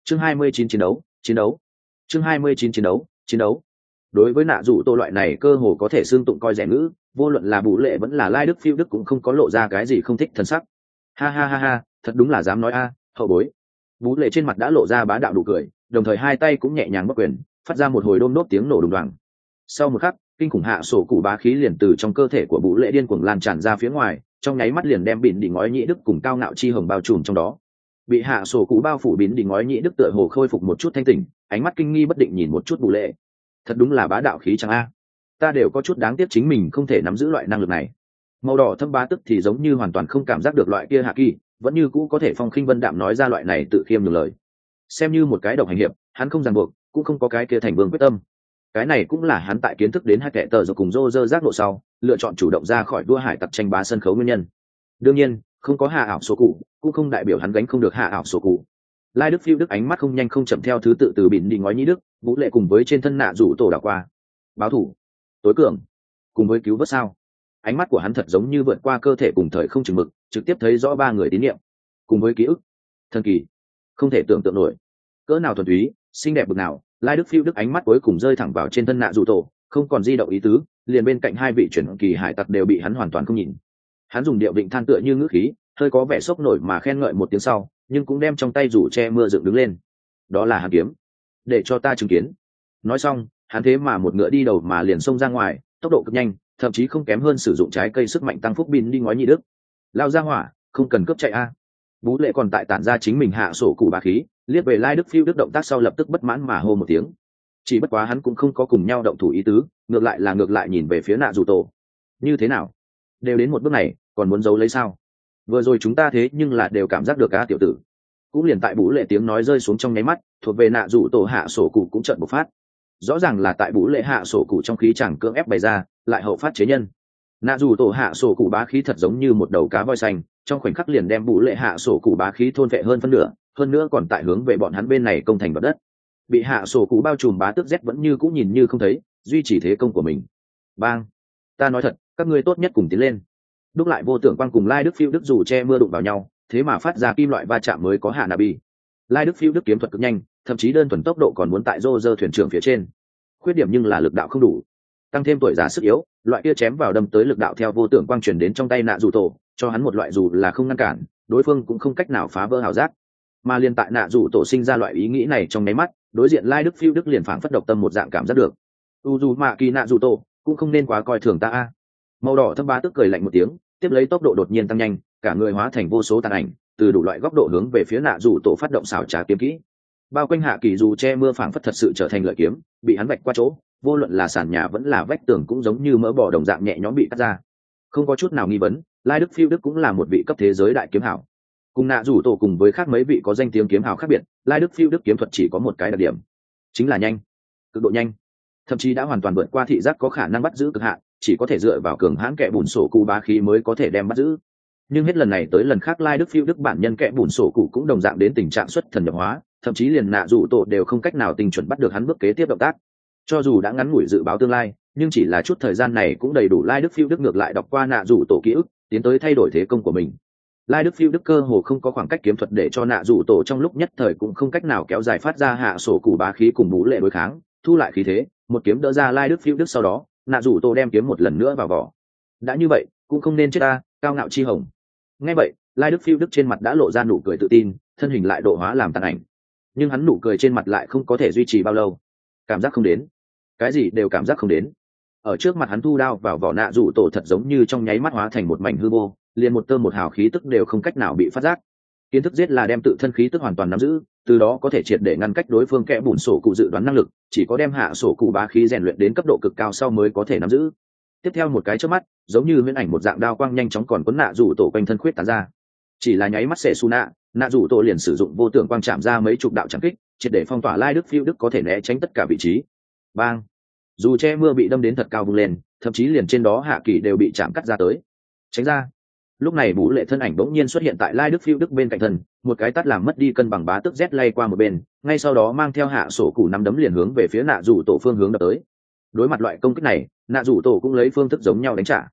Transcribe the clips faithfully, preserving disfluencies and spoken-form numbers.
chương hai mươi chín chiến đấu chiến đấu chương hai mươi chín chiến đấu chiến đấu đối với nạ rủ tổ loại này cơ hồ có thể xương tụng coi rẻ ngữ, vô luận là Bú Lệ vẫn là Lai Đức Phiêu Đức cũng không có lộ ra cái gì không thích thân sắc. Ha ha ha ha, thật đúng là dám nói a, hậu bối. Bú Lệ trên mặt đã lộ ra bá đạo đủ cười, đồng thời hai tay cũng nhẹ nhàng bất quyền, phát ra một hồi đôm đốt tiếng nổ đùng đoàng. Sau một khắc, kinh khủng hạ sổ cụ bá khí liền từ trong cơ thể của Bú Lệ điên cuồng lan tràn ra phía ngoài, trong nháy mắt liền đem bỉn đỉnh ngói nhĩ đức cùng cao ngạo chi hồng bao trùm trong đó. Bị hạ sổ cụ bao phủ bỉn đỉnh ngói nhĩ đức tựa hồ khôi phục một chút thanh tỉnh, ánh mắt kinh nghi bất định nhìn một chút Bú Lệ. Thật đúng là bá đạo khí chẳng a. Ta đều có chút đáng tiếc chính mình không thể nắm giữ loại năng lực này. Màu đỏ thâm bá tức thì giống như hoàn toàn không cảm giác được loại kia hạ kỳ, vẫn như cũ có thể phong khinh vân đạm nói ra loại này tự khiêm nhường lời. Xem như một cái độc hành hiệp, hắn không ràng buộc, cũng không có cái kia thành vương quyết tâm. Cái này cũng là hắn tại kiến thức đến hai kẻ tờ rồi cùng rô rơ giác độ sau, lựa chọn chủ động ra khỏi đua hải tặc tranh bá sân khấu nguyên nhân. Đương nhiên, không có hạ ảo số cụ, cũng không đại biểu hắn gánh không được hạ ảo số cụ. Lai Đức Phiêu Đức ánh mắt không nhanh không chậm theo thứ tự từ bỉn đi ngói nhĩ đức, Vũ Lệ cùng với trên thân nạ rủ tổ đảo qua. Báo thủ, tối cường, cùng với cứu vớt sao. Ánh mắt của hắn thật giống như vượt qua cơ thể cùng thời không chừng mực, trực tiếp thấy rõ ba người tín niệm, cùng với ký ức, thần kỳ, không thể tưởng tượng nổi. Cỡ nào thuần túy, xinh đẹp bực nào, Lai Đức Phiêu Đức ánh mắt cuối cùng rơi thẳng vào trên thân nạ rủ tổ, không còn di động ý tứ, liền bên cạnh hai vị chuyển kỳ hải tặc đều bị hắn hoàn toàn không nhìn. Hắn dùng điệu định than tựa như ngữ khí, hơi có vẻ sốc nổi mà khen ngợi một tiếng sau, nhưng cũng đem trong tay rủ che mưa dựng đứng lên. Đó là hàn kiếm, để cho ta chứng kiến. Nói xong, hắn thế mà một ngựa đi đầu mà liền xông ra ngoài, tốc độ cực nhanh, thậm chí không kém hơn sử dụng trái cây sức mạnh tăng phúc bin đi ngói nhị đức. Lao ra hỏa, không cần cướp chạy a. Bú Lệ còn tại tản ra chính mình hạ sổ cụ bá khí, liếc về Lai Đức Phiêu Đức động tác sau lập tức bất mãn mà hô một tiếng. Chỉ bất quá hắn cũng không có cùng nhau động thủ ý tứ, ngược lại là ngược lại nhìn về phía nạ rủ tổ. Như thế nào? Đều đến một bước này, còn muốn giấu lấy sao? Vừa rồi chúng ta thế nhưng là đều cảm giác được á tiểu tử. Cũng liền tại Bú Lệ tiếng nói rơi xuống trong nháy mắt, thuộc về nạ rủ tổ hạ sổ cụ cũng trợn bộc phát. Rõ ràng là tại Bú Lệ hạ sổ cụ trong khí chẳng cưỡng ép bày ra, lại hậu phát chế nhân. Nạ rủ tổ hạ sổ cụ bá khí thật giống như một đầu cá voi xanh, trong khoảnh khắc liền đem Bú Lệ hạ sổ cụ bá khí thôn vệ hơn phân nửa, hơn nữa còn tại hướng về bọn hắn bên này công thành đoạt đất. Bị hạ sổ cụ bao trùm bá tước Z vẫn như cũng nhìn như không thấy, duy trì thế công của mình. Bang! Ta nói thật, các ngươi tốt nhất cùng tiến lên. Đúc lại vô tưởng quang cùng Lai Đức Phiêu Đức dù che mưa đụng vào nhau, thế mà phát ra kim loại va chạm mới có hạ nạ bi. Lai Đức Phiêu Đức kiếm thuật cực nhanh, thậm chí đơn thuần tốc độ còn muốn tại rô rơ thuyền trưởng phía trên. Khuyết điểm nhưng là lực đạo không đủ, tăng thêm tuổi già sức yếu, loại kia chém vào đâm tới lực đạo theo vô tưởng quang truyền đến trong tay nạ rủ tổ, cho hắn một loại dù là không ngăn cản, đối phương cũng không cách nào phá vỡ hào giác. Mà liên tại nạ rủ tổ sinh ra loại ý nghĩ này trong nháy mắt, đối diện Lai Đức Phiêu Đức liền phảng phất độc tâm một dạng cảm giác được. U dù mạ kỳ nạ rủ tổ cũng không nên quá coi thường ta a. Màu đỏ thâm bá tức cười lạnh một tiếng, tiếp lấy tốc độ đột nhiên tăng nhanh, cả người hóa thành vô số tàn ảnh, từ đủ loại góc độ hướng về phía nạ rủ tổ phát động xảo trá kiếm kỹ. Bao quanh hạ kỳ dù che mưa phảng phất thật sự trở thành lợi kiếm, bị hắn vạch qua chỗ, vô luận là sàn nhà vẫn là vách tường cũng giống như mỡ bò đồng dạng nhẹ nhõm bị cắt ra. Không có chút nào nghi vấn, Lai Đức Phiêu Đức cũng là một vị cấp thế giới đại kiếm hảo. Cùng nạ rủ tổ cùng với khác mấy vị có danh tiếng kiếm hảo khác biệt, Lai Đức Phiêu Đức kiếm thuật chỉ có một cái đặc điểm, chính là nhanh, cực độ nhanh, thậm chí đã hoàn toàn vượt qua thị giác có khả năng bắt giữ cực hạn, chỉ có thể dựa vào cường hãn kẻ bùn sổ cụ bá khí mới có thể đem bắt giữ. Nhưng hết lần này tới lần khác Lai Đức Phiêu Đức bản nhân kẻ bùn sổ cụ cũng đồng dạng đến tình trạng xuất thần nhập hóa, thậm chí liền nạ rủ tổ đều không cách nào tinh chuẩn bắt được hắn bước kế tiếp động tác. Cho dù đã ngắn ngủi dự báo tương lai, nhưng chỉ là chút thời gian này cũng đầy đủ Lai Đức Phiêu Đức ngược lại đọc qua nạ rủ tổ ký ức, tiến tới thay đổi thế công của mình. Lai Đức Phiêu Đức cơ hồ không có khoảng cách kiếm thuật để cho nạ rủ tổ trong lúc nhất thời cũng không cách nào kéo dài phát ra hạ sổ cụ bá khí cùng Bú Lệ đối kháng, thu lại khí thế, một kiếm đỡ ra Lai Đức Phiêu Đức sau đó, nạ rủ tổ đem kiếm một lần nữa vào vỏ. Đã như vậy, cũng không nên chết ta, cao ngạo chi hồng. Nghe vậy, Lai Đức Phiêu Đức trên mặt đã lộ ra nụ cười tự tin, thân hình lại độ hóa làm tàn ảnh. Nhưng hắn nụ cười trên mặt lại không có thể duy trì bao lâu. Cảm giác không đến, cái gì đều cảm giác không đến. Ở trước mặt hắn thu đao vào vỏ nạ rủ tổ thật giống như trong nháy mắt hóa thành một mảnh hư vô, liền một tơ một hào khí tức đều không cách nào bị phát giác. Kiến thức giết là đem tự thân khí tức hoàn toàn nắm giữ, từ đó có thể triệt để ngăn cách đối phương kẽ bùn sổ cụ dự đoán năng lực, chỉ có đem hạ sổ cụ bá khí rèn luyện đến cấp độ cực cao sau mới có thể nắm giữ. Tiếp theo một cái chớp mắt, giống như huyễn ảnh một dạng đao quang nhanh chóng còn cuốn nạ rủ tổ quanh thân khuyết tán ra. Chỉ là nháy mắt sẽ su nạ, nạ rủ tổ liền sử dụng vô tưởng quang chạm ra mấy chục đạo trảm kích, triệt để phong tỏa Lai Đức Phiêu Đức có thể né tránh tất cả vị trí. Bang! Dù che mưa bị đâm đến thật cao vung lên, thậm chí liền trên đó hạ kỳ đều bị chạm cắt ra tới. Tránh ra! Lúc này Bú Lệ thân ảnh bỗng nhiên xuất hiện tại Lai Đức Phiêu Đức bên cạnh thân, một cái tát làm mất đi cân bằng bá tức rét lay qua một bên, ngay sau đó mang theo hạ sổ cụ nắm đấm liền hướng về phía nạ rủ tổ phương hướng đập tới. Đối mặt loại công kích này, nạ rủ tổ cũng lấy phương thức giống nhau đánh trả.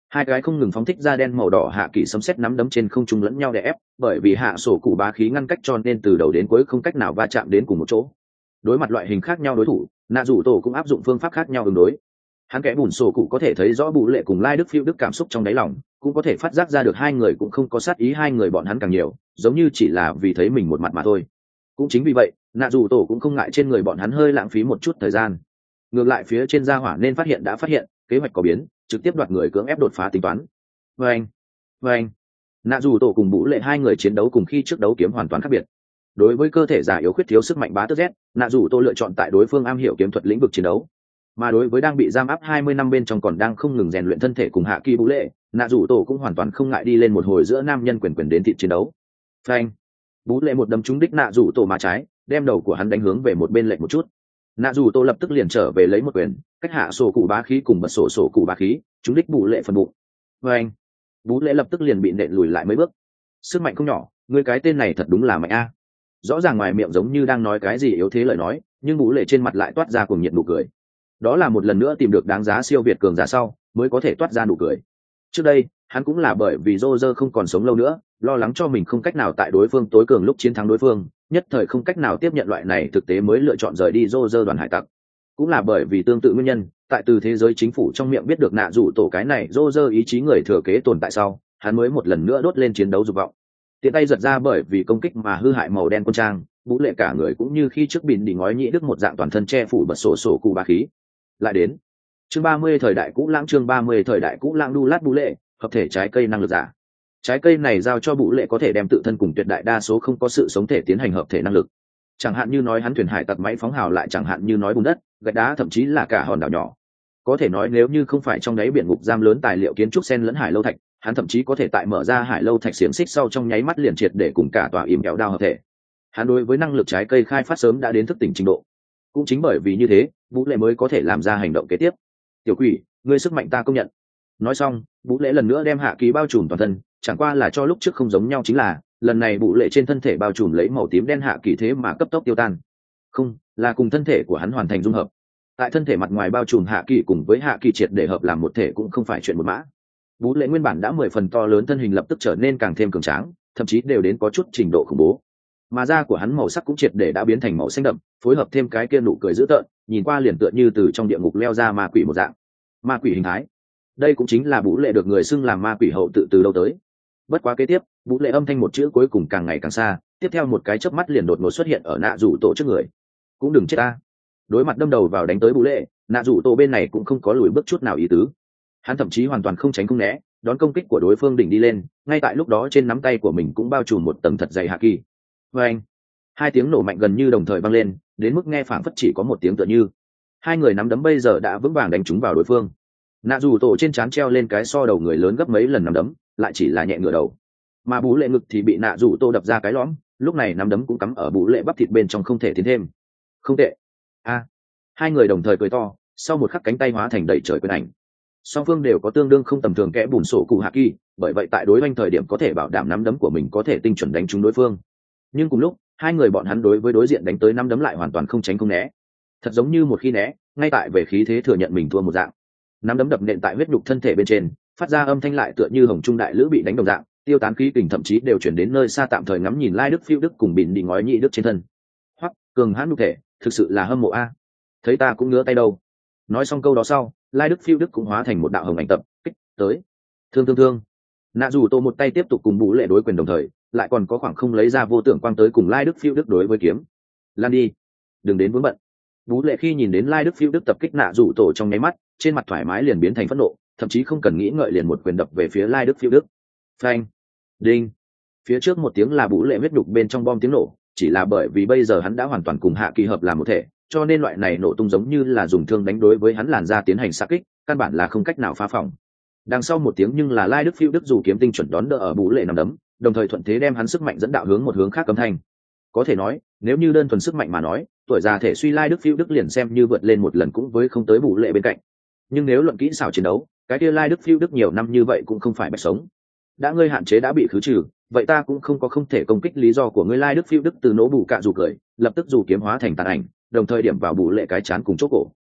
Hai cái không ngừng phóng thích ra đen màu đỏ hạ kỳ sấm sét nắm đấm trên không trung lẫn nhau đè ép, bởi vì hạ sổ cụ bá khí ngăn cách cho nên từ đầu đến cuối không cách nào va chạm đến cùng một chỗ. Đối mặt loại hình khác nhau đối thủ, nạ rủ tổ cũng áp dụng phương pháp khác nhau ứng đối. Hắn kẽ bùn sổ cụ có thể thấy rõ bụ lệ cùng lai đức phiêu đức cảm xúc trong đáy lòng, cũng có thể phát giác ra được hai người cũng không có sát ý, hai người bọn hắn càng nhiều giống như chỉ là vì thấy mình một mặt mà thôi. Cũng chính vì vậy, nạ rủ tổ cũng không ngại trên người bọn hắn hơi lãng phí một chút thời gian. Ngược lại phía trên gia hỏa nên phát hiện đã phát hiện, kế hoạch có biến, trực tiếp đoạt người cưỡng ép đột phá tính toán. Vâng, vâng. Nạ rủ tổ cùng bụ lệ hai người chiến đấu cùng khi trước đấu kiếm hoàn toàn khác biệt. Đối với cơ thể già yếu khuyết thiếu sức mạnh bá tước Z, nạ rủ tổ lựa chọn tại đối phương am hiểu kiếm thuật lĩnh vực chiến đấu. Mà đối với đang bị giam áp hai mươi năm bên trong còn đang không ngừng rèn luyện thân thể cùng hạ kỳ bụ lệ, nạ rủ tổ cũng hoàn toàn không ngại đi lên một hồi giữa nam nhân quyền quyền đến thịt chiến đấu. Phanh. Bú lệ một đấm trúng đích nạ rủ tổ má trái, đem đầu của hắn đánh hướng về một bên lệch một chút. Nạ rủ tổ lập tức liền trở về lấy một quyền, cách hạ sổ cụ bá khí cùng bật sổ sổ cụ bá khí, trúng đích bú lệ phần bụng. Phanh. Bú lệ lập tức liền bị nện lùi lại mấy bước. Sức mạnh không nhỏ, người cái tên này thật đúng là mạnh a. Rõ ràng ngoài miệng giống như đang nói cái gì yếu thế lời nói, nhưng bú lệ trên mặt lại toát ra cuồng nhiệt nụ cười. Đó là một lần nữa tìm được đáng giá siêu việt cường giả sau mới có thể toát ra nụ cười. Trước đây hắn cũng là bởi vì Roger không còn sống lâu nữa, lo lắng cho mình không cách nào tại đối phương tối cường lúc chiến thắng đối phương, nhất thời không cách nào tiếp nhận loại này thực tế mới lựa chọn rời đi Roger đoàn hải tặc. Cũng là bởi vì tương tự nguyên nhân, tại từ thế giới chính phủ trong miệng biết được nạ rủ tổ cái này Roger ý chí người thừa kế tồn tại sau, hắn mới một lần nữa đốt lên chiến đấu dục vọng. Tiện tay giật ra bởi vì công kích mà hư hại màu đen quân trang, Vũ Lệ cả người cũng như khi trước bìn đỉ ngói nhĩ đức một dạng toàn thân che phủ bật sổ sổ cụ bá khí. Lại đến chương ba mươi thời đại cũ lãng chương ba mươi thời đại cũ lãng đu lát Vũ Lệ, hợp thể trái cây năng lực giả. Trái cây này giao cho Vũ Lệ có thể đem tự thân cùng tuyệt đại đa số không có sự sống thể tiến hành hợp thể năng lực. Chẳng hạn như nói hắn thuyền hải tặc máy phóng hào, lại chẳng hạn như nói bùn đất, gạch đá, thậm chí là cả hòn đảo nhỏ. Có thể nói nếu như không phải trong đáy biển ngục giam lớn tài liệu kiến trúc sen lẫn hải lâu thạch, hắn thậm chí có thể tại mở ra hải lâu thạch xiềng xích sau trong nháy mắt liền triệt để cùng cả tòa im kéo đao hợp thể. Hắn đối với năng lực trái cây khai phát sớm đã đến thức tỉnh trình độ. Cũng chính bởi vì như thế, Vũ Lệ mới có thể làm ra hành động kế tiếp. Tiểu quỷ, ngươi sức mạnh ta công nhận. Nói xong, Vũ Lệ lần nữa đem hạ kỳ bao trùm toàn thân, chẳng qua là cho lúc trước không giống nhau chính là, lần này Vũ Lệ trên thân thể bao trùm lấy màu tím đen hạ kỳ thế mà cấp tốc tiêu tan. Không, là cùng thân thể của hắn hoàn thành dung hợp. Tại thân thể mặt ngoài bao trùm hạ kỳ cùng với hạ kỳ triệt để hợp làm một thể cũng không phải chuyện một mã. Vũ Lệ nguyên bản đã mười phần to lớn thân hình lập tức trở nên càng thêm cường tráng, thậm chí đều đến có chút trình độ khủng bố. Mà da của hắn màu sắc cũng triệt để đã biến thành màu xanh đậm, phối hợp thêm cái kia nụ cười dữ tợn, nhìn qua liền tựa như từ trong địa ngục leo ra ma quỷ một dạng. Ma quỷ hình thái. Đây cũng chính là Vũ Lệ được người xưng làm ma quỷ hậu tự từ lâu tới. Bất quá kế tiếp, Vũ Lệ âm thanh một chữ cuối cùng càng ngày càng xa, tiếp theo một cái chớp mắt liền đột ngột xuất hiện ở nạ rủ tổ trước người. Cũng đừng chết ta. Đối mặt đâm đầu vào đánh tới Vũ Lệ, nạ rủ tổ bên này cũng không có lùi bước chút nào ý tứ. Hắn thậm chí hoàn toàn không tránh không né, đón công kích của đối phương đỉnh đi lên, ngay tại lúc đó trên nắm tay của mình cũng bao trùm một tầng thật dày hạ kỳ. Và anh, hai tiếng nổ mạnh gần như đồng thời vang lên, đến mức nghe phảng phất chỉ có một tiếng tựa như hai người nắm đấm bây giờ đã vững vàng đánh trúng vào đối phương. Nạ dù tổ trên trán treo lên cái so đầu người lớn gấp mấy lần nắm đấm, lại chỉ là nhẹ ngửa đầu, mà Bú Lệ ngực thì bị nạ dù tô đập ra cái lõm, lúc này nắm đấm cũng cắm ở Bú Lệ bắp thịt bên trong không thể tiến thêm. Không tệ. A. Hai người đồng thời cười to, sau một khắc cánh tay hóa thành đầy trời quyền ảnh. Song phương đều có tương đương không tầm thường kẽ bùn sổ cụ hạ kỳ, bởi vậy tại đối oanh thời điểm có thể bảo đảm nắm đấm của mình có thể tinh chuẩn đánh trúng đối phương. Nhưng cùng lúc, hai người bọn hắn đối với đối diện đánh tới nắm đấm lại hoàn toàn không tránh không né. Thật giống như một khi né, ngay tại về khí thế thừa nhận mình thua một dạng. Nắm đấm đập nện tại huyết nhục thân thể bên trên, phát ra âm thanh lại tựa như hồng trung đại lữ bị đánh đồng dạng, tiêu tán khí kình thậm chí đều chuyển đến nơi xa tạm thời ngắm nhìn Lai Đức Phiêu Đức cùng bỉn đi ngói nhị đức trên thân. Hoắc, cường hãn nhục thể, thực sự là hâm mộ a. Thấy ta cũng ngứa tay đâu. Nói xong câu đó sau, Lai Đức Phiêu Đức cũng hóa thành một đạo hồng ảnh tập kích tới. Thương thương thương. Nạ dù tô một tay tiếp tục cùng Bú Lệ đối quyền đồng thời, lại còn có khoảng không lấy ra vô tưởng quang tới cùng Lai Đức Phiêu Đức đối với kiếm. Lan đi, đừng đến vướng bận. Bú Lệ khi nhìn đến Lai Đức Phiêu Đức tập kích nạ dù tổ trong nháy mắt, trên mặt thoải mái liền biến thành phẫn nộ, thậm chí không cần nghĩ ngợi liền một quyền đập về phía Lai Đức Phiêu Đức. Phanh, đinh. Phía trước một tiếng là Bú Lệ huyết nhục bên trong bom tiếng nổ, chỉ là bởi vì bây giờ hắn đã hoàn toàn cùng hạ kỳ hợp làm một thể, cho nên loại này nổ tung giống như là dùng thương đánh đối với hắn làn ra tiến hành xạ kích, căn bản là không cách nào phá phòng. Đằng sau một tiếng nhưng là Lai Đức Phiêu Đức dù kiếm tinh chuẩn đón đỡ ở Bú Lệ nằm đấm, đồng thời thuận thế đem hắn sức mạnh dẫn đạo hướng một hướng khác cấm thanh. Có thể nói, nếu như đơn thuần sức mạnh mà nói, tuổi già thể suy Lai Đức Phiêu Đức liền xem như vượt lên một lần cũng với không tới Bú Lệ bên cạnh. Nhưng nếu luận kỹ xảo chiến đấu, cái kia Lai Đức Phiêu Đức nhiều năm như vậy cũng không phải bạch sống. Đã ngươi hạn chế đã bị khứ trừ, vậy ta cũng không có không thể công kích lý do của ngươi. Lai Đức Phiêu Đức từ nỗ bù cạ dù cười, lập tức dù kiếm hóa thành tàn ảnh, đồng thời điểm vào Bú Lệ cái chán cùng chỗ cổ.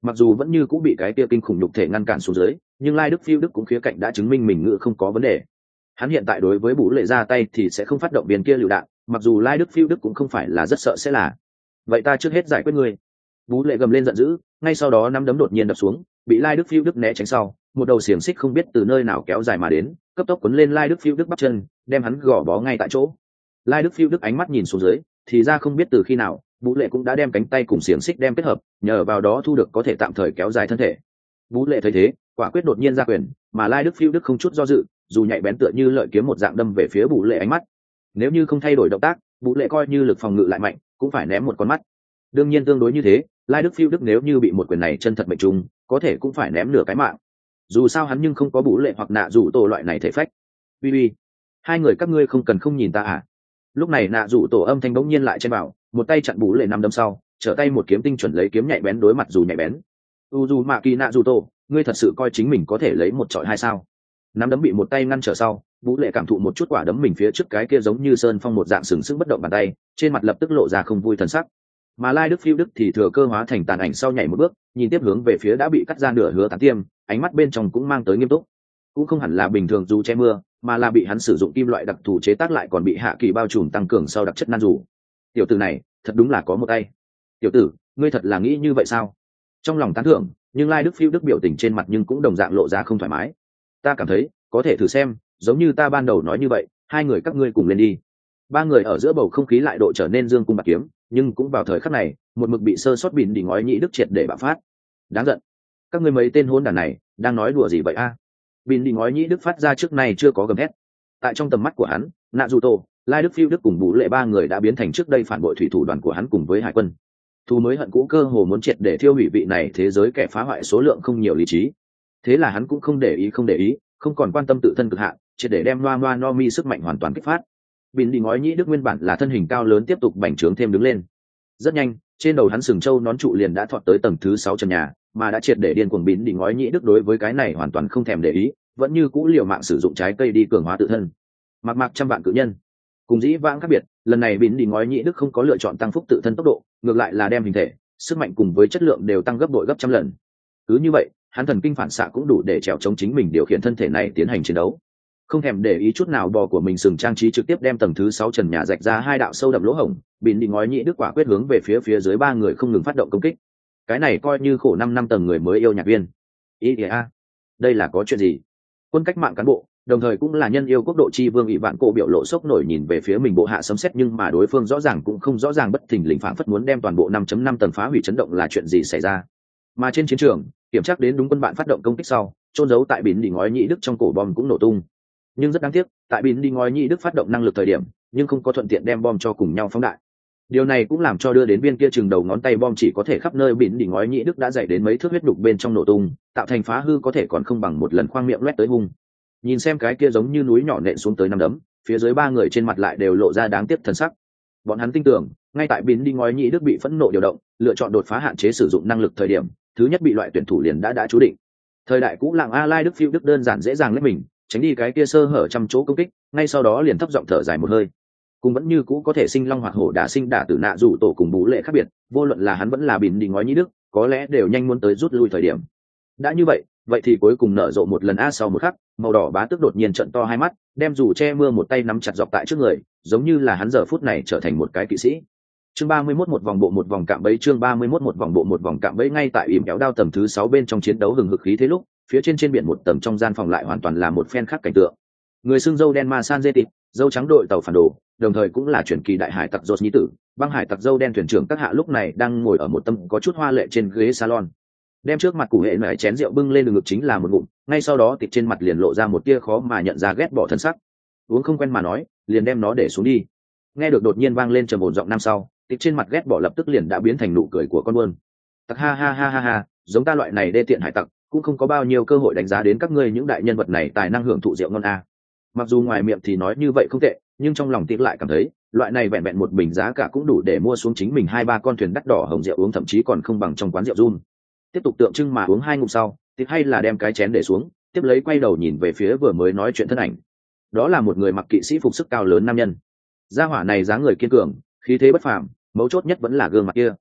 mặc dù vẫn như cũng bị cái kia kinh khủng nhục thể ngăn cản xuống dưới, nhưng lai đức phiêu đức cũng khía cạnh đã chứng minh mình ngự không có vấn đề. Hắn hiện tại đối với bú lệ ra tay thì sẽ không phát động viên kia lựu đạn, mặc dù lai đức phiêu đức cũng không phải là rất sợ sẽ là. Vậy ta trước hết giải quyết ngươi. Bú lệ gầm lên giận dữ, ngay sau đó nắm đấm đột nhiên đập xuống, bị lai đức phiêu đức né tránh sau, một đầu xiềng xích không biết từ nơi nào kéo dài mà đến, cấp tốc quấn lên lai đức phiêu đức bắp chân, đem hắn gò bó ngay tại chỗ. Lai đức phiêu đức ánh mắt nhìn xuống dưới, thì ra không biết từ khi nào Bú lệ cũng đã đem cánh tay cùng xiềng xích đem kết hợp, nhờ vào đó thu được có thể tạm thời kéo dài thân thể. Bú lệ thấy thế, quả quyết đột nhiên ra quyền, mà lai đức phiêu đức không chút do dự, dù nhạy bén tựa như lợi kiếm một dạng đâm về phía Bú lệ ánh mắt. Nếu như không thay đổi động tác, Bú lệ coi như lực phòng ngự lại mạnh, cũng phải ném một con mắt. Đương nhiên tương đối như thế, lai đức phiêu đức nếu như bị một quyền này chân thật mệnh trùng, có thể cũng phải ném nửa cái mạng. Dù sao hắn nhưng không có Bú lệ hoặc nạ rủ tổ loại này thể phách. Bi bi, hai người các ngươi không cần không nhìn ta à? Lúc này nạ rủ tổ âm thanh bỗng nhiên lại chen vào, một tay chặn Bú lệ năm đâm sau, trở tay một kiếm tinh chuẩn lấy kiếm nhạy bén đối mặt dù nhạy bén. U dù mạ kỳ nạ rủ tổ, ngươi thật sự coi chính mình có thể lấy một trọi hai sao? Nắm đấm bị một tay ngăn trở sau, Bú lệ cảm thụ một chút quả đấm mình phía trước cái kia giống như sơn phong một dạng sừng sững bất động bàn tay, trên mặt lập tức lộ ra không vui thần sắc. Mà lai đức phiêu đức thì thừa cơ hóa thành tàn ảnh sau nhảy một bước, nhìn tiếp hướng về phía đã bị cắt ra nửa hứa tán tiêm, ánh mắt bên trong cũng mang tới nghiêm túc. Cũng không hẳn là bình thường dù che mưa, mà là bị hắn sử dụng kim loại đặc thù chế tác lại còn bị hạ kỳ bao trùm tăng cường sau đặc chất nan dù. Tiểu tử này thật đúng là có một tay. Tiểu tử, ngươi thật là nghĩ như vậy sao? Trong lòng tán thưởng, nhưng lai đức phiêu đức biểu tình trên mặt nhưng cũng đồng dạng lộ ra không thoải mái. Ta cảm thấy có thể thử xem, giống như ta ban đầu nói như vậy, hai người các ngươi cùng lên đi. Ba người ở giữa bầu không khí lại độ trở nên dương cung bạc kiếm, nhưng cũng vào thời khắc này, một mực bị sơ sót bỉn đỉ ngói nhĩ đức triệt để bạo phát. Đáng giận, các ngươi mấy tên hôn đản này đang nói đùa gì vậy a? À? Bỉn đỉ ngói nhĩ đức phát ra trước này chưa có gầm hét. Tại trong tầm mắt của hắn, nạ dù tổ, lai đức phiêu đức cùng Bú lệ ba người đã biến thành trước đây phản bội thủy thủ đoàn của hắn cùng với hải quân. Thu mới hận cũ cơ hồ muốn triệt để thiêu hủy vị này thế giới kẻ phá hoại số lượng không nhiều lý trí. Thế là hắn cũng không để ý không để ý, không còn quan tâm tự thân cực hạn, triệt để đem Noa Noa no mi sức mạnh hoàn toàn kích phát. Bỉn đi ngói nhĩ đức nguyên bản là thân hình cao lớn tiếp tục bành trướng thêm đứng lên. Rất nhanh, trên đầu hắn sừng trâu nón trụ liền đã thọt tới tầng thứ sáu trần nhà, mà đã triệt để điên cuồng bỉn đi ngói nhĩ đức đối với cái này hoàn toàn không thèm để ý, vẫn như cũ liều mạng sử dụng trái cây đi cường hóa tự thân. Mặc mặc trăm vạn cự nhân, cùng dĩ vãng khác biệt, lần này bỉn đi ngói nhĩ đức không có lựa chọn tăng phúc tự thân tốc độ, ngược lại là đem hình thể, sức mạnh cùng với chất lượng đều tăng gấp bội gấp trăm lần. Cứ như vậy, hắn thần kinh phản xạ cũng đủ để trèo chống chính mình điều khiển thân thể này tiến hành chiến đấu. Không thèm để ý chút nào bò của mình sừng trang trí trực tiếp đem tầng thứ sáu trần nhà rạch ra hai đạo sâu đậm lỗ hổng, bỉn đi ngói nhĩ đức quả quyết hướng về phía phía dưới ba người không ngừng phát động công kích. Cái này coi như khổ năm năm tầng người mới yêu nhạc viên. Ý kìa a, đây là có chuyện gì? Quân cách mạng cán bộ, đồng thời cũng là nhân yêu quốc độ chi vương ỷ vạn cổ biểu lộ sốc nổi nhìn về phía mình bộ hạ sấm sét, nhưng mà đối phương rõ ràng cũng không rõ ràng bất thình lình phảng phất muốn đem toàn bộ năm chấm năm tầng phá hủy chấn động là chuyện gì xảy ra. Mà trên chiến trường, kiểm tra đến đúng quân bạn phát động công kích sau, trôn giấu tại bỉn đi ngói nhĩ đức trong cổ bom cũng nổ tung. Nhưng rất đáng tiếc, tại bỉn đi ngói nhĩ đức phát động năng lực thời điểm, nhưng không có thuận tiện đem bom cho cùng nhau phóng đại. Điều này cũng làm cho đưa đến viên kia chừng đầu ngón tay bom chỉ có thể khắp nơi bỉn đi ngói nhĩ đức đã dày đến mấy thước huyết đục bên trong nổ tung, tạo thành phá hư có thể còn không bằng một lần khoang miệng loét tới hung. Nhìn xem cái kia giống như núi nhỏ nện xuống tới năm đấm, phía dưới ba người trên mặt lại đều lộ ra đáng tiếc thần sắc. Bọn hắn tin tưởng, ngay tại bỉn đi ngói nhĩ đức bị phẫn nộ điều động, lựa chọn đột phá hạn chế sử dụng năng lực thời điểm, thứ nhất bị loại tuyển thủ liền đã đã chú định. Thời đại cũ làng a lai đức phiêu đức đơn giản dễ dàng lấy mình, tránh đi cái kia sơ hở trăm chỗ công kích, ngay sau đó liền thấp giọng thở dài một hơi. Cùng vẫn như cũ có thể sinh long hoạt hổ đả sinh đả tử nạ dù tổ cùng Bú lệ khác biệt, vô luận là hắn vẫn là bỉn đi ngói nhĩ đức, có lẽ đều nhanh muốn tới rút lui thời điểm. Đã như vậy, vậy thì cuối cùng nở rộ một lần a sau một khắc, màu đỏ bá tức đột nhiên trợn to hai mắt, đem dù che mưa một tay nắm chặt dọc tại trước người, giống như là hắn giờ phút này trở thành một cái kỵ sĩ. Chương ba mươi mốt một vòng bộ một vòng cạm bẫy chương ba mươi mốt một vòng bộ một vòng cạm bẫy ngay tại ỉm kéo đao tầm thứ sáu bên trong chiến đấu hừng hực khí thế lúc, phía trên trên biển một tầng trong gian phòng lại hoàn toàn là một phen khác cảnh tượng. Người xưng dâu đen ma san dê tịt, dâu trắng đội tàu phản đồ, đồng thời cũng là truyền kỳ đại hải tặc Rốt nhi tử, băng hải tặc dâu đen thuyền trưởng các hạ lúc này đang ngồi ở một tâm có chút hoa lệ trên ghế salon. Đem trước mặt cụ hệ nãy chén rượu bưng lên đường ngực chính là một ngụm, ngay sau đó tịt trên mặt liền lộ ra một tia khó mà nhận ra ghét bỏ thân sắc. Uống không quen mà nói, liền đem nó để xuống đi. Nghe được đột nhiên vang lên trầm ổn giọng nam sau, tịt trên mặt ghét bỏ lập tức liền đã biến thành nụ cười của con buôn. Tặc ha ha ha ha ha, giống ta loại này đê tiện hải tặc, cũng không có bao nhiêu cơ hội đánh giá đến các ngươi những đại nhân vật này tài năng hưởng thụ rượu ngon a. Mặc dù ngoài miệng thì nói như vậy không tệ, nhưng trong lòng tịt lại cảm thấy, loại này vẹn vẹn một bình giá cả cũng đủ để mua xuống chính mình hai ba con thuyền đắt đỏ hồng rượu uống, thậm chí còn không bằng trong quán rượu run. Tiếp tục tượng trưng mà uống hai ngụm sau, tịt hay là đem cái chén để xuống, tiếp lấy quay đầu nhìn về phía vừa mới nói chuyện thân ảnh. Đó là một người mặc kỵ sĩ phục sức cao lớn nam nhân. Gia hỏa này dáng người kiên cường, khí thế bất phàm, mấu chốt nhất vẫn là gương mặt kia.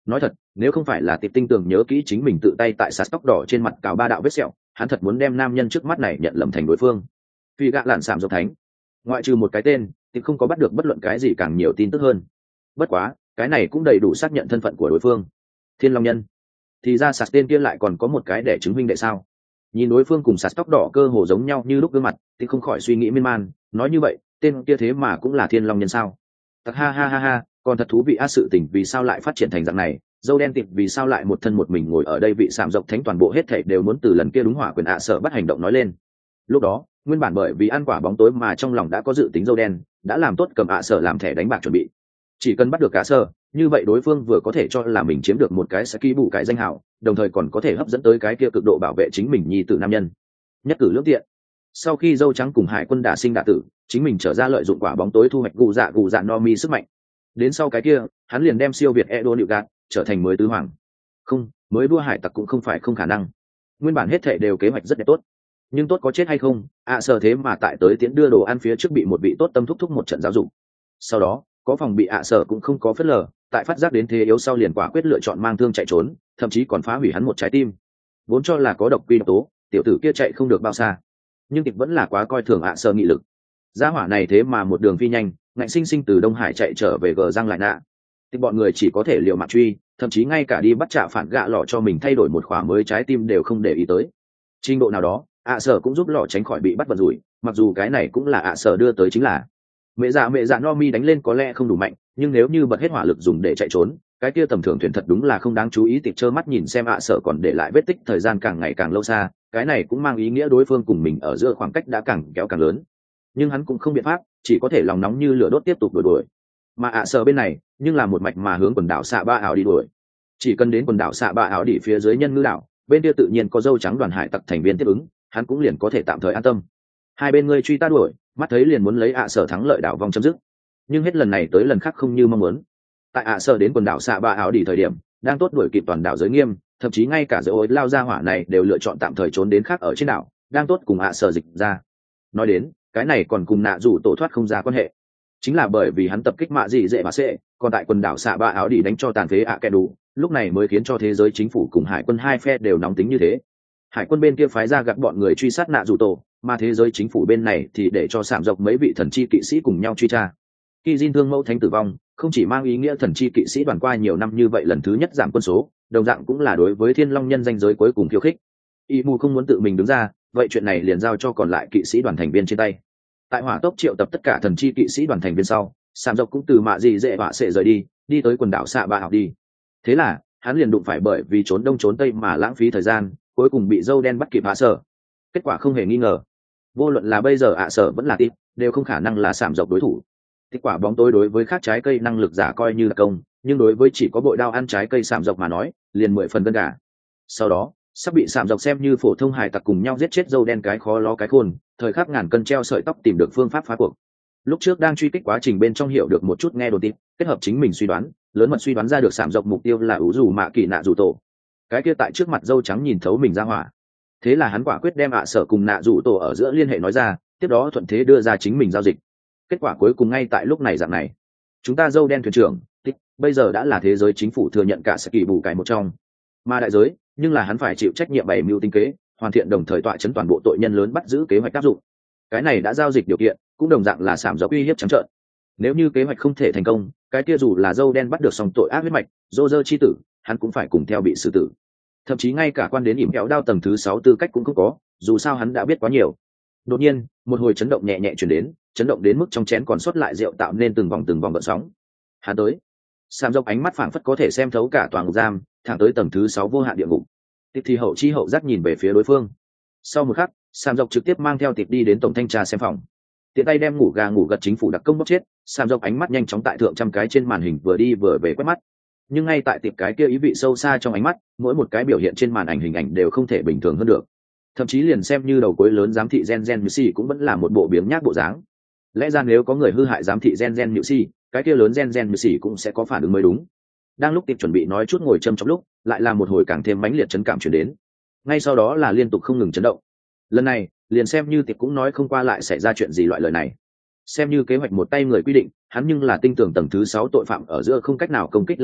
nói thật, nếu không phải là tiệp tinh tường nhớ kỹ chính mình tự tay tại sạt tóc đỏ trên mặt cào ba đạo vết sẹo, hắn thật muốn đem nam nhân trước mắt này nhận lầm thành đối phương. Vì gạ lạn sảm dọc thánh, ngoại trừ một cái tên thì không có bắt được bất luận cái gì càng nhiều tin tức hơn. Bất quá cái này cũng đầy đủ xác nhận thân phận của đối phương. Thiên Long Nhân. Thì ra sạt tên kia lại còn có một cái để chứng minh đệ sao? Nhìn đối phương cùng sạt tóc đỏ cơ hồ giống nhau như lúc gương mặt thì không khỏi suy nghĩ miên man, nói như vậy tên kia thế mà cũng là Thiên Long Nhân sao? Tặc ha ha ha ha, còn thật thú vị á. Sự tình vì sao lại phát triển thành dạng này, dâu đen tiệp vì sao lại một thân một mình ngồi ở đây. Vị sảm dọc thánh toàn bộ hết thảy đều muốn từ lần kia đúng hỏa quyền ạ sợ bắt hành động nói lên. Lúc đó nguyên bản bởi vì ăn quả bóng tối mà trong lòng đã có dự tính dâu đen đã làm tốt cầm ạ sợ làm thẻ đánh bạc chuẩn bị, chỉ cần bắt được ạ sợ, như vậy đối phương vừa có thể cho là mình chiếm được một cái sẽ ký bù cái danh hào, đồng thời còn có thể hấp dẫn tới cái kia cực độ bảo vệ chính mình nhi tử nam nhân. Nhất cử lưỡng tiện. Sau khi dâu trắng cùng hải quân đả sinh đả tử, chính mình trở ra lợi dụng quả bóng tối thu hoạch gù dạ gù dạ no mi sức mạnh. Đến sau cái kia hắn liền đem siêu việt Edo Nịu Gạt trở thành mới tứ hoàng. Không, mới vua hải tặc cũng không phải không khả năng. Nguyên bản hết thảy đều kế hoạch rất đẹp tốt, nhưng tốt có chết hay không, ạ à, sợ thế mà tại tới tiễn đưa đồ ăn phía trước bị một vị tốt tâm thúc thúc một trận giáo dục. Sau đó có phòng bị ạ à sợ cũng không có phớt lờ, tại phát giác đến thế yếu sau liền quả quyết lựa chọn mang thương chạy trốn, thậm chí còn phá hủy hắn một trái tim. Vốn cho là có độc quy độc tố, tiểu tử kia chạy không được bao xa, nhưng tịch vẫn là quá coi thường ạ à sợ nghị lực. Gia hỏa này thế mà một đường phi nhanh, ngạnh sinh sinh từ Đông Hải chạy trở về gờ răng lại nạ. Thì bọn người chỉ có thể liều mạng truy, thậm chí ngay cả đi bắt trả phản gạ lọ cho mình thay đổi một khỏa mới trái tim đều không để ý tới. Trình độ nào đó ạ à sở cũng giúp lọ tránh khỏi bị bắt vận rủi, mặc dù cái này cũng là ạ à sở đưa tới chính là mẹ dạ mẹ dạ no mi đánh lên có lẽ không đủ mạnh, nhưng nếu như bật hết hỏa lực dùng để chạy trốn, cái kia tầm thường thuyền thật đúng là không đáng chú ý. Tiệp trơ mắt nhìn xem ạ à sở còn để lại vết tích thời gian càng ngày càng lâu xa, cái này cũng mang ý nghĩa đối phương cùng mình ở giữa khoảng cách đã càng kéo càng lớn, nhưng hắn cũng không biện pháp, chỉ có thể lòng nóng như lửa đốt tiếp tục đuổi đuổi. Mà ạ à sở bên này nhưng là một mạch mà hướng quần đảo xạ ba ảo đi đuổi. Chỉ cần đến quần đảo xạ ba ảo đi phía dưới nhân ngư đảo, bên kia tự nhiên có dâu trắng đoàn hải tặc thành viên tiếp ứng, hắn cũng liền có thể tạm thời an tâm. Hai bên ngươi truy ta đuổi, mắt thấy liền muốn lấy ạ à sở thắng lợi đảo vòng chấm dứt, nhưng hết lần này tới lần khác không như mong muốn. Tại ạ à sở đến quần đảo xạ ba ảo đi thời điểm đang tốt đuổi kịp toàn đảo giới nghiêm, thậm chí ngay cả giới ối lao ra hỏa này đều lựa chọn tạm thời trốn đến khác ở trên đảo, đang tốt cùng ạ à sở dịch ra. Nói đến cái này còn cùng nạ rủ tổ thoát không ra quan hệ, chính là bởi vì hắn tập kích mạ gì dễ mà sẽ còn tại quần đảo xạ ba áo đi đánh cho tàn phế ạ kẻ đủ, lúc này mới khiến cho thế giới chính phủ cùng hải quân hai phe đều nóng tính như thế. Hải quân bên kia phái ra gặp bọn người truy sát nạ rủ tổ, mà thế giới chính phủ bên này thì để cho sảm dọc mấy vị thần chi kỵ sĩ cùng nhau truy tra. Khi Jin thương mẫu thánh tử vong không chỉ mang ý nghĩa thần chi kỵ sĩ đoàn qua nhiều năm như vậy lần thứ nhất giảm quân số, đồng dạng cũng là đối với Thiên Long Nhân danh giới cuối cùng khiêu khích. Y mù không muốn tự mình đứng ra, vậy chuyện này liền giao cho còn lại kỵ sĩ đoàn thành viên trên tay. Tại hỏa tốc triệu tập tất cả thần chi kỵ sĩ đoàn thành viên sau, sảm dọc cũng từ mạ gì dễ họa sẽ rời đi, đi tới quần đảo xạ ba học đi. Thế là hắn liền đụng phải bởi vì trốn đông trốn tây mà lãng phí thời gian, cuối cùng bị dâu đen bắt kịp hạ sở. Kết quả không hề nghi ngờ, vô luận là bây giờ hạ sở vẫn là tít, đều không khả năng là sảm dọc đối thủ. Kết quả bóng tối đối với các trái cây năng lực giả coi như là công, nhưng đối với chỉ có bội đao ăn trái cây sảm dọc mà nói, liền mười phần gân gà. Sau đó sắp bị sảm dọc xem như phổ thông hải tặc cùng nhau giết chết dâu đen cái khó ló cái khôn, thời khắc ngàn cân treo sợi tóc tìm được phương pháp phá cuộc. Lúc trước đang truy kích quá trình bên trong hiểu được một chút nghe đồn tin, kết hợp chính mình suy đoán, lớn mật suy đoán ra được sảm dọc mục tiêu là ủ dù mạ kỳ nạ dù tổ. Cái kia tại trước mặt dâu trắng nhìn thấu mình ra hỏa, thế là hắn quả quyết đem ạ sở cùng nạ dù tổ ở giữa liên hệ nói ra, tiếp đó thuận thế đưa ra chính mình giao dịch. Kết quả cuối cùng ngay tại lúc này dạng này, chúng ta dâu đen thuyền trưởng tích bây giờ đã là thế giới chính phủ thừa nhận cả sự kỳ bù cải một trong, mà đại giới nhưng là hắn phải chịu trách nhiệm bày mưu tinh kế, hoàn thiện đồng thời tọa chấn toàn bộ tội nhân lớn bắt giữ kế hoạch áp dụng. Cái này đã giao dịch điều kiện, cũng đồng dạng là sảm dọc uy hiếp trắng trợn. Nếu như kế hoạch không thể thành công, cái kia dù là dâu đen bắt được xong tội ác huyết mạch, dô dơ chi tử, hắn cũng phải cùng theo bị xử tử. Thậm chí ngay cả quan đến ỉm kéo đao tầng thứ sáu tư cách cũng không có, dù sao hắn đã biết quá nhiều. Đột nhiên một hồi chấn động nhẹ nhẹ chuyển đến, chấn động đến mức trong chén còn sót lại rượu tạo nên từng vòng từng vòng gợn sóng. Hắn tới, sảm dọc ánh mắt phảng phất có thể xem thấu cả toàn ngục giam, thẳng tới tầng thứ sáu vô hạn địa ngục. Tiếp thì hậu chi hậu giác nhìn về phía đối phương. Sau một khắc, sảm dọc trực tiếp mang theo Tiệp đi đến tổng thanh tra xem phòng, tiện tay đem ngủ gà ngủ gật chính phủ đặc công bóc chết. Sảm dọc ánh mắt nhanh chóng tại thượng trăm cái trên màn hình vừa đi vừa về quét mắt, nhưng ngay tại Tiệp cái kia ý vị sâu xa trong ánh mắt, mỗi một cái biểu hiện trên màn ảnh hình ảnh đều không thể bình thường hơn được. Thậm chí liền xem như đầu cuối lớn giám thị gen gen nhự si cũng vẫn là một bộ biếng nhác bộ dáng. Lẽ ra nếu có người hư hại giám thị gen gen nhự si, cái kia lớn gen gen nhự si cũng sẽ có phản ứng mới đúng. Đang lúc Tiệp chuẩn bị nói chút ngồi châm trong lúc, lại là một hồi càng thêm mãnh liệt chấn cảm chuyển đến, ngay sau đó là liên tục không ngừng chấn động. Lần này liền xem như Tiệp cũng nói không qua lại xảy ra chuyện gì loại lời này. Xem như kế hoạch một tay người quy định, hắn nhưng là tinh tưởng tầng thứ sáu tội phạm ở giữa không cách nào công kích lẫn nhau,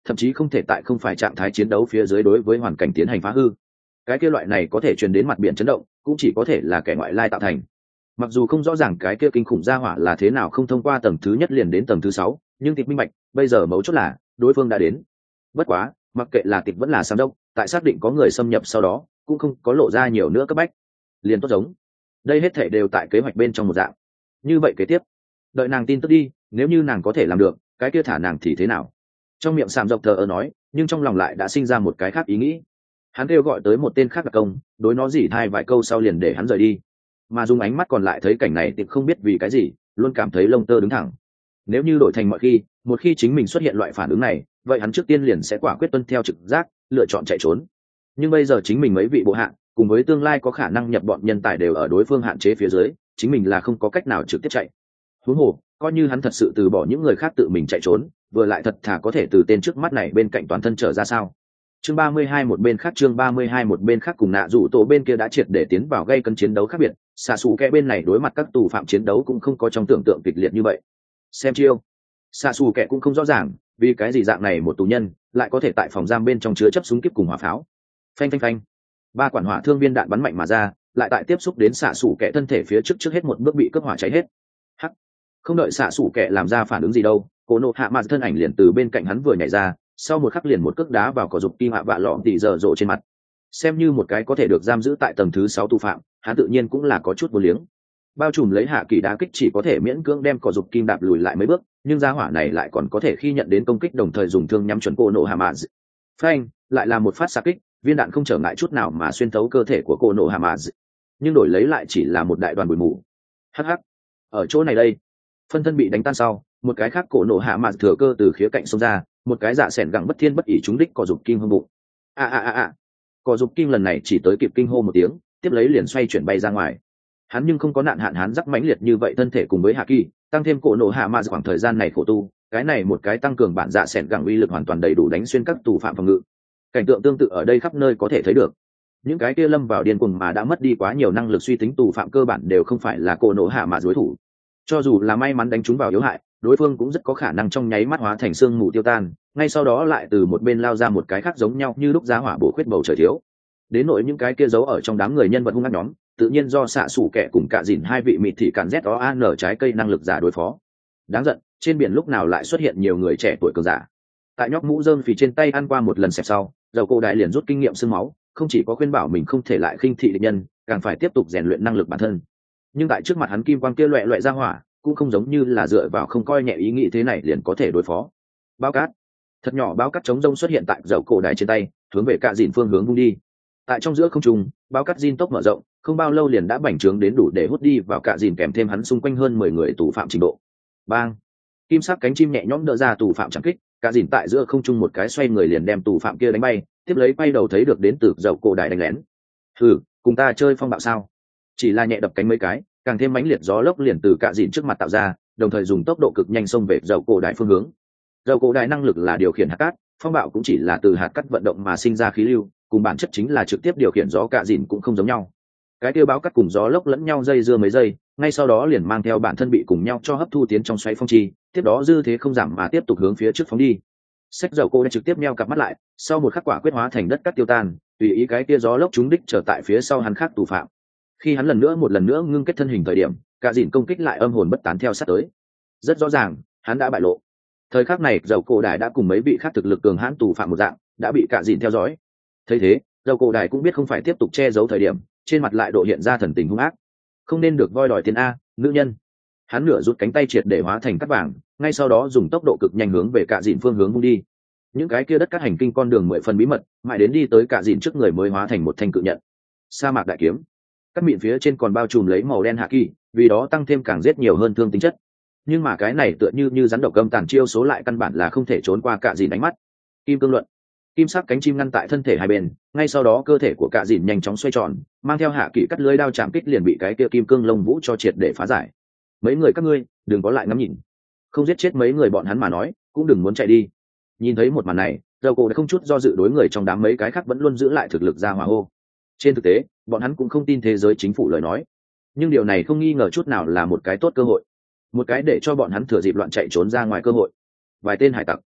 thậm chí không thể tại không phải trạng thái chiến đấu phía dưới đối với hoàn cảnh tiến hành phá hư. Cái kia loại này có thể truyền đến mặt biển chấn động cũng chỉ có thể là kẻ ngoại lai tạo thành. Mặc dù không rõ ràng cái kia kinh khủng gia hỏa là thế nào không thông qua tầng thứ nhất liền đến tầng thứ sáu, nhưng tịch minh bạch bây giờ mấu chốt là đối phương đã đến. Bất quá mặc kệ là tịch vẫn là Sam Đốc, tại xác định có người xâm nhập sau đó cũng không có lộ ra nhiều nữa cấp bách, liền tốt giống đây hết thể đều tại kế hoạch bên trong một dạng. Như vậy kế tiếp đợi nàng tin tức đi, nếu như nàng có thể làm được cái kia thả nàng thì thế nào. Trong miệng Sam Dọc thờ ơ nói, nhưng trong lòng lại đã sinh ra một cái khác ý nghĩ. Hắn kêu gọi tới một tên khác đặc công, đối nó dỉ thai vài câu sau liền để hắn rời đi, mà dùng ánh mắt còn lại thấy cảnh này thì không biết vì cái gì luôn cảm thấy lông tơ đứng thẳng. Nếu như đổi thành mọi khi, một khi chính mình xuất hiện loại phản ứng này, vậy hắn trước tiên liền sẽ quả quyết tuân theo trực giác, lựa chọn chạy trốn. Nhưng bây giờ chính mình mấy vị bộ hạ cùng với tương lai có khả năng nhập bọn nhân tài đều ở đối phương hạn chế phía dưới, chính mình là không có cách nào trực tiếp chạy. Huống hồ coi như hắn thật sự từ bỏ những người khác tự mình chạy trốn, vừa lại thật thà có thể từ tên trước mắt này bên cạnh toàn thân trở ra sao. Chương ba mươi hai một bên khác chương ba mươi hai một bên khác cùng nạ rủ tổ bên kia đã triệt để tiến vào gây cân chiến đấu khác biệt, xạ xù kẹ bên này đối mặt các tù phạm chiến đấu cũng không có trong tưởng tượng kịch liệt như vậy. Xem chiêu, xạ xù kẹ cũng không rõ ràng vì cái gì dạng này một tù nhân lại có thể tại phòng giam bên trong chứa chấp súng kíp cùng hỏa pháo. Phanh phanh phanh, ba quản hỏa thương viên đạn bắn mạnh mà ra, lại tại tiếp xúc đến xạ xù kẹ thân thể phía trước trước hết một bước bị cướp hỏa cháy hết. Hắc, không đợi xạ xù kẹ làm ra phản ứng gì đâu, cô nộ hạ mạt thân ảnh liền từ bên cạnh hắn vừa nhảy ra, sau một khắc liền một cước đá vào cỏ dục kim hạ vạ lọ tỉ dở rộ trên mặt. Xem như một cái có thể được giam giữ tại tầng thứ sáu tù phạm, hắn tự nhiên cũng là có chút vô liếng. Bao trùm lấy hạ kỳ đá kích chỉ có thể miễn cưỡng đem cỏ dục kim đạp lùi lại mấy bước, nhưng gia hỏa này lại còn có thể khi nhận đến công kích đồng thời dùng thương nhắm chuẩn cô nộ hạ mạt. Phanh, lại là một phát xạ kích, viên đạn không trở ngại chút nào mà xuyên thấu cơ thể của cô nộ hạ mạt, nhưng đổi lấy lại chỉ là một đại đoàn bụi mù. Hắc hắc, ở chỗ này đây, phân thân bị đánh tan sau, một cái khác cổ nộ hạ mạt thừa cơ từ khía cạnh xông ra, một cái dạ sẻn gẳng bất thiên bất ỉ trúng đích cỏ dục kim hông bụng. A a a a, cỏ dục kim lần này chỉ tới kịp kinh hô một tiếng, tiếp lấy liền xoay chuyển bay ra ngoài. Hắn nhưng không có nạn hạn hán rắc mãnh liệt như vậy thân thể cùng với hạ kỳ, tăng thêm cổ nộ hạ mạt khoảng thời gian này khổ tu, cái này một cái tăng cường bản dạ sẻn gẳng uy lực hoàn toàn đầy đủ đánh xuyên các tù phạm phòng ngự. Cảnh tượng tương tự ở đây khắp nơi có thể thấy được. Những cái kia lâm vào điên cuồng mà đã mất đi quá nhiều năng lực suy tính tù phạm cơ bản đều không phải là cổ nộ hạ mạt đối thủ. Cho dù là may mắn đánh trúng vào yếu hại, đối phương cũng rất có khả năng trong nháy mắt hóa thành xương mù tiêu tan, ngay sau đó lại từ một bên lao ra một cái khác giống nhau như lúc giá hỏa bổ khuyết bầu trời thiếu. Đến nỗi những cái kia giấu ở trong đám người nhân vật hung ác nhóm, tự nhiên do xạ sủ kẻ cùng cả dìn hai vị mịt thị cản z o an trái cây năng lực giả đối phó. Đáng giận, trên biển lúc nào lại xuất hiện nhiều người trẻ tuổi cường giả. Tại nhóc mũ rơm phì trên tay ăn qua một lần xẹp sau, dầu cô đại liền rút kinh nghiệm xương máu, không chỉ có khuyên bảo mình không thể lại khinh thị địch nhân, càng phải tiếp tục rèn luyện năng lực bản thân. Nhưng tại trước mặt hắn kim quang kia loẹt loẹt ra hỏa, cũng không giống như là dựa vào không coi nhẹ ý nghĩ thế này liền có thể đối phó. Bao cát, thật nhỏ bao cát chống rông xuất hiện tại dầu cổ đại trên tay, hướng về cạ dìn phương hướng vung đi. Tại trong giữa không trung, bao cát zin tốc mở rộng, không bao lâu liền đã bành trướng đến đủ để hút đi vào cạ dìn kèm thêm hắn xung quanh hơn mười người tù phạm trình độ. Bang, kim sắc cánh chim nhẹ nhõm đỡ ra tù phạm chẳng kích, cạ dìn tại giữa không trung một cái xoay người liền đem tù phạm kia đánh bay, tiếp lấy quay đầu thấy được đến từ dầu cổ đại đánh lén. Hừ, cùng ta chơi phong bạo sao? Chỉ là nhẹ đập cánh mấy cái, càng thêm mãnh liệt gió lốc liền từ cạ dìn trước mặt tạo ra, đồng thời dùng tốc độ cực nhanh xông về dầu cổ đại phương hướng. Dầu cổ đại năng lực là điều khiển hạt cát, phong bạo cũng chỉ là từ hạt cát vận động mà sinh ra khí lưu, cùng bản chất chính là trực tiếp điều khiển gió cạ dìn cũng không giống nhau. Cái tiêu báo cát cùng gió lốc lẫn nhau dây dưa mấy giây, ngay sau đó liền mang theo bản thân bị cùng nhau cho hấp thu tiến trong xoáy phong chi, tiếp đó dư thế không giảm mà tiếp tục hướng phía trước phóng đi. Sách dầu cổ đại trực tiếp meo cặp mắt lại, sau một khắc quả quyết hóa thành đất cát tiêu tan, tùy ý cái kia gió lốc trúng đích trở tại phía sau hắn khác tù phạm. Khi hắn lần nữa một lần nữa ngưng kết thân hình thời điểm, cả dìn công kích lại âm hồn bất tán theo sát tới. Rất rõ ràng hắn đã bại lộ. Thời khắc này dầu cổ đại đã cùng mấy vị khác thực lực cường hãn tù phạm một dạng đã bị cả dìn theo dõi. Thấy thế dầu cổ đại cũng biết không phải tiếp tục che giấu thời điểm, trên mặt lại độ hiện ra thần tình hung ác. Không nên được voi đòi tiền a, nữ nhân. Hắn nửa rút cánh tay triệt để hóa thành cát vàng, ngay sau đó dùng tốc độ cực nhanh hướng về cả dìn phương hướng vung đi. Những cái kia đất cát hành kinh con đường mười phần bí mật, mãi đến đi tới cả dìn trước người mới hóa thành một thanh cự nhận. Sa mạc đại kiếm. Các miệng phía trên còn bao trùm lấy màu đen hạ kỳ, vì đó tăng thêm càng giết nhiều hơn thương tính chất. Nhưng mà cái này tựa như như rắn độc găm tàn chiêu số lại căn bản là không thể trốn qua cả dìn đánh mắt. Kim cương luận, kim sắc cánh chim ngăn tại thân thể hai bên, ngay sau đó cơ thể của cả dìn nhanh chóng xoay tròn, mang theo hạ kỳ cắt lưới đao chạm kích liền bị cái kia kim cương lông vũ cho triệt để phá giải. Mấy người các ngươi đừng có lại ngắm nhìn, không giết chết mấy người bọn hắn mà nói cũng đừng muốn chạy đi. Nhìn thấy một màn này, dầu cổ đã không chút do dự đối người trong đám mấy cái khác vẫn luôn giữ lại thực lực ra hỏa hô. Trên thực tế bọn hắn cũng không tin thế giới chính phủ lời nói, nhưng điều này không nghi ngờ chút nào là một cái tốt cơ hội, một cái để cho bọn hắn thừa dịp loạn chạy trốn ra ngoài cơ hội. Vài tên hải tặc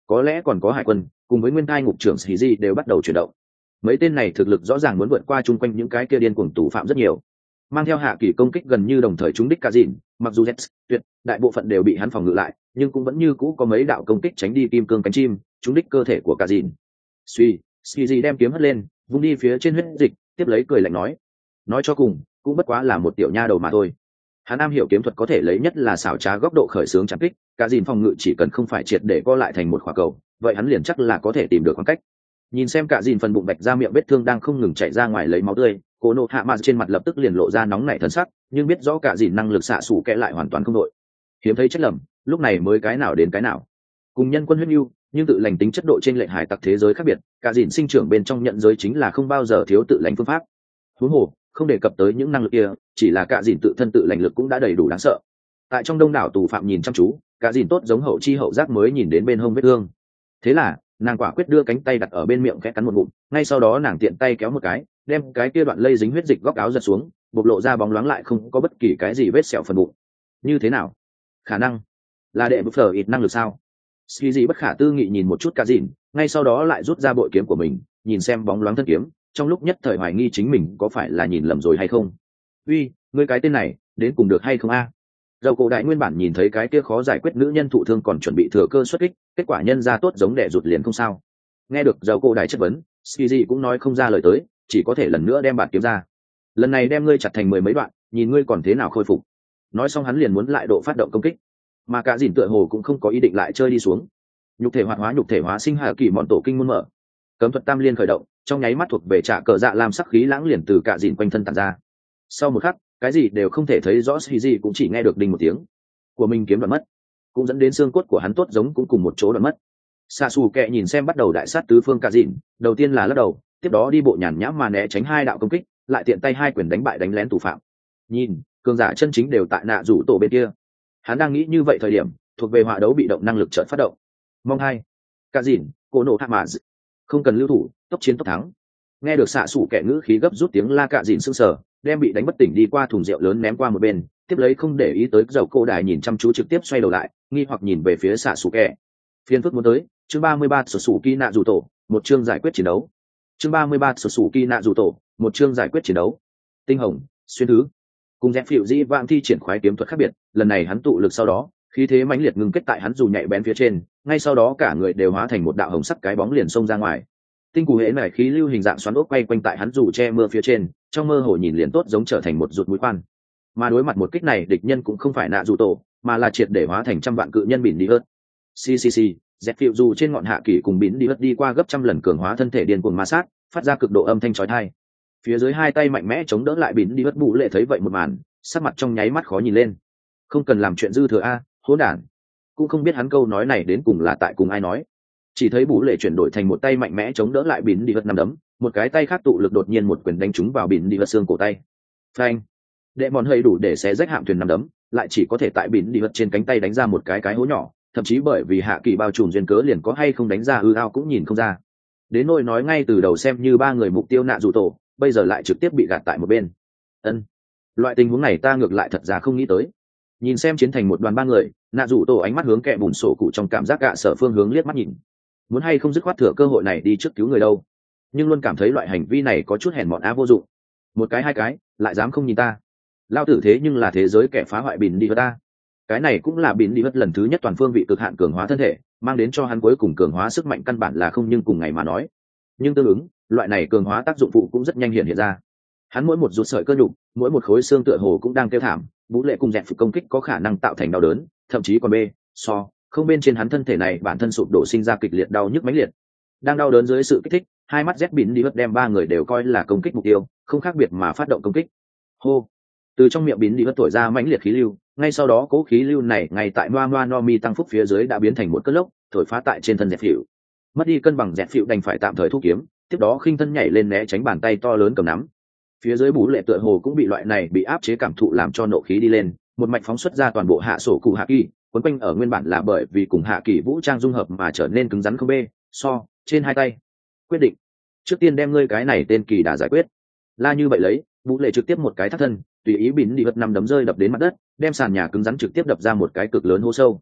có lẽ còn có hải quân cùng với nguyên thai ngục trưởng sĩ di đều bắt đầu chuyển động. Mấy tên này thực lực rõ ràng muốn vượt qua chung quanh những cái kia điên cuồng tù phạm rất nhiều. Mang theo hạ kỳ công kích gần như đồng thời trúng đích cả dìn, mặc dù Z tuyệt đại bộ phận đều bị hắn phòng ngự lại, nhưng cũng vẫn như cũ có mấy đạo công kích tránh đi kim cương cánh chim, trúng đích cơ thể của cả dìn. Suy, Skizy đem kiếm hất lên, vung đi phía trên huyết dịch, tiếp lấy cười lạnh nói: nói cho cùng, cũng bất quá là một tiểu nha đầu mà thôi. Hắn am hiểu kiếm thuật có thể lấy nhất là xảo trá góc độ khởi xướng chạm kích, cả dìn phòng ngự chỉ cần không phải triệt để co lại thành một quả cầu, vậy hắn liền chắc là có thể tìm được khoảng cách. Nhìn xem cả dìn phần bụng bạch ra miệng vết thương đang không ngừng chảy ra ngoài lấy máu tươi, Cô Nộ Hạ Mạ trên mặt lập tức liền lộ ra nóng nảy thần sắc, nhưng biết rõ cả dìn năng lực xạ sủ kẽ lại hoàn toàn không đội. Hiếm thấy trách lầm, lúc này mới cái nào đến cái nào. Cùng nhân quân huyết nhu, nhưng tự lành tính chất độ trên lệnh hải tặc thế giới khác biệt, cả dìn sinh trưởng bên trong nhận giới chính là không bao giờ thiếu tự lành phương pháp. Huống hồ, không đề cập tới những năng lực kia, chỉ là cả dìn tự thân tự lành lực cũng đã đầy đủ đáng sợ. Tại trong đông đảo tù phạm nhìn chăm chú, cả dìn tốt giống hậu chi hậu giác mới nhìn đến bên hông vết thương. Thế là, nàng quả quyết đưa cánh tay đặt ở bên miệng khẽ cắn một ngụm, ngay sau đó nàng tiện tay kéo một cái, đem cái kia đoạn lây dính huyết dịch góc áo giật xuống, bộc lộ ra bóng loáng lại không có bất kỳ cái gì vết sẹo phần bụng. Như thế nào? Khả năng là đệ bức phở ít năng lực sao? Skizy bất khả tư nghị nhìn một chút cả dìn, ngay sau đó lại rút ra bội kiếm của mình, nhìn xem bóng loáng thân kiếm, trong lúc nhất thời hoài nghi chính mình có phải là nhìn lầm rồi hay không. Uy, ngươi cái tên này, đến cùng được hay không a? Dầu cổ đại nguyên bản nhìn thấy cái kia khó giải quyết nữ nhân thụ thương còn chuẩn bị thừa cơ xuất kích, kết quả nhân ra tốt giống đẻ rụt liền không sao. Nghe được dầu cổ đại chất vấn, Skizy cũng nói không ra lời tới, chỉ có thể lần nữa đem bản kiếm ra. Lần này đem ngươi chặt thành mười mấy đoạn, nhìn ngươi còn thế nào khôi phục. Nói xong hắn liền muốn lại độ phát động công kích, mà cả dìn tựa hồ cũng không có ý định lại chơi đi xuống. Nhục thể hoạt hóa nhục thể hóa sinh hạ kỳ mọn tổ kinh môn mở, cấm thuật tam liên khởi động, trong nháy mắt thuộc về trả cờ dạ làm sắc khí lãng liền từ cả dìn quanh thân tản ra. Sau một khắc, cái gì đều không thể thấy rõ, Skizy cũng chỉ nghe được đinh một tiếng của mình kiếm đoạn mất, cũng dẫn đến xương cốt của hắn tốt giống cũng cùng một chỗ đoạn mất. Sa Sù Kẹ nhìn xem bắt đầu đại sát tứ phương cả dìn, đầu tiên là lắc đầu, tiếp đó đi bộ nhàn nhã mà né tránh hai đạo công kích, lại tiện tay hai quyền đánh bại đánh lén tù phạm. Nhìn, cường giả chân chính đều tại nạ rủ tổ bên kia. Hắn đang nghĩ như vậy thời điểm, thuộc về họa đấu bị động năng lực chợt phát động. Mong hai, cả dìn, Cô Nộ Hạ Mạ, không cần lưu thủ, tốc chiến tốc thắng. Nghe được xạ sủ kẻ ngữ khí gấp rút tiếng la cả dìn sững sờ, đem bị đánh bất tỉnh đi qua thùng rượu lớn ném qua một bên, tiếp lấy không để ý tới dầu cô đài nhìn chăm chú trực tiếp xoay đầu lại, nghi hoặc nhìn về phía xạ sủ kẻ. Phiên phức muốn tới, chương ba mươi ba sổ sủ kỳ nạ rủ tổ, một chương giải quyết chiến đấu. Chương ba mươi ba sổ sủ kỳ nạ rủ tổ, một chương giải quyết chiến đấu. Tinh hồng, xuyên thứ. Cùng dẹp phiệu dĩ vãng thi triển khoái kiếm thuật khác biệt, lần này hắn tụ lực sau đó, khí thế mãnh liệt ngưng kết tại hắn dù nhạy bén phía trên, ngay sau đó cả người đều hóa thành một đạo hồng sắc cái bóng liền xông ra ngoài. Tinh cù hễ nảy khí lưu hình dạng xoắn ốc quay quanh tại hắn dù che mưa phía trên, trong mơ hồ nhìn liền tốt giống trở thành một rụt mũi khoan. Mà đối mặt một kích này, địch nhân cũng không phải nạ dù tổ, mà là triệt để hóa thành trăm vạn cự nhân bỉn đi ớt. Ccc, dẹp phiệu dù trên ngọn hạ kỳ cùng bỉn đi ớt đi qua gấp trăm lần cường hóa thân thể điên cuồng ma sát, phát ra cực độ âm thanh chói tai. Phía dưới hai tay mạnh mẽ chống đỡ lại bỉn đi ớt bụ lệ thấy vậy một màn, sắc mặt trong nháy mắt khó nhìn lên. Không cần làm chuyện dư thừa a, hỗn đản. Cũng không biết hắn câu nói này đến cùng là tại cùng ai nói. Chỉ thấy bú lệ chuyển đổi thành một tay mạnh mẽ chống đỡ lại bỉn đi vật nằm đấm, một cái tay khác tụ lực đột nhiên một quyền đánh trúng vào bỉn đi vật xương cổ tay. Phanh! Đệ mòn hơi đủ để xé rách hạm thuyền nằm đấm, lại chỉ có thể tại bỉn đi vật trên cánh tay đánh ra một cái cái hố nhỏ, thậm chí bởi vì hạ kỳ bao trùm duyên cớ liền có hay không đánh ra ư ao cũng nhìn không ra. Đến nỗi nói ngay từ đầu xem như ba người mục tiêu nạ dù tổ, bây giờ lại trực tiếp bị gạt tại một bên. Ân, loại tình huống này ta ngược lại thật ra không nghĩ tới. Nhìn xem chiến thành một đoàn ba người, nạ dù tổ ánh mắt hướng kẹ bùn sổ cụ trong cảm giác gạ sở phương hướng liếc mắt nhìn, muốn hay không dứt khoát thừa cơ hội này đi trước cứu người đâu, nhưng luôn cảm thấy loại hành vi này có chút hèn mọn á vô dụng. Một cái hai cái lại dám không nhìn ta, lao tử thế nhưng là thế giới kẻ phá hoại bỉn đi vật ta. Cái này cũng là bỉn đi vật lần thứ nhất toàn phương vị cực hạn cường hóa thân thể, mang đến cho hắn cuối cùng cường hóa sức mạnh căn bản là không nhưng cùng ngày mà nói. Nhưng tương ứng, loại này cường hóa tác dụng phụ cũng rất nhanh hiện hiện ra. Hắn mỗi một rụt sợi cơ nhục, mỗi một khối xương tựa hồ cũng đang kêu thảm, vũ lệ cùng dẹp phục công kích có khả năng tạo thành đau đớn, thậm chí còn b so không bên trên hắn thân thể này bản thân sụp đổ sinh ra kịch liệt đau nhức mãnh liệt. Đang đau đớn dưới sự kích thích, hai mắt rét bỉn đi vật đem ba người đều coi là công kích mục tiêu, không khác biệt mà phát động công kích. Hô! Từ trong miệng bỉn đi vật thổi ra mãnh liệt khí lưu, ngay sau đó cố khí lưu này ngay tại noa noa no mi tăng phúc phía dưới đã biến thành một cơn lốc, thổi phá tại trên thân dẹp phỉu. Mất đi cân bằng dẹp phỉu đành phải tạm thời thu kiếm, tiếp đó khinh thân nhảy lên né tránh bàn tay to lớn cầm nắm. Phía dưới bú lệ tựa hồ cũng bị loại này bị áp chế cảm thụ làm cho nộ khí đi lên, một mạch phóng xuất ra toàn bộ hạ sổ cụ hạ kỳ, quấn quanh ở nguyên bản là bởi vì cùng hạ kỳ vũ trang dung hợp mà trở nên cứng rắn không bê so trên hai tay. Quyết định trước tiên đem ngươi cái này tên kỳ đà giải quyết. La như vậy lấy, bú lệ trực tiếp một cái thắt thân, tùy ý bỉn đi vật nằm đấm rơi đập đến mặt đất, đem sàn nhà cứng rắn trực tiếp đập ra một cái cực lớn hố sâu.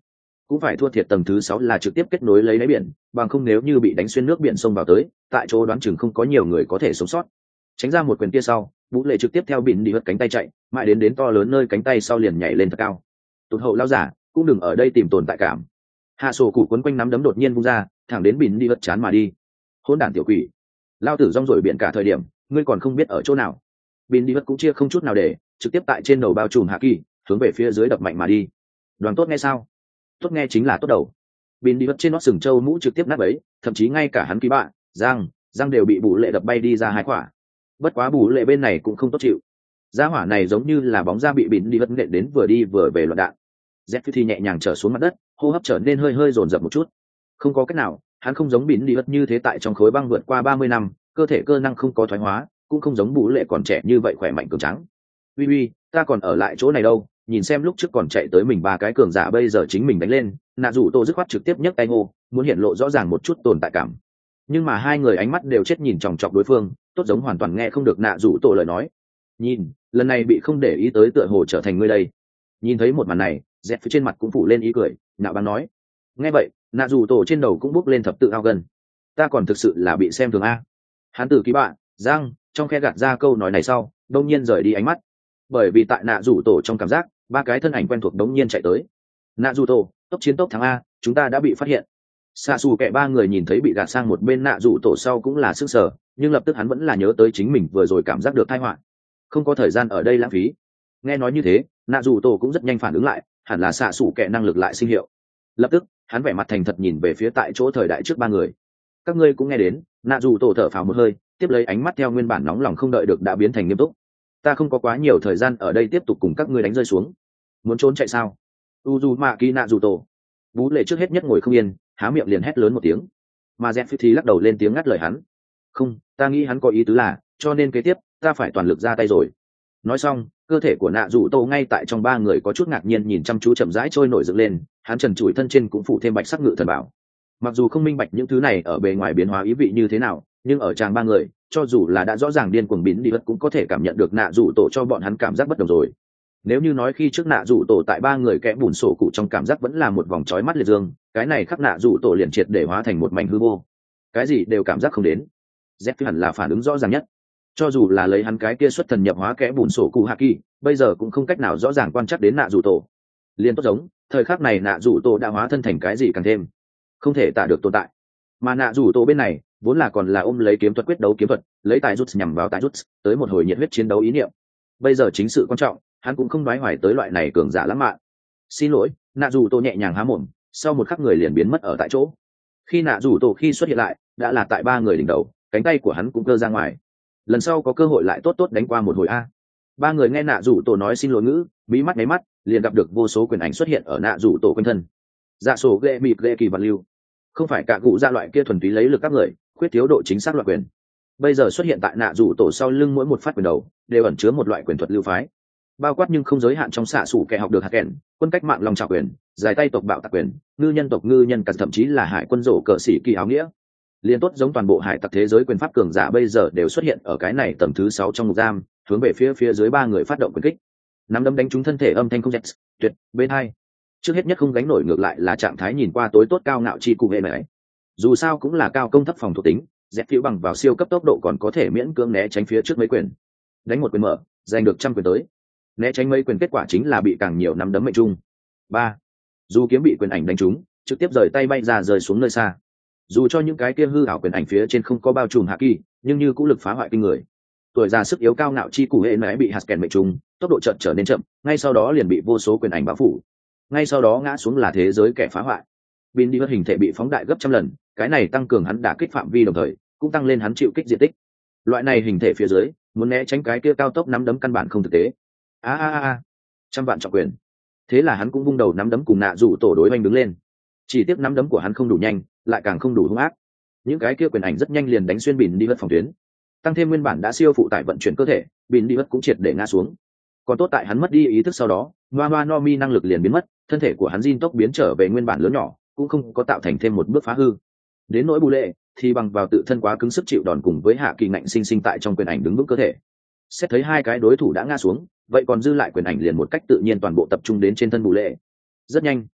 cũng phải thua thiệt tầng thứ sáu là trực tiếp kết nối lấy đáy biển, bằng không nếu như bị đánh xuyên nước biển sông vào tới, tại chỗ đoán chừng không có nhiều người có thể sống sót. Tránh ra một quyền kia sau, Vũ Lệ trực tiếp theo bỉn đi hất cánh tay chạy, mãi đến đến to lớn nơi cánh tay sau liền nhảy lên thật cao. Tụt hậu lao giả, cũng đừng ở đây tìm tồn tại cảm. Hạ sổ cụ quấn quanh nắm đấm đột nhiên vung ra, thẳng đến bỉn đi hất chán mà đi. Hỗn đản tiểu quỷ, lao tử rong rồi biển cả thời điểm, ngươi còn không biết ở chỗ nào. Bỉn đi hất cũng chia không chút nào để, trực tiếp tại trên đầu bao trùm hạ kỳ, hướng về phía dưới đập mạnh mà đi. Đoàn tốt nghe sao? Tốt nghe chính là tốt đầu. Bỉn đi hất trên nót sừng trâu mũ trực tiếp nát bấy, thậm chí ngay cả hắn ký bạn, răng, răng đều bị Vũ Lệ đập bay đi ra hai quả. Bất quá Vũ Lệ bên này cũng không tốt chịu. Gia hỏa này giống như là bóng da bị bỉn đi hất nện đến vừa đi vừa về loạn đạn. Z thì nhẹ nhàng trở xuống mặt đất, hô hấp trở nên hơi hơi dồn dập một chút. Không có cách nào, hắn không giống bỉn đi hất như thế tại trong khối băng vượt qua ba mươi năm, cơ thể cơ năng không có thoái hóa, cũng không giống Vũ Lệ còn trẻ như vậy khỏe mạnh cường tráng. Uy uy, ta còn ở lại chỗ này đâu, nhìn xem lúc trước còn chạy tới mình ba cái cường giả bây giờ chính mình đánh lên, nạ rủ tổ dứt khoát trực tiếp nhấc tay ngô, muốn hiện lộ rõ ràng một chút tồn tại cảm. Nhưng mà hai người ánh mắt đều chết nhìn chòng chọc đối phương, tốt giống hoàn toàn nghe không được nạ rủ tổ lời nói. Nhìn, lần này bị không để ý tới tựa hồ trở thành ngươi đây. Nhìn thấy một màn này, dép phía trên mặt cũng phủ lên ý cười, nạo báng nói. Nghe vậy, nạ rủ tổ trên đầu cũng bốc lên thập tự ao gần. Ta còn thực sự là bị xem thường a. Hắn tử ký bạn, giang, trong khe gạt ra câu nói này sau, đông nhiên rời đi ánh mắt. Bởi vì tại nạ rủ tổ trong cảm giác, ba cái thân ảnh quen thuộc đống nhiên chạy tới. Nạ rủ tổ, tốc chiến tốc thắng a, chúng ta đã bị phát hiện. Xạ xù kẻ ba người nhìn thấy bị gạt sang một bên nạ rủ tổ sau cũng là sức sở, nhưng lập tức hắn vẫn là nhớ tới chính mình vừa rồi cảm giác được tai họa, không có thời gian ở đây lãng phí. Nghe nói như thế, nạ rủ tổ cũng rất nhanh phản ứng lại, hẳn là xạ xù kẻ năng lực lại sinh hiệu. Lập tức hắn vẻ mặt thành thật nhìn về phía tại chỗ thời đại trước ba người. Các ngươi cũng nghe đến, nạ rủ tổ thở phào một hơi, tiếp lấy ánh mắt theo nguyên bản nóng lòng không đợi được đã biến thành nghiêm túc. Ta không có quá nhiều thời gian ở đây tiếp tục cùng các ngươi đánh rơi xuống. Muốn trốn chạy sao? Uzumaki nạ rủ tổ. Vũ Lệ trước hết nhất ngồi không yên, há miệng liền hét lớn một tiếng. Mà Zen thì lắc đầu lên tiếng ngắt lời hắn. Không, ta nghĩ hắn có ý tứ là, cho nên kế tiếp ta phải toàn lực ra tay rồi. Nói xong, cơ thể của nạ rủ tô ngay tại trong ba người có chút ngạc nhiên nhìn chăm chú chậm rãi trôi nổi dựng lên, hắn trần trụi thân trên cũng phủ thêm bạch sắc ngự thần bảo. Mặc dù không minh bạch những thứ này ở bề ngoài biến hóa ý vị như thế nào, nhưng ở tràng ba người, cho dù là đã rõ ràng điên cuồng biến đi vật cũng có thể cảm nhận được nạ rủ tổ cho bọn hắn cảm giác bất đồng rồi. Nếu như nói khi trước nạ rủ tổ tại ba người kẽ bùn sổ cụ trong cảm giác vẫn là một vòng chói mắt liệt dương, cái này khắc nạ rủ tổ liền triệt để hóa thành một mảnh hư vô, cái gì đều cảm giác không đến. Z hẳn là phản ứng rõ ràng nhất, cho dù là lấy hắn cái kia xuất thần nhập hóa kẽ bùn sổ cụ hạ kỳ, bây giờ cũng không cách nào rõ ràng quan trắc đến nạ rủ tổ. Liên tốt giống thời khắc này nạ rủ tổ đã hóa thân thành cái gì càng thêm không thể tả được tồn tại. Mà nạ rủ tổ bên này vốn là còn là ôm lấy kiếm thuật quyết đấu kiếm thuật, lấy tài rút nhằm vào tài rút tới một hồi nhiệt huyết chiến đấu ý niệm. Bây giờ chính sự quan trọng, hắn cũng không đoái hoài tới loại này cường giả lãng mạn. Xin lỗi, nạ rủ tổ nhẹ nhàng há mồm, sau một khắc người liền biến mất ở tại chỗ. Khi nạ rủ tổ khi xuất hiện lại, đã là tại ba người đỉnh đầu, cánh tay của hắn cũng cơ ra ngoài. Lần sau có cơ hội lại tốt tốt đánh qua một hồi a. Ba người nghe nạ rủ tổ nói xin lỗi ngữ, bí mắt nháy mắt, liền gặp được vô số quyền ảnh xuất hiện ở nạ rủ tổ quanh thân. Dạ sổ ghệ mịt ghệ kỳ vật lưu, không phải cả cụ ra loại kia thuần túy lấy lực các người, khuyết thiếu độ chính xác loại quyền. Bây giờ xuất hiện tại nạ rủ tổ sau lưng mỗi một phát quyền đầu đều ẩn chứa một loại quyền thuật lưu phái, bao quát nhưng không giới hạn trong xạ sủ kẻ học được hạt kèn, quân cách mạng lòng trào quyền, dài tay tộc bạo tạc quyền, ngư nhân tộc ngư nhân cả, thậm chí là hải quân rổ cờ sĩ kỳ áo nghĩa, liên tốt giống toàn bộ hải tặc thế giới quyền pháp cường giả bây giờ đều xuất hiện ở cái này tầng thứ sáu trong ngục giam, hướng về phía phía dưới ba người phát động quyền kích. Nắm đấm đánh trúng thân thể âm thanh không dẹt tuyệt bên hai. Trước hết nhất không gánh nổi ngược lại là trạng thái nhìn qua tối tốt cao ngạo chi cụ hệ này. Dù sao cũng là cao công thấp phòng thuộc tính, dẹp phiêu bằng vào siêu cấp tốc độ còn có thể miễn cưỡng né tránh phía trước mấy quyền. Đánh một quyền mở, giành được trăm quyền tới. Né tránh mấy quyền kết quả chính là bị càng nhiều nắm đấm mệnh trung. Ba, dù kiếm bị quyền ảnh đánh trúng, trực tiếp rời tay bay ra rơi xuống nơi xa. Dù cho những cái kia hư ảo quyền ảnh phía trên không có bao trùm hạ kỳ, nhưng như cũng lực phá hoại kinh người. Tuổi già sức yếu cao ngạo chi cụ hệ mãi bị hạt kèn mệnh trúng, tốc độ chợt trở nên chậm, ngay sau đó liền bị vô số quyền ảnh bao phủ. Ngay sau đó ngã xuống là thế giới kẻ phá hoại. Bin đi hình thể bị phóng đại gấp trăm lần, cái này tăng cường hắn đả kích phạm vi đồng thời, cũng tăng lên hắn chịu kích diện tích. Loại này hình thể phía dưới, muốn né tránh cái kia cao tốc nắm đấm căn bản không thực tế. A a a, trăm vạn trọng quyền. Thế là hắn cũng vung đầu nắm đấm cùng nạ rủ tổ đối oanh đứng lên. Chỉ tiếc nắm đấm của hắn không đủ nhanh, lại càng không đủ hung ác. Những cái kia quyền ảnh rất nhanh liền đánh xuyên Bin đi phòng tuyến. Tăng thêm nguyên bản đã siêu phụ tải vận chuyển cơ thể, Bin đi cũng triệt để ngã xuống. Còn tốt tại hắn mất đi ý thức sau đó, Noa Noa no Mi năng lực liền biến mất, thân thể của hắn Jin tốc biến trở về nguyên bản lớn nhỏ, cũng không có tạo thành thêm một bước phá hư. Đến nỗi Bù Lệ, thì bằng vào tự thân quá cứng sức chịu đòn cùng với hạ kỳ ngạnh sinh sinh tại trong quyền ảnh đứng vững cơ thể. Xét thấy hai cái đối thủ đã ngã xuống, vậy còn dư lại quyền ảnh liền một cách tự nhiên toàn bộ tập trung đến trên thân Bù Lệ. Rất nhanh,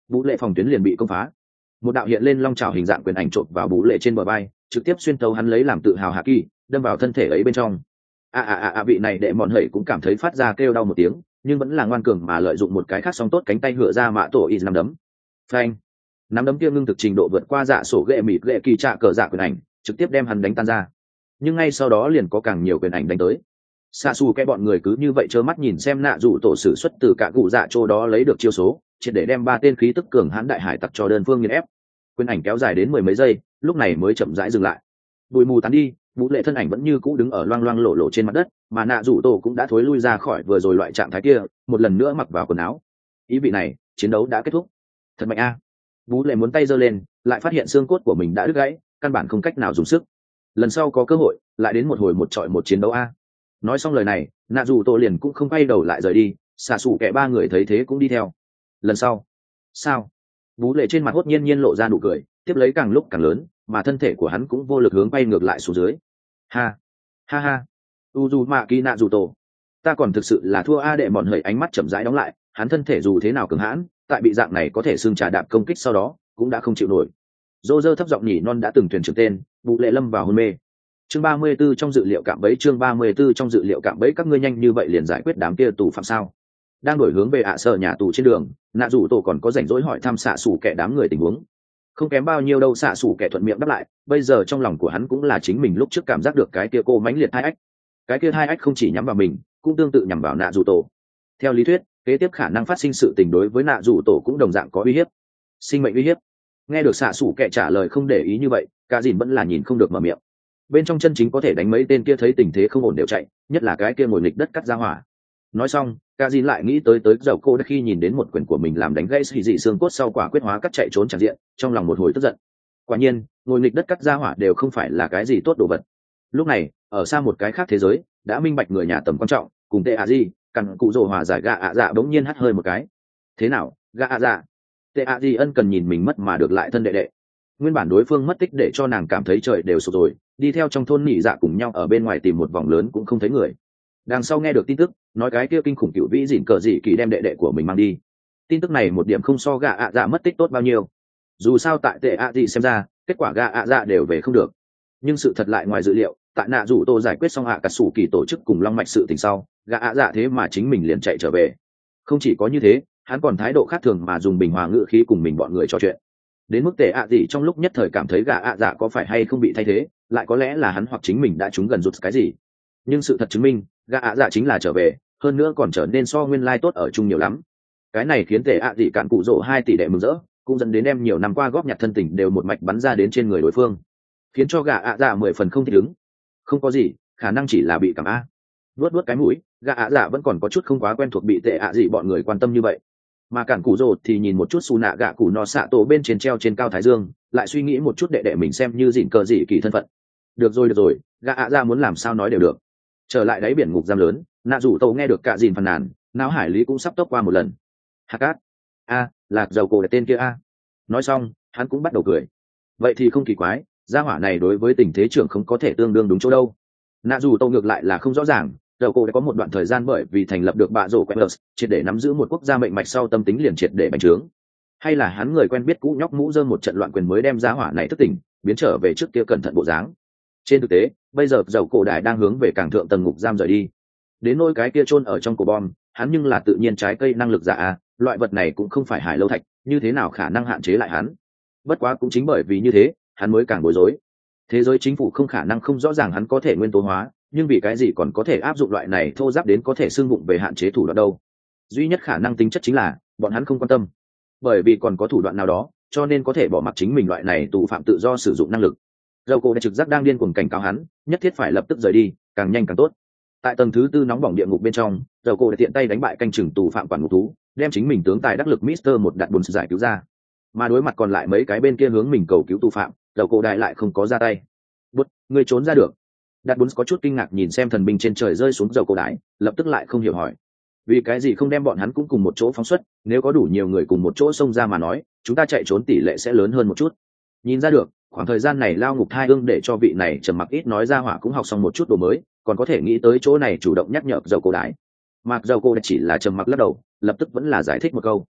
vũ lệ phòng tuyến liền bị công phá. Một đạo hiện lên long trào hình dạng quyền ảnh trộn vào vũ lệ trên bờ vai, trực tiếp xuyên tấu hắn lấy làm tự hào hạ kỳ, đâm vào thân thể ấy bên trong. a a a a vị này đệ mòn hẩy cũng cảm thấy phát ra kêu đau một tiếng, nhưng vẫn là ngoan cường mà lợi dụng một cái khác song tốt cánh tay hựa ra mạ tổ y nắm đấm. Phanh, nắm đấm kia ngưng thực trình độ vượt qua dạ sổ ghệ mịt ghệ kỳ trạ cờ dạ quyền ảnh, trực tiếp đem hắn đánh tan ra. Nhưng ngay sau đó liền có càng nhiều quyền ảnh đánh tới. Xạ xù cái bọn người cứ như vậy trơ mắt nhìn xem nạ rủ tổ sử xuất từ cả cụ dạ chỗ đó lấy được chiêu số, triệt để đem ba tên khí tức cường hãn đại hải tặc cho đơn phương nghiền ép. Quyền ảnh kéo dài đến mười mấy giây, lúc này mới chậm rãi dừng lại. Bụi mù tán đi, vũ lệ thân ảnh vẫn như cũ đứng ở loang loang lộ lộ trên mặt đất, mà nạ rủ tổ cũng đã thối lui ra khỏi vừa rồi loại trạng thái kia, một lần nữa mặc vào quần áo. Ý vị này, chiến đấu đã kết thúc. Thật mạnh a! Vũ lệ muốn tay giơ lên, lại phát hiện xương cốt của mình đã đứt gãy, căn bản không cách nào dùng sức. Lần sau có cơ hội, lại đến một hồi một trọi một chiến đấu a. Nói xong lời này, nạ rủ tổ liền cũng không quay đầu lại rời đi, xả sủ kẻ ba người thấy thế cũng đi theo. Lần sau, sao? Vũ lệ trên mặt hốt nhiên nhiên lộ ra nụ cười, tiếp lấy càng lúc càng lớn, mà thân thể của hắn cũng vô lực hướng bay ngược lại xuống dưới. Ha, ha ha, Uzumaki nạ rủ tổ, ta còn thực sự là thua a. Đệ mòn hởi ánh mắt chậm rãi đóng lại, hắn thân thể dù thế nào cường hãn, tại bị dạng này có thể xương trà đạp công kích sau đó, cũng đã không chịu nổi. Dô dơ thấp giọng nhỉ non đã từng thuyền trưởng tên, Vũ lệ lâm vào hôn mê. Chương ba mươi 34 trong dự liệu cạm bẫy, chương ba mươi 34 trong dự liệu cạm bẫy, các ngươi nhanh như vậy liền giải quyết đám kia tù phạm sao? Đang đổi hướng về ạ sở nhà tù trên đường, nạ rủ tổ còn có rảnh rỗi hỏi thăm xạ xủ kẻ đám người tình huống. Không kém bao nhiêu đâu, xạ xủ kẻ thuận miệng đáp lại, bây giờ trong lòng của hắn cũng là chính mình lúc trước cảm giác được cái kia cô mãnh liệt hai ách. Cái kia hai ách không chỉ nhắm vào mình, cũng tương tự nhắm vào nạ rủ tổ. Theo lý thuyết, kế tiếp khả năng phát sinh sự tình đối với nạ rủ tổ cũng đồng dạng có uy hiếp. Sinh mệnh uy hiếp. Nghe được xạ xủ kẻ trả lời không để ý như vậy, cả dìn vẫn là nhìn không được mở miệng. Bên trong chân chính có thể đánh mấy tên kia thấy tình thế không ổn đều chạy, nhất là cái kia ngồi nghịch đất cắt ra hỏa. Nói xong, cả dìn lại nghĩ tới tới dầu cô đã khi nhìn đến một quyền của mình làm đánh gãy xì dị xương cốt sau quả quyết hóa cắt chạy trốn tràn diện, trong lòng một hồi tức giận. Quả nhiên, ngồi nghịch đất cắt ra hỏa đều không phải là cái gì tốt đồ vật. Lúc này, ở xa một cái khác thế giới, đã minh bạch người nhà tầm quan trọng, cùng tệ ạ gì, cằn cụ rồ hòa giải gạ ạ dạ bỗng nhiên hắt hơi một cái. Thế nào, gạ ạ dạ? Tệ ạ gì ân cần nhìn mình mất mà được lại thân đệ đệ. Nguyên bản đối phương mất tích để cho nàng cảm thấy trời đều sụp rồi, đi theo trong thôn nỉ dạ cùng nhau ở bên ngoài tìm một vòng lớn cũng không thấy người. Đằng sau nghe được tin tức, nói cái kia kinh khủng cựu vĩ dỉn cờ dị kỳ đem đệ đệ của mình mang đi. Tin tức này một điểm không so gạ ạ dạ mất tích tốt bao nhiêu. Dù sao tại tệ ạ gì xem ra, kết quả gạ ạ dạ đều về không được. Nhưng sự thật lại ngoài dự liệu, tại nạ rủ tô giải quyết xong ạ cà sủ kỳ tổ chức cùng long mạch sự tình sau, gạ ạ dạ thế mà chính mình liền chạy trở về. Không chỉ có như thế, hắn còn thái độ khác thường mà dùng bình hòa ngữ khí cùng mình bọn người trò chuyện. Đến mức tệ ạ gì trong lúc nhất thời cảm thấy gạ ạ dạ có phải hay không bị thay thế, lại có lẽ là hắn hoặc chính mình đã trúng gần rụt cái gì. Nhưng sự thật chứng minh, gạ ạ dạ chính là trở về, hơn nữa còn trở nên so nguyên lai tốt ở chung nhiều lắm. Cái này khiến tệ ạ gì cạn cụ rỗ hai tỷ đệ mừng rỡ, cũng dẫn đến đem nhiều năm qua góp nhặt thân tình đều một mạch bắn ra đến trên người đối phương, khiến cho gạ ạ dạ mười phần không thích ứng. Không có gì, khả năng chỉ là bị cảm a. Vuốt vuốt cái mũi, gạ ạ dạ vẫn còn có chút không quá quen thuộc bị tệ ạ gì bọn người quan tâm như vậy. Mà cản cụ rồ thì nhìn một chút xù nạ gạ cụ nọ xạ tổ bên trên treo trên cao thái dương, lại suy nghĩ một chút đệ đệ mình xem như dịn cờ dị kỳ thân phận. Được rồi được rồi, gạ ạ dạ muốn làm sao nói đều được. Trở lại đáy biển ngục giam lớn, nạ rủ tổ nghe được cả dìn phàn nàn, não hải lý cũng sắp tốc qua một lần. Hạt cát, a, lạc dầu cổ đẹp tên kia a. Nói xong, hắn cũng bắt đầu cười. Vậy thì không kỳ quái, gia hỏa này đối với tình thế trưởng không có thể tương đương đúng chỗ đâu. Nạ rủ tổ ngược lại là không rõ ràng, dầu cổ đã có một đoạn thời gian bởi vì thành lập được bạ rổ Quebers, triệt để nắm giữ một quốc gia mệnh mạch sau tâm tính liền triệt để bành trướng. Hay là hắn người quen biết cũ nhóc mũ dơ một trận loạn quyền mới đem gia hỏa này thức tỉnh, biến trở về trước kia cẩn thận bộ dáng. Trên thực tế, bây giờ dầu cổ đại đang hướng về càng thượng tầng ngục giam rời đi. Đến nỗi cái kia chôn ở trong cổ bom, hắn nhưng là tự nhiên trái cây năng lực giả a, loại vật này cũng không phải hải lâu thạch, như thế nào khả năng hạn chế lại hắn. Bất quá cũng chính bởi vì như thế, hắn mới càng bối rối. Thế giới chính phủ không khả năng không rõ ràng hắn có thể nguyên tố hóa, nhưng vì cái gì còn có thể áp dụng loại này thô giáp đến có thể xương bụng về hạn chế thủ đoạn đâu. Duy nhất khả năng tính chất chính là bọn hắn không quan tâm, bởi vì còn có thủ đoạn nào đó, cho nên có thể bỏ mặc chính mình loại này tù phạm tự do sử dụng năng lực. Dầu cổ đã trực giác đang điên cuồng cảnh cáo hắn, nhất thiết phải lập tức rời đi, càng nhanh càng tốt. Tại tầng thứ tư nóng bỏng địa ngục bên trong, dầu cổ đã tiện tay đánh bại canh chừng tù phạm quản ngục thú, đem chính mình tướng tài đắc lực Mister một đặt buồn giải cứu ra. Mà đối mặt còn lại mấy cái bên kia hướng mình cầu cứu tù phạm, dầu cổ đại lại không có ra tay. Bút, người trốn ra được. Đặt bốn có chút kinh ngạc nhìn xem thần binh trên trời rơi xuống dầu cổ đại, lập tức lại không hiểu hỏi, vì cái gì không đem bọn hắn cũng cùng một chỗ phóng xuất, nếu có đủ nhiều người cùng một chỗ xông ra mà nói, chúng ta chạy trốn tỷ lệ sẽ lớn hơn một chút. Nhìn ra được, khoảng thời gian này lao ngục thai ương để cho vị này trầm mặc ít nói ra hỏa cũng học xong một chút đồ mới, còn có thể nghĩ tới chỗ này chủ động nhắc nhở dầu cổ đại. Mặc dầu cổ chỉ là trầm mặc lắc đầu, lập tức vẫn là giải thích một câu,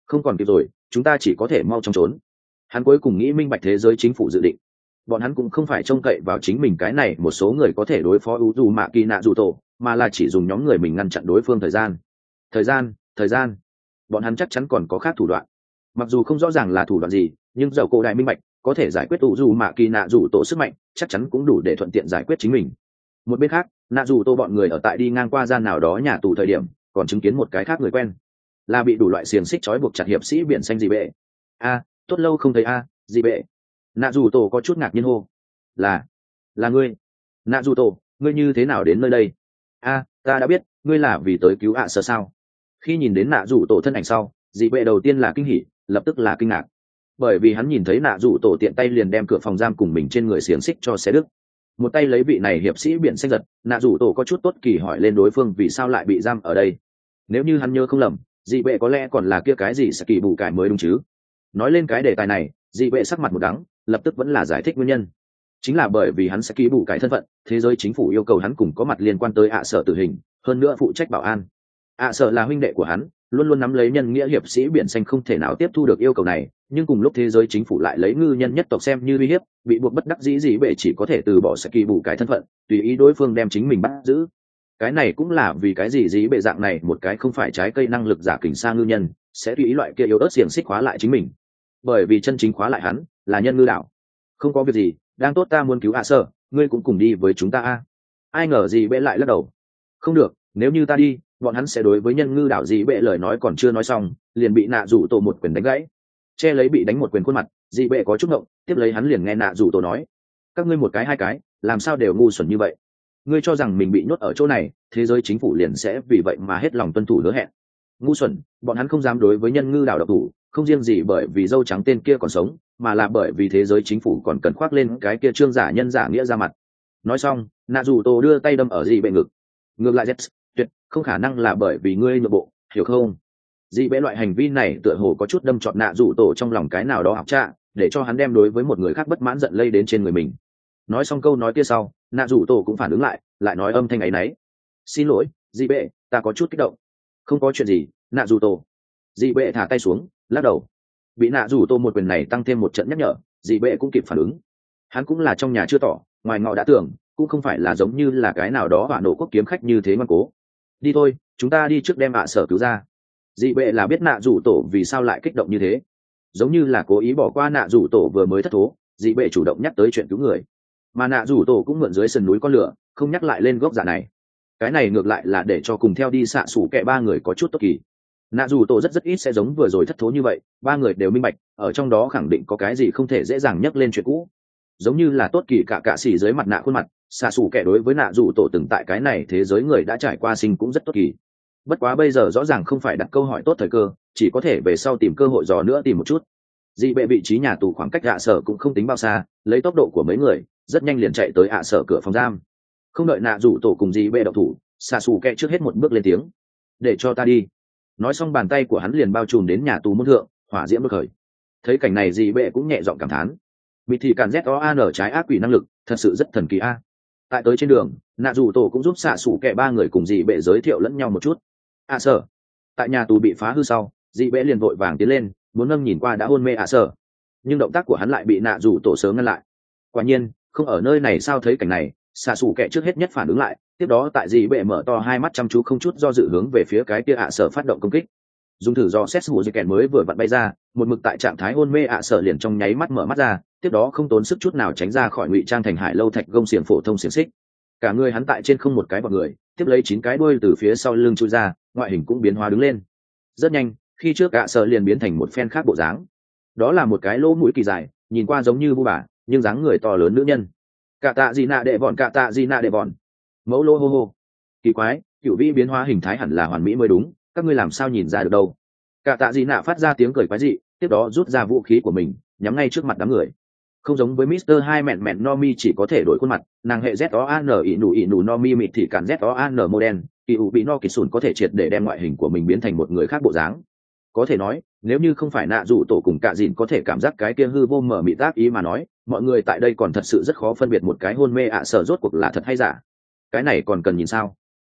không còn kịp rồi, chúng ta chỉ có thể mau chóng trốn. Hắn cuối cùng nghĩ minh bạch thế giới chính phủ dự định. Bọn hắn cũng không phải trông cậy vào chính mình cái này một số người có thể đối phó u dù mạ kỳ nạ dù tổ, mà là chỉ dùng nhóm người mình ngăn chặn đối phương thời gian thời gian thời gian bọn hắn chắc chắn còn có khác thủ đoạn. Mặc dù không rõ ràng là thủ đoạn gì, nhưng dầu cổ đại minh bạch có thể giải quyết u dù mạ kỳ nạ dù tổ sức mạnh chắc chắn cũng đủ để thuận tiện giải quyết chính mình. Một bên khác, nạ dù tô bọn người ở tại đi ngang qua gian nào đó nhà tù thời điểm còn chứng kiến một cái khác người quen, là bị đủ loại xiềng xích trói buộc chặt hiệp sĩ biển xanh dị bệ. A, tốt lâu không thấy a, dị bệ. Nạ dù tô có chút ngạc nhiên hô. là là ngươi. Nạ dù tô, ngươi như thế nào đến nơi đây? A, ta đã biết, ngươi là vì tới cứu ạ sở sao? Khi nhìn đến nạ dù tổ thân ảnh sau, dị bệ đầu tiên là kinh hỉ, lập tức là kinh ngạc, bởi vì hắn nhìn thấy nạ dù tổ tiện tay liền đem cửa phòng giam cùng mình trên người xiềng xích cho xé đứt. Một tay lấy vị này hiệp sĩ biển xanh giật, nạ dù tổ có chút tốt kỳ hỏi lên đối phương vì sao lại bị giam ở đây. Nếu như hắn nhớ không lầm, dị bệ có lẽ còn là kia cái gì sẽ kỳ bù cải mới đúng chứ. Nói lên cái đề tài này, dị bệ sắc mặt một đắng, lập tức vẫn là giải thích nguyên nhân. Chính là bởi vì hắn sẽ ký bù cải thân phận, thế giới chính phủ yêu cầu hắn cùng có mặt liên quan tới ạ sở tử hình, hơn nữa phụ trách bảo an. ạ sở là huynh đệ của hắn, luôn luôn nắm lấy nhân nghĩa hiệp sĩ biển xanh không thể nào tiếp thu được yêu cầu này, nhưng cùng lúc thế giới chính phủ lại lấy ngư nhân nhất tộc xem như uy hiếp, bị buộc bất đắc dĩ dị bệ chỉ có thể từ bỏ sẽ kỳ bù cải thân phận, tùy ý đối phương đem chính mình bắt giữ. Cái này cũng là vì cái gì dị bệ dạng này một cái không phải trái cây năng lực giả kình sa ngư nhân sẽ tùy ý loại kia yếu ớt xiềng xích khóa lại chính mình, bởi vì chân chính khóa lại hắn là nhân ngư đảo. Không có việc gì, đang tốt, ta muốn cứu ạ sở, ngươi cũng cùng đi với chúng ta a. Ai ngờ dị bệ lại lắc đầu. Không được, nếu như ta đi, bọn hắn sẽ đối với nhân ngư đảo dị bệ lời nói còn chưa nói xong, liền bị nạ rủ tổ một quyền đánh gãy. Che lấy bị đánh một quyền khuôn mặt, dị bệ có chút ngộng, tiếp lấy hắn liền nghe nạ rủ tổ nói: các ngươi một cái hai cái, làm sao đều ngu xuẩn như vậy? Ngươi cho rằng mình bị nhốt ở chỗ này, thế giới chính phủ liền sẽ vì vậy mà hết lòng tuân thủ hứa hẹn? Ngu xuẩn, bọn hắn không dám đối với nhân ngư đảo độc thủ, không riêng gì bởi vì dâu trắng tên kia còn sống, mà là bởi vì thế giới chính phủ còn cần khoác lên cái kia trương giả nhân giả nghĩa ra mặt. Nói xong, nạ dù tô đưa tay đâm ở dị bệ ngực. Ngược lại z tuyệt không khả năng là bởi vì ngươi nội bộ, hiểu không? Dị bệ loại hành vi này tựa hồ có chút đâm trọt nạ dù tổ trong lòng cái nào đó học trạ, để cho hắn đem đối với một người khác bất mãn giận lây đến trên người mình. Nói xong câu nói kia sau, nạ dù tổ cũng phản ứng lại, lại nói âm thanh ấy nấy: xin lỗi dị bệ, ta có chút kích động. Không có chuyện gì, nạ dù tổ. Dị bệ thả tay xuống, lắc đầu. Bị nạ dù tô một quyền này tăng thêm một trận nhắc nhở, dị bệ cũng kịp phản ứng. Hắn cũng là trong nhà chưa tỏ, ngoài ngọ đã tưởng, cũng không phải là giống như là cái nào đó hỏa nổ quốc kiếm khách như thế ngoan cố. Đi thôi, chúng ta đi trước đem ạ sở cứu ra. Dị bệ là biết nạ dù tổ vì sao lại kích động như thế, giống như là cố ý bỏ qua nạ dù tổ vừa mới thất thố. Dị bệ chủ động nhắc tới chuyện cứu người, mà nạ dù tổ cũng mượn dưới sườn núi con lửa, không nhắc lại lên gốc giả này. Cái này ngược lại là để cho cùng theo đi xạ xủ kẻ ba người có chút tốt kỳ. Nạ dù tổ rất rất ít sẽ giống vừa rồi thất thố như vậy, ba người đều minh bạch ở trong đó khẳng định có cái gì không thể dễ dàng nhắc lên chuyện cũ. Giống như là tốt kỳ cả cạ xỉ dưới mặt nạ khuôn mặt, xạ xù kẻ đối với nạ dù tổ từng tại cái này thế giới người đã trải qua sinh cũng rất tốt kỳ. Bất quá bây giờ rõ ràng không phải đặt câu hỏi tốt thời cơ, chỉ có thể về sau tìm cơ hội dò nữa tìm một chút. Dị bệ vị trí nhà tù khoảng cách ạ sở cũng không tính bao xa, lấy tốc độ của mấy người rất nhanh liền chạy tới ạ sở cửa phòng giam. Không đợi nạ dù tổ cùng dị bệ độc thủ, xạ xù kẻ trước hết một bước lên tiếng: để cho ta đi. Nói xong bàn tay của hắn liền bao trùm đến nhà tù môn thượng, hỏa diễm bất khởi. Thấy cảnh này dị bệ cũng nhẹ giọng cảm thán: bị thì càn z o an trái ác quỷ năng lực thật sự rất thần kỳ a. Tại tới trên đường, nạ dù tổ cũng giúp xạ xủ kẻ ba người cùng dị bệ giới thiệu lẫn nhau một chút. ạ sở. Tại nhà tù bị phá hư sau, dị bệ liền vội vàng tiến lên, muốn nâng nhìn qua đã hôn mê ạ sở, nhưng động tác của hắn lại bị nạ dù tổ sớm ngăn lại. Quả nhiên không ở nơi này sao. Thấy cảnh này, xạ xủ kẻ trước hết nhất phản ứng lại, tiếp đó tại dị bệ mở to hai mắt chăm chú không chút do dự hướng về phía cái kia ạ sở phát động công kích. Dùng thử do xét hủ dị kẹn mới vừa vặn bay ra, một mực tại trạng thái hôn mê ạ sở liền trong nháy mắt mở mắt ra, tiếp đó không tốn sức chút nào tránh ra khỏi ngụy trang thành hải lâu thạch gông xiềng phổ thông xiềng xích. Cả người hắn tại trên không một cái bọt người, tiếp lấy chín cái đuôi từ phía sau lưng chui ra, ngoại hình cũng biến hóa đứng lên. Rất nhanh, khi trước ạ sở liền biến thành một phen khác bộ dáng. Đó là một cái lỗ mũi kỳ dài, nhìn qua giống như vu bà, nhưng dáng người to lớn nữ nhân. Cạ tạ gì nạ đệ vòn, cạ tạ gì nạ đệ vòn. Mẫu lô hô hô. Kỳ quái, cựu vĩ biến hóa hình thái hẳn là hoàn mỹ mới đúng, các ngươi làm sao nhìn ra được đâu? Cạ tạ gì nạ phát ra tiếng cười quái dị, tiếp đó rút ra vũ khí của mình, nhắm ngay trước mặt đám người. Không giống với Mister hai mẹn mẹn Nomi chỉ có thể đổi khuôn mặt, nàng hệ z o an ỉ nụ ỉ nụ Nomi mịt thì cản z o an model, kỳ ủ bị no kỳ sùn có thể triệt để đem ngoại hình của mình biến thành một người khác bộ dáng. Có thể nói, nếu như không phải nạ dụ tổ cùng cạ dìn có thể cảm giác cái kia hư vô mở mịt tác ý mà nói, mọi người tại đây còn thật sự rất khó phân biệt một cái hôn mê ạ sở rốt cuộc là thật hay giả. Cái này còn cần nhìn sao?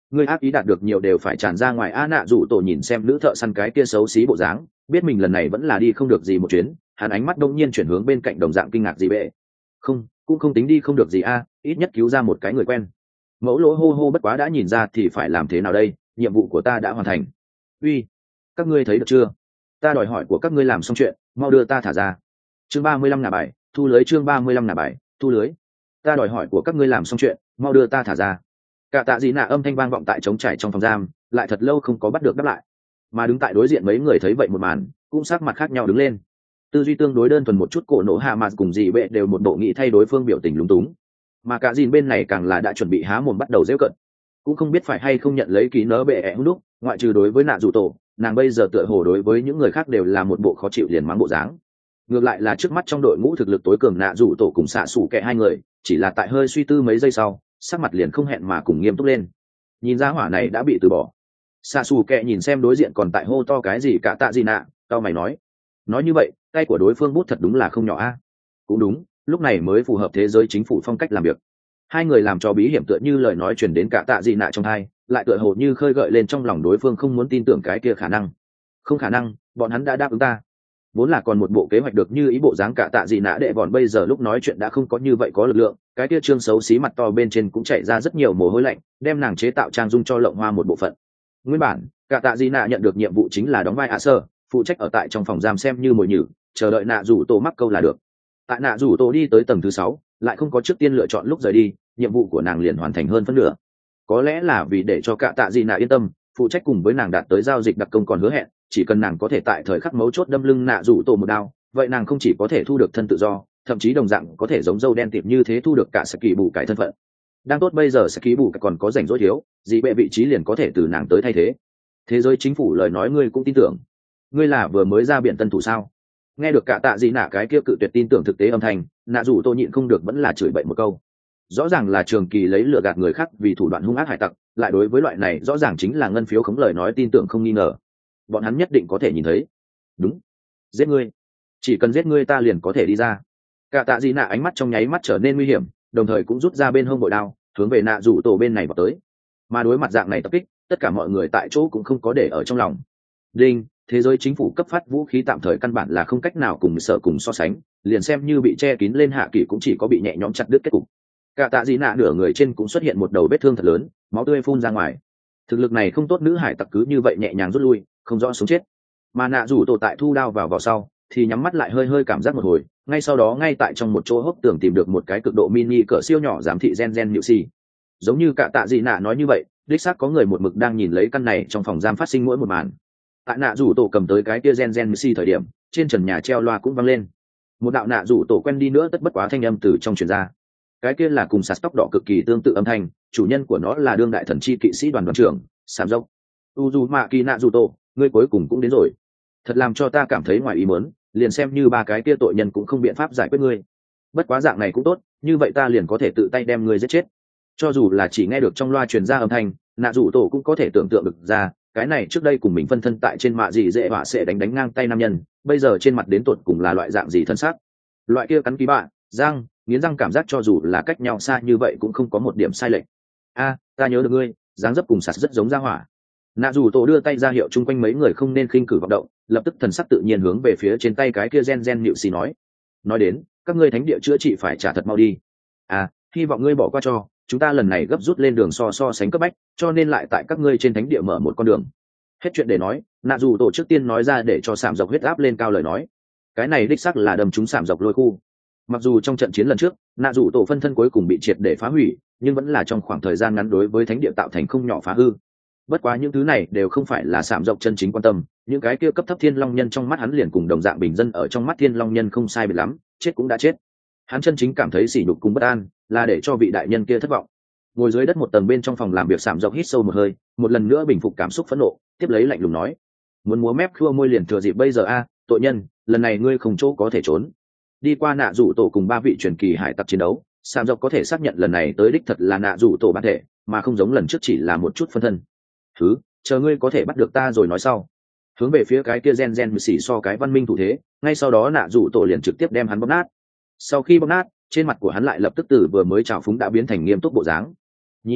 Ngươi ác ý đạt được nhiều đều phải tràn ra ngoài. A nạ rủ tổ nhìn xem nữ thợ săn cái kia xấu xí bộ dáng, biết mình lần này vẫn là đi không được gì một chuyến, hắn ánh mắt đông nhiên chuyển hướng bên cạnh đồng dạng kinh ngạc dị bệ. Không, cũng không tính đi không được gì a, ít nhất cứu ra một cái người quen. Mẫu lỗ hô hô bất quá đã nhìn ra thì phải làm thế nào đây, nhiệm vụ của ta đã hoàn thành. Uy, các ngươi thấy được chưa? Ta đòi hỏi của các ngươi làm xong chuyện, mau đưa ta thả ra. Chương ba mươi lăm ngả bài, thu lưới. Chương ba mươi lăm ngả bài, thu lưới. Ta đòi hỏi của các ngươi làm xong chuyện, mau đưa ta thả ra. Cả tạ dị nạ âm thanh vang vọng tại trống trải trong phòng giam, lại thật lâu không có bắt được đáp lại. Mà đứng tại đối diện mấy người thấy vậy một màn, cũng sắc mặt khác nhau đứng lên. Tư duy tương đối đơn thuần một chút, cổ nổ hạ mà cùng dị bệ đều một bộ nghị thay đối phương biểu tình lúng túng. Mà cả dìn bên này càng là đã chuẩn bị há mồm bắt đầu giễu cận, cũng không biết phải hay không nhận lấy ký nỡ bệ ẹ hung đúc. Ngoại trừ đối với nạ dù tổ, nàng bây giờ tựa hồ đối với những người khác đều là một bộ khó chịu liền mắng bộ dáng. Ngược lại là trước mắt trong đội ngũ thực lực tối cường nạ dù tổ cùng xạ xủ kẹ hai người, chỉ là tại hơi suy tư mấy giây sau, sắc mặt liền không hẹn mà cùng nghiêm túc lên. Nhìn ra hỏa này đã bị từ bỏ. Xạ xù kẹ nhìn xem đối diện còn tại hô to cái gì cả tạ gì nạ, tao mày nói nói như vậy tay của đối phương bút thật đúng là không nhỏ a. Cũng đúng, lúc này mới phù hợp thế giới chính phủ phong cách làm việc. Hai người làm cho bí hiểm tựa như lời nói truyền đến cả tạ gì nạ trong tai, lại tựa hồ như khơi gợi lên trong lòng đối phương không muốn tin tưởng cái kia khả năng. Không khả năng, bọn hắn đã đáp ứng ta. Vốn là còn một bộ kế hoạch được như ý bộ dáng cả tạ gì nạ đệ bọn bây giờ lúc nói chuyện đã không có như vậy có lực lượng, cái kia trương xấu xí mặt to bên trên cũng chảy ra rất nhiều mồ hôi lạnh, đem nàng chế tạo trang dung cho lộng hoa một bộ phận. Nguyên bản cả tạ gì nạ nhận được nhiệm vụ chính là đóng vai ạ sơ, phụ trách ở tại trong phòng giam xem như mồi nhử, chờ đợi nạ rủ tổ mắc câu là được. Tại nạ rủ tổ đi tới tầng thứ sáu, lại không có trước tiên lựa chọn lúc rời đi, nhiệm vụ của nàng liền hoàn thành hơn phân nửa. Có lẽ là vì để cho cả tạ gì nạ yên tâm, phụ trách cùng với nàng đạt tới giao dịch đặc công còn hứa hẹn, chỉ cần nàng có thể tại thời khắc mấu chốt đâm lưng nạ rủ tổ một đao, vậy nàng không chỉ có thể thu được thân tự do, thậm chí đồng dạng có thể giống dâu đen tiệp như thế thu được cả saki bù cải thân phận. Đang tốt bây giờ saki bù còn có rảnh rỗi thiếu, gì bệ vị trí liền có thể từ nàng tới thay thế. Thế giới chính phủ lời nói ngươi cũng tin tưởng? Ngươi là vừa mới ra biển tân thủ sao? Nghe được cả tạ gì nạ cái kia cự tuyệt tin tưởng thực tế âm thanh, nạ rủ tô nhịn không được vẫn là chửi bậy một câu. Rõ ràng là trường kỳ lấy lừa gạt người khác vì thủ đoạn hung ác hải tặc, lại đối với loại này rõ ràng chính là ngân phiếu khống lời nói tin tưởng không nghi ngờ. Bọn hắn nhất định có thể nhìn thấy. Đúng, giết ngươi, chỉ cần giết ngươi ta liền có thể đi ra. Cả tạ gì nạ ánh mắt trong nháy mắt trở nên nguy hiểm, đồng thời cũng rút ra bên hông bội đao, hướng về nạ rủ tổ bên này vào tới. Mà đối mặt dạng này tập kích, tất cả mọi người tại chỗ cũng không có để ở trong lòng. Đinh, thế giới chính phủ cấp phát vũ khí tạm thời căn bản là không cách nào cùng sợ cùng so sánh, liền xem như bị che kín lên hạ kỳ cũng chỉ có bị nhẹ nhõm chặt đứt kết cục. Cả tạ gì nạ nửa người trên cũng xuất hiện một đầu vết thương thật lớn, máu tươi phun ra ngoài. Thực lực này không tốt, nữ hải tặc cứ như vậy nhẹ nhàng rút lui, không rõ sống chết. Mà nạ rủ tổ tại thu đao vào vào sau, thì nhắm mắt lại hơi hơi cảm giác một hồi, ngay sau đó ngay tại trong một chỗ hốc tường tìm được một cái cực độ mini cỡ siêu nhỏ giám thị gen gen nhự xì. Giống như cả tạ gì nạ nói như vậy, đích xác có người một mực đang nhìn lấy căn này trong phòng giam phát sinh mỗi một màn. Tại nạ rủ tổ cầm tới cái kia gen gen nhự xì thời điểm, trên trần nhà treo loa cũng vang lên. Một đạo nạ rủ tổ quen đi nữa tất bất quá thanh âm từ trong truyền ra. Cái kia là cùng sạt tóc đỏ cực kỳ tương tự âm thanh, chủ nhân của nó là đương đại thần chi kỵ sĩ đoàn đoàn trưởng sàm dốc. Uzumaki nạ rủ tổ, ngươi cuối cùng cũng đến rồi. Thật làm cho ta cảm thấy ngoài ý muốn, liền xem như ba cái kia tội nhân cũng không biện pháp giải quyết ngươi. Bất quá dạng này cũng tốt, như vậy ta liền có thể tự tay đem ngươi giết chết. Cho dù là chỉ nghe được trong loa truyền ra âm thanh, nạ rủ tổ cũng có thể tưởng tượng được ra, cái này trước đây cùng mình phân thân tại trên mạ gì dễ họa sẽ đánh đánh ngang tay nam nhân, bây giờ trên mặt đến tột cùng là loại dạng gì thân xác. Loại kia cắn ký bạ, răng, nghiến răng cảm giác cho dù là cách nhau xa như vậy cũng không có một điểm sai lệch. A, ta nhớ được ngươi, dáng dấp cùng sạt rất giống ra hỏa. Nạ rủ tổ đưa tay ra hiệu chung quanh mấy người không nên khinh cử vọng động, lập tức thần sắc tự nhiên hướng về phía trên tay cái kia gen gen nhự xì nói nói đến các ngươi thánh địa chữa trị phải trả thật mau đi. À, hy vọng ngươi bỏ qua cho chúng ta lần này gấp rút lên đường so so sánh cấp bách, cho nên lại tại các ngươi trên thánh địa mở một con đường. Hết chuyện để nói, nạ dù tổ trước tiên nói ra để cho sảm dọc huyết áp lên cao lời nói. Cái này đích xác là đâm trúng sảm dọc lôi khu. Mặc dù trong trận chiến lần trước nạ dù tổ phân thân cuối cùng bị triệt để phá hủy, nhưng vẫn là trong khoảng thời gian ngắn đối với thánh địa tạo thành không nhỏ phá hư. Bất quá những thứ này đều không phải là sảm dọc chân chính quan tâm, những cái kia cấp thấp thiên long nhân trong mắt hắn liền cùng đồng dạng bình dân ở trong mắt thiên long nhân không sai biệt lắm, chết cũng đã chết. Hắn chân chính cảm thấy sỉ nhục cùng bất an là để cho vị đại nhân kia thất vọng. Ngồi dưới đất một tầng bên trong phòng làm việc, sảm dọc hít sâu một hơi, một lần nữa bình phục cảm xúc phẫn nộ, tiếp lấy lạnh lùng nói: muốn múa mép khua môi liền thừa dịp bây giờ a, tội nhân, lần này ngươi không chỗ có thể trốn. Đi qua nạ rủ tổ cùng ba vị truyền kỳ hải tặc chiến đấu, sảm dọc có thể xác nhận lần này tới đích thật là nạ rủ tổ bản thể, mà không giống lần trước chỉ là một chút phân thân. Thứ, chờ ngươi có thể bắt được ta rồi nói sau. Hướng về phía cái kia gen gen xỉ so cái văn minh thủ thế, ngay sau đó nạ rủ tổ liền trực tiếp đem hắn bóp nát. Sau khi bóp nát, trên mặt của hắn lại lập tức từ vừa mới trào phúng đã biến thành nghiêm túc bộ dáng. Nhìn,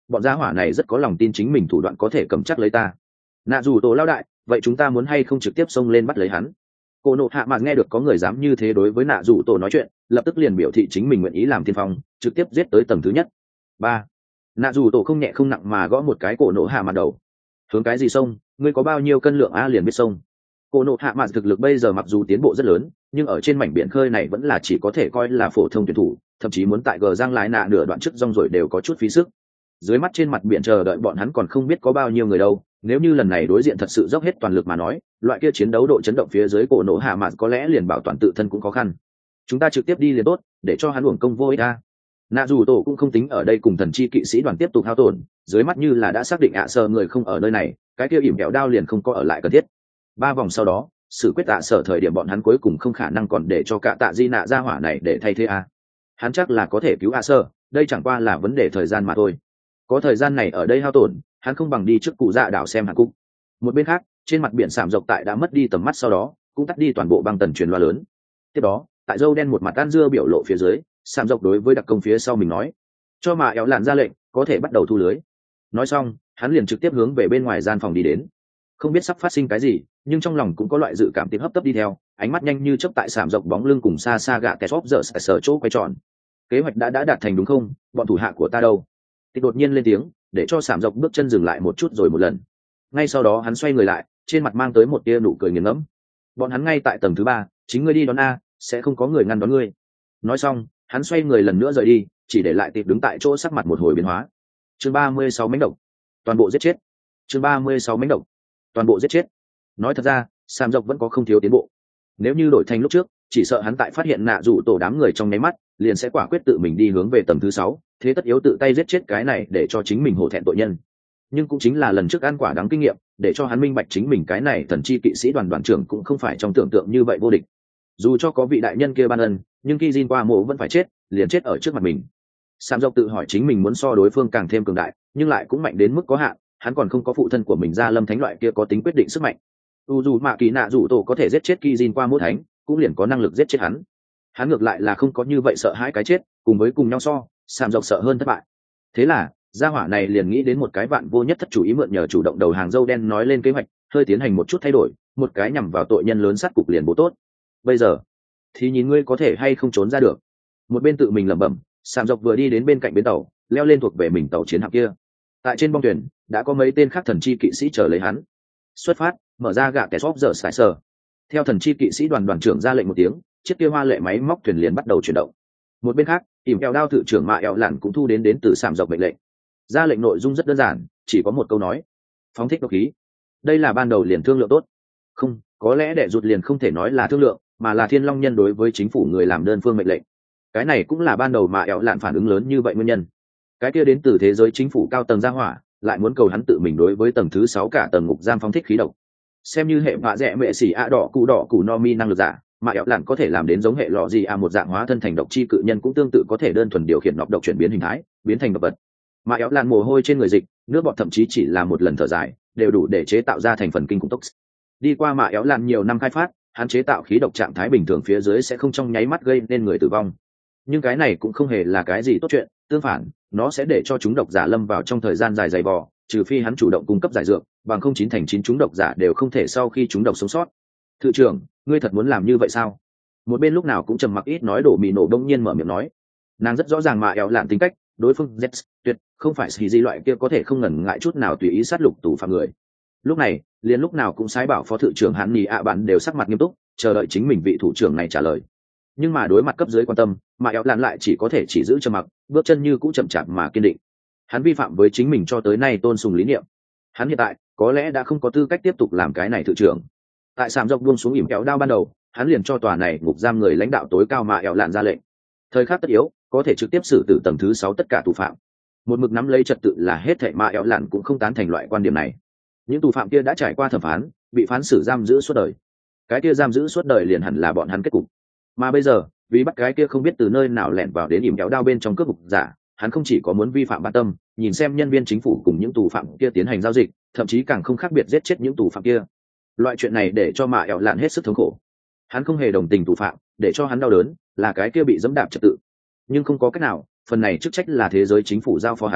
bọn gia hỏa này rất có lòng tin chính mình thủ đoạn có thể cầm chắc lấy ta. Nạ dù tổ lao đại, vậy chúng ta muốn hay không trực tiếp xông lên bắt lấy hắn? Cô nộ hạ mạt nghe được có người dám như thế đối với nạ dù tổ nói chuyện, lập tức liền biểu thị chính mình nguyện ý làm tiên phong, trực tiếp giết tới tầng thứ nhất. Ba, nạ dù tổ không nhẹ không nặng mà gõ một cái cổ nộ hạ mặt đầu. Hướng cái gì xông? Ngươi có bao nhiêu cân lượng a liền biết xông. Cô nộ hạ mạt thực lực bây giờ mặc dù tiến bộ rất lớn, nhưng ở trên mảnh biển khơi này vẫn là chỉ có thể coi là phổ thông tuyển thủ, thậm chí muốn tại gờ giang lái nạ nửa đoạn trước rong rồi đều có chút phí sức. Dưới mắt trên mặt biển chờ đợi bọn hắn còn không biết có bao nhiêu người đâu, nếu như lần này đối diện thật sự dốc hết toàn lực mà nói, loại kia chiến đấu độ chấn động phía dưới cổ nổ hạ mạt có lẽ liền bảo toàn tự thân cũng khó khăn. Chúng ta trực tiếp đi liền tốt, để cho hắn uổng công vô ích a. Nạ dù tổ cũng không tính ở đây cùng thần chi kỵ sĩ đoàn tiếp tục hao tổn, dưới mắt như là đã xác định ạ à sở người không ở nơi này, cái kia ỉm kẹo đao liền không có ở lại cần thiết. Ba vòng sau đó, sự quyết ạ à sở thời điểm bọn hắn cuối cùng không khả năng còn để cho cả tạ di nạ ra hỏa này để thay thế a. Hắn chắc là có thể cứu ạ à sở, đây chẳng qua là vấn đề thời gian mà thôi. Có thời gian này ở đây hao tổn, hắn không bằng đi trước cụ dạ đảo xem hàn cúc. Một bên khác, trên mặt biển sảm dọc tại đã mất đi tầm mắt sau đó, cũng tắt đi toàn bộ băng tần truyền loa lớn. Tiếp đó, tại dâu đen một mặt tan dưa biểu lộ phía dưới, sảm dọc đối với đặc công phía sau mình nói, cho mà éo làn ra lệnh, có thể bắt đầu thu lưới. Nói xong, hắn liền trực tiếp hướng về bên ngoài gian phòng đi đến. Không biết sắp phát sinh cái gì, nhưng trong lòng cũng có loại dự cảm tim hấp tấp đi theo, ánh mắt nhanh như chớp tại sảm dọc bóng lưng cùng xa xa gạ kẻ xóp dở sở chỗ quay tròn. Kế hoạch đã đã đạt thành đúng không? Bọn thủ hạ của ta đâu? Thì đột nhiên lên tiếng, để cho sảm dọc bước chân dừng lại một chút rồi một lần. Ngay sau đó hắn xoay người lại, trên mặt mang tới một tia nụ cười nghiền ngẫm. Bọn hắn ngay tại tầng thứ ba, chính ngươi đi đón a, sẽ không có người ngăn đón ngươi. Nói xong, hắn xoay người lần nữa rời đi, chỉ để lại Tịp đứng tại chỗ sắc mặt một hồi biến hóa. Chương ba mươi sáu mánh độc, toàn bộ giết chết. Chương ba mươi sáu mánh độc, toàn bộ giết chết. Nói thật ra, sảm dọc vẫn có không thiếu tiến bộ. Nếu như đổi thành lúc trước, chỉ sợ hắn tại phát hiện nạ dụ tổ đám người trong nháy mắt, liền sẽ quả quyết tự mình đi hướng về tầng thứ sáu, thế tất yếu tự tay giết chết cái này để cho chính mình hổ thẹn tội nhân. Nhưng cũng chính là lần trước ăn quả đáng kinh nghiệm, để cho hắn minh bạch chính mình cái này thần chi kỵ sĩ đoàn đoàn trưởng cũng không phải trong tưởng tượng như vậy vô địch. Dù cho có vị đại nhân kia ban ân, nhưng khi Jin qua mộ vẫn phải chết, liền chết ở trước mặt mình. Sam dọc tự hỏi chính mình muốn so đối phương càng thêm cường đại, nhưng lại cũng mạnh đến mức có hạn, hắn còn không có phụ thân của mình ra lâm thánh loại kia có tính quyết định sức mạnh. U dù mạ kỳ nạ dù tổ có thể giết chết khi Jin qua mộ thánh, cũng liền có năng lực giết chết hắn. Hắn ngược lại là không có như vậy sợ hãi cái chết, cùng với cùng nhau so, Sam dọc sợ hơn thất bại. Thế là gia hỏa này liền nghĩ đến một cái vạn vô nhất thất chủ ý mượn nhờ chủ động đầu hàng dâu đen nói lên kế hoạch, hơi tiến hành một chút thay đổi, một cái nhằm vào tội nhân lớn sát cục liền bố tốt. Bây giờ thì nhìn ngươi có thể hay không trốn ra được. Một bên tự mình lẩm bẩm, Sảm dọc vừa đi đến bên cạnh bến tàu, leo lên thuộc về mình tàu chiến hạm kia. Tại trên bong thuyền đã có mấy tên khác thần chi kỵ sĩ chờ lấy hắn. Xuất phát, mở ra gạ kẻ xóp dở sải sờ. Theo thần chi kỵ sĩ đoàn đoàn trưởng ra lệnh một tiếng, chiếc kia hoa lệ máy móc thuyền liền bắt đầu chuyển động. Một bên khác, ỉm eo đao thự trưởng mạ eo lặn cũng thu đến đến từ Sảm dọc mệnh lệnh. Ra lệnh nội dung rất đơn giản, chỉ có một câu nói: phóng thích độc khí. Đây là ban đầu liền thương lượng tốt. Không, có lẽ đệ rụt liền không thể nói là thương lượng, mà là Thiên Long nhân đối với chính phủ người làm đơn phương mệnh lệnh. Cái này cũng là ban đầu mà eo lạn phản ứng lớn như vậy nguyên nhân. Cái kia đến từ thế giới chính phủ cao tầng gia hỏa, lại muốn cầu hắn tự mình đối với tầng thứ sáu cả tầng ngục giam phóng thích khí độc. Xem như hệ vạ rẽ mẹ xỉ ạ đỏ cụ đỏ cụ no mi năng lực giả, mà eo lạn có thể làm đến giống hệ lọ gì à một dạng hóa thân thành độc chi cự nhân, cũng tương tự có thể đơn thuần điều khiển nọc độc chuyển biến hình thái, biến thành độc vật. Mà eo lạn mồ hôi trên người dịch, nước bọt thậm chí chỉ là một lần thở dài, đều đủ để chế tạo ra thành phần kinh khủng tốc. Đi qua mạ éo lạn nhiều năm khai phát, hắn chế tạo khí độc trạng thái bình thường phía dưới sẽ không trong nháy mắt gây nên người tử vong. Nhưng cái này cũng không hề là cái gì tốt chuyện, tương phản, nó sẽ để cho chúng độc giả lâm vào trong thời gian dài dày vò, trừ phi hắn chủ động cung cấp giải dược, bằng không chín thành chín chúng độc giả đều không thể sau khi chúng độc sống sót. Thự trưởng, ngươi thật muốn làm như vậy sao? Một bên lúc nào cũng trầm mặc ít nói đổ mì nổ đông nhiên mở miệng nói. Nàng rất rõ ràng mạ éo lạn tính cách, đối phương Z tuyệt không phải xì di loại kia có thể không ngần ngại chút nào tùy ý sát lục tù phạm người. Lúc này, liền lúc nào cũng sái bảo phó thự trưởng hắn nhì ạ bạn đều sắc mặt nghiêm túc, chờ đợi chính mình vị thủ trưởng này trả lời. Nhưng mà đối mặt cấp dưới quan tâm, mà éo lạn lại chỉ có thể chỉ giữ trầm mặc, bước chân như cũ chậm chạp mà kiên định. Hắn vi phạm với chính mình cho tới nay tôn sùng lý niệm. Hắn hiện tại có lẽ đã không có tư cách tiếp tục làm cái này thự trưởng. Tại Sảm dọc buông xuống ỉm kéo đao ban đầu, hắn liền cho tòa này ngục giam người lãnh đạo tối cao mà éo lạn ra lệnh. Thời khắc tất yếu, có thể trực tiếp xử tử tầng thứ sáu tất cả tù phạm. Một mực nắm lấy trật tự là hết thảy, mà éo lạn cũng không tán thành loại quan điểm này. Những tù phạm kia đã trải qua thẩm phán, bị phán xử giam giữ suốt đời. Cái kia giam giữ suốt đời liền hẳn là bọn hắn kết cục. Mà bây giờ, vì bắt cái kia không biết từ nơi nào lẻn vào đến ỉm kéo đao bên trong cướp ngục giả, hắn không chỉ có muốn vi phạm bản tâm, nhìn xem nhân viên chính phủ cùng những tù phạm kia tiến hành giao dịch, thậm chí càng không khác biệt giết chết những tù phạm kia. Loại chuyện này để cho mạ éo lạn hết sức thống khổ. Hắn không hề đồng tình tù phạm, để cho hắn đau đớn là cái kia bị dẫm đạp trật tự. Nhưng không có cách nào, phần này chức trách là thế giới chính phủ giao phó hắn,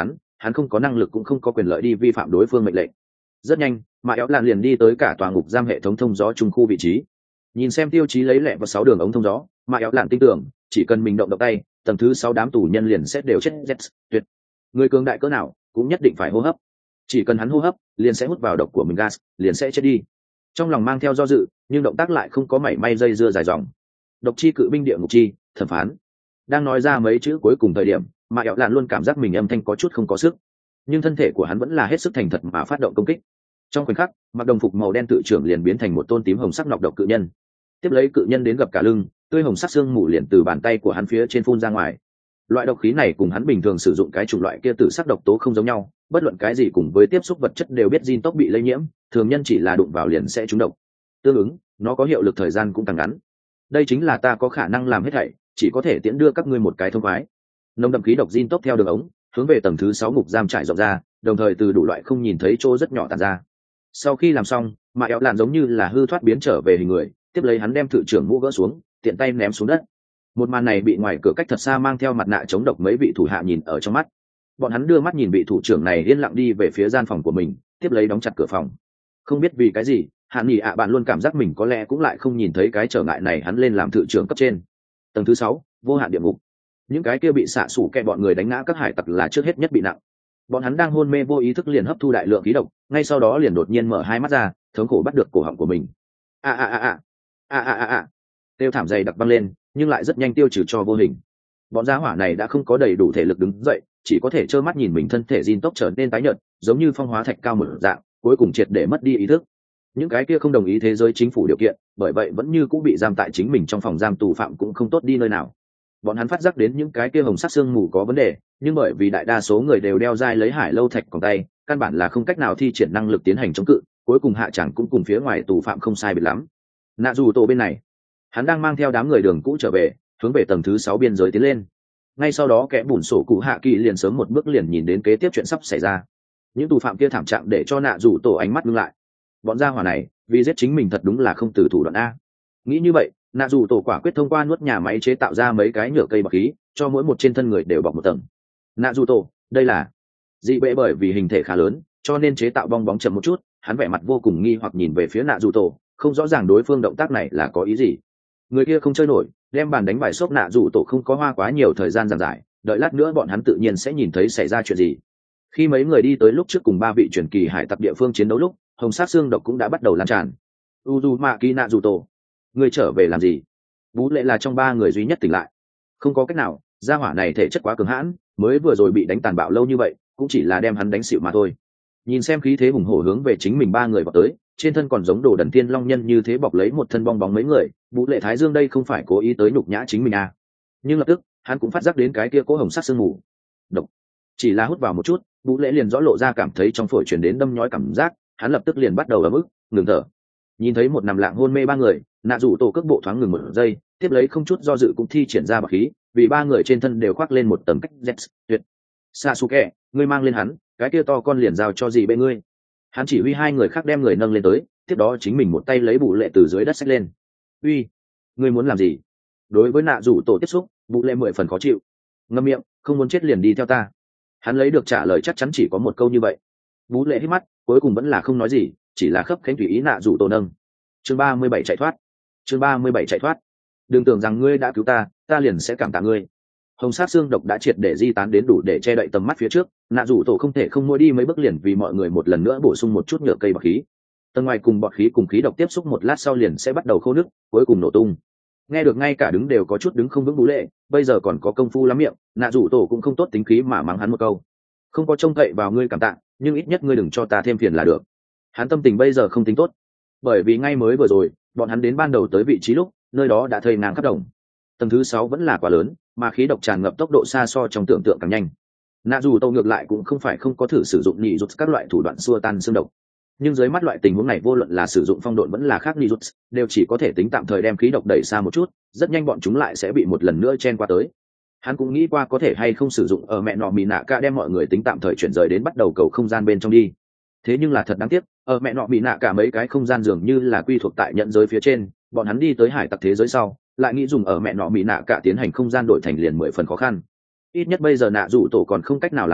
hắn không có năng lực cũng không có quyền lợi đi vi phạm đối phương mệnh lệnh. Rất nhanh mà éo lạn liền đi tới cả tòa ngục giam hệ thống thông gió trung khu vị trí. Nhìn xem tiêu chí lấy lẹ vào sáu đường ống thông gió, mà éo lạn tin tưởng chỉ cần mình động động tay, tầng thứ sáu đám tù nhân liền sẽ đều chết rét tuyệt. Người cường đại cỡ nào cũng nhất định phải hô hấp, chỉ cần hắn hô hấp liền sẽ hút vào độc của mình gas, liền sẽ chết đi. Trong lòng mang theo do dự nhưng động tác lại không có mảy may dây dưa dài dòng. Độc chi cự binh địa ngục chi thẩm phán, đang nói ra mấy chữ cuối cùng thời điểm mà éo lạn luôn cảm giác mình âm thanh có chút không có sức, nhưng thân thể của hắn vẫn là hết sức thành thật mà phát động công kích. Trong khoảnh khắc mặc đồng phục màu đen tự trưởng liền biến thành một tôn tím hồng sắc nọc độc cự nhân, tiếp lấy cự nhân đến gập cả lưng, tươi hồng sắc xương mù liền từ bàn tay của hắn phía trên phun ra ngoài. Loại độc khí này cùng hắn bình thường sử dụng cái chủng loại kia tử sắc độc tố không giống nhau, bất luận cái gì cùng với tiếp xúc vật chất đều biết gene tốc bị lây nhiễm, thường nhân chỉ là đụng vào liền sẽ trúng độc. Tương ứng nó có hiệu lực thời gian cũng càng ngắn. Đây chính là ta có khả năng làm hết thảy, chỉ có thể tiễn đưa các ngươi một cái thông khoái. Nồng đậm khí độc gene tốc theo đường ống hướng về tầng thứ sáu ngục giam trải rộng ra, đồng thời từ đủ loại không nhìn thấy chỗ rất nhỏ tản ra. Sau khi làm xong mà éo lạn giống như là hư thoát biến trở về hình người, tiếp lấy hắn đem thự trưởng mũ gỡ xuống, tiện tay ném xuống đất. Một màn này bị ngoài cửa cách thật xa mang theo mặt nạ chống độc mấy vị thủ hạ nhìn ở trong mắt. Bọn hắn đưa mắt nhìn vị thủ trưởng này yên lặng đi về phía gian phòng của mình, tiếp lấy đóng chặt cửa phòng. Không biết vì cái gì hạn nghỉ ạ bạn luôn cảm giác mình có lẽ cũng lại không nhìn thấy cái trở ngại này hắn lên làm thự trưởng cấp trên. Tầng thứ sáu vô hạn địa ngục. Những cái kia bị xạ xủ kẹ bọn người đánh ngã các hải tặc là trước hết nhất bị nặng. Bọn hắn đang hôn mê vô ý thức liền hấp thu đại lượng khí độc, ngay sau đó liền đột nhiên mở hai mắt ra, thống khổ bắt được cổ họng của mình. A a a a a a a a. Tiêu thảm dày đặc băng lên, nhưng lại rất nhanh tiêu trừ cho vô hình. Bọn gia hỏa này đã không có đầy đủ thể lực đứng dậy, chỉ có thể trơ mắt nhìn mình thân thể gin tốc trở nên tái nhợt, giống như phong hóa thạch cao một dạng, cuối cùng triệt để mất đi ý thức. Những cái kia không đồng ý thế giới chính phủ điều kiện, bởi vậy vẫn như cũng bị giam tại chính mình trong phòng giam tù phạm cũng không tốt đi nơi nào. Bọn hắn phát giác đến những cái kia hồng sắc xương mù có vấn đề, nhưng bởi vì đại đa số người đều đeo dai lấy hải lâu thạch còn tay, căn bản là không cách nào thi triển năng lực tiến hành chống cự, cuối cùng hạ chẳng cũng cùng phía ngoài tù phạm không sai biệt lắm. Nạ dù tổ bên này, hắn đang mang theo đám người đường cũ trở về, hướng về tầng thứ sáu biên giới tiến lên. Ngay sau đó kẻ bùn sổ cụ hạ kỳ liền sớm một bước liền nhìn đến kế tiếp chuyện sắp xảy ra. Những tù phạm kia thảm trạng để cho nạ dù tổ ánh mắt ngưng lại. Bọn gia hỏa này vì giết chính mình thật đúng là không từ thủ đoạn a. Nghĩ như vậy nạ dù tổ quả quyết thông qua nuốt nhà máy chế tạo ra mấy cái nhựa cây bọc khí, cho mỗi một trên thân người đều bọc một tầng. Nạ dù tổ đây là dị bệ, bởi vì hình thể khá lớn cho nên chế tạo bong bóng chậm một chút. Hắn vẻ mặt vô cùng nghi hoặc nhìn về phía nạ dù tổ, không rõ ràng đối phương động tác này là có ý gì. Người kia không chơi nổi, đem bàn đánh bài xốp. Nạ dù tổ không có hoa quá nhiều thời gian giảng giải, đợi lát nữa bọn hắn tự nhiên sẽ nhìn thấy xảy ra chuyện gì. Khi mấy người đi tới lúc trước cùng ba vị truyền kỳ hải tặc địa phương chiến đấu lúc, hồng sát xương độc cũng đã bắt đầu lan tràn. Uzumaki nạ dù tổ, người trở về làm gì? Vũ Lệ là trong ba người duy nhất tỉnh lại. Không có cách nào, gia hỏa này thể chất quá cường hãn, mới vừa rồi bị đánh tàn bạo lâu như vậy cũng chỉ là đem hắn đánh xịu mà thôi. Nhìn xem khí thế hùng hổ hướng về chính mình ba người vào tới, trên thân còn giống đồ đần tiên long nhân như thế bọc lấy một thân bong bóng mấy người, Vũ Lệ Thái Dương đây không phải cố ý tới nhục nhã chính mình à. Nhưng lập tức hắn cũng phát giác đến cái kia cố hồng sắc sương mù độc, chỉ là hút vào một chút, Vũ Lệ liền rõ lộ ra cảm thấy trong phổi truyền đến đâm nhói cảm giác, hắn lập tức liền bắt đầu ấm ức ngừng thở. Nhìn thấy một nằm lạng hôn mê ba người, nạ rủ tổ cước bộ thoáng ngừng một giây, tiếp lấy không chút do dự cũng thi triển ra bạc khí, vì ba người trên thân đều khoác lên một tầng cách z tuyệt. Sasuke, ngươi mang lên hắn, cái kia to con liền giao cho gì bên ngươi. Hắn chỉ huy hai người khác đem người nâng lên tới, tiếp đó chính mình một tay lấy Vũ Lệ từ dưới đất xách lên. Uy, ngươi muốn làm gì? Đối với nạ rủ tổ tiếp xúc, Vũ Lệ mười phần khó chịu. Ngậm miệng, không muốn chết liền đi theo ta. Hắn lấy được trả lời chắc chắn chỉ có một câu như vậy. Vũ Lệ hít mắt, cuối cùng vẫn là không nói gì, chỉ là khấp khánh tùy ý nạ rủ tổ nâng. Chương ba mươi bảy chạy thoát. Chương ba mươi bảy chạy thoát. Đừng tưởng rằng ngươi đã cứu ta, ta liền sẽ cảm tạ ngươi. Hồng sát xương độc đã triệt để di tán đến đủ để che đậy tầm mắt phía trước, nạ rủ tổ không thể không mua đi mấy bước liền vì mọi người một lần nữa bổ sung một chút nhựa cây bọt khí. Tầng ngoài cùng bọt khí cùng khí độc tiếp xúc một lát sau liền sẽ bắt đầu khô nước, cuối cùng nổ tung. Nghe được ngay cả đứng đều có chút đứng không vững Vũ Lệ, bây giờ còn có công phu lắm miệng, nạ rủ tổ cũng không tốt tính khí mà mắng hắn một câu. Không có trông cậy vào ngươi cảm tạ, nhưng ít nhất ngươi đừng cho ta thêm phiền là được. Hắn tâm tình bây giờ không tính tốt, bởi vì ngay mới vừa rồi bọn hắn đến ban đầu tới vị trí lúc nơi đó đã thây ngang khắp đồng. Tầng thứ sáu vẫn là quá lớn, mà khí độc tràn ngập tốc độ xa so trong tưởng tượng càng nhanh. Nạ dù tàu ngược lại cũng không phải không có thử sử dụng nhị rút các loại thủ đoạn xua tan xương độc, nhưng dưới mắt loại tình huống này vô luận là sử dụng phong độn vẫn là khác nhị rút đều chỉ có thể tính tạm thời đem khí độc đẩy xa một chút, rất nhanh bọn chúng lại sẽ bị một lần nữa chen qua tới. Hắn cũng nghĩ qua có thể hay không sử dụng ở mẹ nọ mì nạ cả đem mọi người tính tạm thời chuyển rời đến bắt đầu cầu không gian bên trong đi. Thế nhưng là thật đáng tiếc, ở mẹ nọ bị nạ cả mấy cái không gian dường như là quy thuộc tại nhận giới phía trên, bọn hắn đi tới hải tặc thế giới sau lại nghĩ dùng ở mẹ nọ bị nạ cả tiến hành không gian đổi thành liền mười phần khó khăn. Ít nhất bây giờ nạ rủ tổ còn không cách nào làm đến,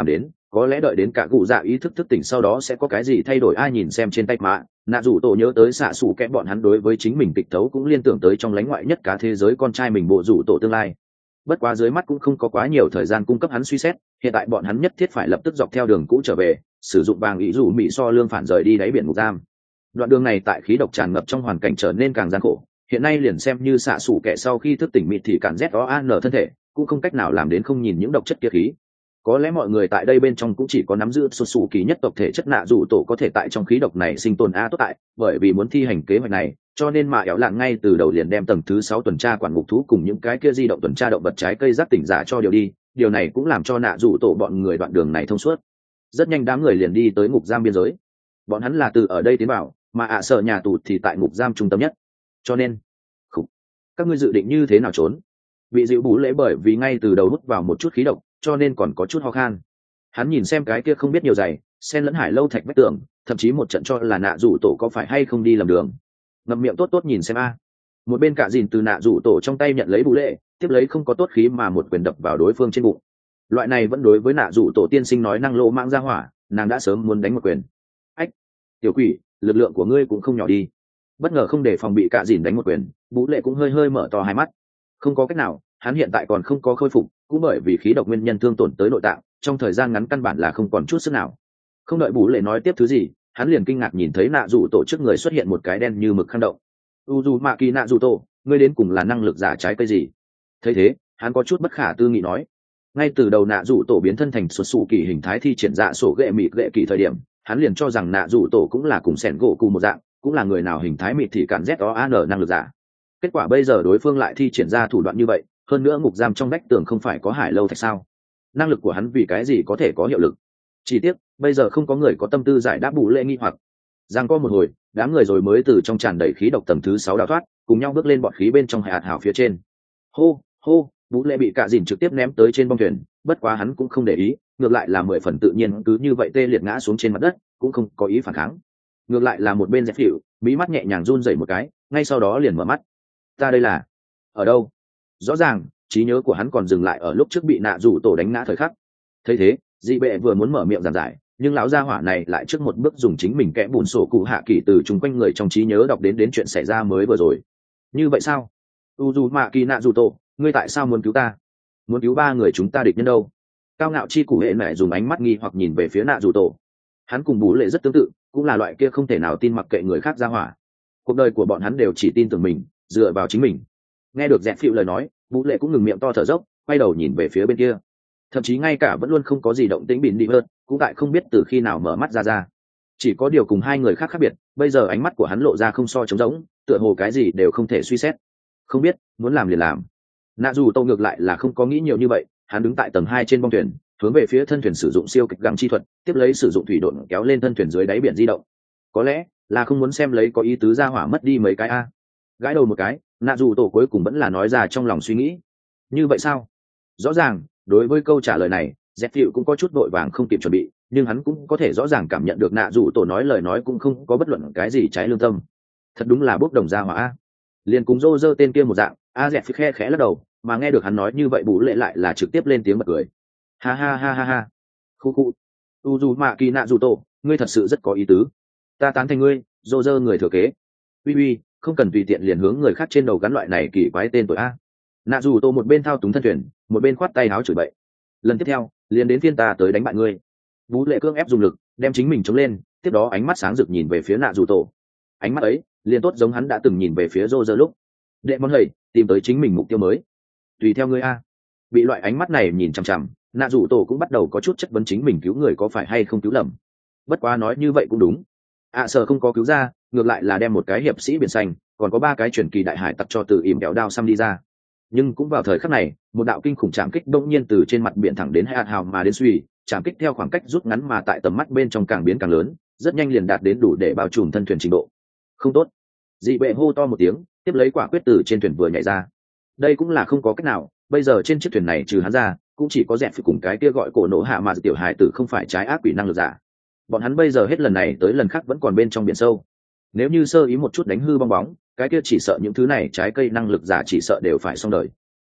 có lẽ đợi đến cả cụ dạ ý thức thức tỉnh sau đó sẽ có cái gì thay đổi. Ai nhìn xem trên tay mạ nạ rủ tổ nhớ tới xạ xù kẽ bọn hắn đối với chính mình kịch thấu cũng liên tưởng tới trong lãnh ngoại nhất cả thế giới con trai mình bộ rủ tổ tương lai. Bất quá dưới mắt cũng không có quá nhiều thời gian cung cấp hắn suy xét, hiện tại bọn hắn nhất thiết phải lập tức dọc theo đường cũ trở về, sử dụng vàng ý rủ mỹ so lương phản rời đi đáy biển ngục giam. Đoạn đường này tại khí độc tràn ngập trong hoàn cảnh trở nên càng gian khổ, hiện nay liền xem như xạ xủ kẻ sau khi thức tỉnh mịt thì cản z o an thân thể cũng không cách nào làm đến không nhìn những độc chất kia khí. Có lẽ mọi người tại đây bên trong cũng chỉ có nắm giữ xuất xù kỳ nhất tộc thể chất nạ rủ tổ có thể tại trong khí độc này sinh tồn a tốt tại, bởi vì muốn thi hành kế hoạch này cho nên mà éo lạng ngay từ đầu liền đem tầng thứ sáu tuần tra quản ngục thú cùng những cái kia di động tuần tra động vật trái cây giác tỉnh giả cho điều đi, điều này cũng làm cho nạ rủ tổ bọn người đoạn đường này thông suốt. Rất nhanh đám người liền đi tới ngục giam biên giới. Bọn hắn là từ ở đây tiến vào, mà ạ sợ nhà tù thì tại ngục giam trung tâm nhất. Cho nên, khủ, các ngươi dự định như thế nào trốn? Bị dịu bú lễ bởi vì ngay từ đầu hút vào một chút khí độc, cho nên còn có chút ho khan. Hắn nhìn xem cái kia không biết nhiều dày, sen lẫn hải lâu thạch vách tường, thậm chí một trận cho là nạ rủ tổ có phải hay không đi lầm đường. Ngậm miệng tốt tốt nhìn xem a. Một bên cả dìn từ nạ rủ tổ trong tay nhận lấy bú lễ, tiếp lấy không có tốt khí mà một quyền đập vào đối phương trên bụng. Loại này vẫn đối với nạ rủ tổ tiên sinh nói năng lô mạng ra hỏa, nàng đã sớm muốn đánh một quyền. Ách, tiểu quỷ, lực lượng của ngươi cũng không nhỏ đi. Bất ngờ không để phòng bị cả dìn đánh một quyền, bú lệ cũng hơi hơi mở to hai mắt. Không có cách nào, hắn hiện tại còn không có khôi phục, cũng bởi vì khí độc nguyên nhân thương tổn tới nội tạng, trong thời gian ngắn căn bản là không còn chút sức nào. Không đợi bú lệ nói tiếp thứ gì, hắn liền kinh ngạc nhìn thấy nạ rủ tổ trước người xuất hiện một cái đen như mực khăn động. Uzumaki nạ rủ tổ, ngươi đến cùng là năng lực giả trái cây gì? Thấy thế, hắn có chút bất khả tư nghị nói. Ngay từ đầu nạ rủ tổ biến thân thành xuất xù kỳ hình thái thi triển dạ sổ ghệ mịt ghệ kỳ thời điểm, hắn liền cho rằng nạ rủ tổ cũng là cùng sẻn gỗ cùng một dạng, cũng là người nào hình thái mịt thì cản z o an năng lực giả. Kết quả bây giờ đối phương lại thi triển ra thủ đoạn như vậy, hơn nữa ngục giam trong vách tường không phải có hải lâu thạch sao? Năng lực của hắn vì cái gì có thể có hiệu lực? Chỉ tiếc bây giờ không có người có tâm tư giải đáp bù lệ nghi hoặc. Giang có một hồi, đám người rồi mới từ trong tràn đầy khí độc tầng thứ sáu đào thoát, cùng nhau bước lên bọt khí bên trong hạt hào phía trên. Hô, hô, bù lệ bị cả dìn trực tiếp ném tới trên bong thuyền, bất quá hắn cũng không để ý, ngược lại là mười phần tự nhiên cứ như vậy tê liệt ngã xuống trên mặt đất, cũng không có ý phản kháng. Ngược lại là một bên dẹp hiệu, mí mắt nhẹ nhàng run rẩy một cái, ngay sau đó liền mở mắt. Ta đây là ở đâu? Rõ ràng trí nhớ của hắn còn dừng lại ở lúc trước bị nạ rủ tổ đánh ngã thời khắc. Thấy thế, dị bệ vừa muốn mở miệng giảng giải, nhưng lão gia hỏa này lại trước một bước dùng chính mình kẽ bùn sổ cụ hạ kỳ từ chung quanh người trong trí nhớ đọc đến đến chuyện xảy ra mới vừa rồi. Như vậy sao? Uzumaki nạ rủ tổ, ngươi tại sao muốn cứu ta? Muốn cứu ba người chúng ta địch nhân đâu? Cao ngạo chi cụ hệ mẹ dùng ánh mắt nghi hoặc nhìn về phía nạ rủ tổ. Hắn cùng bú lệ rất tương tự, cũng là loại kia không thể nào tin mặc kệ người khác gia hỏa. Cuộc đời của bọn hắn đều chỉ tin tưởng mình, dựa vào chính mình. Nghe được dẹp phịu lời nói, bú lệ cũng ngừng miệng to thở dốc, quay đầu nhìn về phía bên kia. Thậm chí ngay cả vẫn luôn không có gì động tĩnh bỉn đi hơn, cũng tại không biết từ khi nào mở mắt ra ra. Chỉ có điều cùng hai người khác khác biệt, bây giờ ánh mắt của hắn lộ ra không so trống rỗng, tựa hồ cái gì đều không thể suy xét. Không biết, muốn làm liền làm. Nạ dù tô ngược lại là không có nghĩ nhiều như vậy, hắn đứng tại tầng hai trên bong thuyền, hướng về phía thân thuyền sử dụng siêu kịch găng chi thuật, tiếp lấy sử dụng thủy độn kéo lên thân thuyền dưới đáy biển di động. Có lẽ là không muốn xem lấy có ý tứ ra hỏa mất đi mấy cái a. Gãi đầu một cái, nạ dù tổ cuối cùng vẫn là nói ra trong lòng suy nghĩ. Như vậy sao? Rõ ràng đối với câu trả lời này, dẹp phiệu cũng có chút vội vàng không kịp chuẩn bị, nhưng hắn cũng có thể rõ ràng cảm nhận được nạ dù tổ nói lời nói cũng không có bất luận cái gì trái lương tâm. Thật đúng là bốc đồng ra hỏa a. Liền cùng rô rơ tên kia một dạng, a dẹp khe khẽ lắc đầu, mà nghe được hắn nói như vậy bù lệ lại là trực tiếp lên tiếng bật cười. Ha ha ha ha ha. Khu khu. Uzumaki nạ dù tổ, ngươi thật sự rất có ý tứ. Ta tán thành ngươi, rô rơ người thừa kế. Uy uy, không cần tùy tiện liền hướng người khác trên đầu gắn loại này kỳ quái tên tuổi a. Nạ dù tô một bên thao túng thân thuyền, một bên khoát tay áo chửi bậy. Lần tiếp theo liền đến phiên ta tới đánh bại ngươi. Vũ lệ cương ép dùng lực đem chính mình chống lên, tiếp đó ánh mắt sáng rực nhìn về phía nạ dù tổ. Ánh mắt ấy liền tốt giống hắn đã từng nhìn về phía rô rơ lúc đệ món hầy tìm tới chính mình mục tiêu mới. Tùy theo ngươi a. Bị loại ánh mắt này nhìn chằm chằm, nạ dù tổ cũng bắt đầu có chút chất vấn chính mình cứu người có phải hay không cứu lầm. Bất quá nói như vậy cũng đúng, ạ à, sợ không có cứu ra, ngược lại là đem một cái hiệp sĩ biển xanh, còn có ba cái truyền kỳ đại hải tặc cho từ ỉm kẹo đao xăm đi ra. Nhưng cũng vào thời khắc này, một đạo kinh khủng chạm kích đông nhiên từ trên mặt biển thẳng đến hạt hào mà đến suy, chạm kích theo khoảng cách rút ngắn mà tại tầm mắt bên trong càng biến càng lớn, rất nhanh liền đạt đến đủ để bao trùm thân thuyền trình độ. Không tốt! Dị bệ hô to một tiếng, tiếp lấy quả quyết từ trên thuyền vừa nhảy ra. Đây cũng là không có cách nào, bây giờ trên chiếc thuyền này trừ hắn ra, cũng chỉ có dẹp phải cùng cái kia gọi cổ nổ hạ mà tiểu hài tử không phải trái ác quỷ năng lực giả. Bọn hắn bây giờ hết lần này tới lần khác vẫn còn bên trong biển sâu. Nếu như sơ ý một chút đánh hư bong bóng, cái kia chỉ sợ những thứ này trái cây năng lực giả chỉ sợ đều phải xong đời.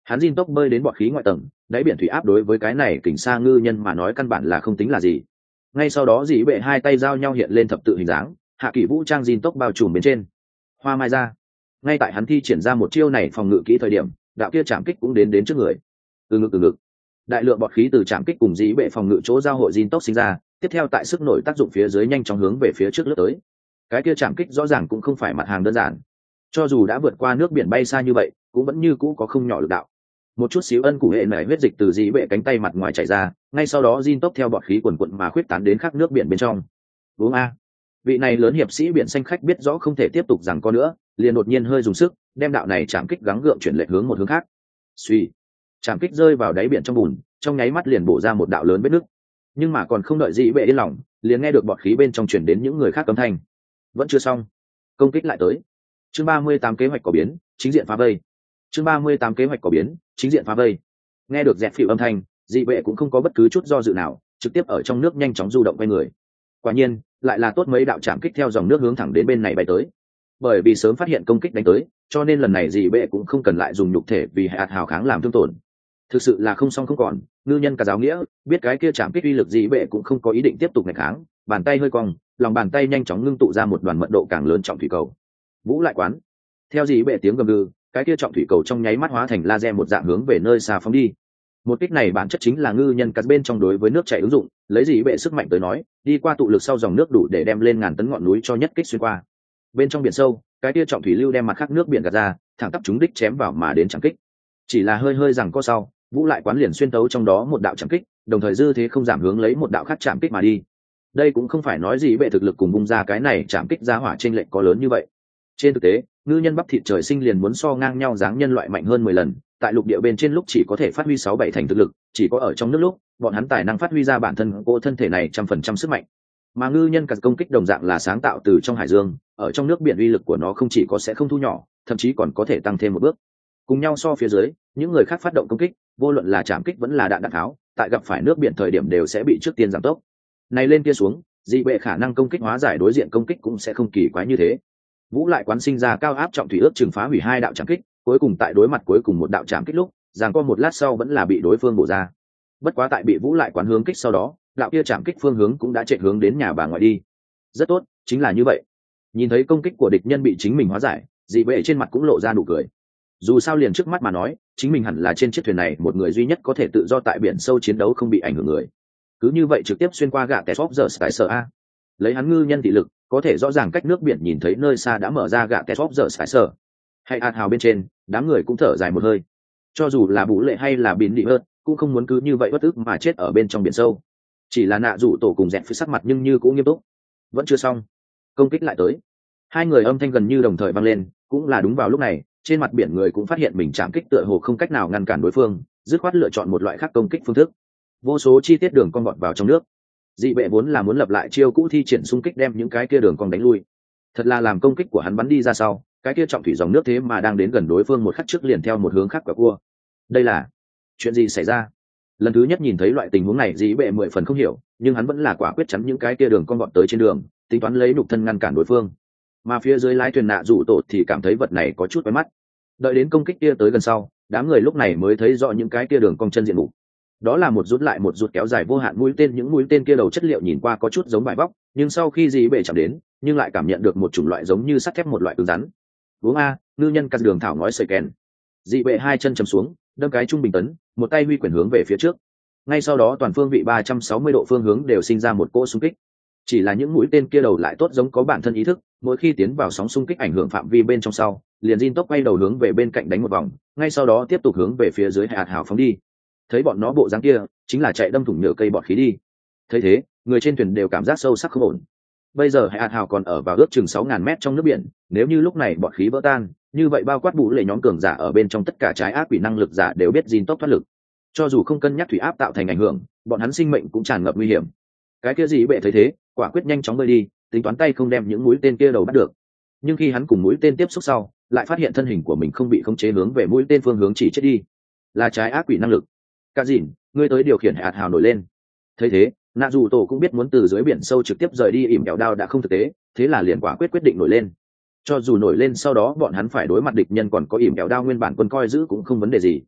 hắn diên tốc bơi đến bọt khí ngoại tầng, đáy biển thủy áp đối với cái này kình sa ngư nhân mà nói căn bản là không tính là gì. Ngay sau đó dĩ bệ hai tay giao nhau hiện lên thập tự hình dáng, hạ kỷ vũ trang diên tốc bao trùm bên trên hoa mai ra. Ngay tại hắn thi triển ra một chiêu này phòng ngự kỹ thời điểm, đạo kia chạm kích cũng đến đến trước người. Từ ngực từ ngực, đại lượng bọt khí từ chạm kích cùng dĩ bệ phòng ngự chỗ giao hội diên tốc sinh ra, tiếp theo tại sức nổi tác dụng phía dưới nhanh chóng hướng về phía trước lướt tới. Cái kia chạm kích rõ ràng cũng không phải mặt hàng đơn giản, cho dù đã vượt qua nước biển bay xa như vậy cũng vẫn như cũ có không nhỏ lực đạo. Một chút xíu ân củ hệ nảy huyết dịch từ dĩ bệ cánh tay mặt ngoài chảy ra, ngay sau đó diên tốc theo bọt khí quần quận mà khuyết tán đến khắp nước biển bên trong. Uống a. Vị này lớn hiệp sĩ biển xanh khách biết rõ không thể tiếp tục rằng có nữa, liền đột nhiên hơi dùng sức đem đạo này chạm kích gắng gượng chuyển lệch hướng một hướng khác. Suy, chạm kích rơi vào đáy biển trong bùn, trong nháy mắt liền bổ ra một đạo lớn vết nứt. Nhưng mà còn không đợi dĩ bệ yên lòng, liền nghe được bọt khí bên trong chuyển đến những người khác âm thanh. Vẫn chưa xong, công kích lại tới. Chương ba mươi tám kế hoạch có biến, chính diện phá vây. Chương ba mươi tám kế hoạch có biến, chính diện phá vây. Nghe được dẹt phịu âm thanh, dị bệ cũng không có bất cứ chút do dự nào, trực tiếp ở trong nước nhanh chóng du động quay người. Quả nhiên, lại là tốt mấy đạo chạm kích theo dòng nước hướng thẳng đến bên này bay tới. Bởi vì sớm phát hiện công kích đánh tới, cho nên lần này dị bệ cũng không cần lại dùng nhục thể vì hạt hào kháng làm thương tổn. Thực sự là không xong không còn, ngư nhân cả giáo nghĩa, biết cái kia chạm kích uy lực dị bệ cũng không có ý định tiếp tục nghịch kháng, bàn tay hơi cong, lòng bàn tay nhanh chóng ngưng tụ ra một đoàn mật độ càng lớn trọng thủy cầu. Vũ lại quán. Theo dị bệ tiếng gầm gừ, cái kia trọng thủy cầu trong nháy mắt hóa thành laser một dạng hướng về nơi xa phóng đi. Một kích này bản chất chính là ngư nhân cắt bên trong đối với nước chảy ứng dụng, lấy dị bệ sức mạnh tới nói, đi qua tụ lực sau dòng nước đủ để đem lên ngàn tấn ngọn núi cho nhất kích xuyên qua. Bên trong biển sâu, cái kia trọng thủy lưu đem mặt khắc nước biển gạt ra, thẳng tắp chúng đích chém vào mà đến chẳng kích. Chỉ là hơi hơi rằng có sau, Vũ lại quán liền xuyên tấu trong đó một đạo chẳng kích, đồng thời dư thế không giảm hướng lấy một đạo khác chạm kích mà đi. Đây cũng không phải nói dị bệ thực lực cùng bung ra cái này chạm kích giá hỏa trên lệnh có lớn như vậy. Trên thực tế, ngư nhân bắp thịt trời sinh liền muốn so ngang nhau dáng nhân loại mạnh hơn mười lần, tại lục địa bên trên lúc chỉ có thể phát huy sáu bảy thành thực lực, chỉ có ở trong nước lúc, bọn hắn tài năng phát huy ra bản thân cỗ thân thể này trăm phần trăm sức mạnh. Mà ngư nhân cả công kích đồng dạng là sáng tạo từ trong hải dương, ở trong nước biển uy lực của nó không chỉ có sẽ không thu nhỏ, thậm chí còn có thể tăng thêm một bước. Cùng nhau so phía dưới, những người khác phát động công kích, vô luận là chạm kích vẫn là đạn đạn tháo, tại gặp phải nước biển thời điểm đều sẽ bị trước tiên giảm tốc. Này lên kia xuống, dị bệ khả năng công kích hóa giải đối diện công kích cũng sẽ không kỳ quái như thế. Vũ lại quán sinh ra cao áp trọng thủy ước trừng phá hủy hai đạo chạm kích, cuối cùng tại đối mặt cuối cùng một đạo chạm kích lúc, giằng co một lát sau vẫn là bị đối phương bổ ra. Bất quá tại bị Vũ lại quán hướng kích sau đó, đạo kia chạm kích phương hướng cũng đã chạy hướng đến nhà bà ngoại đi. Rất tốt, chính là như vậy. Nhìn thấy công kích của địch nhân bị chính mình hóa giải, dị bệ trên mặt cũng lộ ra nụ cười. Dù sao liền trước mắt mà nói, chính mình hẳn là trên chiếc thuyền này một người duy nhất có thể tự do tại biển sâu chiến đấu không bị ảnh hưởng người. Cứ như vậy trực tiếp xuyên qua gạ Tessop giờ Skyser a. Lấy hắn ngư nhân thị lực, có thể rõ ràng cách nước biển nhìn thấy nơi xa đã mở ra gạ Tessop giờ Skyser. Hay hạt hào bên trên, đám người cũng thở dài một hơi. Cho dù là Bú Lệ hay là Bín Đi Ớt, cũng không muốn cứ như vậy bất ức mà chết ở bên trong biển sâu. Chỉ là nạ dụ tổ cùng dẹt phía sắc mặt nhưng như cũng nghiêm túc. Vẫn chưa xong, công kích lại tới. Hai người âm thanh gần như đồng thời vang lên, cũng là đúng vào lúc này, trên mặt biển người cũng phát hiện mình chạm kích tựa hồ không cách nào ngăn cản đối phương, dứt khoát lựa chọn một loại khác công kích phương thức. Vô số chi tiết đường cong vọt vào trong nước. Dị bệ vốn là muốn lập lại chiêu cũ thi triển xung kích đem những cái kia đường cong đánh lui. Thật là làm công kích của hắn bắn đi ra sau, cái kia trọng thủy dòng nước thế mà đang đến gần đối phương một khắc trước liền theo một hướng khác quả cua. Đây là chuyện gì xảy ra? Lần thứ nhất nhìn thấy loại tình huống này Dị bệ mười phần không hiểu, nhưng hắn vẫn là quả quyết chắn những cái kia đường cong vọt tới trên đường, tính toán lấy nhục thân ngăn cản đối phương. Mà phía dưới lái thuyền nạ dụ tổ thì cảm thấy vật này có chút quái mắt. Đợi đến công kích kia tới gần sau, đám người lúc này mới thấy rõ những cái kia đường cong chân diện mục. Đó là một rút lại một rút kéo dài vô hạn mũi tên, những mũi tên kia đầu chất liệu nhìn qua có chút giống vải vóc, nhưng sau khi Dị bệ chạm đến, nhưng lại cảm nhận được một chủng loại giống như sắt thép, một loại cứng rắn. Uống a, ngư nhân cắt đường thảo nói sợi kèn. Dị bệ hai chân chầm xuống, đâm cái trung bình tấn, một tay huy quyền hướng về phía trước. Ngay sau đó toàn phương vị ba trăm sáu mươi độ phương hướng đều sinh ra một cỗ xung kích. Chỉ là những mũi tên kia đầu lại tốt giống có bản thân ý thức, mỗi khi tiến vào sóng xung kích ảnh hưởng phạm vi bên trong sau, liền Jin tốc quay đầu hướng về bên cạnh đánh một vòng, ngay sau đó tiếp tục hướng về phía dưới hạt hào phóng đi. Thấy bọn nó bộ dáng kia, chính là chạy đâm thủng nhựa cây bọt khí đi. Thấy thế, người trên thuyền đều cảm giác sâu sắc không ổn. Bây giờ hạt hào còn ở vào ước chừng sáu ngàn mét trong nước biển, nếu như lúc này bọt khí vỡ tan, như vậy bao quát Bú Lệ nhóm cường giả ở bên trong tất cả trái ác quỷ năng lực giả đều biết Jin tốc thoát lực. Cho dù không cân nhắc thủy áp tạo thành ảnh hưởng, bọn hắn sinh mệnh cũng tràn ngập nguy hiểm. Cái kia Dị bệ thấy thế, quả quyết nhanh chóng bơi đi, tính toán tay không đem những mũi tên kia đầu bắt được. Nhưng khi hắn cùng mũi tên tiếp xúc sau, lại phát hiện thân hình của mình không bị khống chế hướng về mũi tên phương hướng chỉ chết đi. Là trái ác quỷ năng lực. Cả dìn, ngươi tới điều khiển hạt hào nổi lên. Thấy thế, nạ dù tổ cũng biết muốn từ dưới biển sâu trực tiếp rời đi ỉm kẹo đao đã không thực tế, thế là liền quả quyết quyết định nổi lên. Cho dù nổi lên sau đó bọn hắn phải đối mặt địch nhân còn có ỉm kẹo đao nguyên bản quân coi giữ cũng không vấn đề gì.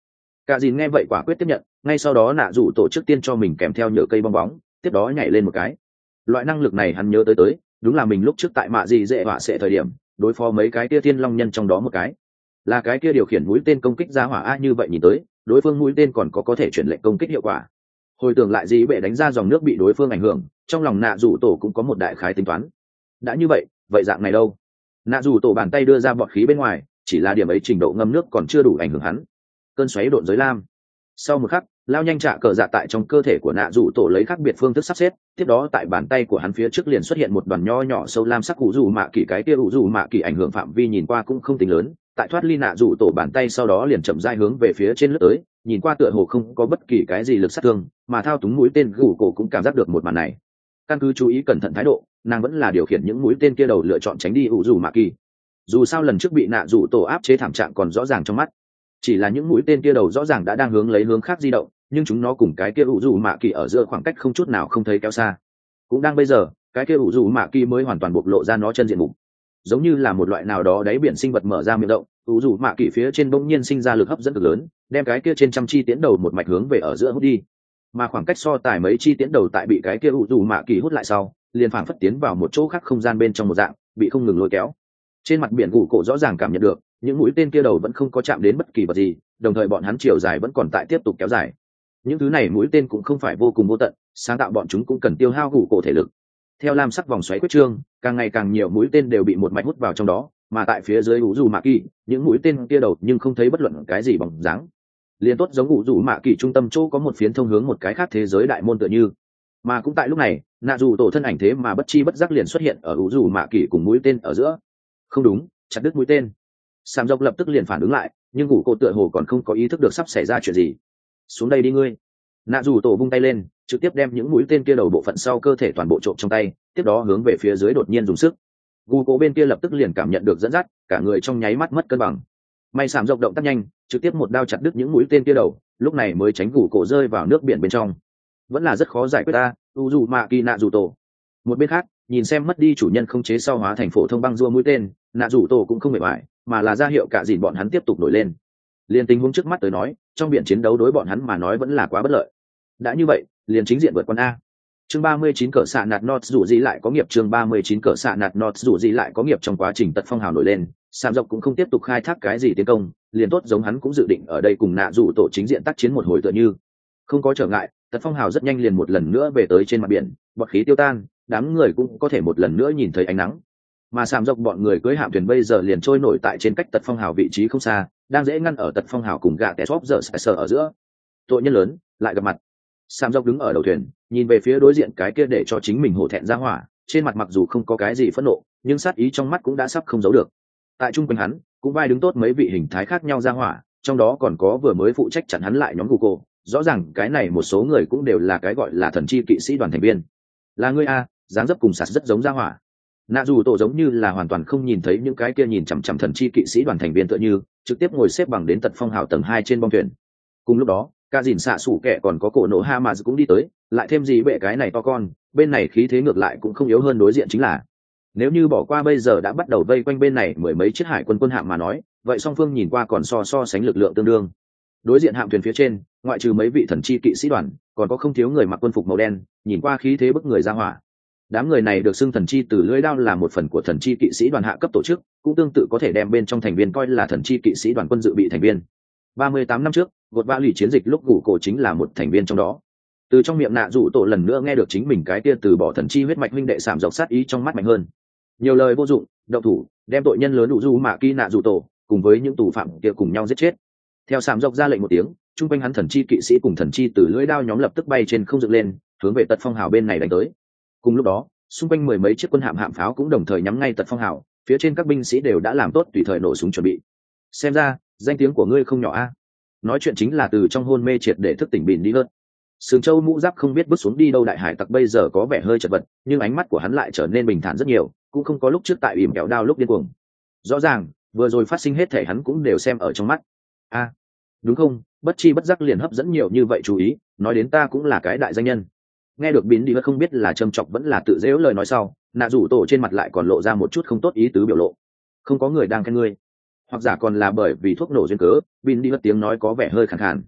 Cả dìn nghe vậy quả quyết tiếp nhận, ngay sau đó nạ rủ tổ trước tiên cho mình kèm theo nhựa cây bong bóng, tiếp đó nhảy lên một cái. Loại năng lực này hắn nhớ tới tới, đúng là mình lúc trước tại mạ gì dễ họa sẽ thời điểm đối phó mấy cái kia thiên long nhân trong đó một cái, là cái kia điều khiển mũi tên công kích ra hỏa a. Như vậy nhìn tới đối phương mũi tên còn có có thể chuyển lệnh công kích hiệu quả. Hồi tưởng lại gì bệ đánh ra dòng nước bị đối phương ảnh hưởng, trong lòng nạ rủ tổ cũng có một đại khái tính toán. Đã như vậy vậy dạng này đâu, nạ rủ tổ bàn tay đưa ra bọt khí bên ngoài, chỉ là điểm ấy trình độ ngâm nước còn chưa đủ ảnh hưởng hắn. Cơn xoáy độn giới lam. Sau một khắc, lao nhanh trạ cờ dạ tại trong cơ thể của nạ rủ tổ lấy khác biệt phương thức sắp xếp, tiếp đó tại bàn tay của hắn phía trước liền xuất hiện một đoàn nho nhỏ sâu lam sắc ủ dù mạ kỳ. Cái kia ủ dù mạ kỳ ảnh hưởng phạm vi nhìn qua cũng không tính lớn, tại thoát ly nạ rủ tổ bàn tay sau đó liền chậm rãi hướng về phía trên lướt tới, nhìn qua tựa hồ không có bất kỳ cái gì lực sát thương, mà thao túng mũi tên gù cổ cũng cảm giác được một màn này. Căn cứ chú ý cẩn thận thái độ, nàng vẫn là điều khiển những mũi tên kia đầu lựa chọn tránh đi ủ dù mạ kỳ. Dù sao lần trước bị nạ rủ tổ áp chế thảm trạng còn rõ ràng trong mắt, chỉ là những mũi tên kia đầu rõ ràng đã đang hướng lấy hướng khác di động, nhưng chúng nó cùng cái kia ủ dù mạ kỳ ở giữa khoảng cách không chút nào không thấy kéo xa. Cũng đang bây giờ, cái kia ủ dù mạ kỳ mới hoàn toàn bộc lộ ra nó chân diện mục, giống như là một loại nào đó đáy biển sinh vật mở ra miệng động. ủ dù mạ kỳ phía trên bỗng nhiên sinh ra lực hấp dẫn cực lớn, đem cái kia trên trăm chi tiến đầu một mạch hướng về ở giữa hút đi, mà khoảng cách so tài mấy chi tiến đầu tại bị cái kia ủ dù mạ kỳ hút lại sau, liền phảng phất tiến vào một chỗ khác không gian bên trong một dạng, bị không ngừng lôi kéo. Trên mặt biển gù cổ rõ ràng cảm nhận được những mũi tên kia đầu vẫn không có chạm đến bất kỳ vật gì, đồng thời bọn hắn chiều dài vẫn còn tại tiếp tục kéo dài. Những thứ này mũi tên cũng không phải vô cùng vô tận, sáng tạo bọn chúng cũng cần tiêu hao gù cổ thể lực. Theo lam sắc vòng xoáy quyết trương, càng ngày càng nhiều mũi tên đều bị một mạch hút vào trong đó, mà tại phía dưới ủ dù mạ kỳ, những mũi tên kia đầu nhưng không thấy bất luận cái gì bóng dáng. Liên tốt giống ủ dù mạ kỳ trung tâm chỗ có một phiến thông hướng một cái khác thế giới đại môn tựa như. Mà cũng tại lúc này, nạ dù tổ thân ảnh thế mà bất chi bất giác liền xuất hiện ở ủ dù mạ kỳ cùng mũi tên ở giữa. Không đúng, chặt đứt mũi tên. Sàm dọc lập tức liền phản ứng lại, nhưng gù cổ tựa hồ còn không có ý thức được sắp xảy ra chuyện gì. Xuống đây đi ngươi. Nạ dù tổ vung tay lên, trực tiếp đem những mũi tên kia đầu bộ phận sau cơ thể toàn bộ trộm trong tay, tiếp đó hướng về phía dưới đột nhiên dùng sức. Gù cổ bên kia lập tức liền cảm nhận được dẫn dắt, cả người trong nháy mắt mất cân bằng. May Sàm dọc động tác nhanh, trực tiếp một đao chặt đứt những mũi tên kia đầu, lúc này mới tránh gù cổ rơi vào nước biển bên trong. Vẫn là rất khó giải quyết ta, Uzumaki nạ dù tổ. Một bên khác, nhìn xem mất đi chủ nhân không chế sau hóa thành phổ thông băng rua mũi tên, nạ rủ tổ cũng không mệt mỏi, mà là ra hiệu cả dìn bọn hắn tiếp tục nổi lên. Liên tình huống trước mắt tới nói, trong biển chiến đấu đối bọn hắn mà nói vẫn là quá bất lợi. Đã như vậy, liền chính diện vượt con a. Chương ba mươi chín cỡ xạ nạt nọt rủ gì lại có nghiệp. Chương ba mươi chín cỡ xạ nạt nọt rủ gì lại có nghiệp. Trong quá trình tật phong hào nổi lên, Sam dọc cũng không tiếp tục khai thác cái gì tiến công, liền tốt giống hắn cũng dự định ở đây cùng nạ rủ tổ chính diện tác chiến một hồi tựa như. Không có trở ngại, tật phong hào rất nhanh liền một lần nữa về tới trên mặt biển, bọt khí tiêu tan, đám người cũng có thể một lần nữa nhìn thấy ánh nắng. Mà Sàm dọc bọn người cưỡi hạm thuyền bây giờ liền trôi nổi tại trên cách tật phong hào vị trí không xa, đang dễ ngăn ở tật phong hào cùng gạ tẻ xóp giờ sờ ở giữa. Tội nhân lớn lại gặp mặt. Sàm dọc đứng ở đầu thuyền, nhìn về phía đối diện cái kia để cho chính mình hổ thẹn ra hỏa, trên mặt mặc dù không có cái gì phẫn nộ, nhưng sát ý trong mắt cũng đã sắp không giấu được. Tại trung quanh hắn, cũng vai đứng tốt mấy vị hình thái khác nhau ra hỏa, trong đó còn có vừa mới phụ trách chặn hắn lại nhóm Google. Rõ ràng cái này một số người cũng đều là cái gọi là thần chi kỵ sĩ đoàn thành viên. Là ngươi a, dáng dấp cùng sạt rất giống ra hỏa. Nạ dù tổ giống như là hoàn toàn không nhìn thấy những cái kia nhìn chằm chằm thần chi kỵ sĩ đoàn thành viên tựa như, trực tiếp ngồi xếp bằng đến tật phong hào tầng hai trên bong thuyền. Cùng lúc đó, ca dìn xạ sủ kẻ còn có cổ nổ ha mà cũng đi tới, lại thêm gì bệ cái này to con, bên này khí thế ngược lại cũng không yếu hơn đối diện chính là. Nếu như bỏ qua bây giờ đã bắt đầu vây quanh bên này mười mấy chiếc hải quân quân hạm mà nói, vậy song phương nhìn qua còn so so sánh lực lượng tương đương. Đối diện hạm thuyền phía trên, ngoại trừ mấy vị thần chi kỵ sĩ đoàn, còn có không thiếu người mặc quân phục màu đen, nhìn qua khí thế bức người ra hỏa. Đám người này được xưng thần chi từ lưỡi đao là một phần của thần chi kỵ sĩ đoàn hạ cấp tổ chức, cũng tương tự có thể đem bên trong thành viên coi là thần chi kỵ sĩ đoàn quân dự bị thành viên. ba mươi tám năm trước, gột vã lì chiến dịch lúc gù cổ chính là một thành viên trong đó. Từ trong miệng nạ dụ tổ lần nữa nghe được chính mình cái kia từ bỏ thần chi huyết mạch huynh đệ sảm dọc sát ý trong mắt mạnh hơn. Nhiều lời vô dụng, động thủ, đem tội nhân lớn đủ du mạ kỳ nạ dụ tổ, cùng với những tù phạm kia cùng nhau giết chết. Theo sảm dọc ra lệnh một tiếng, trung quanh hắn thần chi kỵ sĩ cùng thần chi từ lưỡi đao nhóm lập tức bay trên không dựng lên, hướng về tật phong hào bên này đánh tới. Cùng lúc đó, xung quanh mười mấy chiếc quân hạm hạm pháo cũng đồng thời nhắm ngay tật phong hào, phía trên các binh sĩ đều đã làm tốt tùy thời nổ súng chuẩn bị. Xem ra danh tiếng của ngươi không nhỏ a. Nói chuyện chính là từ trong hôn mê triệt để thức tỉnh bỉn đi hơn. Sừng châu mũ giáp không biết bước xuống đi đâu đại hải tặc bây giờ có vẻ hơi chật vật, nhưng ánh mắt của hắn lại trở nên bình thản rất nhiều, cũng không có lúc trước tại ỉm kẹo đao lúc điên cuồng. Rõ ràng vừa rồi phát sinh hết thể hắn cũng đều xem ở trong mắt. A, đúng không, bất chi bất giác liền hấp dẫn nhiều như vậy chú ý, nói đến ta cũng là cái đại danh nhân. Nghe được bỉn đi hơn không biết là châm chọc vẫn là tự dễu lời nói sau, nạ rủ tổ trên mặt lại còn lộ ra một chút không tốt ý tứ biểu lộ. Không có người đang khen ngươi, hoặc giả còn là bởi vì thuốc nổ duyên cớ, bỉn đi hơn tiếng nói có vẻ hơi khàn khàn.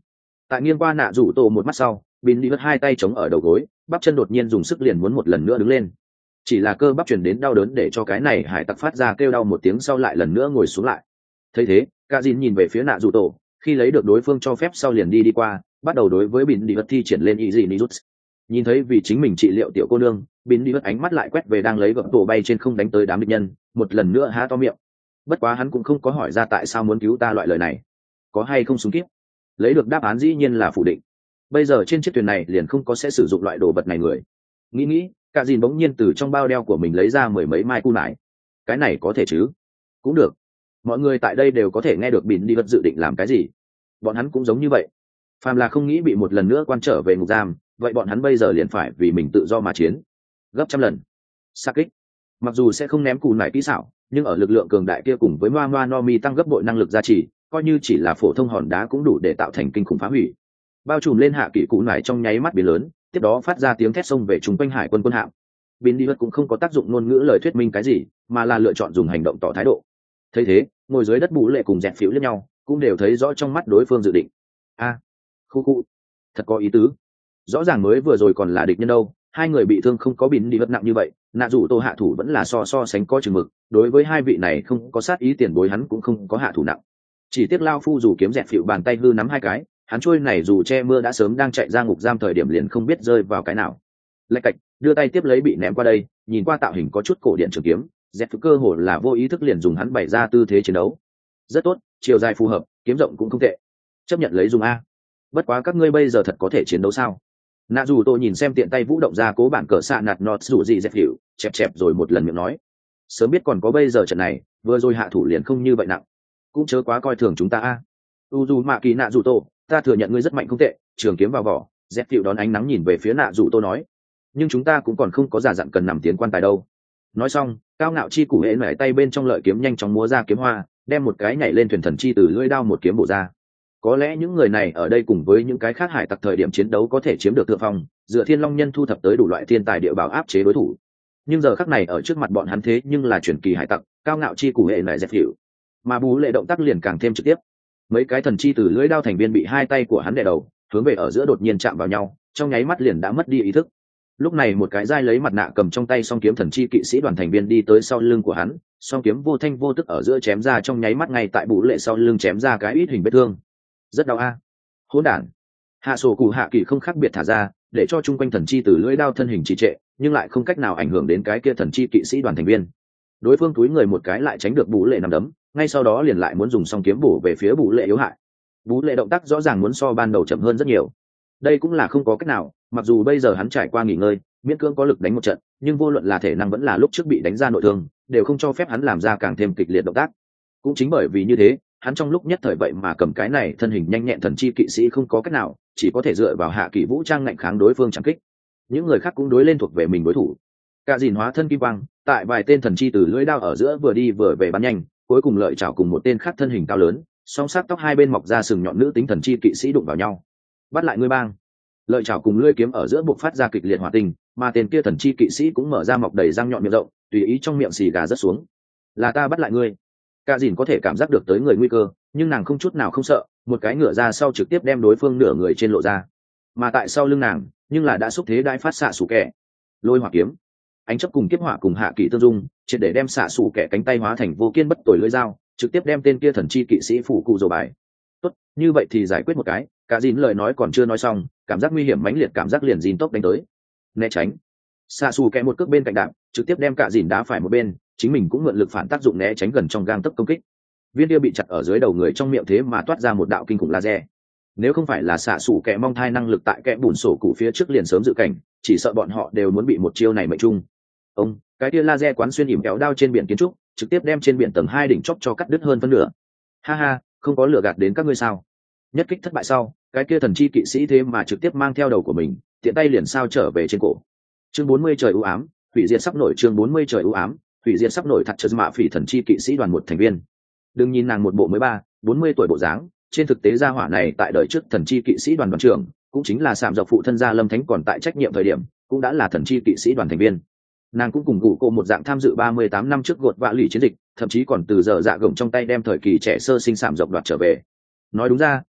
Tại nghiêng qua nạ rủ tổ một mắt sau, bin đi vất hai tay chống ở đầu gối, bắp chân đột nhiên dùng sức liền muốn một lần nữa đứng lên. Chỉ là cơ bắp truyền đến đau đớn để cho cái này hải tặc phát ra kêu đau một tiếng sau lại lần nữa ngồi xuống lại. Thấy thế, cả dìn nhìn về phía nạ rủ tổ, khi lấy được đối phương cho phép sau liền đi đi qua, bắt đầu đối với bin đi vất thi triển lên ý gì nijut. Nhìn thấy vì chính mình trị liệu tiểu cô nương, bin đi vất ánh mắt lại quét về đang lấy gập tổ bay trên không đánh tới đám địch nhân, một lần nữa há to miệng. Bất quá hắn cũng không có hỏi ra tại sao muốn cứu ta loại lời này, có hay không súng kíp. Lấy được đáp án dĩ nhiên là phủ định. Bây giờ trên chiếc thuyền này liền không có sẽ sử dụng loại đồ vật này người. Nghĩ nghĩ, cả dìn bỗng nhiên từ trong bao đeo của mình lấy ra mười mấy mai cu nải. Cái này có thể chứ? Cũng được. Mọi người tại đây đều có thể nghe được bin đi vật dự định làm cái gì. Bọn hắn cũng giống như vậy. Phàm là không nghĩ bị một lần nữa quan trở về ngục giam, vậy bọn hắn bây giờ liền phải vì mình tự do mà chiến. Gấp trăm lần. Sa kích. Mặc dù sẽ không ném cù nải kỹ xảo, nhưng ở lực lượng cường đại kia cùng với Moa Moa Nomi tăng gấp bội năng lực gia trì, coi như chỉ là phổ thông hòn đá cũng đủ để tạo thành kinh khủng phá hủy. Bao trùm lên hạ kỵ cù nải trong nháy mắt biến lớn, tiếp đó phát ra tiếng thét xông về trung quanh hải quân quân hạm. Bin đi cũng không có tác dụng ngôn ngữ lời thuyết minh cái gì, mà là lựa chọn dùng hành động tỏ thái độ. Thấy thế, ngồi dưới đất Bú Lệ cùng Dẹt Phiểu liếc nhau, cũng đều thấy rõ trong mắt đối phương dự định. A, à, khu khu, thật có ý tứ. Rõ ràng mới vừa rồi còn là địch nhân đâu, hai người bị thương không có Bin đi nặng như vậy, nạ dù tô hạ thủ vẫn là so so sánh có chừng mực. Đối với hai vị này không có sát ý tiền bối hắn cũng không có hạ thủ nặng. Chỉ tiếc lao phu dù kiếm Dẹt Phiểu bàn tay hư nắm hai cái, hắn trôi này dù che mưa đã sớm đang chạy ra ngục giam thời điểm liền không biết rơi vào cái nào. Lạch cạch, đưa tay tiếp lấy bị ném qua đây, nhìn qua tạo hình có chút cổ điện trường kiếm, Dẹt Phiểu cơ hồ là vô ý thức liền dùng hắn bày ra tư thế chiến đấu. Rất tốt, chiều dài phù hợp, kiếm rộng cũng không tệ. Chấp nhận lấy dùng a. Bất quá các ngươi bây giờ thật có thể chiến đấu sao? Nạ dù tôi nhìn xem tiện tay vũ động ra cố bản cờ xạ nạt nọt dù gì Dẹt Phiểu, chẹp chẹp rồi một lần miệng nói. Sớm biết còn có bây giờ trận này, vừa rồi hạ thủ liền không như vậy nặng. Cũng chớ quá coi thường chúng ta a. Uzu Mạ Kỳ nạ dù tô, ta thừa nhận ngươi rất mạnh không tệ, trường kiếm vào vỏ. Dẹt Phiểu đón ánh nắng nhìn về phía nạ dù tô nói. Nhưng chúng ta cũng còn không có giả dặn cần nằm tiến quan tài đâu. Nói xong, cao ngạo chi củ hệ nảy tay bên trong lợi kiếm nhanh chóng múa ra kiếm hoa, đem một cái nhảy lên thuyền thần chi từ lưỡi đao một kiếm bổ ra. Có lẽ những người này ở đây cùng với những cái khác hải tặc thời điểm chiến đấu có thể chiếm được thượng phong, dựa Thiên Long nhân thu thập tới đủ loại thiên tài địa bảo áp chế đối thủ. Nhưng giờ khắc này ở trước mặt bọn hắn thế nhưng là truyền kỳ hải tặc, cao ngạo chi củ hệ nảy Dẹt Phiểu. Mà Bú Lệ động tác liền càng thêm trực tiếp. Mấy cái thần chi từ lưỡi đao thành viên bị hai tay của hắn đè đầu, hướng về ở giữa đột nhiên chạm vào nhau, trong nháy mắt liền đã mất đi ý thức. Lúc này một cái dai lấy mặt nạ cầm trong tay song kiếm thần chi kỵ sĩ đoàn thành viên đi tới sau lưng của hắn, song kiếm vô thanh vô tức ở giữa chém ra trong nháy mắt ngay tại Bú Lệ sau lưng chém ra cái ít hình vết thương. Rất đau a. À. Hỗn đản. Hạ sổ cụ hạ kỳ không khác biệt thả ra, để cho chung quanh thần chi từ lưỡi đao thân hình trì trệ, nhưng lại không cách nào ảnh hưởng đến cái kia thần chi kỵ sĩ đoàn thành viên. Đối phương túi người một cái lại tránh được Bú Lệ nằm đấm, ngay sau đó liền lại muốn dùng song kiếm bổ về phía Bú Lệ yếu hại. Bú Lệ động tác rõ ràng muốn so ban đầu chậm hơn rất nhiều. Đây cũng là không có cách nào, mặc dù bây giờ hắn trải qua nghỉ ngơi, miễn cưỡng có lực đánh một trận, nhưng vô luận là thể năng vẫn là lúc trước bị đánh ra nội thương, đều không cho phép hắn làm ra càng thêm kịch liệt động tác. Cũng chính bởi vì như thế, hắn trong lúc nhất thời vậy mà cầm cái này thân hình nhanh nhẹn thần chi kỵ sĩ không có cách nào, chỉ có thể dựa vào hạ kỳ vũ trang ngạnh kháng đối phương chẳng kích. Những người khác cũng đối lên thuộc về mình đối thủ. Cả dìn hóa thân kim quang, tại vài tên thần chi từ lưỡi đao ở giữa vừa đi vừa về bắn nhanh, cuối cùng lợi chảo cùng một tên khác thân hình cao lớn, song sắc tóc hai bên mọc ra sừng nhọn nữ tính thần chi kỵ sĩ đụng vào nhau. Bắt lại ngươi bang. Lợi chảo cùng lưỡi kiếm ở giữa buộc phát ra kịch liệt hỏa tình, mà tên kia thần chi kỵ sĩ cũng mở ra mọc đầy răng nhọn miệng rộng, tùy ý trong miệng xì gà rớt xuống. Là ta bắt lại ngươi. Cả dìn có thể cảm giác được tới người nguy cơ, nhưng nàng không chút nào không sợ, một cái ngựa ra sau trực tiếp đem đối phương nửa người trên lộ ra. Mà tại sau lưng nàng, nhưng là đã xúc thế đai phát xạ sủ kẻ. Lôi hỏa kiếm, ánh chấp cùng kiếp hỏa cùng hạ kỳ tương dung, triệt để đem xạ sủ kẻ cánh tay hóa thành vô kiên bất tồi lưỡi dao, trực tiếp đem tên kia thần chi kỵ sĩ phủ cụ rồ bài. Tốt, như vậy thì giải quyết một cái. Cả dìn lời nói còn chưa nói xong, cảm giác nguy hiểm mãnh liệt cảm giác liền dìn tốc đánh tới. Né tránh. Xạ sủ kẻ một cước bên cạnh đạp, trực tiếp đem cả dìn đá phải một bên, chính mình cũng mượn lực phản tác dụng né tránh gần trong gang tấc công kích. Viên kia bị chặt ở dưới đầu người trong miệng thế mà toát ra một đạo kinh khủng laser. Nếu không phải là xạ sủ kẻ mong thai năng lực tại kẽ bùn sổ cụ phía trước liền sớm dự cảnh, chỉ sợ bọn họ đều muốn bị một chiêu này mệnh chung. Ông, cái kia laser quán xuyên ỉm kéo đao trên biển kiến trúc, trực tiếp đem trên biển tầng hai đỉnh chóp cho cắt đứt hơn phân nửa. Ha ha, không có lừa gạt đến các ngươi sao? Nhất kích thất bại sau, cái kia thần chi kỵ sĩ thế mà trực tiếp mang theo đầu của mình, tiện tay liền sao trở về trên cổ. Chương bốn mươi trời u ám, hủy diệt sắp nổi. Chương bốn mươi trời u ám, hủy diệt sắp nổi. Thật chớ mạ phỉ thần chi kỵ sĩ đoàn một thành viên. Đừng nhìn nàng một bộ mới ba, bốn mươi tuổi bộ dáng, trên thực tế gia hỏa này tại đời trước thần chi kỵ sĩ đoàn đoàn trưởng, cũng chính là sạm dọc phụ thân gia Lâm Thánh còn tại trách nhiệm thời điểm, cũng đã là thần chi kỵ sĩ đoàn thành viên. Nàng cũng cùng gù cô một dạng tham dự ba mươi tám năm trước gột vạ lì chiến dịch, thậm chí còn từ giờ dạ gồng trong tay đem thời kỳ trẻ sơ sinh sạm dọc đoạt trở về. Nói đúng ra,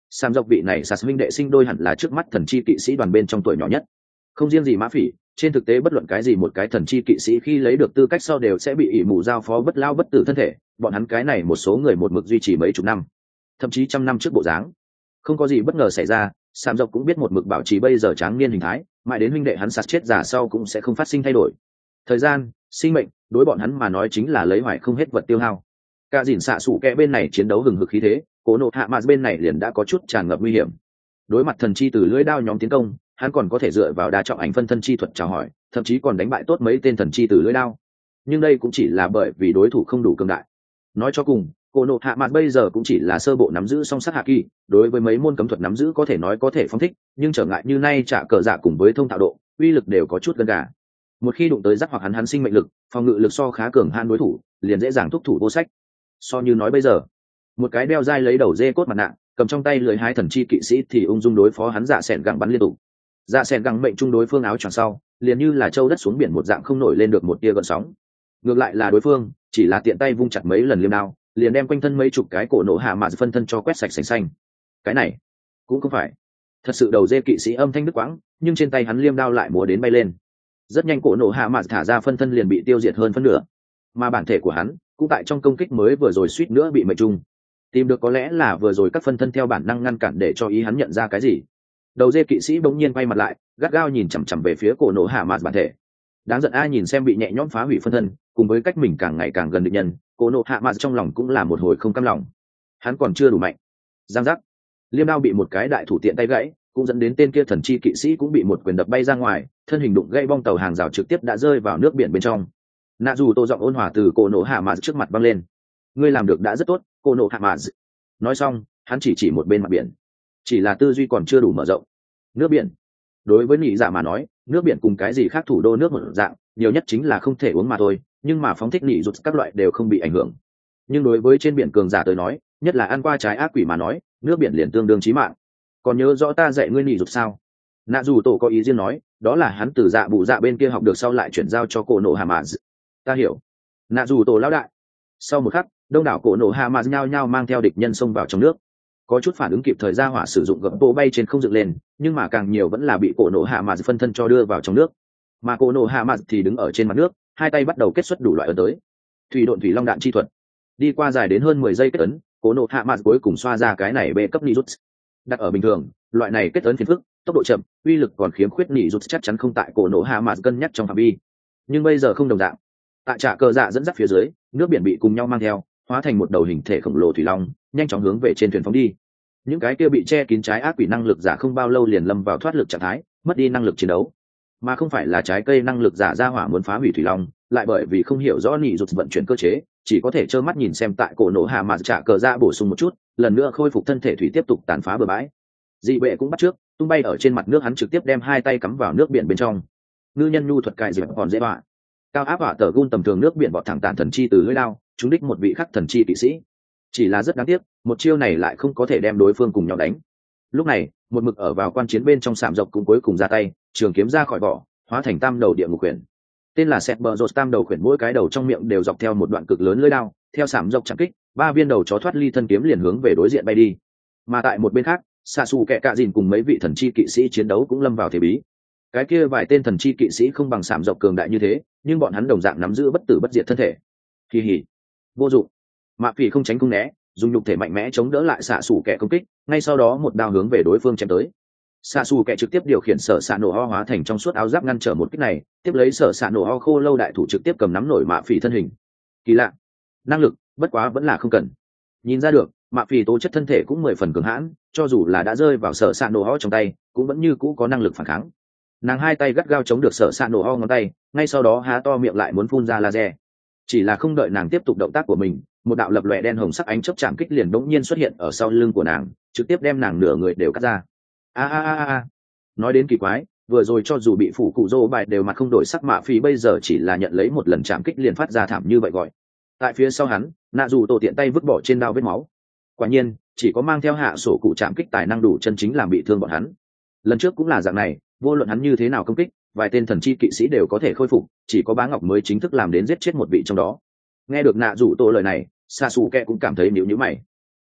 Sam dọc vị này sạt minh đệ sinh đôi hẳn là trước mắt thần chi kỵ sĩ đoàn bên trong tuổi nhỏ nhất. Không riêng gì Mã Phỉ, trên thực tế bất luận cái gì một cái thần chi kỵ sĩ khi lấy được tư cách sau đều sẽ bị ỷ mù giao phó bất lao bất tử thân thể, bọn hắn cái này một số người một mực duy trì mấy chục năm, thậm chí trăm năm trước bộ dáng. Không có gì bất ngờ xảy ra, Sam dọc cũng biết một mực bảo trì bây giờ tráng niên hình thái, mãi đến huynh đệ hắn sạt chết già sau cũng sẽ không phát sinh thay đổi. Thời gian, sinh mệnh, đối bọn hắn mà nói chính là lấy hoài không hết vật tiêu hao. Cả dìn xạ sủ kẹ bên này chiến đấu hừng hực khí thế, Cố Nộ Hạ Mạt bên này liền đã có chút tràn ngập nguy hiểm. Đối mặt thần chi từ lưỡi đao nhóm tiến công, hắn còn có thể dựa vào đa trọng ảnh phân thân chi thuật chào hỏi, thậm chí còn đánh bại tốt mấy tên thần chi từ lưỡi đao. Nhưng đây cũng chỉ là bởi vì đối thủ không đủ cường đại. Nói cho cùng, Cố Nộ Hạ Mạt bây giờ cũng chỉ là sơ bộ nắm giữ song sát hạ kỳ, đối với mấy môn cấm thuật nắm giữ có thể nói có thể phóng thích, nhưng trở ngại như nay trả cờ dạ cùng với thông thạo độ, uy lực đều có chút gần gà. Một khi đụng tới rắc hoặc hắn hắn sinh mệnh lực, phòng ngự lực so khá cường han đối thủ, liền dễ dàng thúc thủ vô sách. So như nói bây giờ, một cái đeo dai lấy đầu dê cốt mặt nạ, cầm trong tay lưỡi hái thần chi kỵ sĩ thì ung dung đối phó hắn dạ sẹn gẳng bắn liên tục. Dạ sẹn gẳng mệnh trung đối phương áo choàng sau, liền như là châu đất xuống biển một dạng không nổi lên được một tia gợn sóng. Ngược lại là đối phương, chỉ là tiện tay vung chặt mấy lần liêm đao, liền đem quanh thân mấy chục cái cổ nổ hạ mạt phân thân cho quét sạch sành xanh. Cái này cũng không phải thật sự đầu dê kỵ sĩ âm thanh đứt quãng, nhưng trên tay hắn liêm đao lại múa đến bay lên. Rất nhanh cổ nổ hạ mạt thả ra phân thân liền bị tiêu diệt hơn phân nửa, mà bản thể của hắn cũng tại trong công kích mới vừa rồi suýt nữa bị mệnh trung. Tìm được có lẽ là vừa rồi các phân thân theo bản năng ngăn cản để cho ý hắn nhận ra cái gì. Đầu dê kỵ sĩ bỗng nhiên quay mặt lại, gắt gao nhìn chằm chằm về phía cổ nổ hạ mạt bản thể. Đáng giận ai nhìn xem bị nhẹ nhõm phá hủy phân thân, cùng với cách mình càng ngày càng gần địch nhân, cổ nổ hạ mạt trong lòng cũng là một hồi không cam lòng. Hắn còn chưa đủ mạnh. Giang giác, liêm đao bị một cái đại thủ tiện tay gãy, cũng dẫn đến tên kia thần chi kỵ sĩ cũng bị một quyền đập bay ra ngoài, thân hình đụng gãy bong tàu hàng rào trực tiếp đã rơi vào nước biển bên trong. Nạ dù tô giọng ôn hòa từ cổ nổ hạ mạt trước mặt văng lên. Ngươi làm được đã rất tốt, cổ nổ hạ mạt. Nói xong, hắn chỉ chỉ một bên mặt biển. Chỉ là tư duy còn chưa đủ mở rộng. Nước biển, đối với nhị dạ mà nói, nước biển cùng cái gì khác thủ đô nước một dạng, nhiều nhất chính là không thể uống mà thôi, nhưng mà phóng thích nhị rụt các loại đều không bị ảnh hưởng. Nhưng đối với trên biển cường giả tới nói, nhất là ăn qua trái ác quỷ mà nói, nước biển liền tương đương chí mạng. Còn nhớ rõ ta dạy ngươi nhị rụt sao? Nạ dù tổ có ý riêng nói, đó là hắn từ dạ bụ dạ bên kia học được sau lại chuyển giao cho cổ nổ hạ mạt. Ta hiểu. Nạ dù tổ lão đại. Sau một khắc, đông đảo cổ nổ hạ mạt nhao nhao mang theo địch nhân xông vào trong nước. Có chút phản ứng kịp thời ra hỏa sử dụng gập bộ bay trên không dựng lên, nhưng mà càng nhiều vẫn là bị cổ nổ hạ mạt phân thân cho đưa vào trong nước. Mà cổ nổ hạ mạt thì đứng ở trên mặt nước, hai tay bắt đầu kết xuất đủ loại ấn tới. Thủy độn thủy long đạn chi thuật. Đi qua dài đến hơn mười giây kết ấn, cổ nổ hạ mạt cuối cùng xoa ra cái này bê cấp nỉ rút. Đặt ở bình thường, loại này kết ấn phiền phức, tốc độ chậm, uy lực còn khiếm khuyết nỉ rút chắc chắn không tại cổ nổ hạ mạt cân nhắc trong phạm vi. Nhưng bây giờ không đồng dạng. Tại trạ cờ dạ dẫn dắt phía dưới, nước biển bị cùng nhau mang theo, hóa thành một đầu hình thể khổng lồ thủy long, nhanh chóng hướng về trên thuyền phóng đi. Những cái kia bị che kín trái ác quỷ năng lực giả không bao lâu liền lâm vào thoát lực trạng thái, mất đi năng lực chiến đấu, mà không phải là trái cây năng lực giả ra hỏa muốn phá hủy thủy long, lại bởi vì không hiểu rõ nỉ rụt vận chuyển cơ chế, chỉ có thể trơ mắt nhìn xem tại cổ nổ hạ mà trả cờ ra bổ sung một chút, lần nữa khôi phục thân thể thủy tiếp tục tàn phá bờ bãi. Dị bệ cũng bắt trước, tung bay ở trên mặt nước, hắn trực tiếp đem hai tay cắm vào nước biển bên trong. Ngư nhân nhu thuật cài dịp còn dễ bạ. Cao áp hỏa tờ gun tầm thường nước biển bọt thẳng tản thần chi từ lưỡi lao, trúng đích một vị khắc thần chi kỵ sĩ. Chỉ là rất đáng tiếc, một chiêu này lại không có thể đem đối phương cùng nhau đánh. Lúc này, một mực ở vào quan chiến bên trong sạm dọc cũng cuối cùng ra tay, trường kiếm ra khỏi vỏ, hóa thành tam đầu địa ngục quyển. Tên là Sẹt Bờ Rột tam đầu quyển, mỗi cái đầu trong miệng đều dọc theo một đoạn cực lớn lưỡi đao, theo sạm dọc chạm kích, ba viên đầu chó thoát ly thân kiếm liền hướng về đối diện bay đi. Mà tại một bên khác, xạ xù kẹ cạ dìn cùng mấy vị thần chi kỵ sĩ chiến đấu cũng lâm vào thế bí. Cái kia vài tên thần chi kỵ sĩ không bằng sạm dọc cường đại như thế, nhưng bọn hắn đồng dạng nắm giữ bất tử bất diệt thân thể. Kỳ hỉ, vô dụng. Mạ Phỉ không tránh không né, dùng nhục thể mạnh mẽ chống đỡ lại xạ xù kẹ công kích, ngay sau đó một đao hướng về đối phương chém tới. Xạ xù kẹ trực tiếp điều khiển sở xạ nổ ho hóa thành trong suốt áo giáp ngăn trở một kích này, tiếp lấy sở xạ nổ ho khô lâu đại thủ trực tiếp cầm nắm nổi Mạ Phỉ thân hình. Kỳ lạ, năng lực, bất quá vẫn là không cần. Nhìn ra được, Mạ Phỉ tố chất thân thể cũng mười phần cường hãn, cho dù là đã rơi vào sở xạ nổ ho trong tay, cũng vẫn như cũ có năng lực phản kháng. Nàng hai tay gắt gao chống được sở xạ nổ ho ngón tay, ngay sau đó há to miệng lại muốn phun ra laser. Chỉ là không đợi nàng tiếp tục động tác của mình, một đạo lập lòe đen hồng sắc ánh chớp chạm kích liền đống nhiên xuất hiện ở sau lưng của nàng, trực tiếp đem nàng nửa người đều cắt ra. A a a a. Nói đến kỳ quái, vừa rồi cho dù bị phủ cụ rô bài đều mặt không đổi sắc, Mạ Phỉ bây giờ chỉ là nhận lấy một lần chạm kích liền phát ra thảm như vậy gọi. Tại phía sau hắn, nạ dù tổ tiện tay vứt bỏ trên đao vết máu. Quả nhiên, chỉ có mang theo hạ sổ cụ chạm kích tài năng đủ chân chính làm bị thương bọn hắn. Lần trước cũng là dạng này, vô luận hắn như thế nào công kích, vài tên thần chi kỵ sĩ đều có thể khôi phục, chỉ có Bá Ngọc mới chính thức làm đến giết chết một vị trong đó. Nghe được nạ rủ tổ lời này, Sasuke cũng cảm thấy nhíu nhíu mày.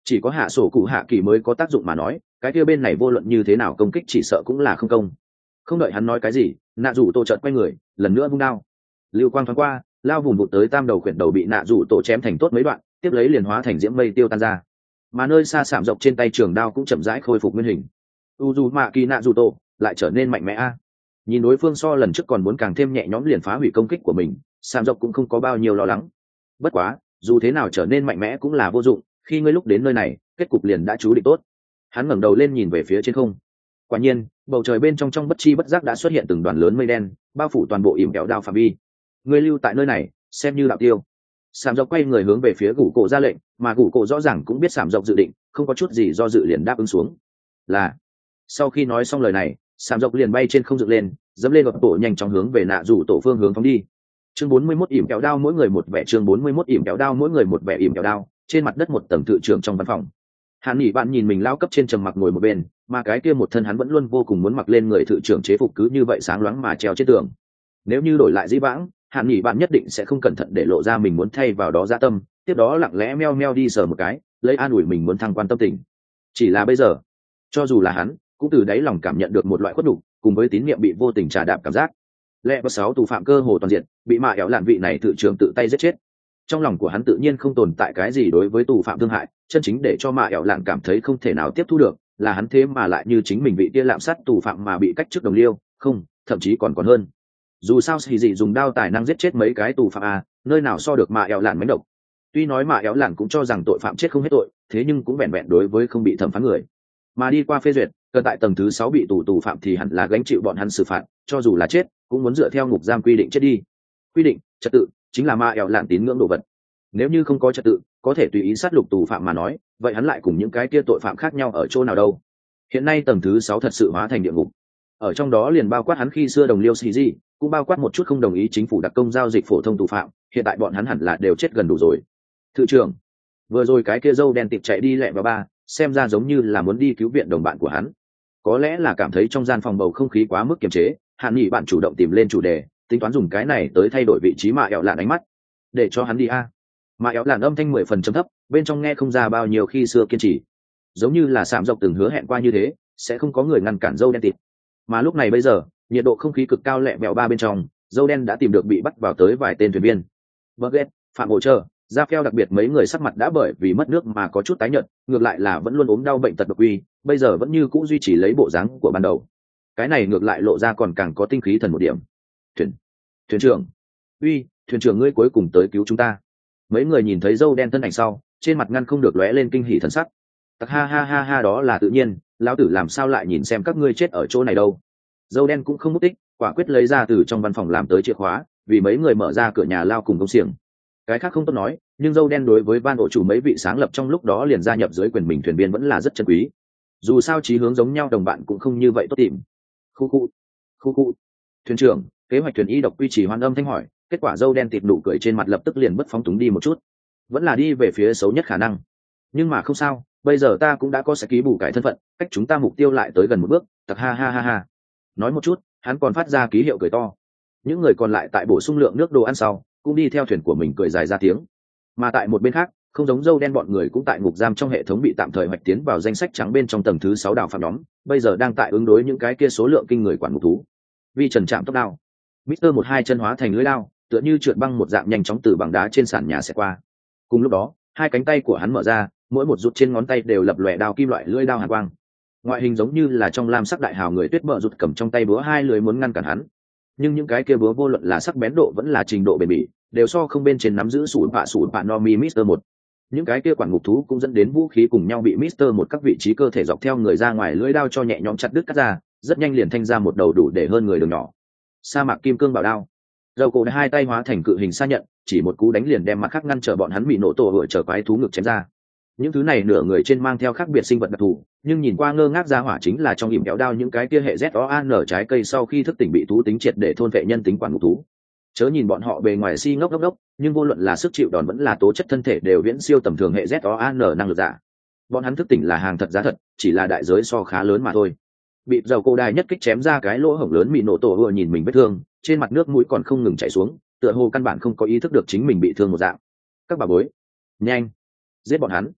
chỉ có hạ sổ cụ hạ kỳ mới có tác dụng mà nói, cái kia bên này vô luận như thế nào công kích chỉ sợ cũng là không công. Không đợi hắn nói cái gì, nạ rủ tổ chợt quay người lần nữa vung đao, lưu quang thoáng qua, lao vùng vụt tới tam đầu quyển đầu bị nạ rủ tổ chém thành tốt mấy đoạn, tiếp lấy liền hóa thành diễm mây tiêu tan ra, mà nơi xa sạm dọc trên tay trường đao cũng chậm rãi khôi phục nguyên hình. u dù mạ kỳ nạ rủ tổ lại trở nên mạnh mẽ a. Nhìn đối phương so lần trước còn muốn càng thêm nhẹ nhõm liền phá hủy công kích của mình, sạm dọc cũng không có bao nhiêu lo lắng. Bất quá dù thế nào trở nên mạnh mẽ cũng là vô dụng, khi ngươi lúc đến nơi này kết cục liền đã chú định tốt. Hắn ngẩng đầu lên nhìn về phía trên không, quả nhiên bầu trời bên trong trong bất chi bất giác đã xuất hiện từng đoàn lớn mây đen bao phủ toàn bộ ỉm kẹo đao phạm vi. Ngươi lưu tại nơi này xem như đạo tiêu. Sạm dọc quay người hướng về phía gù cổ ra lệnh, mà gù cổ rõ ràng cũng biết sạm dọc dự định, không có chút gì do dự liền đáp ứng xuống. Là. Sau khi nói xong lời này, sạm dọc liền bay trên không dựng lên, dẫm lên gập tổ nhanh chóng hướng về nạ rủ tổ phương hướng phóng đi. Chương bốn mươi mốt ỉm kẹo đao mỗi người một vẻ chương bốn mươi mốt ỉm kẹo đao mỗi người một vẻ ỉm kẹo đao, trên mặt đất một tầng tự trưởng trong văn phòng. Hàn Nghị bạn nhìn mình lao cấp trên trầm mặc ngồi một bên, mà cái kia một thân hắn vẫn luôn vô cùng muốn mặc lên người thự trưởng chế phục cứ như vậy sáng loáng mà treo trên tường. Nếu như đổi lại dĩ vãng, Hàn Nghị bạn nhất định sẽ không cẩn thận để lộ ra mình muốn thay vào đó dạ tâm, tiếp đó lặng lẽ meo meo đi sờ một cái, lấy an ủi mình muốn thăng quan tâm tình. Chỉ là bây giờ, cho dù là hắn, cũng từ đáy lòng cảm nhận được một loại khuất nhục, cùng với tín niệm bị vô tình trà đạp cảm giác. Lẽ bất sáu tù phạm cơ hồ toàn diện, bị mạ éo lạn vị này thự trưởng tự tay giết chết. Trong lòng của hắn tự nhiên không tồn tại cái gì đối với tù phạm thương hại, chân chính để cho mạ éo lạn cảm thấy không thể nào tiếp thu được là hắn thế mà lại như chính mình bị kia lạm sát tù phạm mà bị cách chức đồng liêu, không, thậm chí còn còn hơn. Dù sao xì gì dùng đao tài năng giết chết mấy cái tù phạm à, nơi nào so được mạ éo lạn mánh độc. Tuy nói mạ éo lạn cũng cho rằng tội phạm chết không hết tội, thế nhưng cũng vẹn vẹn đối với không bị thẩm phán người mà đi qua phê duyệt, cần tại tầng thứ sáu bị tù tù phạm thì hẳn là gánh chịu bọn hắn xử phạt, cho dù là chết cũng muốn dựa theo ngục giam quy định chết đi. Quy định trật tự chính là ma éo lạn tín ngưỡng đồ vật. Nếu như không có trật tự có thể tùy ý sát lục tù phạm mà nói, vậy hắn lại cùng những cái kia tội phạm khác nhau ở chỗ nào đâu. Hiện nay tầng thứ sáu thật sự hóa thành địa ngục, ở trong đó liền bao quát hắn khi xưa đồng liêu xì gì, cũng bao quát một chút không đồng ý chính phủ đặc công giao dịch phổ thông tù phạm, hiện tại bọn hắn hẳn là đều chết gần đủ rồi. Thự trưởng vừa rồi cái kia dâu đen tịt chạy đi lẹ vào ba, xem ra giống như là muốn đi cứu viện đồng bạn của hắn. Có lẽ là cảm thấy trong gian phòng bầu không khí quá mức kiềm chế, Hàn Nghị bạn chủ động tìm lên chủ đề, tính toán dùng cái này tới thay đổi vị trí mạ éo lạn ánh mắt, để cho hắn đi a. Mạ éo lạn âm thanh mười phần trầm thấp, bên trong nghe không ra bao nhiêu khi xưa kiên trì, giống như là sạm dọc từng hứa hẹn qua như thế, sẽ không có người ngăn cản dâu đen tịt. Mà lúc này bây giờ, nhiệt độ không khí cực cao lẹ mẹo ba bên trong, dâu đen đã tìm được bị bắt vào tới vài tên thuyền viên. Burget, Phạm Hỗ Trợ, Ra Phèo đặc biệt mấy người sắc mặt đã bởi vì mất nước mà có chút tái nhợt, ngược lại là vẫn luôn ốm đau bệnh tật độc uy, bây giờ vẫn như cũ duy trì lấy bộ dáng của ban đầu. Cái này ngược lại lộ ra còn càng có tinh khí thần một điểm. Thuyền, thuyền trưởng, uy, thuyền trưởng ngươi cuối cùng tới cứu chúng ta. Mấy người nhìn thấy dâu đen thân ảnh sau, trên mặt ngăn không được lóe lên kinh hỉ thần sắc. Tặc ha ha ha ha, đó là tự nhiên, lão tử làm sao lại nhìn xem các ngươi chết ở chỗ này đâu. Dâu đen cũng không mất tích, quả quyết lấy ra từ trong văn phòng làm tới chìa khóa, vì mấy người mở ra cửa nhà lao cùng công xiềng. Cái khác không tốt nói, nhưng dâu đen đối với ban ổ chủ mấy vị sáng lập trong lúc đó liền gia nhập dưới quyền mình thuyền viên vẫn là rất chân quý. Dù sao chí hướng giống nhau đồng bạn cũng không như vậy tốt tìm. Khu khu, khu khu. Thuyền trưởng, kế hoạch thuyền y độc quy trì hoan âm thanh hỏi, kết quả dâu đen tịt nụ cười trên mặt lập tức liền bất phóng túng đi một chút. Vẫn là đi về phía xấu nhất khả năng. Nhưng mà không sao, bây giờ ta cũng đã có sẽ ký bù cải thân phận, cách chúng ta mục tiêu lại tới gần một bước, tặc ha ha ha ha. Nói một chút, hắn còn phát ra ký hiệu cười to. Những người còn lại tại bổ sung lượng nước đồ ăn sau, cũng đi theo thuyền của mình cười dài ra tiếng. Mà tại một bên khác, không giống dâu đen bọn người cũng tại ngục giam trong hệ thống bị tạm thời hoạch tiến vào danh sách trắng bên trong tầng thứ sáu đảo phạm nhóm, bây giờ đang tại ứng đối những cái kia số lượng kinh người quản ngục thú. Vi trần chạm tốc đao, Mister một hai chân hóa thành lưỡi lao, tựa như trượt băng một dạng nhanh chóng từ bằng đá trên sàn nhà sẽ qua. Cùng lúc đó, hai cánh tay của hắn mở ra, mỗi một rút trên ngón tay đều lập lòe đao kim loại lưỡi đao hàn quang. Ngoại hình giống như là trong lam sắc đại hào người tuyết bờ rụt cầm trong tay búa hai lưỡi muốn ngăn cản hắn. Nhưng những cái kia búa vô luận là sắc bén độ vẫn là trình độ bền bỉ, đều so không bên trên nắm giữ sủi bạ sủi bạ Nomi Mister một. Những cái kia quản ngục thú cũng dẫn đến vũ khí cùng nhau bị Mister một các vị trí cơ thể dọc theo người ra ngoài lưỡi đao cho nhẹ nhõm chặt đứt cắt ra, rất nhanh liền thanh ra một đầu đủ để hơn người đường nhỏ. Sa mạc kim cương bảo đao. Dầu cổ hai tay hóa thành cự hình sa nhận, chỉ một cú đánh liền đem mặt khác ngăn trở bọn hắn bị nổ tổ hựa trở quái thú ngực chém ra. Những thứ này nửa người trên mang theo khác biệt sinh vật đặc thù, nhưng nhìn qua ngơ ngác ra hỏa chính là trong ỉm kéo đao những cái kia hệ Z O A N trái cây sau khi thức tỉnh bị thú tính triệt để thôn vệ nhân tính quản ngục thú. Chớ nhìn bọn họ bề ngoài si ngốc ngốc ngốc, nhưng vô luận là sức chịu đòn vẫn là tố chất thân thể đều viễn siêu tầm thường hệ Z O A N năng lực giả. Bọn hắn thức tỉnh là hàng thật giá thật, chỉ là đại giới so khá lớn mà thôi. Bị dầu cô đài nhất kích chém ra cái lỗ hổng lớn, bị nổ tổ vừa nhìn mình vết thương, trên mặt nước mũi còn không ngừng chảy xuống, tựa hồ căn bản không có ý thức được chính mình bị thương một dạng. Các bà bối, nhanh, giết bọn hắn.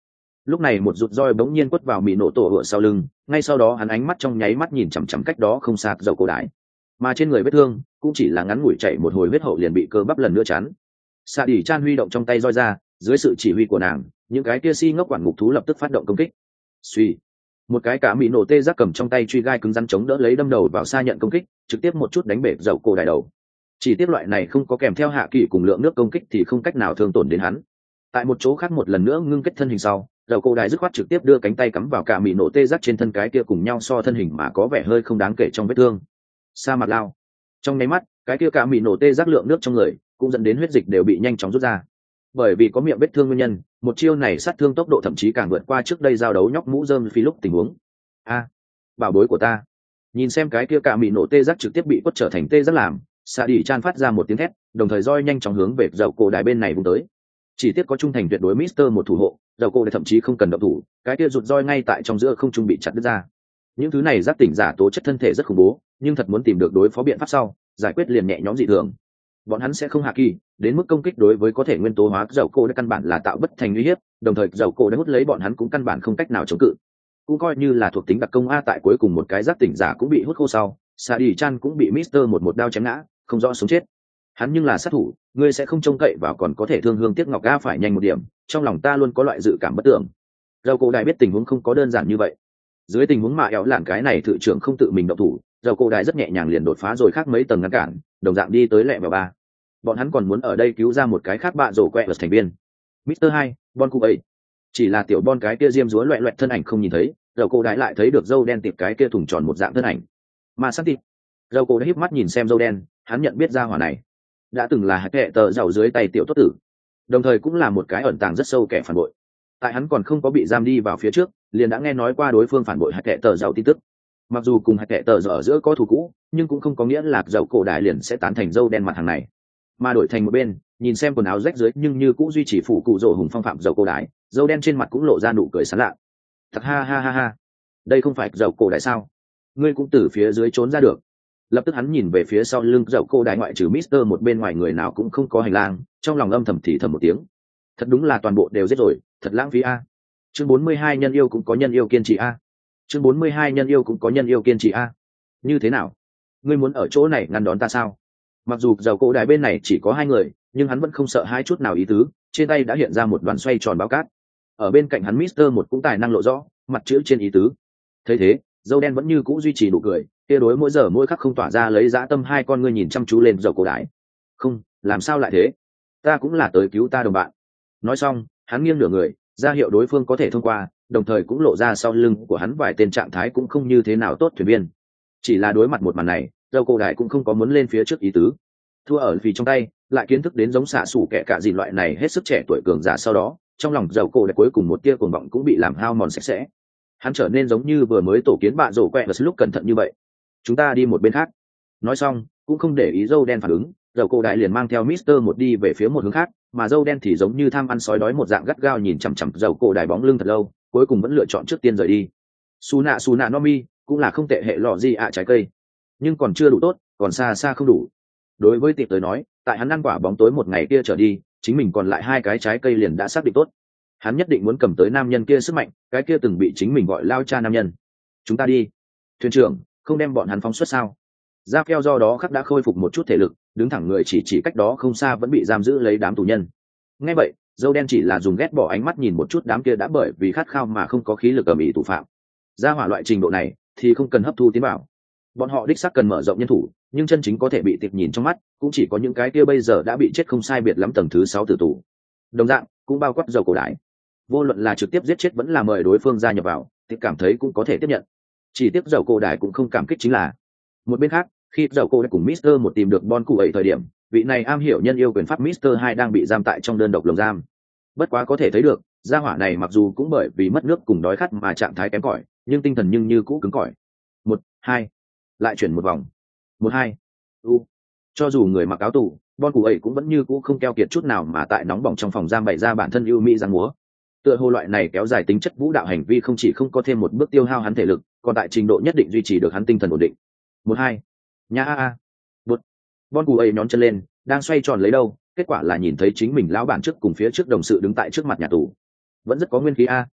lúc này một rụt roi bỗng nhiên quất vào mỹ nổ tổ hựa sau lưng, ngay sau đó hắn ánh mắt trong nháy mắt nhìn chằm chằm cách đó không xa dầu cổ đại, mà trên người vết thương cũng chỉ là ngắn ngủi chảy một hồi huyết hậu liền bị cơ bắp lần nữa chắn. Sa Đỉ Chan huy động trong tay roi ra, dưới sự chỉ huy của nàng, những cái kia si ngốc quản ngục thú lập tức phát động công kích. Suy, một cái cả mỹ nổ tê giác cầm trong tay truy gai cứng rắn chống đỡ lấy đâm đầu vào xa nhận công kích, trực tiếp một chút đánh bể dầu cổ đại đầu. Chỉ tiếp loại này không có kèm theo hạ kỳ cùng lượng nước công kích thì không cách nào thương tổn đến hắn. Tại một chỗ khác một lần nữa ngưng kết thân hình sau, dầu cổ đại dứt khoát trực tiếp đưa cánh tay cắm vào cả mỹ nổ tê giác trên thân cái kia cùng nhau so thân hình mà có vẻ hơi không đáng kể trong vết thương. Sa mặt lao, trong nháy mắt cái kia cả mỹ nổ tê giác lượng nước trong người cũng dẫn đến huyết dịch đều bị nhanh chóng rút ra. Bởi vì có miệng vết thương nguyên nhân, một chiêu này sát thương tốc độ thậm chí càng vượt qua trước đây giao đấu nhóc mũ rơm phi lúc tình huống. A, bảo bối của ta! Nhìn xem cái kia cả mỹ nổ tê giác trực tiếp bị quất trở thành tê giác làm, Sa Đỉ Chan phát ra một tiếng thét, đồng thời roi nhanh chóng hướng về dầu cổ đại bên này vung tới. Chỉ tiếc có trung thành tuyệt đối Mister một thủ hộ, dầu cổ đại thậm chí không cần động thủ, cái kia rụt roi ngay tại trong giữa không trung bị chặt đứt ra. Những thứ này giác tỉnh giả tố chất thân thể rất khủng bố, nhưng thật muốn tìm được đối phó biện pháp sau, giải quyết liền nhẹ nhõm dị thường. Bọn hắn sẽ không hạ kỳ, đến mức công kích đối với có thể nguyên tố hóa dầu cổ đại căn bản là tạo bất thành uy hiếp, đồng thời dầu cổ đại hút lấy bọn hắn cũng căn bản không cách nào chống cự. Cũng coi như là thuộc tính đặc công a, tại cuối cùng một cái giác tỉnh giả cũng bị hút khô sau, Sa Đỉ Chan cũng bị Mister một một đao chém ngã, không rõ sống chết. Hắn nhưng là sát thủ, ngươi sẽ không trông cậy vào còn có thể thương hương tiếc ngọc a, phải nhanh một điểm, trong lòng ta luôn có loại dự cảm bất tưởng. Dầu cổ đại biết tình huống không có đơn giản như vậy. Dưới tình huống mà éo lạn cái này thự trưởng không tự mình động thủ, dầu cổ đại rất nhẹ nhàng liền đột phá rồi khác mấy tầng ngăn cản, đồng dạng đi tới lẹ vào ba. Bọn hắn còn muốn ở đây cứu ra một cái khác bạ rổ quẹ vật thành viên. Mister hai, Bon Cụ ấy. Chỉ là tiểu Bon cái kia diêm dúa loẹt loẹt thân ảnh không nhìn thấy, dầu cổ đại lại thấy được dâu đen tiệp cái kia thùng tròn một dạng thân ảnh. Mà sát tiệp. Dầu cổ đã híp mắt nhìn xem dâu đen, hắn nhận biết ra hỏa này đã từng là hạt hệ tờ giàu dưới tay tiểu tốt tử, đồng thời cũng là một cái ẩn tàng rất sâu kẻ phản bội. Tại hắn còn không có bị giam đi vào phía trước, liền đã nghe nói qua đối phương phản bội hạt hệ tờ giàu tin tức. Mặc dù cùng hạt hệ tờ giàu ở giữa có thù cũ, nhưng cũng không có nghĩa là dầu cổ đại liền sẽ tán thành dâu đen mặt hàng này, mà đổi thành một bên nhìn xem quần áo rách dưới nhưng như cũng duy trì phủ cụ rổ hùng phong phạm dầu cổ đại, dâu đen trên mặt cũng lộ ra nụ cười sảng lạ. Thật ha ha ha ha, đây không phải dầu cổ đại sao? Ngươi cũng từ phía dưới trốn ra được. Lập tức hắn nhìn về phía sau lưng dậu cổ đại, ngoại trừ Mister một bên ngoài người nào cũng không có hành lang, trong lòng âm thầm thì thầm một tiếng. Thật đúng là toàn bộ đều giết rồi, thật lãng phí a. Chương bốn mươi hai nhân yêu cũng có nhân yêu kiên trì a. Chương bốn mươi hai nhân yêu cũng có nhân yêu kiên trì a. Như thế nào? Ngươi muốn ở chỗ này ngăn đón ta sao? Mặc dù dậu cổ đại bên này chỉ có hai người, nhưng hắn vẫn không sợ hai chút nào ý tứ, trên tay đã hiện ra một đoàn xoay tròn báo cát. Ở bên cạnh hắn Mister một cũng tài năng lộ rõ, mặt chữ trên ý tứ. Thấy thế, dâu đen vẫn như cũ duy trì nụ cười, kia đối mỗi giờ mỗi khắc không tỏa ra lấy dã tâm hai con ngươi nhìn chăm chú lên dầu cổ đại. Không, làm sao lại thế? Ta cũng là tới cứu ta đồng bạn. Nói xong, hắn nghiêng nửa người, ra hiệu đối phương có thể thông qua, đồng thời cũng lộ ra sau lưng của hắn vài tên trạng thái cũng không như thế nào tốt thuyền viên. Chỉ là đối mặt một màn này, dầu cổ đại cũng không có muốn lên phía trước ý tứ. Thua ở vì trong tay, lại kiến thức đến giống xạ sủ kẻ cả gì loại này hết sức trẻ tuổi cường giả, sau đó, trong lòng dầu cổ đại cuối cùng một tia cuồng vọng cũng bị làm hao mòn sạch sẽ. Hắn trở nên giống như vừa mới tổ kiến bạ rổ quẹ vật lúc cẩn thận như vậy. Chúng ta đi một bên khác. Nói xong, cũng không để ý dâu đen phản ứng, dầu cổ đại liền mang theo Mister một đi về phía một hướng khác, mà dâu đen thì giống như tham ăn sói đói một dạng gắt gao nhìn chằm chằm dầu cổ đại bóng lưng thật lâu, cuối cùng vẫn lựa chọn trước tiên rời đi. Su nạ su nạ Nomi cũng là không tệ hệ lọ gì ạ trái cây, nhưng còn chưa đủ tốt, còn xa xa không đủ. Đối với tiệp tới nói, tại hắn ăn quả bóng tối một ngày kia trở đi, chính mình còn lại hai cái trái cây liền đã xác định tốt. Hắn nhất định muốn cầm tới nam nhân kia sức mạnh, cái kia từng bị chính mình gọi lao cha nam nhân. Chúng ta đi. Thuyền trưởng, không đem bọn hắn phóng xuất sao? Ra Keo do đó khắc đã khôi phục một chút thể lực, đứng thẳng người chỉ chỉ cách đó không xa vẫn bị giam giữ lấy đám tù nhân. Nghe vậy, dâu đen chỉ là dùng ghét bỏ ánh mắt nhìn một chút đám kia đã bởi vì khát khao mà không có khí lực ầm ĩ tù phạm. Ra hỏa loại trình độ này thì không cần hấp thu tiến bảo. Bọn họ đích xác cần mở rộng nhân thủ, nhưng chân chính có thể bị tiệp nhìn trong mắt, cũng chỉ có những cái kia bây giờ đã bị chết không sai biệt lắm tầng thứ sáu tử tù. Đồng dạng, cũng bao quát dầu cổ đại. Vô luận là trực tiếp giết chết vẫn là mời đối phương gia nhập vào, thì cảm thấy cũng có thể tiếp nhận. Chỉ tiếc dầu cổ đại cũng không cảm kích chính là một bên khác, khi dầu cổ đại cùng Mister một tìm được Bon Cụ ấy thời điểm, vị này am hiểu nhân yêu quyền pháp Mister hai đang bị giam tại trong đơn độc lồng giam. Bất quá có thể thấy được, gia hỏa này mặc dù cũng bởi vì mất nước cùng đói khát mà trạng thái kém cỏi, nhưng tinh thần nhưng như cũ cứng cỏi. Một, hai, lại chuyển một vòng. Một hai, u. Cho dù người mặc áo tù, Bon Cụ ấy cũng vẫn như cũ không keo kiệt chút nào mà tại nóng bỏng trong phòng giam bày ra bản thân ưu mỹ giang múa. Tựa hồ loại này kéo dài tính chất vũ đạo hành vi không chỉ không có thêm một bước tiêu hao hắn thể lực, còn tại trình độ nhất định duy trì được hắn tinh thần ổn định. Một hai, nha a a, bột. Bon Cụ ấy nhón chân lên, đang xoay tròn lấy đâu, kết quả là nhìn thấy chính mình lão bản trước cùng phía trước đồng sự đứng tại trước mặt nhà tù. Vẫn rất có nguyên khí a,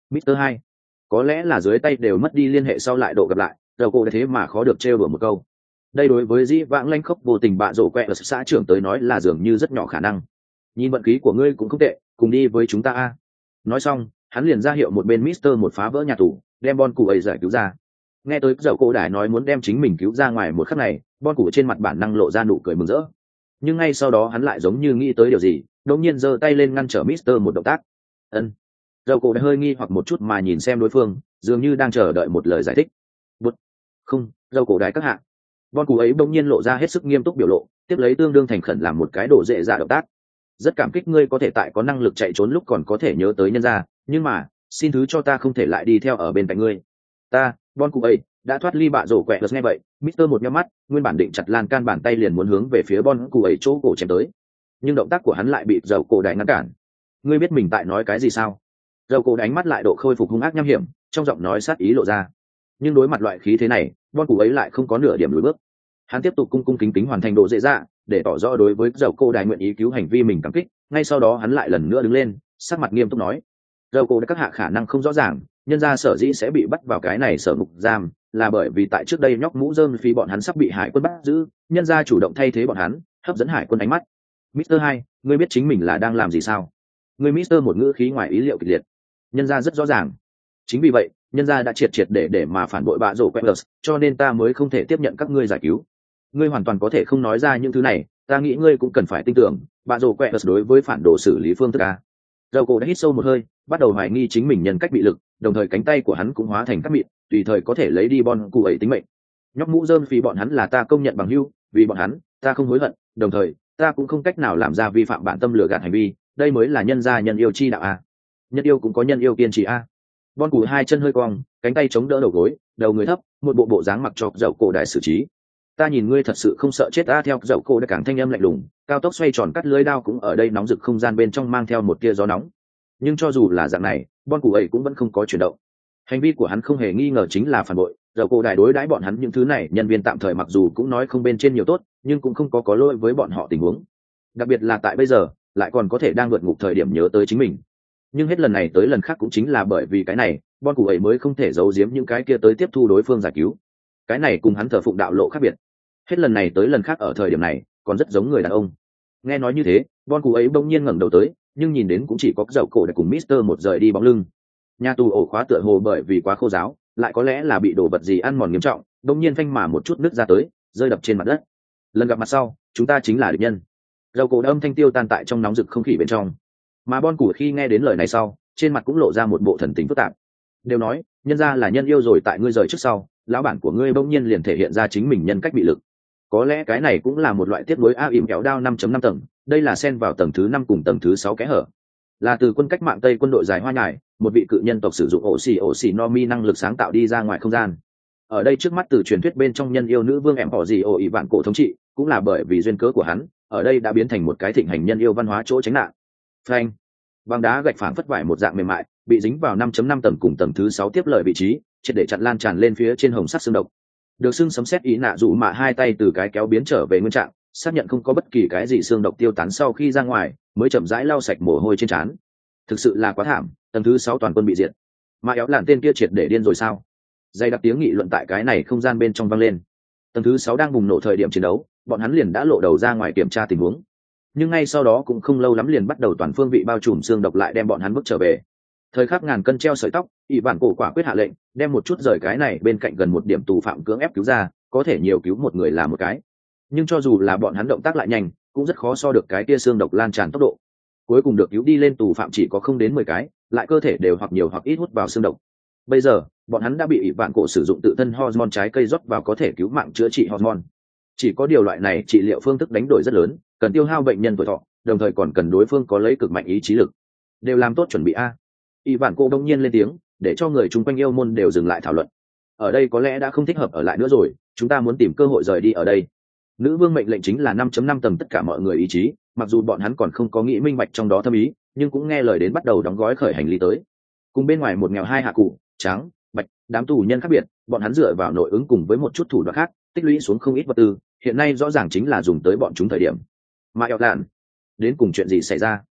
Mister Hai, có lẽ là dưới tay đều mất đi liên hệ sau lại độ gặp lại, dầu cổ thế mà khó được trêu đùa một câu. Đây đối với dĩ vãng lanh khốc vô tình bạ rổ quẹ ở xã trưởng tới nói là dường như rất nhỏ khả năng. Nhìn vận khí của ngươi cũng không tệ, cùng đi với chúng ta a. Nói xong, hắn liền ra hiệu một bên Mister một phá vỡ nhà tù, đem Bon cụ ấy giải cứu ra. Nghe tới dầu cổ đài nói muốn đem chính mình cứu ra ngoài một khắc này, Bon cụ trên mặt bản năng lộ ra nụ cười mừng rỡ. Nhưng ngay sau đó hắn lại giống như nghĩ tới điều gì, đột nhiên giơ tay lên ngăn trở Mister một động tác. Ân. Dầu cổ đã hơi nghi hoặc một chút mà nhìn xem đối phương, dường như đang chờ đợi một lời giải thích. Bụt. Không, dầu cổ đài các hạ. Bon cụ ấy bỗng nhiên lộ ra hết sức nghiêm túc biểu lộ, tiếp lấy tương đương thành khẩn làm một cái đổ dễ dạ động tác. Rất cảm kích ngươi có thể tại có năng lực chạy trốn lúc còn có thể nhớ tới nhân gia, nhưng mà xin thứ cho ta không thể lại đi theo ở bên cạnh ngươi. Ta, Bon cụ ấy đã thoát ly bạ rổ quẹ nghe vậy, Mister một nhắm mắt, nguyên bản định chặt lan can bàn tay liền muốn hướng về phía Bon cụ ấy chỗ cổ chém tới, nhưng động tác của hắn lại bị dầu cổ đài ngăn cản. Ngươi biết mình tại nói cái gì sao? Dầu cổ đánh mắt lại độ khôi phục hung ác nham hiểm, trong giọng nói sát ý lộ ra. Nhưng đối mặt loại khí thế này, Bon cụ ấy lại không có nửa điểm lùi bước. Hắn tiếp tục cung cung kính kính hoàn thành độ dễ dạ, để tỏ rõ đối với dầu cổ đài nguyện ý cứu hành vi mình cảm kích. Ngay sau đó hắn lại lần nữa đứng lên, sắc mặt nghiêm túc nói: dầu cổ đài các hạ khả năng không rõ ràng, nhân gia sở dĩ sẽ bị bắt vào cái này sở ngục giam, là bởi vì tại trước đây nhóc mũ rơm phi bọn hắn sắp bị hải quân bắt giữ, nhân gia chủ động thay thế bọn hắn, hấp dẫn hải quân ánh mắt. Mister Hai, ngươi biết chính mình là đang làm gì sao? Ngươi Mister một ngữ khí ngoài ý liệu kịch liệt. Nhân gia rất rõ ràng. Chính vì vậy, nhân gia đã triệt triệt để để mà phản bội bạ rổ Queens, cho nên ta mới không thể tiếp nhận các ngươi giải cứu. Ngươi hoàn toàn có thể không nói ra những thứ này, ta nghĩ ngươi cũng cần phải tin tưởng, bạ rổ Queens đối với phản đồ xử lý phương thức a. Dầu cổ đã hít sâu một hơi, bắt đầu hoài nghi chính mình nhân cách bị lực, đồng thời cánh tay của hắn cũng hóa thành cát mịn, tùy thời có thể lấy đi Bon cụ ấy tính mệnh. Nhóc mũ rơm vì bọn hắn là ta công nhận bằng hữu, vì bọn hắn, ta không hối hận, đồng thời, ta cũng không cách nào làm ra vi phạm bản tâm lừa gạt hành vi, đây mới là nhân gia nhân yêu chi đạo a. Nhân yêu cũng có nhân yêu kiên trì a. Bon cụ hai chân hơi cong, cánh tay chống đỡ đầu gối, đầu người thấp, một bộ bộ dáng mặc cho dầu cổ đại xử trí. Ta nhìn ngươi thật sự không sợ chết a. Theo dầu cổ đã càng thanh âm lạnh lùng, cao tốc xoay tròn cắt lưới đao cũng ở đây nóng rực không gian bên trong mang theo một tia gió nóng. Nhưng cho dù là dạng này, Bon cụ ấy cũng vẫn không có chuyển động. Hành vi của hắn không hề nghi ngờ chính là phản bội, dầu cổ đại đối đãi bọn hắn những thứ này nhân viên tạm thời mặc dù cũng nói không bên trên nhiều tốt, nhưng cũng không có có lỗi với bọn họ tình huống. Đặc biệt là tại bây giờ, lại còn có thể đang vượt ngục thời điểm nhớ tới chính mình. Nhưng hết lần này tới lần khác cũng chính là bởi vì cái này, Bon cụ ấy mới không thể giấu giếm những cái kia tới tiếp thu đối phương giải cứu. Cái này cùng hắn thờ phụng đạo lộ khác biệt. Hết lần này tới lần khác ở thời điểm này, còn rất giống người đàn ông. Nghe nói như thế, Bon cụ ấy bỗng nhiên ngẩng đầu tới, nhưng nhìn đến cũng chỉ có dầu cổ để cùng Mister một rời đi bóng lưng. Nhà tù ổ khóa tựa hồ bởi vì quá khô ráo, lại có lẽ là bị đồ vật gì ăn mòn nghiêm trọng, bỗng nhiên phanh mà một chút nứt ra tới, rơi đập trên mặt đất. Lần gặp mặt sau, chúng ta chính là địch nhân. Dầu cổ âm thanh tiêu tan tại trong nóng rực không khí bên trong. Mà Bon cụ khi nghe đến lời này sau, trên mặt cũng lộ ra một bộ thần tình phức tạp. Đều nói, nhân ra là nhân yêu rồi tại ngươi rời trước sau, lão bản của ngươi bỗng nhiên liền thể hiện ra chính mình nhân cách bị lực. Có lẽ cái này cũng là một loại tiếp nối a ỉm kéo đao năm chấm năm tầng, đây là xen vào tầng thứ năm cùng tầng thứ sáu kẽ hở. Là từ quân cách mạng Tây quân đội dài hoa nhài, một vị cự nhân tộc sử dụng ổ xì ổ xì no mi năng lực sáng tạo đi ra ngoài không gian. Ở đây trước mắt từ truyền thuyết bên trong nhân yêu nữ vương em họ gì ổ ỉ vạn cổ thống trị, cũng là bởi vì duyên cớ của hắn, ở đây đã biến thành một cái thịnh hành nhân yêu văn hóa chỗ tránh nạn. Phanh, băng đá gạch phảng phất vải một dạng mềm mại, bị dính vào năm chấm năm tầng cùng tầng thứ sáu tiếp lời vị trí, triệt để chặn lan tràn lên phía trên hồng sắc xương độc. Được xương sấm sét ý nạ dụ mạ hai tay từ cái kéo biến trở về nguyên trạng, xác nhận không có bất kỳ cái gì xương độc tiêu tán sau khi ra ngoài, mới chậm rãi lau sạch mồ hôi trên trán. Thực sự là quá thảm, tầng thứ sáu toàn quân bị diệt. Mà éo lạn tên kia triệt để điên rồi sao? Dày đặc tiếng nghị luận tại cái này không gian bên trong vang lên. Tầng thứ sáu đang bùng nổ thời điểm chiến đấu, bọn hắn liền đã lộ đầu ra ngoài kiểm tra tình huống. Nhưng ngay sau đó cũng không lâu lắm liền bắt đầu toàn phương vị bao trùm xương độc lại đem bọn hắn bước trở về. Thời khắc ngàn cân treo sợi tóc, ỷ bản cổ quả quyết hạ lệnh, đem một chút rời cái này bên cạnh gần một điểm tù phạm cưỡng ép cứu ra, có thể nhiều cứu một người là một cái. Nhưng cho dù là bọn hắn động tác lại nhanh, cũng rất khó so được cái kia xương độc lan tràn tốc độ. Cuối cùng được cứu đi lên tù phạm chỉ có không đến mười cái, lại cơ thể đều hoặc nhiều hoặc ít hút vào xương độc. Bây giờ, bọn hắn đã bị ỷ bản cổ sử dụng tự thân hormone trái cây rót vào có thể cứu mạng chữa trị hormone. Chỉ có điều loại này trị liệu phương thức đánh đổi rất lớn, cần tiêu hao bệnh nhân tuổi thọ, đồng thời còn cần đối phương có lấy cực mạnh ý chí lực. Đều làm tốt chuẩn bị a. ỷ bản cổ đông nhiên lên tiếng, để cho người chung quanh yêu môn đều dừng lại thảo luận. Ở đây có lẽ đã không thích hợp ở lại nữa rồi, chúng ta muốn tìm cơ hội rời đi ở đây. Nữ vương mệnh lệnh chính là năm chấm năm tầng tất cả mọi người ý chí, mặc dù bọn hắn còn không có nghĩ minh bạch trong đó thâm ý, nhưng cũng nghe lời đến bắt đầu đóng gói khởi hành lý tới. Cùng bên ngoài một nghèo hai hạ cụ, trắng, bạch, đám tù nhân khác biệt, bọn hắn dựa vào nội ứng cùng với một chút thủ đoạn khác, tích lũy xuống không ít vật tư, hiện nay rõ ràng chính là dùng tới bọn chúng thời điểm. Mà eo lạn, đến cùng chuyện gì xảy ra?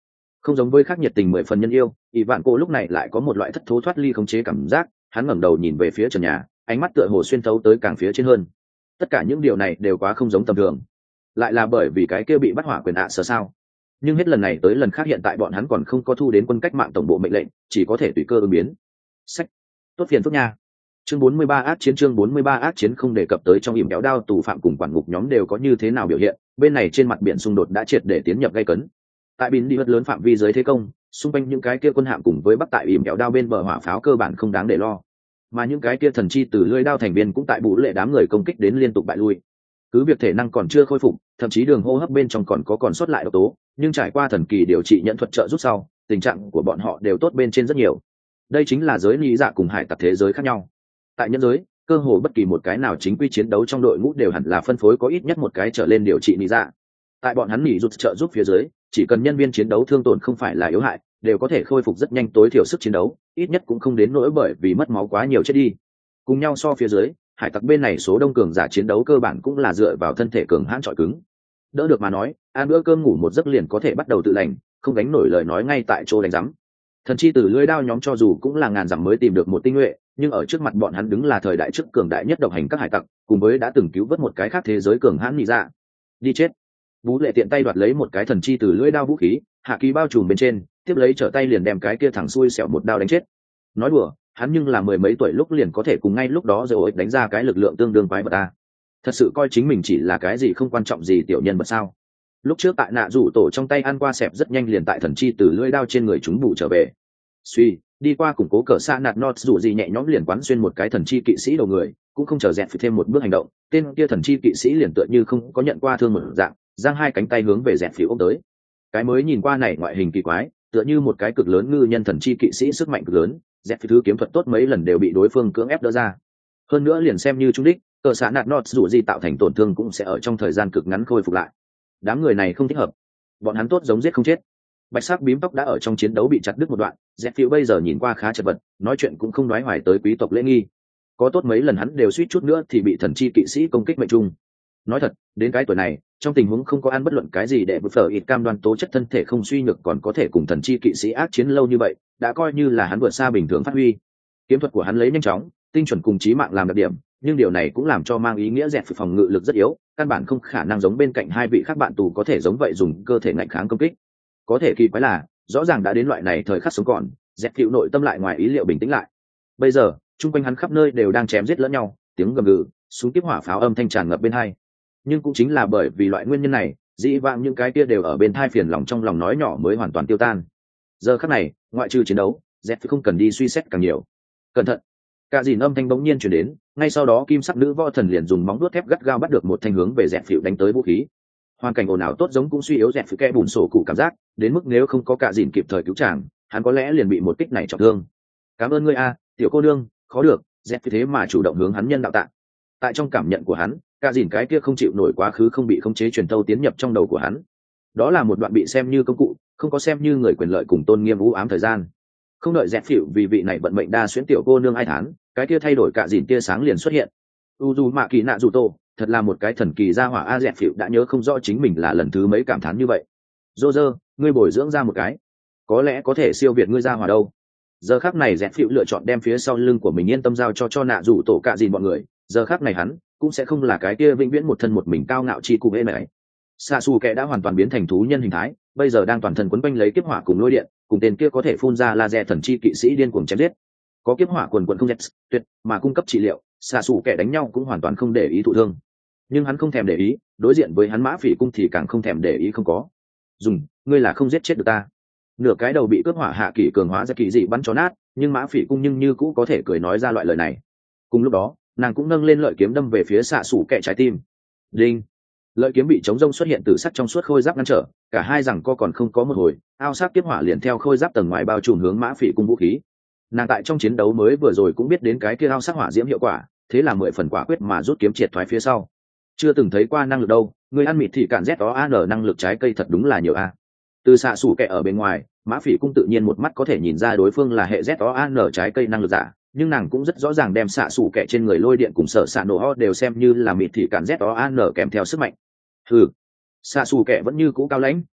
Không giống với khác nhiệt tình mười phần nhân yêu, ỷ vạn cô lúc này lại có một loại thất thố thoát ly khống chế cảm giác. Hắn ngẩng đầu nhìn về phía trần nhà, ánh mắt tựa hồ xuyên thấu tới càng phía trên hơn. Tất cả những điều này đều quá không giống tầm thường. Lại là bởi vì cái kia bị bắt hỏa quyền ạ sở sao? Nhưng hết lần này tới lần khác hiện tại bọn hắn còn không có thu đến quân cách mạng tổng bộ mệnh lệnh, chỉ có thể tùy cơ ứng biến. Sách, tốt phiền phức nha. Chương bốn mươi ba ác chiến chương bốn mươi ba ác chiến không đề cập tới trong ỉm kéo đao tù phạm cùng quản ngục nhóm đều có như thế nào biểu hiện, bên này trên mặt biển xung đột đã triệt để tiến nhập gây cấn. Tại biển đi vật lớn phạm vi dưới thế công, xung quanh những cái kia quân hạm cùng với bắc tại ỉm kéo đao bên bờ hỏa pháo cơ bản không đáng để lo, mà những cái kia thần chi từ lưỡi đao thành viên cũng tại bù lệ đám người công kích đến liên tục bại lui. Cứ việc thể năng còn chưa khôi phục, thậm chí đường hô hấp bên trong còn có còn sót lại độc tố, nhưng trải qua thần kỳ điều trị nhận thuật trợ rút sau, tình trạng của bọn họ đều tốt bên trên rất nhiều. Đây chính là giới lý dạ cùng hải tặc thế giới khác nhau. Tại nhân giới, cơ hồ bất kỳ một cái nào chính quy chiến đấu trong đội ngũ đều hẳn là phân phối có ít nhất một cái trở lên điều trị lý dạ. Tại bọn hắn nghỉ rút trợ giúp phía dưới, chỉ cần nhân viên chiến đấu thương tổn không phải là yếu hại, đều có thể khôi phục rất nhanh tối thiểu sức chiến đấu, ít nhất cũng không đến nỗi bởi vì mất máu quá nhiều chết đi. Cùng nhau so phía dưới, hải tặc bên này số đông cường giả chiến đấu cơ bản cũng là dựa vào thân thể cường hãn trọi cứng. Đỡ được mà nói, ăn bữa cơm ngủ một giấc liền có thể bắt đầu tự lành, không đánh nổi lời nói ngay tại chỗ đánh rắm. Thần chi từ lưỡi đao nhóm cho dù cũng là ngàn dặm mới tìm được một tinh nhuệ, nhưng ở trước mặt bọn hắn đứng là thời đại trước cường đại nhất độc hành các hải tặc, cùng với đã từng cứu vớt một cái khác thế giới cường hãn nhị dạ. Đi chết. Vũ Lệ tiện tay đoạt lấy một cái thần chi từ lưỡi đao vũ khí, hạ kỳ bao trùm bên trên, tiếp lấy trở tay liền đem cái kia thẳng xuôi xẻo một đao đánh chết. Nói đùa, hắn nhưng là mười mấy tuổi lúc liền có thể cùng ngay lúc đó rồi đánh ra cái lực lượng tương đương quái vật ta. Thật sự coi chính mình chỉ là cái gì không quan trọng gì tiểu nhân vật sao? Lúc trước tại nạ rủ tổ trong tay ăn qua xẹp rất nhanh liền tại thần chi từ lưỡi đao trên người chúng bù trở về. Suy, đi qua củng cố cờ xa nạt nọt dù gì nhẹ nhõm liền quán xuyên một cái thần chi kỵ sĩ đầu người, cũng không chờ dẹt phải thêm một bước hành động, tên kia thần chi kỵ sĩ liền tựa như không có nhận qua thương một dạng, giang hai cánh tay hướng về dẹt phiếu ôm tới. Cái mới nhìn qua này ngoại hình kỳ quái, tựa như một cái cực lớn ngư nhân thần chi kỵ sĩ sức mạnh cực lớn, dẹt phi thứ kiếm thuật tốt mấy lần đều bị đối phương cưỡng ép đỡ ra. Hơn nữa liền xem như trung đích, cờ xã nạt nọt dù gì tạo thành tổn thương cũng sẽ ở trong thời gian cực ngắn khôi phục lại. Đám người này không thích hợp, bọn hắn tốt giống giết không chết. Bạch sắc bím tóc đã ở trong chiến đấu bị chặt đứt một đoạn, dẹt phiếu bây giờ nhìn qua khá chật vật, nói chuyện cũng không nói hoài tới quý tộc lễ nghi. Có tốt mấy lần hắn đều suýt chút nữa thì bị thần chi kỵ sĩ công kích mệnh trung. Nói thật, đến cái tuổi này, trong tình huống không có ăn bất luận cái gì để bứt phở ít cam đoan tố chất thân thể không suy nhược còn có thể cùng thần chi kỵ sĩ ác chiến lâu như vậy, đã coi như là hắn vượt xa bình thường phát huy. Kiếm thuật của hắn lấy nhanh chóng, tinh chuẩn cùng chí mạng làm đặc điểm, nhưng điều này cũng làm cho mang ý nghĩa dẹt phòng ngự lực rất yếu, căn bản không khả năng giống bên cạnh hai vị khác bạn tù có thể giống vậy dùng cơ thể ngạnh kháng công kích. Có thể kỳ quái là, rõ ràng đã đến loại này thời khắc sống còn, dẹt chịu nội tâm lại ngoài ý liệu bình tĩnh lại. Bây giờ, chung quanh hắn khắp nơi đều đang chém giết lẫn nhau, tiếng gầm gừ, súng kiếp hỏa pháo âm thanh tràn ngập bên hai. Nhưng cũng chính là bởi vì loại nguyên nhân này, dĩ vãng những cái kia đều ở bên thai phiền lòng trong lòng nói nhỏ mới hoàn toàn tiêu tan. Giờ khắc này, ngoại trừ chiến đấu, dẹt không cần đi suy xét càng nhiều. Cẩn thận. Cả dìn âm thanh bỗng nhiên truyền đến, ngay sau đó kim sắc nữ võ thần liền dùng móng đuốt thép gắt gao bắt được một thanh hướng về dẹt phịu đánh tới vũ khí. Hoàn cảnh ồn ào tốt giống cũng suy yếu dẹt phịu kẽ bùn sổ cụ cảm giác, đến mức nếu không có cả dìn kịp thời cứu chàng, hắn có lẽ liền bị một kích này trọng thương. Cảm ơn ngươi a, tiểu cô nương, khó được, dẹt thế mà chủ động hướng hắn nhân đạo tạng. Tại trong cảm nhận của hắn, cả dìn cái kia không chịu nổi quá khứ không bị khống chế truyền thâu tiến nhập trong đầu của hắn. Đó là một đoạn bị xem như công cụ, không có xem như người quyền lợi cùng tôn nghiêm u ám thời gian. Không đợi dẹt phịu vì vị này vận mệnh đa xuyến tiểu cô nương ai thán, cái kia thay đổi cả dìn tia sáng liền xuất hiện. Uzu mạ kỳ nạ dù tô, thật là một cái thần kỳ gia hỏa a. Dẹt phịu đã nhớ không rõ chính mình là lần thứ mấy cảm thán như vậy. Roger, ngươi bồi dưỡng ra một cái, có lẽ có thể siêu việt ngươi gia hỏa đâu. Giờ khắc này dẹt phịu lựa chọn đem phía sau lưng của mình yên tâm giao cho cho nạ dù tổ cả dìn bọn người. Giờ khắc này hắn cũng sẽ không là cái kia vĩnh viễn một thân một mình cao ngạo chi cùng êm này. Xạ xù kẻ đã hoàn toàn biến thành thú nhân hình thái, bây giờ đang toàn thân quấn quanh lấy kiếp hỏa cùng lôi điện, cùng tên kia có thể phun ra laser thần chi kỵ sĩ điên cuồng chém giết. Có kiếp hỏa quần quần không dẹt tuyệt mà cung cấp trị liệu, xạ xù kẻ đánh nhau cũng hoàn toàn không để ý thụ thương. Nhưng hắn không thèm để ý, đối diện với hắn mã phỉ cung thì càng không thèm để ý không có. Dùng, ngươi là không giết chết được ta. Nửa cái đầu bị cướp hỏa hạ kỳ cường hóa ra kỳ dị bắn cho nát, nhưng mã phỉ cung nhưng như cũ có thể cười nói ra loại lời này. Cùng lúc đó, nàng cũng nâng lên lợi kiếm đâm về phía xạ xù kẻ trái tim. Đinh. Lợi kiếm bị chống rông xuất hiện từ sắt trong suốt khôi giáp ngăn trở, cả hai rằng co còn không có một hồi, ao sát kiếp hỏa liền theo khôi giáp tầng ngoài bao trùm hướng mã phỉ cung vũ khí. Nàng tại trong chiến đấu mới vừa rồi cũng biết đến cái kia ao sát hỏa diễm hiệu quả, thế là mười phần quả quyết mà rút kiếm triệt thoái phía sau. Chưa từng thấy qua năng lực đâu, người ăn mịt thì cạn z đó an năng lực trái cây thật đúng là nhiều a. Từ xạ xù kẻ ở bên ngoài, mã phỉ cung tự nhiên một mắt có thể nhìn ra đối phương là hệ z đó an trái cây năng lực giả, nhưng nàng cũng rất rõ ràng đem xạ xù kẻ trên người lôi điện cùng sở xạ nổ ho đều xem như là mịt thì cạn z đó an kèm theo sức mạnh. Ừ, xạ xù kẻ vẫn như cũ cao lãnh,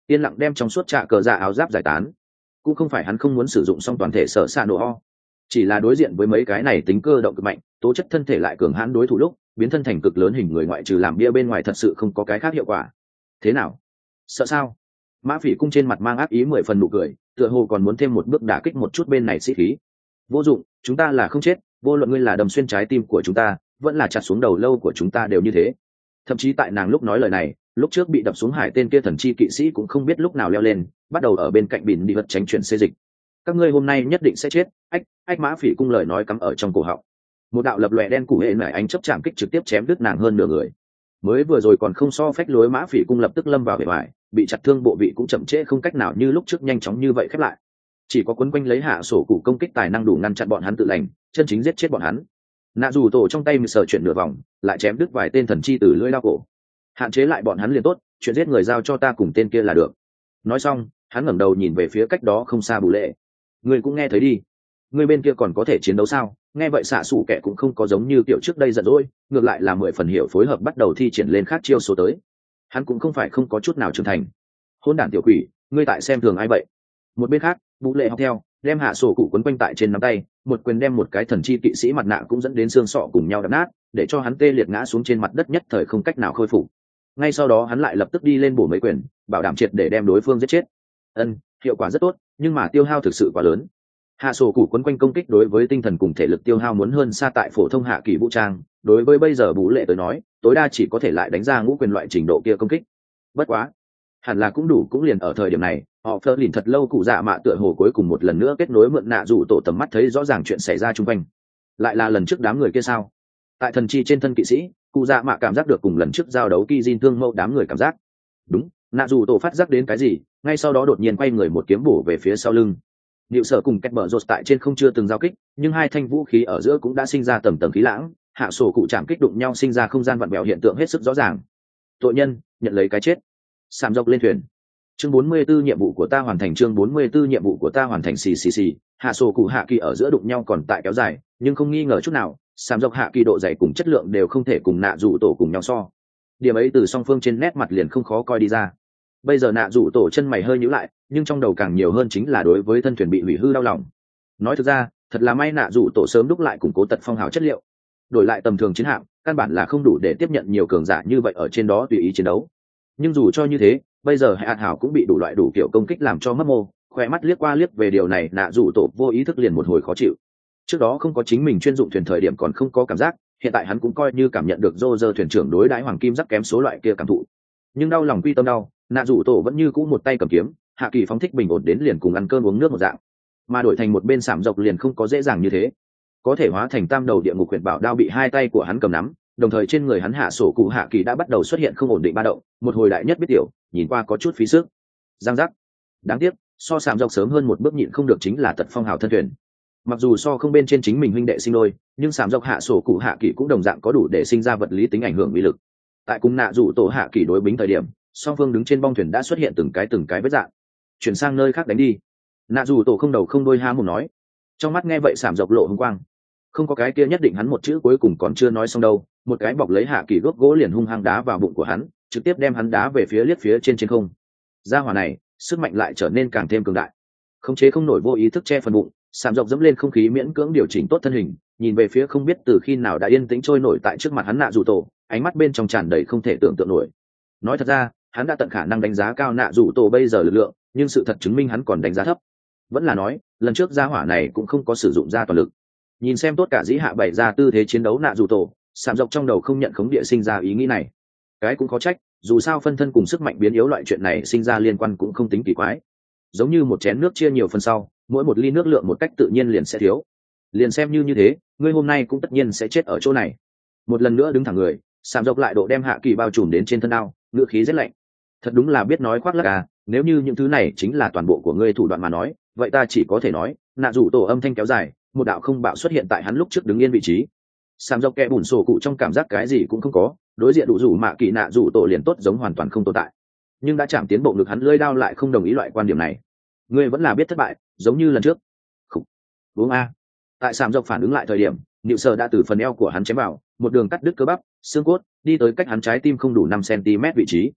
yên lặng đem trong suốt trạ cờ dạ áo giáp giải tán. Cũng không phải hắn không muốn sử dụng xong toàn thể sở xạ nổ ho, chỉ là đối diện với mấy cái này tính cơ động cực mạnh, tố chất thân thể lại cường hãn đối thủ lúc biến thân thành cực lớn hình người ngoại trừ làm bia bên ngoài thật sự không có cái khác hiệu quả. Thế nào, sợ sao? Mã Phỉ cung trên mặt mang ác ý mười phần nụ cười, tựa hồ còn muốn thêm một bước đả kích một chút bên này sĩ khí. Vô dụng, chúng ta là không chết, vô luận ngươi là đâm xuyên trái tim của chúng ta vẫn là chặt xuống đầu lâu của chúng ta đều như thế. Thậm chí tại nàng lúc nói lời này, lúc trước bị đập xuống hải tên kia thần chi kỵ sĩ cũng không biết lúc nào leo lên, bắt đầu ở bên cạnh bỉn đi vật tránh chuyện xê dịch. Các ngươi hôm nay nhất định sẽ chết. Ách ách Mã Phỉ cung lời nói cắm ở trong cổ họng. Một đạo lập lòe đen củ hệ nải ánh chớp chạm kích trực tiếp chém đứt nàng hơn nửa người. Mới vừa rồi còn không so phách lối Mã Phỉ cung lập tức lâm vào bề ngoài, bị chặt thương bộ vị cũng chậm trễ không cách nào như lúc trước nhanh chóng như vậy khép lại. Chỉ có quấn quanh lấy hạ sổ cụ công kích tài năng đủ ngăn chặn bọn hắn tự lành, chân chính giết chết bọn hắn. Nạ dù tổ trong tay mười sờ chuyển nửa vòng, lại chém đứt vài tên thần chi từ lưỡi lao cổ. Hạn chế lại bọn hắn liền tốt, chuyện giết người giao cho ta cùng tên kia là được. Nói xong, hắn ngẩng đầu nhìn về phía cách đó không xa Bù Lệ. Ngươi cũng nghe thấy đi, ngươi bên kia còn có thể chiến đấu sao? Nghe vậy xạ xù kẻ cũng không có giống như kiểu trước đây giận dỗi, ngược lại là mười phần hiểu phối hợp bắt đầu thi triển lên khác chiêu số tới. Hắn cũng không phải không có chút nào trưởng thành. Hôn đản tiểu quỷ, ngươi tại xem thường ai vậy? Một bên khác, Bù Lệ học theo, đem hạ sổ cụ quấn quanh tại trên nắm tay, một quyền đem một cái thần chi kỵ sĩ mặt nạ cũng dẫn đến xương sọ cùng nhau đập nát, để cho hắn tê liệt ngã xuống trên mặt đất nhất thời không cách nào khôi phục. Ngay sau đó hắn lại lập tức đi lên bổ mấy quyền, bảo đảm triệt để đem đối phương giết chết. Ân, hiệu quả rất tốt, nhưng mà tiêu hao thực sự quá lớn. Hạ sổ cụ quấn quanh công kích đối với tinh thần cùng thể lực tiêu hao muốn hơn xa tại phổ thông hạ kỳ vũ trang, đối với bây giờ Bú Lệ tới nói, tối đa chỉ có thể lại đánh ra ngũ quyền loại trình độ kia công kích. Bất quá, hẳn là cũng đủ, cũng liền ở thời điểm này, họ phơ lìn thật lâu cụ dạ mạ tựa hồ cuối cùng một lần nữa kết nối mượn nạ rủ tổ tầm mắt thấy rõ ràng chuyện xảy ra chung quanh. Lại là lần trước đám người kia sao? Tại thần chi trên thân kỵ sĩ, cụ dạ mạ cảm giác được cùng lần trước giao đấu kỳ diên thương mâu đám người cảm giác. Đúng, nạ rủ tổ phát giác đến cái gì, ngay sau đó đột nhiên quay người một kiếm bổ về phía sau lưng. Niệu Sở cùng Kẹt Bở Rột tại trên không chưa từng giao kích, nhưng hai thanh vũ khí ở giữa cũng đã sinh ra tầng tầng khí lãng, hạ sổ cụ chạm kích đụng nhau sinh ra không gian vặn vẹo hiện tượng hết sức rõ ràng. Tội nhân, nhận lấy cái chết. Sàm dọc lên thuyền. Chương bốn mươi 44 nhiệm vụ của ta hoàn thành, chương bốn mươi 44 nhiệm vụ của ta hoàn thành xì xì xì, hạ sổ cụ hạ kỳ ở giữa đụng nhau còn tại kéo dài, nhưng không nghi ngờ chút nào, sàm dọc hạ kỳ độ dày cùng chất lượng đều không thể cùng nạ dụ tổ cùng nhau so. Điểm ấy từ song phương trên nét mặt liền không khó coi đi ra. Bây giờ nạ dụ tổ chân mày hơi nhíu lại, nhưng trong đầu càng nhiều hơn chính là đối với thân thuyền bị hủy hư đau lòng. Nói thực ra, thật là may nạ dụ tổ sớm đúc lại củng cố tật phong hào chất liệu, đổi lại tầm thường chiến hạm căn bản là không đủ để tiếp nhận nhiều cường giả như vậy ở trên đó tùy ý chiến đấu. Nhưng dù cho như thế, bây giờ hạt hảo cũng bị đủ loại đủ kiểu công kích làm cho mất mô, khỏe mắt liếc qua liếc về điều này nạ dụ tổ vô ý thức liền một hồi khó chịu. Trước đó không có chính mình chuyên dụng thuyền thời điểm còn không có cảm giác, hiện tại hắn cũng coi như cảm nhận được dô dơ thuyền trưởng đối đãi hoàng kim rắc kém số loại kia cảm thụ. Nhưng đau lòng quy tâm đau, nạ dụ tổ vẫn như cũ một tay cầm kiếm, hạ kỳ phóng thích bình ổn đến liền cùng ăn cơm uống nước một dạng, mà đổi thành một bên sảm dọc liền không có dễ dàng như thế, có thể hóa thành tam đầu địa ngục huyền bảo đao bị hai tay của hắn cầm nắm, đồng thời trên người hắn hạ sổ cụ hạ kỳ đã bắt đầu xuất hiện không ổn định ba động, một hồi đại nhất biết tiểu, nhìn qua có chút phí sức. Giang giác. Đáng tiếc, so sảm dọc sớm hơn một bước nhịn không được chính là tật phong hào thân thuyền. Mặc dù so không bên trên chính mình huynh đệ sinh đôi, nhưng sảm dọc hạ sổ cụ hạ kỳ cũng đồng dạng có đủ để sinh ra vật lý tính ảnh hưởng uy lực. Tại cùng nạ dụ tổ hạ kỳ đối bính thời điểm, song phương đứng trên bong thuyền đã xuất hiện từng cái từng cái vết dạng. Chuyển sang nơi khác đánh đi. Nạ dù tổ không đầu không đôi há mồm nói. Trong mắt nghe vậy sảm dọc lộ hung quang. Không có cái kia nhất định hắn một chữ cuối cùng còn chưa nói xong đâu, một cái bọc lấy hạ kỳ gốc gỗ liền hung hăng đá vào bụng của hắn, trực tiếp đem hắn đá về phía liếc phía trên trên không. Gia hỏa này, sức mạnh lại trở nên càng thêm cường đại. Khống chế không nổi vô ý thức che phần bụng, sảm dọc dẫm lên không khí miễn cưỡng điều chỉnh tốt thân hình, nhìn về phía không biết từ khi nào đã yên tĩnh trôi nổi tại trước mặt hắn nạ dù tổ, ánh mắt bên trong tràn đầy không thể tưởng tượng nổi. Nói thật ra, hắn đã tận khả năng đánh giá cao nạ dù tổ bây giờ lực lượng, nhưng sự thật chứng minh hắn còn đánh giá thấp. Vẫn là nói, lần trước gia hỏa này cũng không có sử dụng ra toàn lực. Nhìn xem tốt cả dĩ hạ bày ra tư thế chiến đấu nạ dù tổ, sảm dọc trong đầu không nhận khống địa sinh ra ý nghĩ này. Cái cũng có trách, dù sao phân thân cùng sức mạnh biến yếu loại chuyện này sinh ra liên quan cũng không tính kỳ quái. Giống như một chén nước chia nhiều phần sau, mỗi một ly nước lượng một cách tự nhiên liền sẽ thiếu. Liền xem như như thế, ngươi hôm nay cũng tất nhiên sẽ chết ở chỗ này. Một lần nữa đứng thẳng người, sảm dọc lại độ đem hạ kỳ bao trùm đến trên thân đao, ngữ khí rất lạnh. Thật đúng là biết nói khoác lác à, nếu như những thứ này chính là toàn bộ của ngươi thủ đoạn mà nói, vậy ta chỉ có thể nói, nạ rủ tổ âm thanh kéo dài, một đạo không bạo xuất hiện tại hắn lúc trước đứng yên vị trí. Sảm dọc kẽ bùn sổ cụ trong cảm giác cái gì cũng không có, đối diện đủ rủ mạ kỳ nạ rủ tổ liền tốt giống hoàn toàn không tồn tại. Nhưng đã chạm tiến bộ ngực hắn lưỡi đao lại không đồng ý loại quan điểm này. Ngươi vẫn là biết thất bại, giống như lần trước. Khủ. Uống a. Tại sảm dọc phản ứng lại thời điểm, Niệu Sở đã từ phần eo của hắn chém vào, một đường cắt đứt cơ bắp, xương cốt, đi tới cách hắn trái tim không đủ năm xăng ti mét vị trí.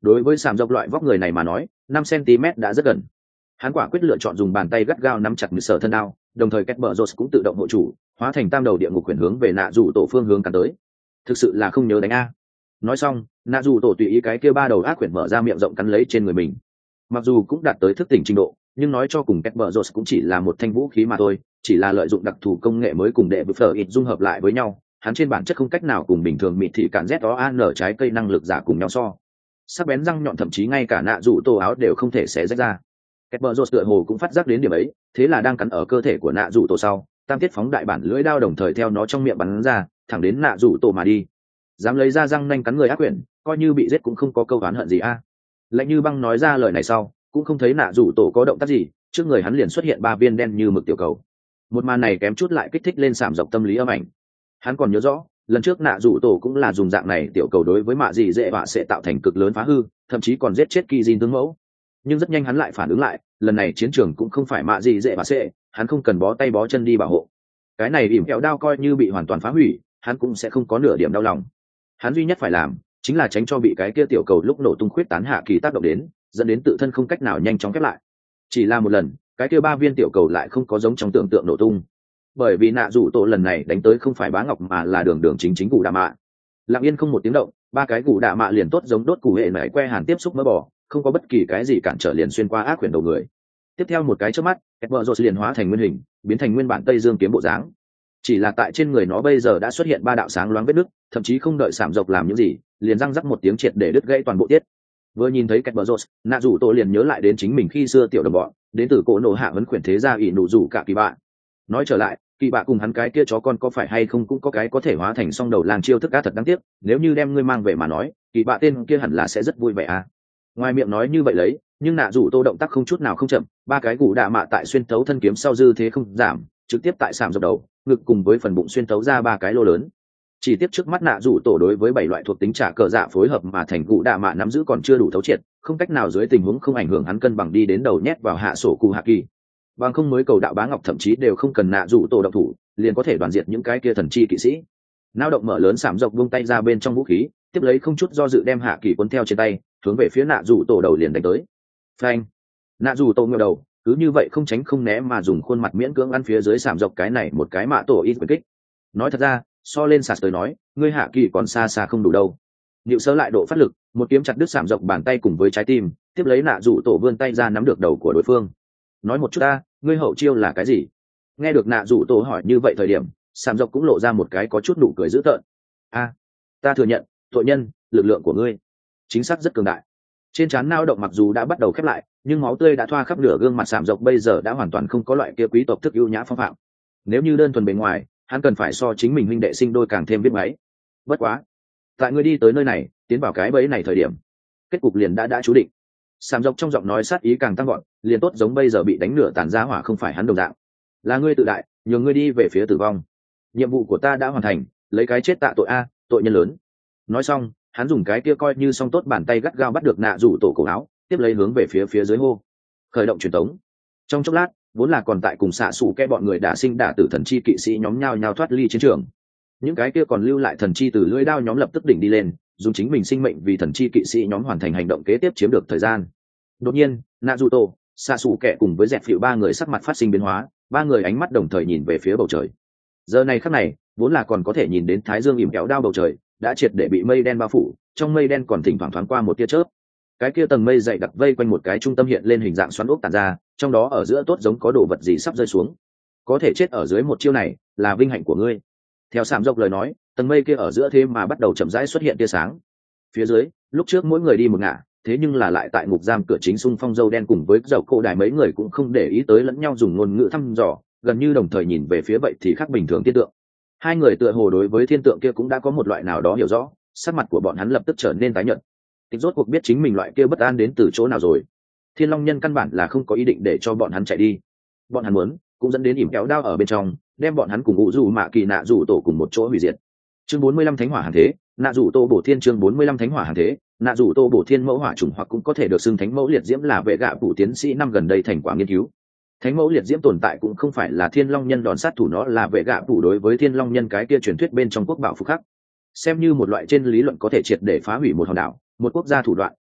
đối với sàm dọc loại vóc người này mà nói năm cm đã rất gần. Hắn quả quyết lựa chọn dùng bàn tay gắt gao nắm chặt mười sở thân đao, đồng thời cách bờ rột cũng tự động hộ chủ, hóa thành tam đầu địa ngục chuyển hướng về nạ rủ tổ phương hướng cắn tới. Thực sự là không nhớ đánh a. Nói xong nạ rủ tổ tùy ý cái kia ba đầu ác quyển mở ra miệng rộng cắn lấy trên người mình. Mặc dù cũng đạt tới thức tỉnh trình độ, nhưng nói cho cùng cách bờ rột cũng chỉ là một thanh vũ khí mà thôi, chỉ là lợi dụng đặc thù công nghệ mới cùng đệ bự phở ít dung hợp lại với nhau. Hắn trên bản chất không cách nào cùng bình thường mịt thị cản z đó an trái cây năng lực giả cùng nhau so. Sắc bén răng nhọn thậm chí ngay cả nạ rủ tổ áo đều không thể xé rách ra. Kẹt bờ rột tựa hồ cũng phát giác đến điểm ấy, thế là đang cắn ở cơ thể của nạ rủ tổ sau, tam tiết phóng đại bản lưỡi đao đồng thời theo nó trong miệng bắn ra, thẳng đến nạ rủ tổ mà đi. Dám lấy ra răng nanh cắn người ác quyển, coi như bị giết cũng không có câu oán hận gì a. Lạnh như băng nói ra lời này sau, cũng không thấy nạ rủ tổ có động tác gì, trước người hắn liền xuất hiện ba viên đen như mực tiểu cầu. Một màn này kém chút lại kích thích lên sảm dọc tâm lý âm ảnh. Hắn còn nhớ rõ, lần trước nạ rủ tổ cũng là dùng dạng này tiểu cầu đối với mạ dị dễ họa sẽ tạo thành cực lớn phá hư, thậm chí còn giết chết kỳ dìn tướng mẫu. Nhưng rất nhanh hắn lại phản ứng lại, lần này chiến trường cũng không phải mạ gì dễ mà sẽ, hắn không cần bó tay bó chân đi bảo hộ. Cái này ỉm kẹo đao coi như bị hoàn toàn phá hủy, hắn cũng sẽ không có nửa điểm đau lòng. Hắn duy nhất phải làm chính là tránh cho bị cái kia tiểu cầu lúc nổ tung khuyết tán hạ kỳ tác động đến, dẫn đến tự thân không cách nào nhanh chóng khép lại. Chỉ là một lần, cái kia ba viên tiểu cầu lại không có giống trong tưởng tượng nổ tung, bởi vì nạ rủ tổ lần này đánh tới không phải bá ngọc mà là đường đường chính chính gù đạ mạ. Lặng yên không một tiếng động, ba cái gù đạ mạ liền tốt giống đốt củ hệ nảy que hàn tiếp xúc mỡ bò, không có bất kỳ cái gì cản trở liền xuyên qua ác quyển đầu người. Tiếp theo một cái chớp mắt, Edward liền hóa thành nguyên hình, biến thành nguyên bản Tây Dương kiếm bộ dáng. Chỉ là tại trên người nó bây giờ đã xuất hiện ba đạo sáng loáng vết nứt, thậm chí không đợi sảm dọc làm những gì, liền răng rắc một tiếng triệt để đứt gãy toàn bộ tiết. Vừa nhìn thấy Edward, nạ rủ tổ liền nhớ lại đến chính mình khi xưa tiểu đồng bọn, đến từ cổ nổ hạ huấn khuyển thế gia ỷ nụ rủ cả kỳ bạ. Nói trở lại, kỳ bạ cùng hắn cái kia chó con có phải hay không cũng có cái có thể hóa thành song đầu làng chiêu thức cá thật đáng tiếc, nếu như đem ngươi mang về mà nói, kỳ bạ tên kia hẳn là sẽ rất vui vẻ à. Ngoài miệng nói như vậy lấy, nhưng nạ rủ tô động tác không chút nào không chậm, ba cái gù đạ mạ tại xuyên tấu thân kiếm sau dư thế không giảm, trực tiếp tại sàm dọc đầu ngực cùng với phần bụng xuyên tấu ra ba cái lô lớn. Chỉ tiếp trước mắt nạ rủ tổ đối với bảy loại thuộc tính trả cờ dạ phối hợp mà thành gù đạ mạ nắm giữ còn chưa đủ thấu triệt, không cách nào dưới tình huống không ảnh hưởng hắn cân bằng đi đến đầu nhét vào hạ sổ cụ hạ kỳ. Bằng không mới cầu đạo bá ngọc thậm chí đều không cần nạ rủ tổ động thủ, liền có thể đoàn diệt những cái kia thần chi kỵ sĩ. Nao động mở lớn sàm dọc buông tay ra bên trong vũ khí, tiếp lấy không chút do dự đem hạ kỳ cuốn theo trên tay, hướng về phía nạ rủ tổ đầu liền đánh tới. Phanh! Nạ rủ tổ ngửa đầu, cứ như vậy không tránh không né mà dùng khuôn mặt miễn cưỡng ăn phía dưới sảm dọc cái này một cái mạ tổ ít quyền kích. Nói thật ra, so lên sạt tới nói, ngươi hạ kỳ còn xa xa không đủ đâu. Niệu sơ lại độ phát lực, một kiếm chặt đứt sảm dọc bàn tay cùng với trái tim, tiếp lấy nạ rủ tổ vươn tay ra nắm được đầu của đối phương. Nói một chút ta, ngươi hậu chiêu là cái gì? Nghe được nạ rủ tổ hỏi như vậy thời điểm, sảm dọc cũng lộ ra một cái có chút nụ cười dữ tợn. A, ta thừa nhận, tội nhân, lực lượng của ngươi chính xác rất cường đại. Trên trán nao động mặc dù đã bắt đầu khép lại, nhưng máu tươi đã thoa khắp nửa gương mặt sảm dọc bây giờ đã hoàn toàn không có loại kia quý tộc thức ưu nhã phong phạm. Nếu như đơn thuần bề ngoài, hắn cần phải so chính mình huynh đệ sinh đôi càng thêm biết máy. Bất quá, tại ngươi đi tới nơi này, tiến vào cái bẫy này thời điểm, kết cục liền đã đã chú định. Sảm dọc trong giọng nói sát ý càng tăng gọn, liền tốt giống bây giờ bị đánh nửa tàn ra hỏa không phải hắn đồng dạng. Là ngươi tự đại, nhường ngươi đi về phía tử vong. Nhiệm vụ của ta đã hoàn thành, lấy cái chết tạ tội a, tội nhân lớn. Nói xong, hắn dùng cái kia coi như song tốt bàn tay gắt gao bắt được nạ rủ tổ cổ áo, tiếp lấy hướng về phía phía dưới hô, khởi động truyền tống. Trong chốc lát, vốn là còn tại cùng xạ xù kẽ bọn người đã sinh đả tử thần chi kỵ sĩ nhóm nhao nhao thoát ly chiến trường. Những cái kia còn lưu lại thần chi từ lưỡi đao nhóm lập tức đỉnh đi lên, dùng chính mình sinh mệnh vì thần chi kỵ sĩ nhóm hoàn thành hành động kế tiếp chiếm được thời gian. Đột nhiên, nạ rủ tổ, xạ xù kẽ cùng với dẹp phịu ba người sắc mặt phát sinh biến hóa, ba người ánh mắt đồng thời nhìn về phía bầu trời. Giờ này khắc này, vốn là còn có thể nhìn đến thái dương ỉm kéo đao bầu trời, đã triệt để bị mây đen bao phủ, trong mây đen còn thỉnh thoảng thoáng qua một tia chớp. Cái kia tầng mây dày đặc vây quanh một cái trung tâm hiện lên hình dạng xoắn ốc tàn ra, trong đó ở giữa tốt giống có đồ vật gì sắp rơi xuống. Có thể chết ở dưới một chiêu này, là vinh hạnh của ngươi. Theo Sảm Dọc lời nói, tầng mây kia ở giữa thế mà bắt đầu chậm rãi xuất hiện tia sáng. Phía dưới, lúc trước mỗi người đi một ngả, thế nhưng là lại tại ngục giam cửa chính xung phong dâu đen cùng với dầu cổ đài mấy người cũng không để ý tới lẫn nhau dùng ngôn ngữ thăm dò, gần như đồng thời nhìn về phía vậy thì khác bình thường thiên tượng. Hai người tựa hồ đối với thiên tượng kia cũng đã có một loại nào đó hiểu rõ, sắc mặt của bọn hắn lập tức trở nên tái nhợt. Tịch rốt cuộc biết chính mình loại kia bất an đến từ chỗ nào rồi. Thiên Long Nhân căn bản là không có ý định để cho bọn hắn chạy đi. Bọn hắn muốn, cũng dẫn đến ỉm kéo đao ở bên trong, đem bọn hắn cùng ngụ dù mạ kỳ nạ dù tổ cùng một chỗ hủy diệt. Chương bốn mươi lăm Thánh Hỏa Hàng Thế, nạ dù tô bổ thiên chương bốn mươi lăm Thánh Hỏa Hàng Thế, nạ dù tô bổ thiên mẫu hỏa trùng hoặc cũng có thể được xưng thánh mẫu liệt diễm là vệ gạ phụ tiến sĩ năm gần đây thành quả nghiên cứu. Thánh mẫu liệt diễm tồn tại cũng không phải là Thiên Long Nhân đòn sát thủ, nó là vệ gạ phụ đối với Thiên Long Nhân cái kia truyền thuyết bên trong quốc bảo phục khắc, xem như một loại trên lý luận có thể triệt để phá hủy một hòn đảo, một quốc gia thủ đoạn,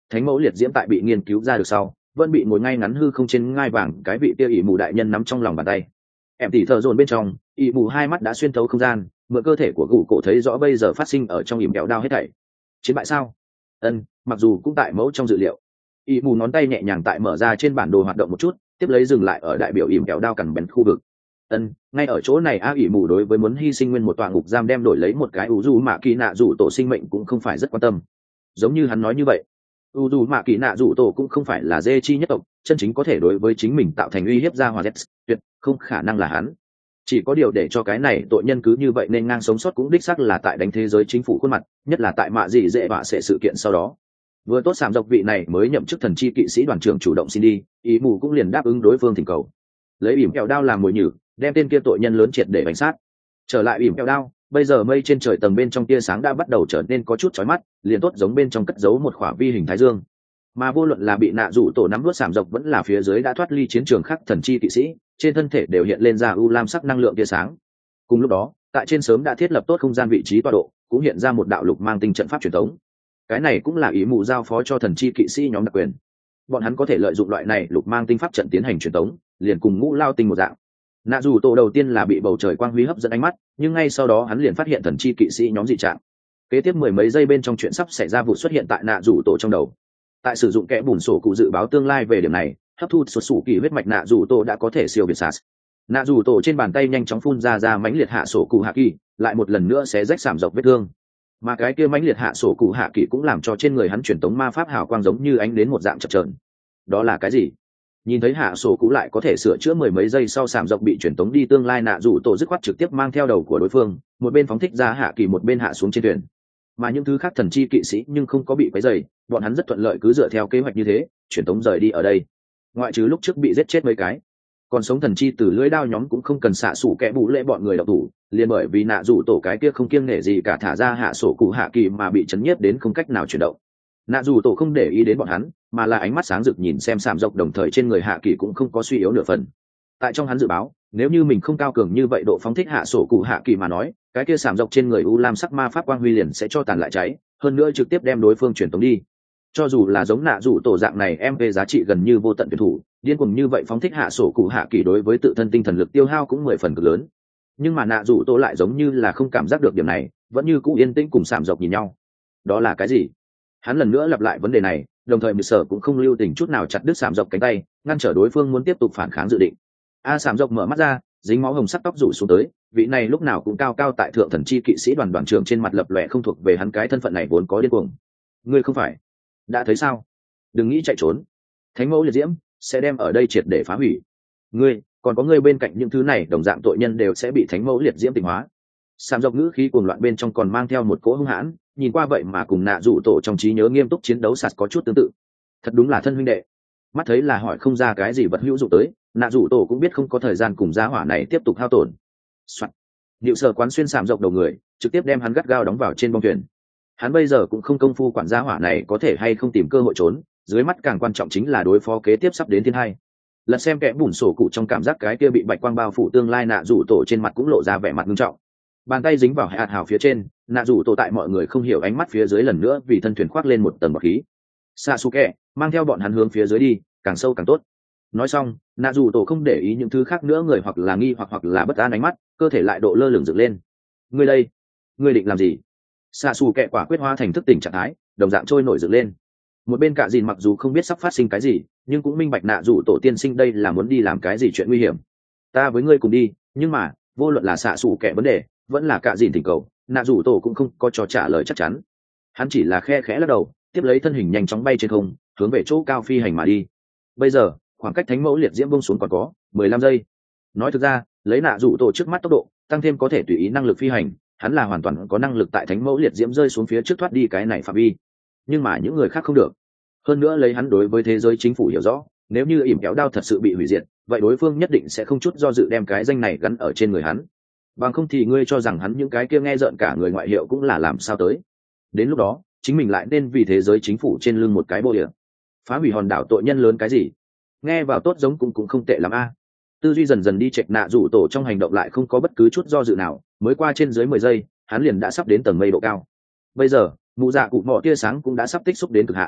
thánh mẫu liệt diễm tại bị nghiên cứu ra được sau vẫn bị ngồi ngay ngắn hư không trên ngai vàng cái vị kia ỷ mù đại nhân nắm trong lòng bàn tay. Em tỉ thợ dồn bên trong, ỷ mù hai mắt đã xuyên thấu không gian, mượn cơ thể của gù cổ thấy rõ bây giờ phát sinh ở trong ỉm kẹo đao hết thảy. Chiến bại sao? Ân, mặc dù cũng tại mẫu trong dự liệu. ỷ mù ngón tay nhẹ nhàng tại mở ra trên bản đồ hoạt động một chút, tiếp lấy dừng lại ở đại biểu ỉm kẹo đao cằn bén khu vực. Ân, ngay ở chỗ này a ỷ mù đối với muốn hy sinh nguyên một tòa ngục giam đem đổi lấy một cái ủ du mạ kỳ nạ rủ tổ sinh mệnh cũng không phải rất quan tâm. Giống như hắn nói như vậy, u dù mạ kỳ nạ rủ tổ cũng không phải là dê chi nhất tộc, chân chính có thể đối với chính mình tạo thành uy hiếp ra hòa z tuyệt không khả năng là hắn. Chỉ có điều để cho cái này tội nhân cứ như vậy nên ngang sống sót cũng đích xác là tại đánh thế giới chính phủ khuôn mặt, nhất là tại mạ dị dễ bạ sẽ sự kiện sau đó. Vừa tốt sảm dọc vị này mới nhậm chức thần chi kỵ sĩ đoàn trưởng chủ động xin đi, ý mù cũng liền đáp ứng đối phương thỉnh cầu, lấy ỉm kẹo đao làm mồi nhử đem tên kia tội nhân lớn triệt để bánh sát. Trở lại ỉm kẹo đao, bây giờ mây trên trời tầng bên trong tia sáng đã bắt đầu trở nên có chút chói mắt, liền tốt giống bên trong cất giấu một khỏa vi hình thái dương. Mà vô luận là bị nạ rủ tổ nắm đuốt sảm dọc vẫn là phía dưới đã thoát ly chiến trường khác thần chi kỵ sĩ, trên thân thể đều hiện lên ra u lam sắc năng lượng tia sáng. Cùng lúc đó, tại trên sớm đã thiết lập tốt không gian vị trí tọa độ, cũng hiện ra một đạo lục mang tinh trận pháp truyền thống. Cái này cũng là ý mù giao phó cho thần chi kỵ sĩ nhóm đặc quyền. Bọn hắn có thể lợi dụng loại này lục mang tinh pháp trận tiến hành truyền thống, liền cùng ngũ lao tinh một dạng. Nạ dù tổ đầu tiên là bị bầu trời quang huy hấp dẫn ánh mắt, nhưng ngay sau đó hắn liền phát hiện thần chi kỵ sĩ nhóm dị trạng. Kế tiếp mười mấy giây bên trong chuyện sắp xảy ra vụ xuất hiện tại nạ dù tổ trong đầu. Tại sử dụng kẽ bùn sổ cụ dự báo tương lai về điểm này, hấp thu sụt sủ kỳ huyết mạch nạ dù tổ đã có thể siêu việt sas. Nạ dù tổ trên bàn tay nhanh chóng phun ra ra mãnh liệt hạ sổ cụ hạ kỳ, lại một lần nữa sẽ rách sảm dọc vết thương. Mà cái kia mãnh liệt hạ sổ cụ hạ kỳ cũng làm cho trên người hắn truyền tống ma pháp hào quang giống như ánh đến một dạng chập chờn. Đó là cái gì? Nhìn thấy hạ sổ cụ lại có thể sửa chữa mười mấy giây sau sảm dọc bị chuyển tống đi tương lai, nạ dù tổ dứt khoát trực tiếp mang theo đầu của đối phương, một bên phóng thích ra hạ kỳ một bên hạ xuống trên thuyền. Mà những thứ khác thần chi kỵ sĩ nhưng không có bị quấy rầy, bọn hắn rất thuận lợi cứ dựa theo kế hoạch như thế chuyển tống rời đi ở đây. Ngoại trừ lúc trước bị giết chết mấy cái, còn sống thần chi từ lưỡi đao nhóm cũng không cần xạ sủ kẽ bù lệ bọn người độc thủ, liền bởi vì nạ dù tổ cái kia không kiêng nể gì cả thả ra hạ sổ cụ hạ kỳ mà bị chấn nhiếp đến không cách nào chuyển động. Nạ dù tổ không để ý đến bọn hắn, mà là ánh mắt sáng rực nhìn xem sảm dọc, đồng thời trên người hạ kỳ cũng không có suy yếu nửa phần. Tại trong hắn dự báo, nếu như mình không cao cường như vậy độ phóng thích hạ sổ cụ hạ kỳ mà nói, cái kia sảm dọc trên người u lam sắc ma pháp quang huy liền sẽ cho tàn lại cháy, hơn nữa trực tiếp đem đối phương chuyển tống đi. Cho dù là giống nạ dù tổ dạng này em về giá trị gần như vô tận tuyển thủ, điên cuồng như vậy phóng thích hạ sổ cụ hạ kỳ đối với tự thân tinh thần lực tiêu hao cũng mười phần cực lớn. Nhưng mà nạ dù tổ lại giống như là không cảm giác được điểm này, vẫn như cũ yên tĩnh cùng sảm dọc nhìn nhau. Đó là cái gì? Hắn lần nữa lặp lại vấn đề này, đồng thời mười sở cũng không lưu tình chút nào chặt đứt sảm dọc cánh tay, ngăn trở đối phương muốn tiếp tục phản kháng dự định. A sảm dọc mở mắt ra, dính máu hồng sắc tóc rủ xuống tới, vị này lúc nào cũng cao cao tại thượng thần chi kỵ sĩ đoàn đoàn trưởng trên mặt lập lòe không thuộc về hắn cái thân phận này vốn có điên cuồng. Ngươi không phải đã thấy sao? Đừng nghĩ chạy trốn, thánh mẫu liệt diễm sẽ đem ở đây triệt để phá hủy ngươi, còn có ngươi bên cạnh những thứ này đồng dạng tội nhân đều sẽ bị thánh mẫu liệt diễm tịnh hóa. Sảm dọc ngữ khí cuồng loạn bên trong còn mang theo một cỗ hung hãn, nhìn qua vậy mà cùng nạ rủ tổ trong trí nhớ nghiêm túc chiến đấu sạt có chút tương tự. Thật đúng là thân huynh đệ. Mắt thấy là hỏi không ra cái gì vật hữu dụng tới, nạ rủ tổ cũng biết không có thời gian cùng giá hỏa này tiếp tục hao tổn. Soạn. Điệu sở quán xuyên sảm dọc đầu người, trực tiếp đem hắn gắt gao đóng vào trên bong thuyền. Hắn bây giờ cũng không công phu quản giá hỏa này có thể hay không tìm cơ hội trốn, dưới mắt càng quan trọng chính là đối phó kế tiếp sắp đến thiên hai. Lật xem kẽ bùn sổ cụ trong cảm giác cái kia bị bạch quang bao phủ tương lai, nạ rủ tổ trên mặt cũng lộ ra vẻ mặt nghiêm trọng. Bàn tay dính vào hạt hào phía trên, nạ rủ tổ tại mọi người không hiểu ánh mắt phía dưới lần nữa vì thân thuyền khoác lên một tầng bọt khí. Sasuke mang theo bọn hắn hướng phía dưới đi, càng sâu càng tốt. Nói xong, nạ rủ tổ không để ý những thứ khác nữa, người hoặc là nghi hoặc hoặc là bất an ánh mắt, cơ thể lại độ lơ lửng dựng lên. Ngươi đây, ngươi định làm gì? Sasuke quả quyết hóa thành thức tỉnh trạng thái, đồng dạng trôi nổi dựng lên. Một bên Cả Dìn mặc dù không biết sắp phát sinh cái gì, nhưng cũng minh bạch nạ rủ tổ tiên sinh đây là muốn đi làm cái gì chuyện nguy hiểm. Ta với ngươi cùng đi, nhưng mà vô luận là Sasuke vấn đề vẫn là Cả Dìn thỉnh cầu, nạ rủ tổ cũng không có cho trả lời chắc chắn. Hắn chỉ là khe khẽ lắc đầu, tiếp lấy thân hình nhanh chóng bay trên không, hướng về chỗ cao phi hành mà đi. Bây giờ khoảng cách thánh mẫu liệt diễm bông xuống còn có mười lăm giây. Nói thực ra, lấy nạ rủ tổ trước mắt tốc độ tăng thêm có thể tùy ý năng lực phi hành, hắn là hoàn toàn có năng lực tại thánh mẫu liệt diễm rơi xuống phía trước thoát đi cái này phạm vi. Nhưng mà những người khác không được. Hơn nữa lấy hắn đối với thế giới chính phủ hiểu rõ, nếu như ỉm kéo đao thật sự bị hủy diệt, vậy đối phương nhất định sẽ không chút do dự đem cái danh này gắn ở trên người hắn. Bằng không thì ngươi cho rằng hắn những cái kia nghe rợn cả người ngoại hiệu cũng là làm sao tới. Đến lúc đó chính mình lại nên vì thế giới chính phủ trên lưng một cái bô địa, phá hủy hòn đảo tội nhân lớn cái gì. Nghe vào tốt giống cũng cũng không tệ lắm a. Tư duy dần dần đi chệch, nạ rủ tổ trong hành động lại không có bất cứ chút do dự nào, mới qua trên dưới mười giây hắn liền đã sắp đến tầng mây độ cao. Bây giờ mụ dạ cụ mỏ tia sáng cũng đã sắp tích xúc đến cực hạn.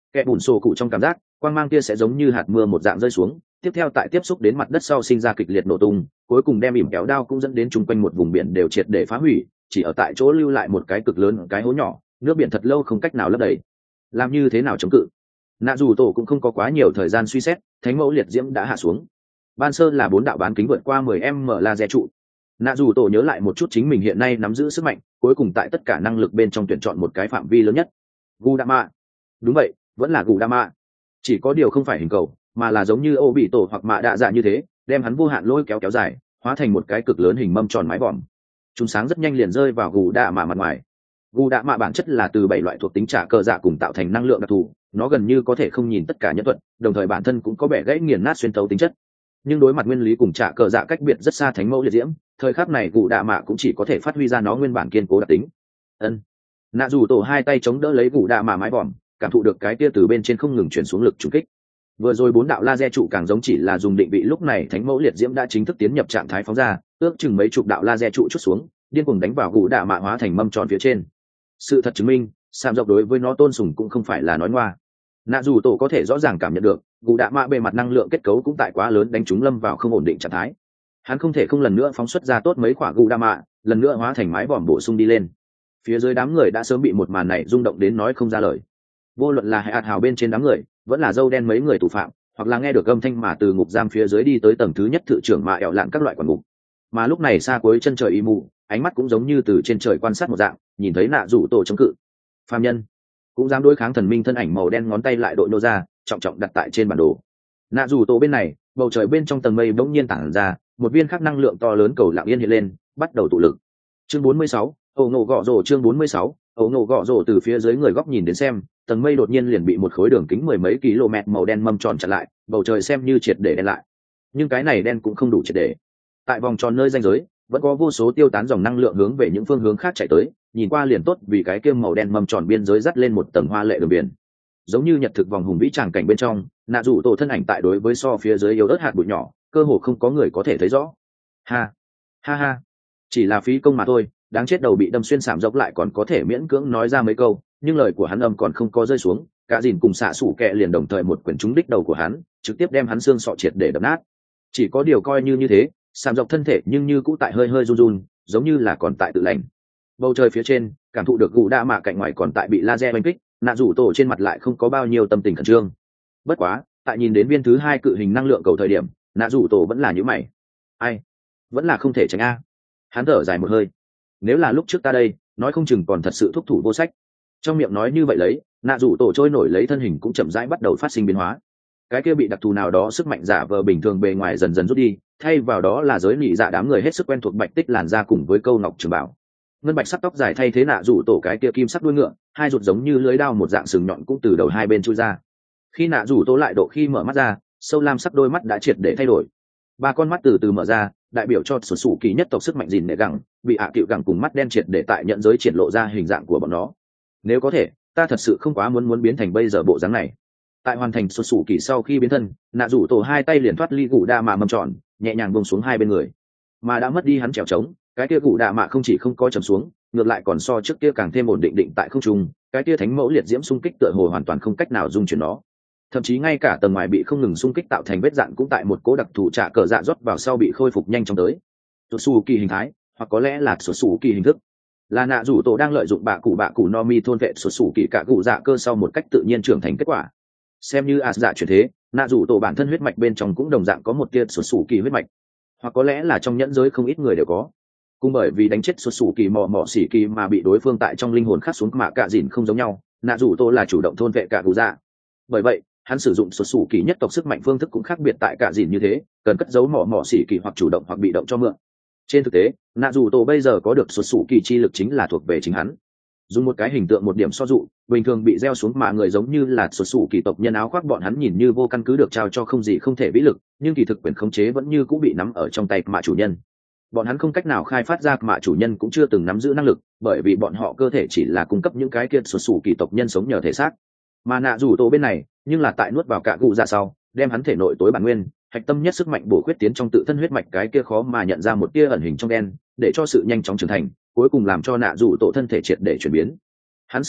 kẽ bùn sổ cụ trong cảm giác quang mang kia sẽ giống như hạt mưa một dạng rơi xuống, tiếp theo tại tiếp xúc đến mặt đất sau sinh ra kịch liệt nổ tung, cuối cùng đem ỉm kéo đao cũng dẫn đến chung quanh một vùng biển đều triệt để phá hủy, chỉ ở tại chỗ lưu lại một cái cực lớn cái hố nhỏ, nước biển thật lâu không cách nào lấp đầy. Làm như thế nào chống cự? Nạ dù tổ cũng không có quá nhiều thời gian suy xét, thánh mẫu liệt diễm đã hạ xuống. Ban sơ là bốn đạo bán kính vượt qua mười m laser trụ. Nạ dù tổ nhớ lại một chút chính mình hiện nay nắm giữ sức mạnh, cuối cùng tại tất cả năng lực bên trong tuyển chọn một cái phạm vi lớn nhất. Gudama. Đúng vậy, vẫn là Gudama. Chỉ có điều không phải hình cầu, mà là giống như ô bị tổ hoặc mạ đạ dạ như thế, đem hắn vô hạn lôi kéo kéo dài, hóa thành một cái cực lớn hình mâm tròn mái vòm. Chúng sáng rất nhanh liền rơi vào gù đạ mạ mặt ngoài. Gù đạ mạ bản chất là từ bảy loại thuộc tính trả cờ dạ cùng tạo thành năng lượng đặc thù, nó gần như có thể không nhìn tất cả nhân thuật, đồng thời bản thân cũng có bẻ gãy nghiền nát xuyên tấu tính chất. Nhưng đối mặt nguyên lý cùng trả cờ dạ cách biệt rất xa thánh mẫu liệt diễm, thời khắc này gù đạ mạ cũng chỉ có thể phát huy ra nó nguyên bản kiên cố đặc tính. Ân. Nạ dù tổ hai tay chống đỡ lấy gù đạ mạ mái vòm, cảm thụ được cái tia từ bên trên không ngừng chuyển xuống lực trùng kích. Vừa rồi bốn đạo laser trụ càng giống chỉ là dùng định vị, lúc này thánh mẫu liệt diễm đã chính thức tiến nhập trạng thái phóng ra, ước chừng mấy chục đạo laser trụ chút xuống, điên cuồng đánh vào gù đạ mạ hóa thành mâm tròn phía trên. Sự thật chứng minh, Sam dọc đối với nó tôn sùng cũng không phải là nói ngoa. Nạ dù tổ có thể rõ ràng cảm nhận được, gù đạ mạ bề mặt năng lượng kết cấu cũng tại quá lớn đánh trúng lâm vào không ổn định trạng thái. Hắn không thể không lần nữa phóng xuất ra tốt mấy quả gù đạ mạ, lần nữa hóa thành mái vòm bổ sung đi lên. Phía dưới đám người đã sớm bị một màn này rung động đến nói không ra lời. Vô luận là hạt hào bên trên đám người, vẫn là dâu đen mấy người tù phạm, hoặc là nghe được âm thanh mà từ ngục giam phía dưới đi tới tầng thứ nhất thự trưởng mạ ẻo lạn các loại quản ngục. Mà lúc này xa cuối chân trời y mù, ánh mắt cũng giống như từ trên trời quan sát một dạng, nhìn thấy nạ rủ tổ chống cự. Phàm nhân cũng dám đối kháng thần minh thân ảnh màu đen, ngón tay lại đội nô ra, trọng trọng đặt tại trên bản đồ. Nạ rủ tổ bên này, bầu trời bên trong tầng mây bỗng nhiên tản ra, một viên khắc năng lượng to lớn cầu lặng yên hiện lên, bắt đầu tụ lực. Chương bốn mươi sáu, ổ ngộ gọ rổ. Chương bốn mươi sáu, ổ ngộ gọ rổ. Từ phía dưới người góc nhìn đến xem, tầng mây đột nhiên liền bị một khối đường kính mười mấy km màu đen mâm tròn chặn lại, bầu trời xem như triệt để đen lại. Nhưng cái này đen cũng không đủ triệt để. Tại vòng tròn nơi ranh giới, vẫn có vô số tiêu tán dòng năng lượng hướng về những phương hướng khác chạy tới, nhìn qua liền tốt vì cái kia màu đen mâm tròn biên giới dắt lên một tầng hoa lệ đường biển. Giống như nhật thực vòng hùng vĩ tràng cảnh bên trong, nạ rủ tổ thân ảnh tại đối với so phía dưới yếu ớt hạt bụi nhỏ, cơ hồ không có người có thể thấy rõ. Ha ha ha, chỉ là phí công mà thôi, đáng chết, đầu bị đâm xuyên sảm dốc lại còn có thể miễn cưỡng nói ra mấy câu, nhưng lời của hắn âm còn không có rơi xuống, cả dìn cùng xạ sủ kẹ liền đồng thời một quyển trúng đích đầu của hắn, trực tiếp đem hắn xương sọ triệt để đập nát. Chỉ có điều coi như như thế, sảm dọc thân thể nhưng như cũ tại hơi hơi run run, giống như là còn tại tự lành. Bầu trời phía trên, cảm thụ được gù đạ mạ cạnh ngoài còn tại bị laser oanh kích, nạ rủ tổ trên mặt lại không có bao nhiêu tâm tình khẩn trương. Bất quá, tại nhìn đến viên thứ hai cự hình năng lượng cầu thời điểm, nạ rủ tổ vẫn là nhíu mày. Ai, vẫn là không thể tránh a. Hắn thở dài một hơi. Nếu là lúc trước ta đây, nói không chừng còn thật sự thúc thủ vô sách. Trong miệng nói như vậy lấy, nạ rủ tổ trôi nổi lấy thân hình cũng chậm rãi bắt đầu phát sinh biến hóa. Cái kia bị đặc thù nào đó sức mạnh giả vờ bình thường bề ngoài dần dần rút đi, thay vào đó là giới nị dạ đám người hết sức quen thuộc bạch tích làn da cùng với câu ngọc trường bảo. Ngân bạch sắc tóc dài thay thế nạ rủ tổ cái kia kim sắc đuôi ngựa, hai rụt giống như lưới đao một dạng sừng nhọn cũng từ đầu hai bên chui ra. Khi nạ rủ tổ lại độ khi mở mắt ra, sâu lam sắc đôi mắt đã triệt để thay đổi. Ba con mắt từ từ mở ra, đại biểu cho sụt sủ kỳ nhất tộc sức mạnh gìn nệ gẳng, bị hạ à cựu gẳng cùng mắt đen triệt để tại nhận giới triển lộ ra hình dạng của bọn nó. Nếu có thể, ta thật sự không quá muốn muốn biến thành bây giờ bộ dáng này. Tại hoàn thành sụt sủ kỳ sau khi biến thân, nạ rủ tổ hai tay liền thoát ly gù đa mạ mâm tròn, nhẹ nhàng buông xuống hai bên người. Mà đã mất đi hắn trèo trống, cái kia gù đa mạ không chỉ không có trầm xuống, ngược lại còn so trước kia càng thêm ổn định định tại không trung. Cái kia thánh mẫu liệt diễm xung kích tựa hồ hoàn toàn không cách nào dung chuyển nó. Thậm chí ngay cả tầng ngoài bị không ngừng xung kích tạo thành vết dạn cũng tại một cố đặc thù trả cờ dạ rót vào sau bị khôi phục nhanh chóng tới. Sụt sù kỳ hình thái, hoặc có lẽ là sụt sù kỳ hình thức, là nạ rủ tổ đang lợi dụng bạ cụ bạ cụ no mi thôn vệ sụt sù kỳ cả cụ dạ cơ sau một cách tự nhiên trưởng thành kết quả. Xem như as dạ chuyển thế, nạ rủ tổ bản thân huyết mạch bên trong cũng đồng dạng có một tia sụt sù kỳ huyết mạch, hoặc có lẽ là trong nhẫn giới không ít người đều có. Cũng bởi vì đánh chết sụt sù kỳ mò mò xỉ kỳ mà bị đối phương tại trong linh hồn khắc xuống mạ cạ dìn không giống nhau, nạ rủ tổ là chủ động thôn vệ cả cụ dạ. Bởi vậy hắn sử dụng sụt sù kỳ nhất tộc sức mạnh phương thức cũng khác biệt tại cả dìn như thế, cần cất giấu mỏ mỏ xỉ kỳ hoặc chủ động hoặc bị động cho mượn. Trên thực tế, nạ dù tổ bây giờ có được sụt sù kỳ chi lực chính là thuộc về chính hắn. Dùng một cái hình tượng một điểm so dụ, bình thường bị gieo xuống mà người giống như là sụt sù kỳ tộc nhân áo khoác bọn hắn nhìn như vô căn cứ được trao cho không gì không thể vĩ lực, nhưng kỳ thực quyền khống chế vẫn như cũng bị nắm ở trong tay mạ chủ nhân. Bọn hắn không cách nào khai phát ra mạ chủ nhân cũng chưa từng nắm giữ năng lực, bởi vì bọn họ cơ thể chỉ là cung cấp những cái kia sụt sù kỳ tộc nhân sống nhờ thể xác. Mà nạ dù tổ bên này, nhưng là tại nuốt vào cả cụ dạ sau, đem hắn thể nội tối bản nguyên, hạch tâm nhất sức mạnh bổ khuyết tiến trong tự thân huyết mạch cái kia khó mà nhận ra một tia ẩn hình trong đen, để cho sự nhanh chóng trưởng thành, cuối cùng làm cho nạ dù tổ thân thể triệt để chuyển biến. Hắn sử dụng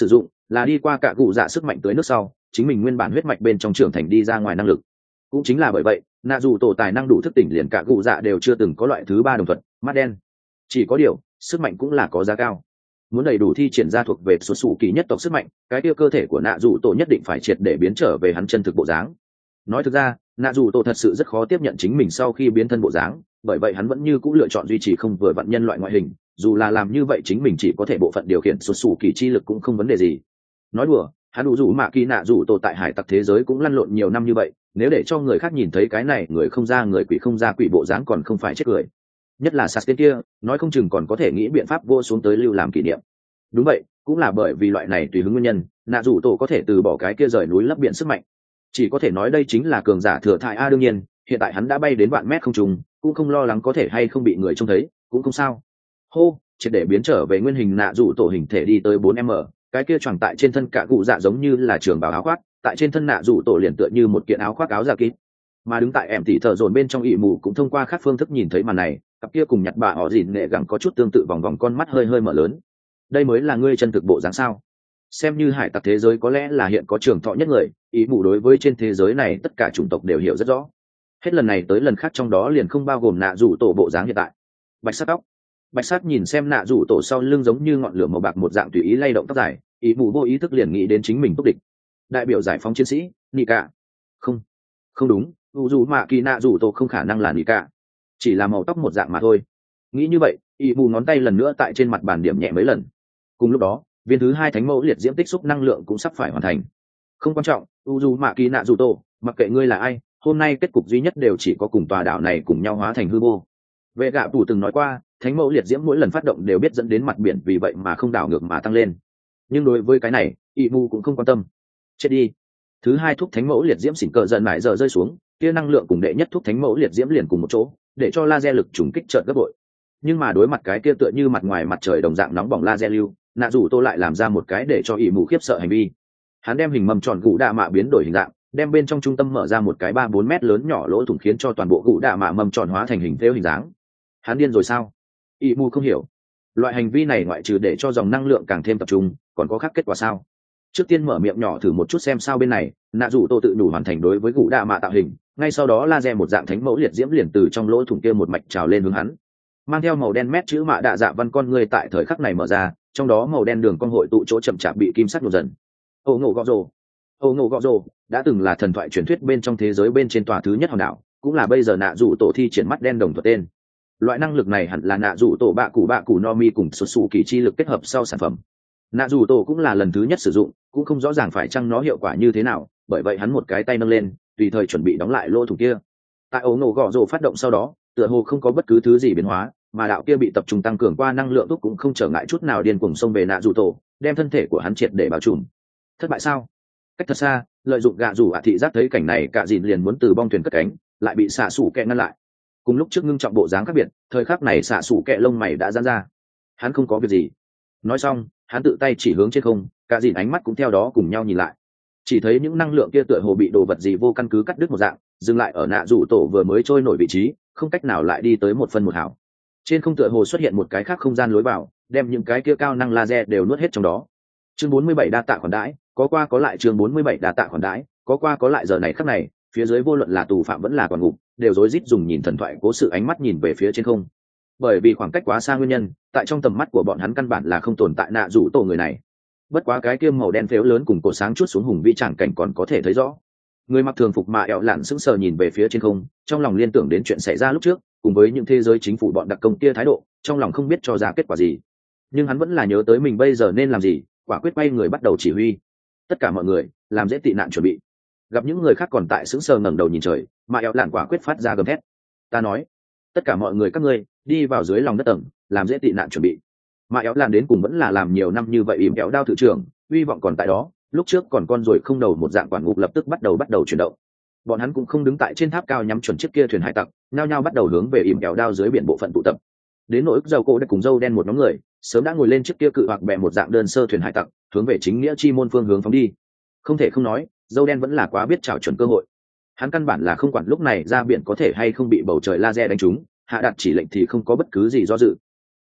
là đi qua cả cụ dạ sức mạnh tới nước sau chính mình nguyên bản huyết mạch bên trong trưởng thành đi ra ngoài năng lực. Cũng chính là bởi vậy nạ dù tổ tài năng đủ thức tỉnh liền cả cụ dạ đều chưa từng có loại thứ ba đồng thuật mắt đen. Chỉ có điều sức mạnh cũng là có giá cao, muốn đầy đủ thi triển ra thuộc về xuất xù kỳ nhất tộc sức mạnh, cái kia cơ thể của nạ dù tổ nhất định phải triệt để biến trở về hắn chân thực bộ dáng. Nói thực ra nạ dù tổ thật sự rất khó tiếp nhận chính mình sau khi biến thân bộ dáng, bởi vậy hắn vẫn như cũng lựa chọn duy trì không vừa vặn nhân loại ngoại hình, dù là làm như vậy chính mình chỉ có thể bộ phận điều khiển xuất xù kỳ chi lực cũng không vấn đề gì. Nói đùa, hắn đủ rủ mạ kỳ nạ dù tổ tại hải tặc thế giới cũng lăn lộn nhiều năm như vậy, nếu để cho người khác nhìn thấy cái này người không ra người quỷ không ra quỷ bộ dáng còn không phải chết cười. Nhất là sạt tên kia nói không chừng còn có thể nghĩ biện pháp vô xuống tới lưu làm kỷ niệm. Đúng vậy, cũng là bởi vì loại này tùy hứng nguyên nhân nạ dù tổ có thể từ bỏ cái kia rời núi lấp biển sức mạnh. Chỉ có thể nói đây chính là cường giả thừa thại a. Đương nhiên hiện tại hắn đã bay đến vạn mét không trùng, cũng không lo lắng có thể hay không bị người trông thấy, cũng không sao. Hô, triệt để biến trở về nguyên hình nạ dù tổ hình thể đi tới bốn m, cái kia choàng tại trên thân cả cụ dạ giống như là trường bào áo khoác, tại trên thân nạ dù tổ liền tựa như một kiện áo khoác áo da kín. Mà đứng tại em tỉ thợ dồn bên trong ị mù cũng thông qua các phương thức nhìn thấy màn này, cặp kia cùng nhặt bà họ dìn nghệ gẳng có chút tương tự, vòng vòng con mắt hơi hơi mở lớn. Đây mới là ngươi chân thực bộ dáng sao? Xem như hải tặc thế giới có lẽ là hiện có trường thọ nhất người, ý mù đối với trên thế giới này tất cả chủng tộc đều hiểu rất rõ. Hết lần này tới lần khác trong đó liền không bao gồm nạ rủ tổ bộ dáng hiện tại. Bạch sắc tóc, bạch sắc nhìn xem nạ rủ tổ sau lưng giống như ngọn lửa màu bạc một dạng tùy ý lay động tóc dài, ý mù vô ý thức liền nghĩ đến chính mình túc địch, đại biểu giải phóng chiến sĩ Nika. Không, không đúng, u dù mạ kỳ nạ rủ tổ không khả năng là Nika, chỉ là màu tóc một dạng mà thôi. Nghĩ như vậy, ý mù ngón tay lần nữa tại trên mặt bàn điểm nhẹ mấy lần. Cùng lúc đó viên thứ hai thánh mẫu liệt diễm tích xúc năng lượng cũng sắp phải hoàn thành. Không quan trọng, u dù mạ kỳ nạ dù tổ, mặc kệ ngươi là ai, hôm nay kết cục duy nhất đều chỉ có cùng tòa đảo này cùng nhau hóa thành hư vô. Vệ gạ phủ từng nói qua, thánh mẫu liệt diễm mỗi lần phát động đều biết dẫn đến mặt biển, vì vậy mà không đảo ngược mà tăng lên. Nhưng đối với cái này ỵ mù cũng không quan tâm. Chết đi. Thứ hai thúc thánh mẫu liệt diễm xỉn cờ giận mãi giờ rơi xuống, kia năng lượng cùng đệ nhất thúc thánh mẫu liệt diễm liền cùng một chỗ, để cho laser lực trùng kích chợt gấp bội. Nhưng mà đối mặt cái kia tựa như mặt ngoài mặt trời đồng dạng nóng bỏng laser lưu, nạ dù tô lại làm ra một cái để cho ỷ mù khiếp sợ hành vi. Hắn đem hình mầm tròn gụ đạ mạ biến đổi hình dạng, đem bên trong trung tâm mở ra một cái ba bốn mét lớn nhỏ lỗ thủng, khiến cho toàn bộ gụ đạ mạ mầm tròn hóa thành hình theo hình dáng. Hắn điên rồi sao? ỷ mù không hiểu. Loại hành vi này ngoại trừ để cho dòng năng lượng càng thêm tập trung, còn có khác kết quả sao? Trước tiên mở miệng nhỏ thử một chút xem sao. Bên này nạ dù tô tự đủ hoàn thành đối với gụ đạ mạ tạo hình, ngay sau đó laser một dạng thánh mẫu liệt diễm liền từ trong lỗ thủng kia một mạch trào lên hướng hắn, mang theo màu đen mét chữ mạ đạ dạ văn con người tại thời khắc này mở ra, trong đó màu đen đường con hội tụ chỗ chậm chạp bị kim sắt nổ dần. Ổ ngộ gọ rồ, ổ ngộ gọ rồ đã từng là thần thoại truyền thuyết bên trong thế giới bên trên tòa thứ nhất hòn đảo, cũng là bây giờ nạ dù tổ thi triển mắt đen đồng thuật tên. Loại năng lực này hẳn là nạ dù tổ bạ cụ bạ cụ no mi cùng xuất xù kỳ chi lực kết hợp sau sản phẩm. Nạ dù tổ cũng là lần thứ nhất sử dụng, cũng không rõ ràng phải chăng nó hiệu quả như thế nào, bởi vậy hắn một cái tay nâng lên, tùy thời chuẩn bị đóng lại lỗ thủng kia. Tại ổ ngộ gọ rồ phát động sau đó, tựa hồ không có bất cứ thứ gì biến hóa, mà đạo kia bị tập trung tăng cường qua năng lượng thúc cũng không trở ngại chút nào điên cuồng xông về nạ dù tổ, đem thân thể của hắn triệt để bao trùm. Thất bại sao? Cách thật xa, lợi dụng gạ rủ ạ thị giác thấy cảnh này, cả dìn liền muốn từ bong thuyền cất cánh, lại bị xạ xủ kẹ ngăn lại. Cùng lúc trước ngưng trọng bộ dáng khác biệt, thời khắc này xạ xủ kẹ lông mày đã giãn ra. Hắn không có việc gì. Nói xong, hắn tự tay chỉ hướng trên không, cả dìn ánh mắt cũng theo đó cùng nhau nhìn lại. Chỉ thấy những năng lượng kia tựa hồ bị đồ vật gì vô căn cứ cắt đứt một dạng, dừng lại ở nạ dù tổ vừa mới trôi nổi vị trí, không cách nào lại đi tới một phân một hảo. Trên không tựa hồ xuất hiện một cái khác không gian lối vào, đem những cái kia cao năng laser đều nuốt hết trong đó. Chương bốn mươi bảy đa tạ khoản đãi, có qua có lại. Chương bốn mươi bảy đa tạ khoản đãi, có qua có lại. Giờ này khắc này, phía dưới vô luận là tù phạm vẫn là quản ngục, đều rối rít dùng nhìn thần thoại cố sự ánh mắt nhìn về phía trên không. Bởi vì khoảng cách quá xa nguyên nhân, tại trong tầm mắt của bọn hắn căn bản là không tồn tại nạ rủ tổ người này. Bất quá cái kia màu đen phếu lớn cùng cổ sáng chút xuống hùng vĩ tràng cảnh còn có thể thấy rõ. Người mặc thường phục mà ẹo lạn sững sờ nhìn về phía trên không, trong lòng liên tưởng đến chuyện xảy ra lúc trước, cùng với những thế giới chính phủ bọn đặc công kia thái độ, trong lòng không biết cho ra kết quả gì. Nhưng hắn vẫn là nhớ tới mình bây giờ nên làm gì, quả quyết quay người bắt đầu chỉ huy. Tất cả mọi người làm dễ tị nạn chuẩn bị. Gặp những người khác còn tại sững sờ ngẩng đầu nhìn trời, mà ẹo lạn quả quyết phát ra gầm thét. Ta nói, tất cả mọi người các ngươi đi vào dưới lòng đất tầng, làm dễ tị nạn chuẩn bị. Mà éo làn đến cùng vẫn là làm nhiều năm như vậy, ìm kéo đao thự trưởng, uy vọng còn tại đó. Lúc trước còn con rồi không đầu một dạng quản ngục lập tức bắt đầu bắt đầu chuyển động. Bọn hắn cũng không đứng tại trên tháp cao nhắm chuẩn chiếc kia thuyền hải tặc, nhao nhao bắt đầu hướng về ìm kéo đao dưới biển bộ phận tụ tập. Đến nỗi dầu cổ đã cùng dâu đen một nhóm người sớm đã ngồi lên chiếc kia cự hoặc bè một dạng đơn sơ thuyền hải tặc, hướng về chính nghĩa chi môn phương hướng phóng đi. Không thể không nói, dâu đen vẫn là quá biết chào chuẩn cơ hội. Hắn căn bản là không quản lúc này ra biển có thể hay không bị bầu trời laser đánh trúng, hạ đặt chỉ lệnh thì không có bất cứ gì do dự.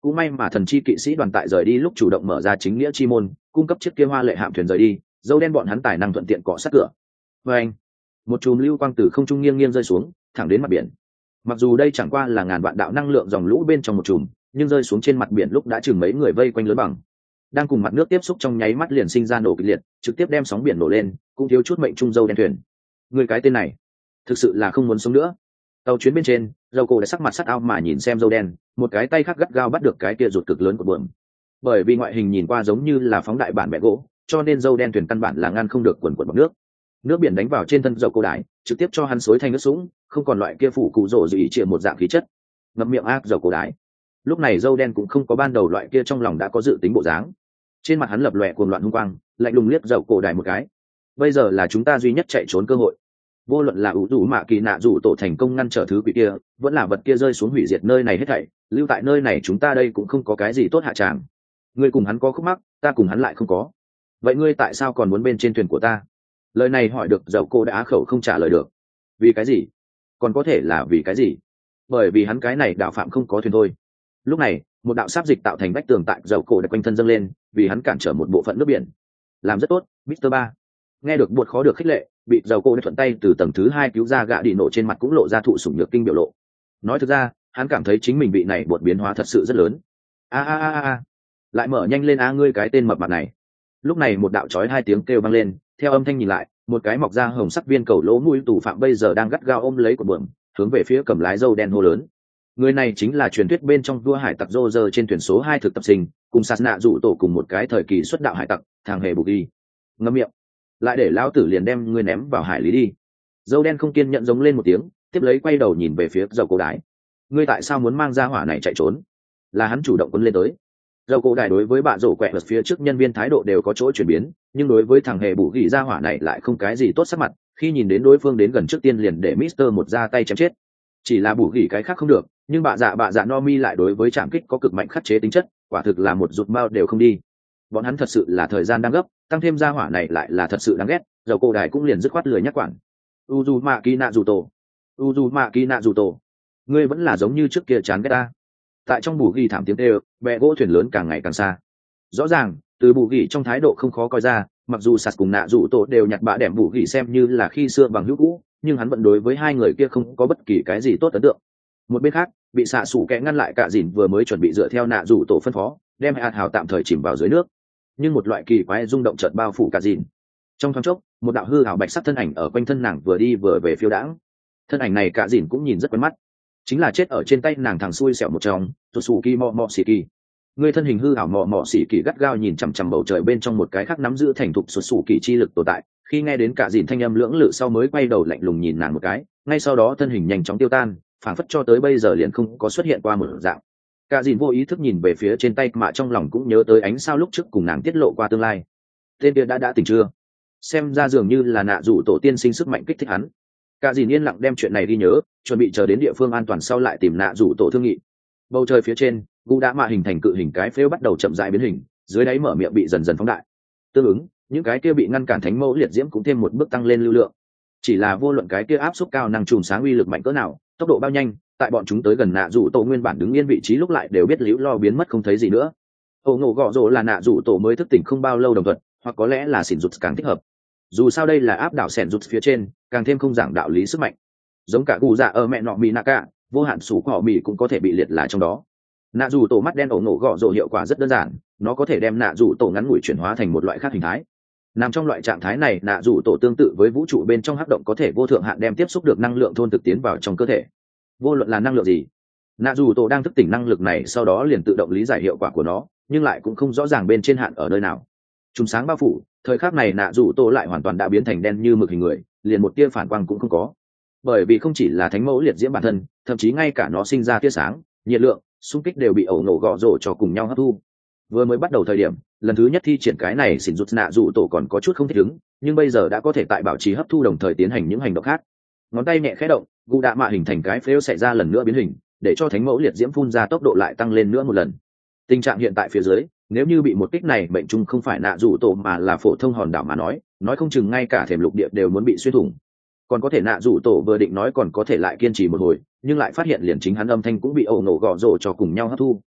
cũng may mà thần chi kỵ sĩ đoàn tại rời đi lúc chủ động mở ra chính nghĩa chi môn, cung cấp chiếc kia hoa lệ hạm thuyền rời đi, dâu đen bọn hắn tài năng thuận tiện cọ sát cửa. Và anh, một chùm lưu quang từ không trung nghiêng nghiêng rơi xuống, thẳng đến mặt biển. Mặc dù đây chẳng qua là ngàn vạn đạo năng lượng dòng lũ bên trong một chùm, nhưng rơi xuống trên mặt biển lúc đã chừng mấy người vây quanh lớn bằng. Đang cùng mặt nước tiếp xúc trong nháy mắt liền sinh ra nổ kịch liệt, trực tiếp đem sóng biển nổ lên, cũng thiếu chút mệnh trung dâu đen thuyền. Người cái tên này, thực sự là không muốn sống nữa. Tàu chuyến bên trên, dâu cổ đã sắc mặt sắt ao mà nhìn xem dâu đen, một cái tay khác gắt gao bắt được cái kia ruột cực lớn của buồm. Bởi vì ngoại hình nhìn qua giống như là phóng đại bản bẹ gỗ, cho nên dâu đen thuyền căn bản là ngăn không được quần quần bọt nước. Nước biển đánh vào trên thân dâu cổ đại, trực tiếp cho hắn xối thành nước sũng, không còn loại kia phủ cụ rổ gì chỉ một dạng khí chất. Ngậm miệng ác dâu cổ đại. Lúc này dâu đen cũng không có ban đầu loại kia trong lòng đã có dự tính bộ dáng. Trên mặt hắn lập lòe cuồng loạn hung quang, lạnh lùng liếc dâu cổ đại một cái. Bây giờ là chúng ta duy nhất chạy trốn cơ hội. Vô luận là ủ rủ mạ kỳ nạ rủ tổ thành công ngăn trở thứ quỷ kia, vẫn là vật kia rơi xuống hủy diệt nơi này hết thảy, lưu tại nơi này chúng ta đây cũng không có cái gì tốt hạ tràng. Ngươi cùng hắn có khúc mắc, ta cùng hắn lại không có. Vậy ngươi tại sao còn muốn bên trên thuyền của ta? Lời này hỏi được dậu cô đã á khẩu không trả lời được. Vì cái gì? Còn có thể là vì cái gì? Bởi vì hắn cái này đạo phạm không có thuyền thôi. Lúc này, một đạo sáp dịch tạo thành vách tường tại dậu cổ đã quanh thân dâng lên, vì hắn cản trở một bộ phận nước biển. Làm rất tốt, mít-tơ Ba. Nghe được buột khó được khích lệ, bị dầu cô đã thuận tay từ tầng thứ hai cứu ra, gã đi nổ trên mặt cũng lộ ra thụ sủng nhược kinh biểu lộ. Nói thực ra, hắn cảm thấy chính mình bị này buột biến hóa thật sự rất lớn. A a a a, lại mở nhanh lên a ngươi cái tên mập mạp này. Lúc này một đạo chói hai tiếng kêu vang lên, theo âm thanh nhìn lại, một cái mọc ra hồng sắc viên cầu lỗ mũi tù phạm bây giờ đang gắt gao ôm lấy của buồm, hướng về phía cầm lái dâu đen hô lớn. Người này chính là truyền thuyết bên trong vua hải tặc Roger trên thuyền số hai thực tập sinh, cùng sạt nạ dụ tổ cùng một cái thời kỳ xuất đạo hải tặc, thằng hề bù đi. Ngậm miệng, lại để lão tử liền đem ngươi ném vào hải lý đi. Dâu đen không kiên nhận giống lên một tiếng, tiếp lấy quay đầu nhìn về phía dầu cổ đái. Ngươi tại sao muốn mang ra hỏa này chạy trốn? Là hắn chủ động quấn lên tới. Dầu cổ đái đối với bạn rổ quẹ ở phía trước nhân viên thái độ đều có chỗ chuyển biến, nhưng đối với thằng hề bù gỉ ra hỏa này lại không cái gì tốt sắc mặt. Khi nhìn đến đối phương đến gần trước tiên liền để Mister một ra tay chém chết. Chỉ là bù gỉ cái khác không được, nhưng bạ dạ bạ dạ no mi lại đối với trảm kích có cực mạnh khắc chế tính chất, quả thực là một rụt mao đều không đi. Bọn hắn thật sự là thời gian đang gấp, tăng thêm gia hỏa này lại là thật sự đáng ghét, dầu cổ đài cũng liền dứt khoát lười nhắc quản. Uzumaki Naruto, Uzumaki Naruto, ngươi vẫn là giống như trước kia chán ghét ta. Tại trong bù ghi thảm tiếng kêu, bè gỗ thuyền lớn càng ngày càng xa. Rõ ràng, từ bù ghi trong thái độ không khó coi ra, mặc dù sạt cùng nạ rủ tổ đều nhặt bạ đẻm bù ghi xem như là khi xưa bằng hữu cũ, nhưng hắn vẫn đối với hai người kia không có bất kỳ cái gì tốt ấn tượng. Một bên khác, bị xạ sủ kẽ ngăn lại cả dìn vừa mới chuẩn bị dựa theo nạ rủ tổ phân phó, đem hạt hào tạm thời chìm vào dưới nước. Nhưng một loại kỳ quái rung động chợt bao phủ cả dìn. Trong thoáng chốc, một đạo hư ảo bạch sắc thân ảnh ở quanh thân nàng vừa đi vừa về phiêu đãng. Thân ảnh này cả dìn cũng nhìn rất quen mắt, chính là chết ở trên tay nàng thằng xui xẻo một trong, Tsuki mò mò xỉ kỳ. Người thân hình hư ảo mò mò xỉ kỳ gắt gao nhìn chằm chằm bầu trời bên trong một cái khác nắm giữ thành thục Tsuki chi lực tồn tại. Khi nghe đến cả dìn thanh âm lưỡng lự sau mới quay đầu lạnh lùng nhìn nàng một cái, ngay sau đó thân hình nhanh chóng tiêu tan, phảng phất cho tới bây giờ liền không có xuất hiện qua một dạng. Cả dìn vô ý thức nhìn về phía trên tay mà trong lòng cũng nhớ tới ánh sao lúc trước cùng nàng tiết lộ qua tương lai. Tên kia đã đã tỉnh chưa? Xem ra dường như là nạ rủ tổ tiên sinh sức mạnh kích thích hắn. Cả dìn yên lặng đem chuyện này ghi nhớ, chuẩn bị chờ đến địa phương an toàn sau lại tìm nạ rủ tổ thương nghị. Bầu trời phía trên, gu đã mạ hình thành cự hình cái phếu bắt đầu chậm rãi biến hình, dưới đáy mở miệng bị dần dần phóng đại. Tương ứng, những cái kia bị ngăn cản thánh mẫu liệt diễm cũng thêm một bước tăng lên lưu lượng. Chỉ là vô luận cái kia áp suất cao năng trùm sáng uy lực mạnh cỡ nào, tốc độ bao nhanh, tại bọn chúng tới gần nạ rủ tổ nguyên bản đứng yên vị trí lúc lại đều biết liễu lo biến mất không thấy gì nữa. Ổ ngộ gọ rồ là nạ rủ tổ mới thức tỉnh không bao lâu đồng thuận, hoặc có lẽ là xỉn rụt càng thích hợp. Dù sao đây là áp đảo sẻn rụt phía trên, càng thêm không giảng đạo lý sức mạnh. Giống cả gù dạ ở mẹ nọ mỹ nạ cả, vô hạn sủ cỏ mỹ cũng có thể bị liệt là trong đó. Nạ rủ tổ mắt đen ổ ngộ gọ rồ hiệu quả rất đơn giản, nó có thể đem nạ rủ tổ ngắn ngủi chuyển hóa thành một loại khác hình thái. Nằm trong loại trạng thái này, nạ rủ tổ tương tự với vũ trụ bên trong hắc động có thể vô thượng hạn đem tiếp xúc được năng lượng thôn thực tiến vào trong cơ thể. Vô luận là năng lượng gì, nạ rủ tổ đang thức tỉnh năng lực này sau đó liền tự động lý giải hiệu quả của nó, nhưng lại cũng không rõ ràng bên trên hạn ở nơi nào. Trùng sáng bao phủ, thời khắc này nạ rủ tổ lại hoàn toàn đã biến thành đen như mực hình người, liền một tia phản quang cũng không có. Bởi vì không chỉ là thánh mẫu liệt diễm bản thân, thậm chí ngay cả nó sinh ra tia sáng, nhiệt lượng, xung kích đều bị ẩu nổ gọ rổ cho cùng nhau hấp thu. Vừa mới bắt đầu thời điểm, lần thứ nhất thi triển cái này xỉn rụt nạ rủ tổ còn có chút không thích ứng, nhưng bây giờ đã có thể tại bảo trì hấp thu đồng thời tiến hành những hành động khác. Ngón tay nhẹ khẽ động, gu đạ mạ hình thành cái phếu xảy ra lần nữa biến hình, để cho thánh mẫu liệt diễm phun ra tốc độ lại tăng lên nữa một lần. Tình trạng hiện tại phía dưới, nếu như bị một kích này mệnh trung không phải nạ rủ tổ mà là phổ thông hòn đảo mà nói, nói không chừng ngay cả thềm lục địa đều muốn bị xuyên thủng. Còn có thể nạ rủ tổ vừa định nói còn có thể lại kiên trì một hồi, nhưng lại phát hiện liền chính hắn âm thanh cũng bị ẩu nổ gọ rổ cho cùng nhau hấp thu.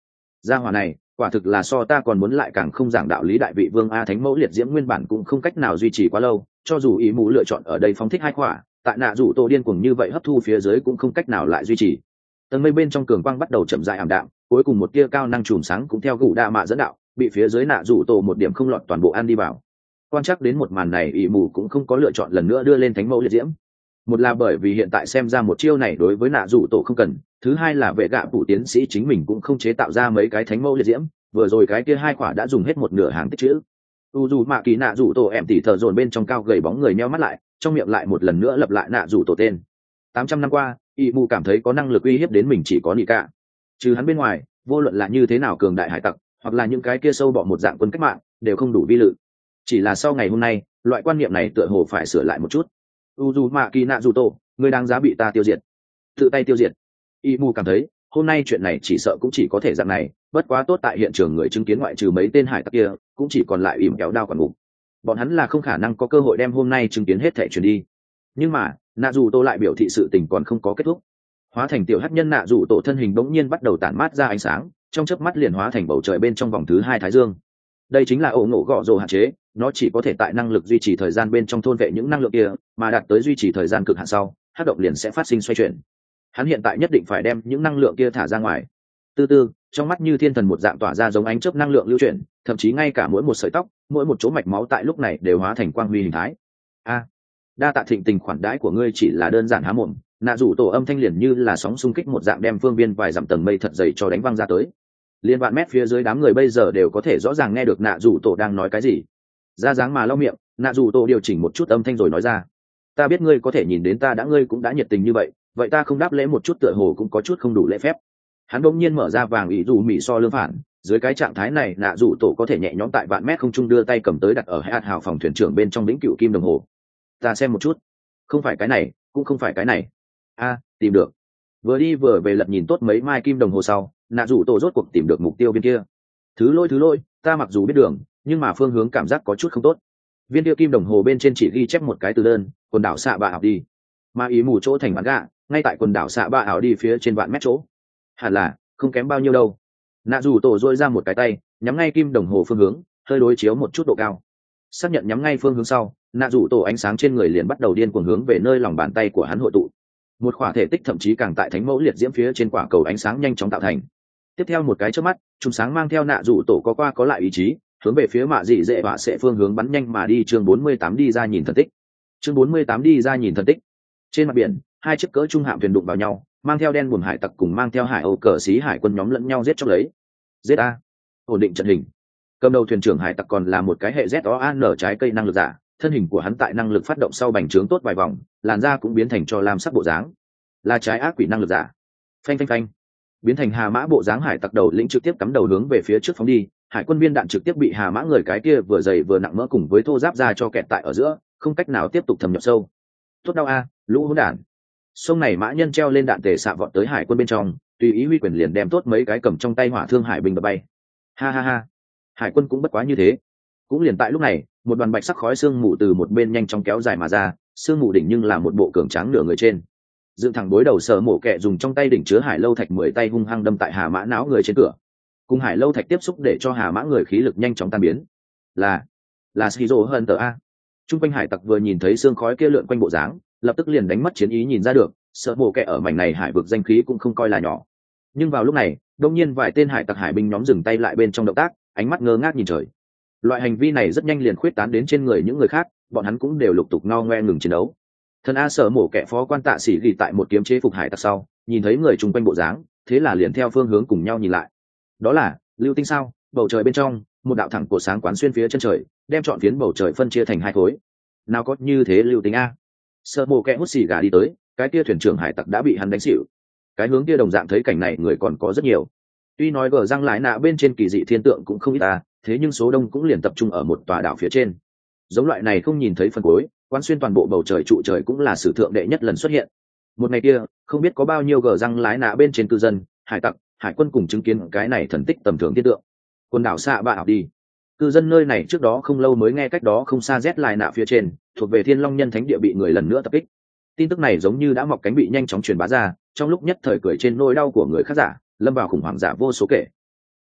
gia hỏa này quả thực là so ta còn muốn lại càng không giảng đạo lý. Đại vị vương a thánh mẫu liệt diễm nguyên bản cũng không cách nào duy trì quá lâu, cho dù ý mù lựa chọn ở đây phóng thích hai quả, tại nạ rủ tổ điên cuồng như vậy hấp thu phía dưới cũng không cách nào lại duy trì. Tầng mây bên trong cường quang bắt đầu chậm rãi ảm đạm, cuối cùng một tia cao năng chùm sáng cũng theo gù đa mạ dẫn đạo, bị phía dưới nạ rủ tổ một điểm không lọt toàn bộ ăn đi vào. Quan chắc đến một màn này, ý mù cũng không có lựa chọn lần nữa đưa lên thánh mẫu liệt diễm. Một là bởi vì hiện tại xem ra một chiêu này đối với nạ rủ tổ không cần, thứ hai là vệ gạ phủ tiến sĩ chính mình cũng không chế tạo ra mấy cái thánh mẫu liệt diễm, vừa rồi cái kia hai quả đã dùng hết một nửa hàng tích chữ. U dù mạ kỳ nạ rủ tổ em tỉ thở dồn bên trong cao gầy bóng người nheo mắt lại, trong miệng lại một lần nữa lập lại nạ rủ tổ tên. Tám trăm năm qua, y mù cảm thấy có năng lực uy hiếp đến mình chỉ có nị cả. Trừ hắn bên ngoài, vô luận là như thế nào cường đại hải tặc, hoặc là những cái kia sâu bọ một dạng quân cách mạng, đều không đủ vi lự. Chỉ là sau ngày hôm nay, loại quan niệm này tựa hồ phải sửa lại một chút. U dù mạ kỳ nạ rủ tổ, người đáng giá bị ta tiêu diệt, tự tay tiêu diệt. Y mù cảm thấy hôm nay chuyện này chỉ sợ cũng chỉ có thể dạng này, bất quá tốt tại hiện trường người chứng kiến ngoại trừ mấy tên hải tặc kia cũng chỉ còn lại ỉm kéo đao quản ngục, bọn hắn là không khả năng có cơ hội đem hôm nay chứng kiến hết thẻ truyền đi. Nhưng mà nạ dù tô lại biểu thị sự tình còn không có kết thúc. Hóa thành tiểu hắc nhân nạ dù tổ thân hình bỗng nhiên bắt đầu tản mát ra ánh sáng, trong chớp mắt liền hóa thành bầu trời bên trong vòng thứ hai thái dương. Đây chính là ổ nổ gọ rồ hạn chế, nó chỉ có thể tại năng lực duy trì thời gian bên trong thôn vệ những năng lượng kia, mà đạt tới duy trì thời gian cực hạn sau, hắc động liền sẽ phát sinh xoay chuyển. Hắn hiện tại nhất định phải đem những năng lượng kia thả ra ngoài. Từ từ, trong mắt như thiên thần một dạng tỏa ra giống ánh chớp năng lượng lưu chuyển, thậm chí ngay cả mỗi một sợi tóc, mỗi một chỗ mạch máu tại lúc này đều hóa thành quang huy hình thái. A, đa tạ thịnh tình khoản đãi của ngươi chỉ là đơn giản há mồm, nạ rủ tổ âm thanh liền như là sóng xung kích một dạng đem phương viên vài dặm tầng mây thật dày cho đánh văng ra tới. Liên vạn mét phía dưới đám người bây giờ đều có thể rõ ràng nghe được nạ rủ tổ đang nói cái gì. Ra dáng mà lau miệng, nạ rủ tổ điều chỉnh một chút âm thanh rồi nói ra: ta biết ngươi có thể nhìn đến ta đã, ngươi cũng đã nhiệt tình như vậy, vậy ta không đáp lễ một chút tựa hồ cũng có chút không đủ lễ phép. Hắn đột nhiên mở ra vàng ý dù mỉ so lương phản, dưới cái trạng thái này nạ rủ tổ có thể nhẹ nhõm tại vạn mét không trung đưa tay cầm tới đặt ở hạt hào phòng thuyền trưởng bên trong lĩnh cựu kim đồng hồ. Ta xem một chút, không phải cái này, cũng không phải cái này. A, tìm được. Vừa đi vừa về lật nhìn tốt mấy mai kim đồng hồ sau, nạ rủ tổ rốt cuộc tìm được mục tiêu bên kia. Thứ lôi thứ lôi, ta mặc dù biết đường, nhưng mà phương hướng cảm giác có chút không tốt. Viên kia kim đồng hồ bên trên chỉ ghi chép một cái từ đơn, quần đảo xạ bạ ảo đi. Mà ý mù chỗ thành bán gạ, ngay tại quần đảo xạ bạ ảo đi phía trên vạn mét chỗ. Hẳn là không kém bao nhiêu đâu. Nạ rủ tổ dôi ra một cái tay, nhắm ngay kim đồng hồ phương hướng, hơi đối chiếu một chút độ cao. Xác nhận nhắm ngay phương hướng sau, nạ rủ tổ ánh sáng trên người liền bắt đầu điên cuồng hướng về nơi lòng bàn tay của hắn hội tụ. Một khỏa thể tích thậm chí càng tại thánh mẫu liệt diễm phía trên quả cầu ánh sáng nhanh chóng tạo thành. Tiếp theo một cái chớp mắt, chùm sáng mang theo nạ rủ tổ có qua có lại ý chí, hướng về phía mạ dị dễ họa sẽ phương hướng bắn nhanh mà đi. Chương bốn mươi tám đi ra nhìn thần tích. Chương bốn mươi tám đi ra nhìn thần tích. Trên mặt biển, hai chiếc cỡ trung hạm thuyền đụng vào nhau, mang theo đen buồm hải tặc cùng mang theo hải âu cờ xí hải quân nhóm lẫn nhau giết chóc lấy. Giết a, ổn định trận hình. Cầm đầu thuyền trưởng hải tặc còn là một cái hệ Z O A N trái cây năng lực giả, thân hình của hắn tại năng lực phát động sau bành trướng tốt vài vòng, làn da cũng biến thành cho lam sắc bộ dáng, là trái ác quỷ năng lực giả. Phanh phanh phanh, biến thành hà mã bộ dáng hải tặc đầu lĩnh trực tiếp cắm đầu hướng về phía trước phóng đi, hải quân viên đạn trực tiếp bị hà mã người cái kia vừa dày vừa nặng mỡ cùng với thô giáp ra cho kẹt tại ở giữa, không cách nào tiếp tục thâm nhập sâu. Tốt đau a, lũ hỗn đản. Sông này mã nhân treo lên đạn tề xạ vọt tới hải quân bên trong, tùy ý huy quyền liền đem tốt mấy cái cầm trong tay hỏa thương hải binh đập bay. Ha ha ha, hải quân cũng bất quá như thế. Cũng liền tại lúc này, một đoàn bạch sắc khói sương mù từ một bên nhanh chóng kéo dài mà ra, sương mù đỉnh nhưng là một bộ cường tráng nửa người trên. Dựng thẳng đối đầu Sở Mổ Kẹ dùng trong tay đỉnh chứa hải lâu thạch mười tay hung hăng đâm tại hà mã não người trên cửa. Cùng hải lâu thạch tiếp xúc để cho hà mã người khí lực nhanh chóng tan biến. Là, là Shizuo hơn tờ a. Trung quanh hải tặc vừa nhìn thấy xương khói kia lượn quanh bộ dáng, lập tức liền đánh mất chiến ý, nhìn ra được, Sở Mổ Kẹ ở mảnh này hải vực danh khí cũng không coi là nhỏ. Nhưng vào lúc này, đột nhiên vài tên hải tặc hải binh nhóm dừng tay lại bên trong động tác, ánh mắt ngơ ngác nhìn trời. Loại hành vi này rất nhanh liền khuyết tán đến trên người những người khác, bọn hắn cũng đều lục tục ngao ngoe ngừng chiến đấu. Thần A Sở Mổ Kẹ phó quan tạ sĩ ghi tại một kiếm chế phục hải tặc sau, nhìn thấy người chung quanh bộ dáng, thế là liền theo phương hướng cùng nhau nhìn lại. Đó là lưu tinh sao? Bầu trời bên trong, một đạo thẳng cổ sáng quán xuyên phía chân trời, đem trọn phiến bầu trời phân chia thành hai khối. Nào có như thế lưu tinh a? Sở Mổ Kẹ hút xì gà đi tới, cái kia thuyền trưởng hải tặc đã bị hắn đánh xỉu. Cái hướng kia đồng dạng thấy cảnh này người còn có rất nhiều. Tuy nói gờ răng lái nạ bên trên kỳ dị thiên tượng cũng không ít ta, thế nhưng số đông cũng liền tập trung ở một tòa đảo phía trên. Giống loại này không nhìn thấy phần cuối, quán xuyên toàn bộ bầu trời trụ trời cũng là sử thượng đệ nhất lần xuất hiện. Một ngày kia, không biết có bao nhiêu gờ răng lái nạ bên trên cư dân, hải tặc, hải quân cùng chứng kiến cái này thần tích tầm thường thiên tượng. Quần đảo xạ bạ học đi. Cư dân nơi này trước đó không lâu mới nghe cách đó không xa rét lại nạ phía trên, thuộc về Thiên Long nhân thánh địa bị người lần nữa tập kích. Tin tức này giống như đã mọc cánh bị nhanh chóng truyền bá ra, trong lúc nhất thời cười trên nỗi đau của người khác giả, lâm vào khủng hoảng giả vô số kể.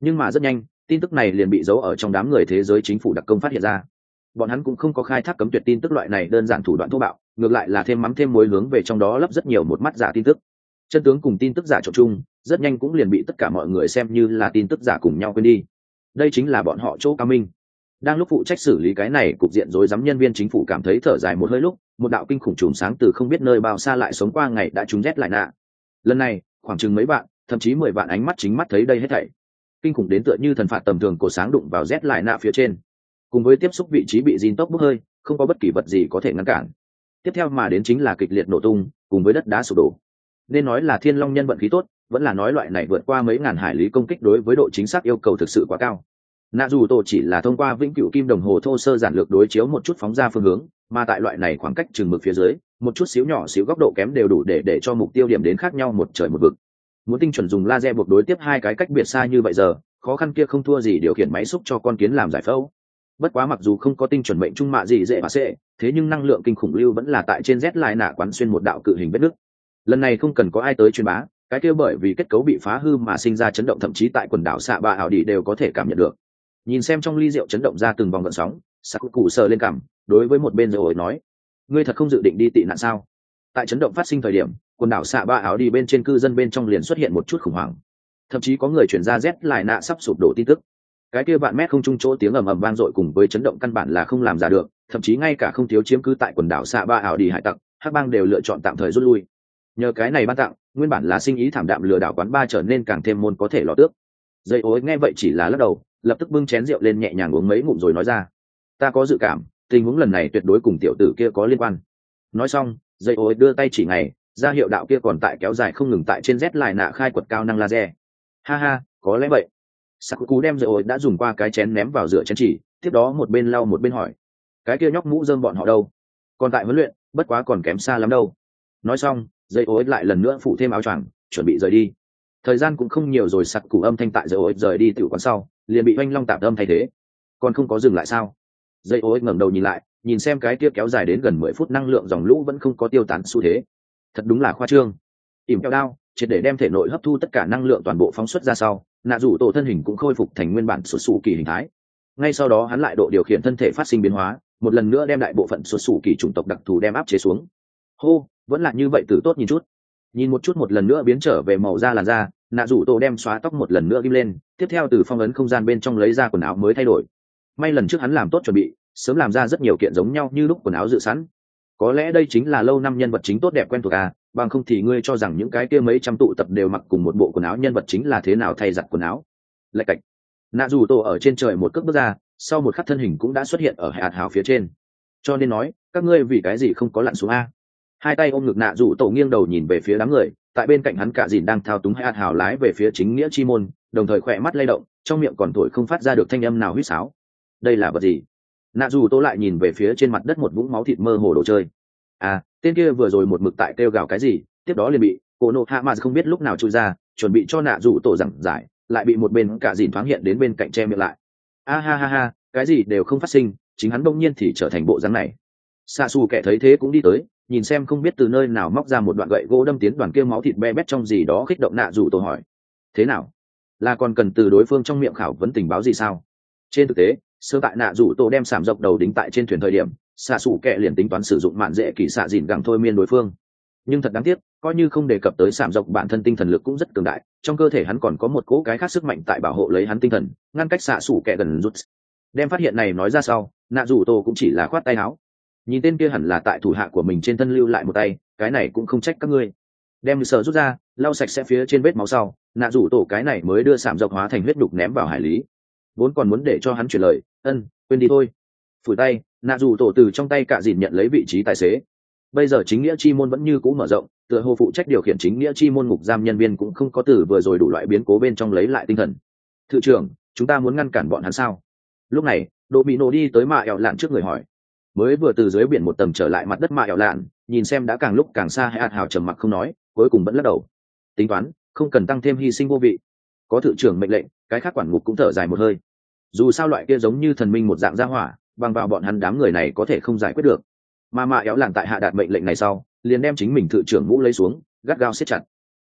Nhưng mà rất nhanh tin tức này liền bị giấu ở trong đám người thế giới chính phủ đặc công phát hiện ra. Bọn hắn cũng không có khai thác cấm tuyệt tin tức loại này đơn giản thủ đoạn thô bạo, ngược lại là thêm mắm thêm muối hướng về trong đó lấp rất nhiều một mắt giả tin tức. Chân tướng cùng tin tức giả trộn chung, rất nhanh cũng liền bị tất cả mọi người xem như là tin tức giả cùng nhau quên đi. Đây chính là bọn họ chỗ cao minh. Đang lúc phụ trách xử lý cái này cục diện rối rắm nhân viên chính phủ cảm thấy thở dài một hơi lúc, một đạo kinh khủng chùm sáng từ không biết nơi bao xa lại sống qua ngày đã trúng rét lại nạ. Lần này khoảng chừng mấy bạn, thậm chí mười vạn ánh mắt chính mắt thấy đây hết thảy. Kinh khủng đến tựa như thần phạt tầm thường của sáng đụng vào rét lại nạ phía trên, cùng với tiếp xúc vị trí bị dìn tốc bốc hơi, không có bất kỳ vật gì có thể ngăn cản. Tiếp theo mà đến chính là kịch liệt nổ tung cùng với đất đá sụp đổ. Nên nói là thiên long nhân vận khí tốt, vẫn là nói loại này vượt qua mấy ngàn hải lý công kích đối với độ chính xác yêu cầu thực sự quá cao. Nạ dù tổ chỉ là thông qua vĩnh cửu kim đồng hồ thô sơ giản lược đối chiếu một chút phóng ra phương hướng, mà tại loại này khoảng cách chừng mực phía dưới, một chút xíu nhỏ xíu góc độ kém đều đủ để để cho mục tiêu điểm đến khác nhau một trời một vực. Muốn tinh chuẩn dùng laser buộc đối tiếp hai cái cách biệt xa như vậy giờ, khó khăn kia không thua gì điều khiển máy xúc cho con kiến làm giải phẫu. Bất quá mặc dù không có tinh chuẩn mệnh trung mạ gì dễ mà sẽ, thế nhưng năng lượng kinh khủng lưu vẫn là tại trên Z lại nạ quán xuyên một đạo cự hình vết nứt. Lần này không cần có ai tới truyền bá, cái kia bởi vì kết cấu bị phá hư mà sinh ra chấn động thậm chí tại quần đảo xạ ba ảo đi đều có thể cảm nhận được. Nhìn xem trong ly rượu chấn động ra từng vòng gợn sóng, Sakuku sờ lên cằm, đối với một bên rồi nói: "Ngươi thật không dự định đi tị nạn sao?" Tại chấn động phát sinh thời điểm, quần đảo xạ ba ảo đi bên trên cư dân bên trong liền xuất hiện một chút khủng hoảng, thậm chí có người chuyển ra Z lại nạ sắp sụp đổ tin tức. Cái kia vạn mét không trung chỗ tiếng ầm ầm vang dội cùng với chấn động căn bản là không làm giả được, thậm chí ngay cả không thiếu chiếm cứ tại quần đảo xạ ba ảo đi hải tặc, hắc bang đều lựa chọn tạm thời rút lui. Nhờ cái này ban tặng, nguyên bản là sinh ý thảm đạm lừa đảo quán ba trở nên càng thêm môn có thể lọt tước. Dây ối nghe vậy chỉ là lắc đầu, lập tức bưng chén rượu lên nhẹ nhàng uống mấy ngụm rồi nói ra: "Ta có dự cảm, tình huống lần này tuyệt đối cùng tiểu tử kia có liên quan." Nói xong, dây ối đưa tay chỉ ngày, ra hiệu đạo kia còn tại kéo dài không ngừng tại trên Z lại nạ khai quật cao năng laser. Ha ha, có lẽ vậy. Sakuku đem dây ối đã dùng qua cái chén ném vào rửa chén chỉ, tiếp đó một bên lau một bên hỏi: "Cái kia nhóc mũ rơm bọn họ đâu?" "Còn tại huấn luyện, bất quá còn kém xa lắm đâu." Nói xong, dây ối lại lần nữa phủ thêm áo choàng, chuẩn bị rời đi. Thời gian cũng không nhiều rồi, Sakuku âm thanh tại dây ối rời đi tiểu quán sau, liền bị oanh long tạp âm thay thế. Còn không có dừng lại sao? Dây ối ngẩng đầu nhìn lại, nhìn xem cái kia kéo dài đến gần mười phút năng lượng dòng lũ vẫn không có tiêu tán xu thế. Thật đúng là khoa trương. Ỉm keo đao, triệt để đem thể nội hấp thu tất cả năng lượng toàn bộ phóng xuất ra sau, nạ rủ tổ thân hình cũng khôi phục thành nguyên bản sụt sụ kỳ hình thái. Ngay sau đó hắn lại độ điều khiển thân thể phát sinh biến hóa, một lần nữa đem đại bộ phận sụt sụ kỳ chủng tộc đặc thù đem áp chế xuống. Hô, vẫn là như vậy, tử tốt nhìn chút. Nhìn một chút một lần nữa biến trở về màu da làn da, nạ rủ tổ đem xóa tóc một lần nữa ghim lên, tiếp theo từ phong ấn không gian bên trong lấy ra quần áo mới thay đổi. May lần trước hắn làm tốt chuẩn bị, sớm làm ra rất nhiều kiện giống nhau như lúc quần áo dự sẵn. Có lẽ đây chính là lâu năm nhân vật chính tốt đẹp quen thuộc à, bằng không thì ngươi cho rằng những cái kia mấy trăm tụ tập đều mặc cùng một bộ quần áo nhân vật chính là thế nào thay giặt quần áo. Lạch cạch. Nạ dù tổ ở trên trời một cước bước ra, sau một khắc thân hình cũng đã xuất hiện ở hạt hào phía trên. Cho nên nói, các ngươi vì cái gì không có lặn xuống a? Hai tay ôm ngực nạ dù tổ nghiêng đầu nhìn về phía đám người, tại bên cạnh hắn cả dìn đang thao túng hạt hào lái về phía chính nghĩa chi môn, đồng thời khỏe mắt lay động, trong miệng còn thổi không phát ra được thanh âm nào huýt sáo. Đây là vật gì? Nạ dù tổ lại nhìn về phía trên mặt đất một vũng máu thịt mơ hồ đồ chơi. À, tên kia vừa rồi một mực tại kêu gào cái gì, tiếp đó liền bị cô nộ hạ mà không biết lúc nào chui ra, chuẩn bị cho nạ dù tổ giảng giải, lại bị một bên cả dìn thoáng hiện đến bên cạnh che miệng lại. A ha ha ha, cái gì đều không phát sinh, chính hắn đông nhiên thì trở thành bộ dáng này. Sa Su kẻ thấy thế cũng đi tới, nhìn xem không biết từ nơi nào móc ra một đoạn gậy gỗ đâm tiến đoàn kia máu thịt be bét trong gì đó, kích động nạ dù tổ hỏi: thế nào, là còn cần từ đối phương trong miệng khảo vấn tình báo gì sao? Trên thực tế, sơ tại nạ dù tổ đem sảm dọc đầu đính tại trên thuyền thời điểm, Sa Su kẻ liền tính toán sử dụng mạn dễ kỳ xạ dìn gẳng thôi miên đối phương. Nhưng thật đáng tiếc, coi như không đề cập tới sảm dọc bản thân tinh thần lực cũng rất cường đại, trong cơ thể hắn còn có một cỗ cái khác sức mạnh tại bảo hộ lấy hắn tinh thần, ngăn cách Sa Su kẻ gần rút. Đem phát hiện này nói ra sau, nạ dù tổ cũng chỉ là khoát tay áo. Nhìn tên kia hẳn là tại thủ hạ của mình trên thân lưu lại một tay, cái này cũng không trách các ngươi. Đem sờ rút ra, lau sạch sẽ phía trên vết máu sau, nạ rủ tổ cái này mới đưa sảm dọc hóa thành huyết đục ném vào hải lý. Vốn còn muốn để cho hắn chuyển lời, ân, quên đi thôi. Phủi tay, nạ rủ tổ từ trong tay cạ dìn nhận lấy vị trí tài xế. Bây giờ chính nghĩa chi môn vẫn như cũ mở rộng, tựa hồ phụ trách điều khiển chính nghĩa chi môn ngục giam nhân viên cũng không có từ vừa rồi đủ loại biến cố bên trong lấy lại tinh thần. Thự trưởng, chúng ta muốn ngăn cản bọn hắn sao? Lúc này, Đỗ Mỹ Nổ đi tới mạ ẻo lạn trước người hỏi. Mới vừa từ dưới biển một tầng trở lại mặt đất mạ ẻo lạn, nhìn xem đã càng lúc càng xa, hay ạt hào trầm mặc không nói, cuối cùng vẫn lắc đầu. Tính toán, không cần tăng thêm hy sinh vô vị. Có thự trưởng mệnh lệnh, cái khác quản ngục cũng thở dài một hơi. Dù sao loại kia giống như thần minh một dạng gia hỏa, bằng vào bọn hắn đám người này có thể không giải quyết được. Mà mạ ẻo lạn tại hạ đạt mệnh lệnh này sau, liền đem chính mình thự trưởng mũ lấy xuống, gắt gao siết chặt.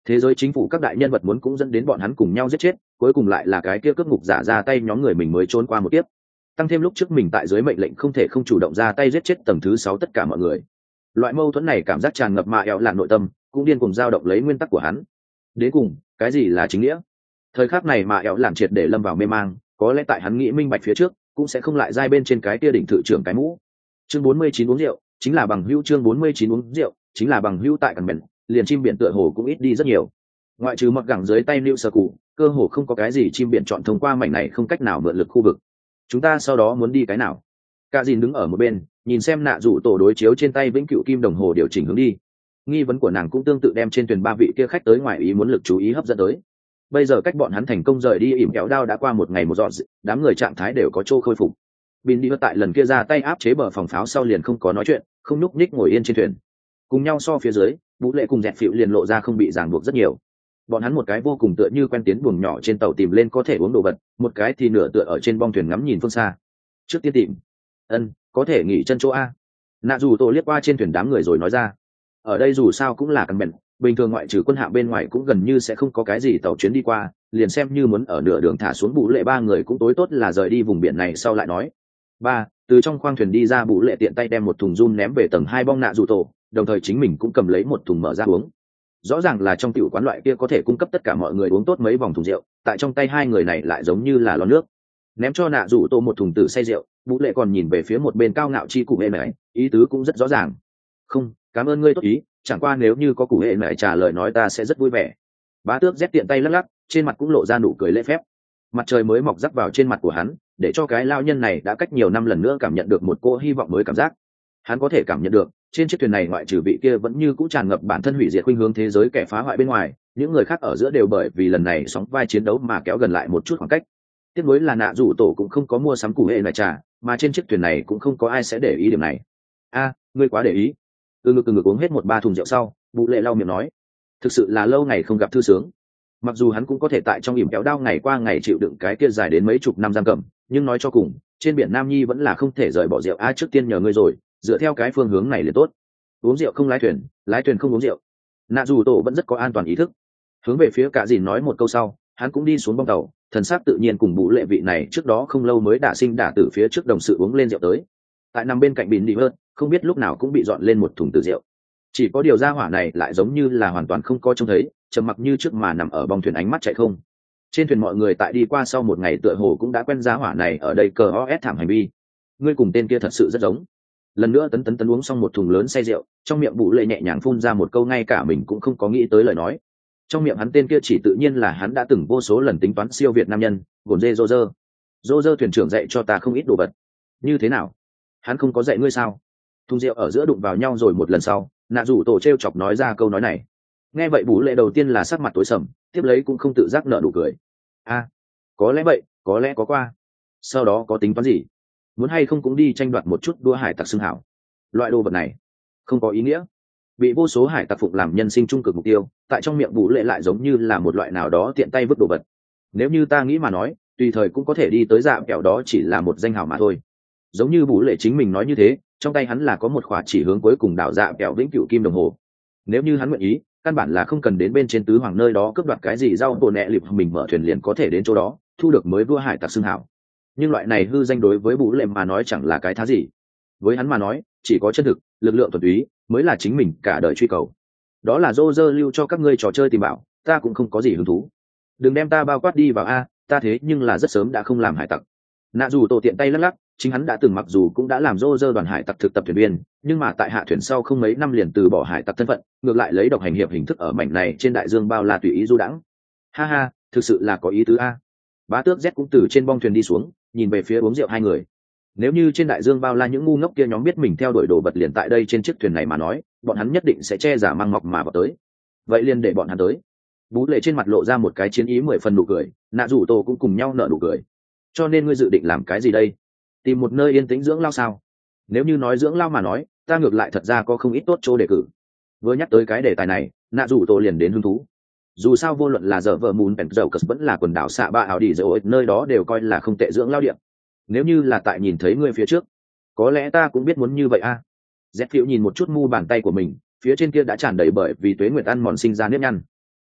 thế giới chính phủ các đại nhân vật muốn cũng dẫn đến bọn hắn cùng nhau giết chết, cuối cùng lại là cái kia cướp ngục giả ra tay nhóm người mình mới trốn qua một tiếp. Tăng thêm lúc trước mình tại dưới mệnh lệnh không thể không chủ động ra tay giết chết tầng thứ sáu tất cả mọi người, loại mâu thuẫn này cảm giác tràn ngập mạ ẹo lạn nội tâm, cũng điên cùng dao động lấy nguyên tắc của hắn. Đến cùng cái gì là chính nghĩa? Thời khắc này mạ ẹo lạn triệt để lâm vào mê mang, có lẽ tại hắn nghĩ minh bạch phía trước cũng sẽ không lại giai bên trên cái kia đỉnh thự trưởng cái mũ. Chương bốn mươi chín uống rượu chính là bằng hữu, chương bốn mươi chín uống rượu chính là bằng hữu tại cần bèn, liền chim biển tựa hồ cũng ít đi rất nhiều. Ngoại trừ mặc gẳng dưới tay Lưu Sở Cụ, cơ hồ không có cái gì chim biển chọn thông qua mảnh này không cách nào mượn lực khu vực. Chúng ta sau đó muốn đi cái nào? Cả Dìn đứng ở một bên, nhìn xem nạ rủ tổ đối chiếu trên tay vĩnh cửu kim đồng hồ điều chỉnh hướng đi. Nghi vấn của nàng cũng tương tự đem trên thuyền ba vị kia khách tới ngoài ý muốn lực chú ý hấp dẫn tới. Bây giờ cách bọn hắn thành công rời đi ỉm kéo đao đã qua một ngày một dọn, đám người trạng thái đều có chỗ khôi phục. Bin đi tại lần kia ra tay áp chế bờ phòng pháo sau liền không có nói chuyện, không nhúc nhích ngồi yên trên thuyền. Cùng nhau so phía dưới, Vũ Lệ cùng Dẹt Phịu liền lộ ra không bị ràng buộc rất nhiều. Bọn hắn một cái vô cùng tựa như quen tiến buồng nhỏ trên tàu tìm lên có thể uống đồ vật, một cái thì nửa tựa ở trên bong thuyền ngắm nhìn phương xa. Trước tiên tìm, ân, có thể nghỉ chân chỗ a. Nạ dù tổ liếc qua trên thuyền đám người rồi nói ra, ở đây dù sao cũng là căn bèn, bình thường ngoại trừ quân hạm bên ngoài cũng gần như sẽ không có cái gì tàu chuyến đi qua, liền xem như muốn ở nửa đường thả xuống Vũ Lệ ba người cũng tối tốt là rời đi vùng biển này sau lại nói. Ba, từ trong khoang thuyền đi ra Vũ Lệ tiện tay đem một thùng run ném về tầng hai bong nạ dù tổ, đồng thời chính mình cũng cầm lấy một thùng mở ra uống. Rõ ràng là trong tiểu quán loại kia có thể cung cấp tất cả mọi người uống tốt mấy vòng thùng rượu, tại trong tay hai người này lại giống như là lon nước. Ném cho nạ rủ tô một thùng tử say rượu, Vũ Lệ còn nhìn về phía một bên cao ngạo chi cụ hệ này, ý tứ cũng rất rõ ràng. Không, cảm ơn ngươi tốt ý, chẳng qua nếu như có cụ hệ này trả lời nói ta sẽ rất vui vẻ. Bá Tước dép tiện tay lắc lắc, trên mặt cũng lộ ra nụ cười lễ phép. Mặt trời mới mọc rắc vào trên mặt của hắn, để cho cái lao nhân này đã cách nhiều năm lần nữa cảm nhận được một cỗ hy vọng mới cảm giác. Hắn có thể cảm nhận được, trên chiếc thuyền này ngoại trừ vị kia vẫn như cũ tràn ngập bản thân hủy diệt khuynh hướng thế giới kẻ phá hoại bên ngoài, những người khác ở giữa đều bởi vì lần này sóng vai chiến đấu mà kéo gần lại một chút khoảng cách. Tiếc nuối là nạ rủ tổ cũng không có mua sắm củ hệ này trà, mà trên chiếc thuyền này cũng không có ai sẽ để ý điểm này. A, ngươi quá để ý. từ ngực từ ngực uống hết một ba thùng rượu sau, Vũ Lệ lau miệng nói, thực sự là lâu ngày không gặp thư sướng. Mặc dù hắn cũng có thể tại trong ỉm kéo đao ngày qua ngày chịu đựng cái kia dài đến mấy chục năm giam cầm, nhưng nói cho cùng, trên biển Nam Nhi vẫn là không thể rời bỏ rượu. A, trước tiên nhờ ngươi rồi, dựa theo cái phương hướng này liền tốt. Uống rượu không lái thuyền, lái thuyền không uống rượu. Nạ dù tổ vẫn rất có an toàn ý thức, hướng về phía cả dìn nói một câu sau, hắn cũng đi xuống bong tàu, thần sắc tự nhiên cùng Vũ Lệ vị này trước đó không lâu mới đả sinh đả tử phía trước đồng sự uống lên rượu tới. Tại nằm bên cạnh bình đi hơn, không biết lúc nào cũng bị dọn lên một thùng từ rượu. Chỉ có điều ra hỏa này lại giống như là hoàn toàn không có trông thấy, trầm mặc như trước mà nằm ở bong thuyền ánh mắt chạy không. Trên thuyền mọi người tại đi qua sau một ngày tựa hồ cũng đã quen giá hỏa này ở đây cờ o ét thảm hành vi. Ngươi cùng tên kia thật sự rất giống. Lần nữa tấn tấn tấn uống xong một thùng lớn say rượu, trong miệng Vũ Lệ nhẹ nhàng phun ra một câu ngay cả mình cũng không có nghĩ tới lời nói. Trong miệng hắn tên kia chỉ tự nhiên là hắn đã từng vô số lần tính toán siêu việt nam nhân, gồm dê dô dơ. Dô dơ thuyền trưởng dạy cho ta không ít đồ vật. Như thế nào? Hắn không có dạy ngươi sao? Thùng rượu ở giữa đụng vào nhau rồi một lần sau, nạ rủ tổ trêu chọc nói ra câu nói này. Nghe vậy Vũ Lệ đầu tiên là sắc mặt tối sầm, tiếp lấy cũng không tự giác nở nụ cười. A, có lẽ vậy, có lẽ có qua. Sau đó có tính toán gì? Muốn hay không cũng đi tranh đoạt một chút đua hải tặc xưng hảo. Loại đồ vật này không có ý nghĩa. Bị vô số hải tặc phụng làm nhân sinh trung cực mục tiêu, tại trong miệng Vũ Lệ lại giống như là một loại nào đó tiện tay vứt đồ vật. Nếu như ta nghĩ mà nói, tùy thời cũng có thể đi tới dạ kẹo, đó chỉ là một danh hào mà thôi. Giống như Vũ Lệ chính mình nói như thế, trong tay hắn là có một khóa chỉ hướng cuối cùng đảo dạ kẹo vĩnh cửu kim đồng hồ. Nếu như hắn nguyện ý, căn bản là không cần đến bên trên tứ hoàng nơi đó cướp đoạt cái gì rau bồ nẹ lịp, mình mở thuyền liền có thể đến chỗ đó, thu được mới vua hải tặc xưng hảo. Nhưng loại này hư danh đối với Vũ Lệ mà nói chẳng là cái thá gì. Với hắn mà nói, chỉ có chân thực, lực lượng thuần túy mới là chính mình cả đời truy cầu. Đó là dô dơ lưu cho các ngươi trò chơi tìm bảo, ta cũng không có gì hứng thú. Đừng đem ta bao quát đi vào a, ta thế nhưng là rất sớm đã không làm hải tặc. Nạ dù tổ tiện tay lắc lắc, chính hắn đã từng mặc dù cũng đã làm dô dơ đoàn hải tặc thực tập thuyền viên, nhưng mà tại hạ thuyền sau không mấy năm liền từ bỏ hải tặc thân phận, ngược lại lấy độc hành hiệp hình thức ở mảnh này trên đại dương bao la tùy ý du đãng. Ha ha, thực sự là có ý tứ a. Bá Tước Z cũng từ trên bong thuyền đi xuống, nhìn về phía uống rượu hai người. Nếu như trên đại dương bao la những ngu ngốc kia nhóm biết mình theo đuổi đồ vật liền tại đây trên chiếc thuyền này mà nói, bọn hắn nhất định sẽ che giả mang mọc mà vào tới. Vậy liền để bọn hắn tới. Vũ Lệ trên mặt lộ ra một cái chiến ý mười phần nụ cười, nạ rủ tổ cũng cùng nhau nở nụ cười. Cho nên ngươi dự định làm cái gì đây? Tìm một nơi yên tĩnh dưỡng lao sao? Nếu như nói dưỡng lao mà nói, ta ngược lại thật ra có không ít tốt chỗ đề cử. Vừa nhắc tới cái đề tài này, nạ rủ tổ liền đến hứng thú. Dù sao vô luận là giờ vợ mùn bèn dầu cất vẫn là quần đảo xạ ba ảo đi dầu nơi đó đều coi là không tệ dưỡng lao điện. Nếu như là tại nhìn thấy ngươi phía trước, có lẽ ta cũng biết muốn như vậy a. À. Z phiêu nhìn một chút mu bàn tay của mình, phía trên kia đã tràn đầy bởi vì tuế nguyệt ăn mòn sinh ra nếp nhăn.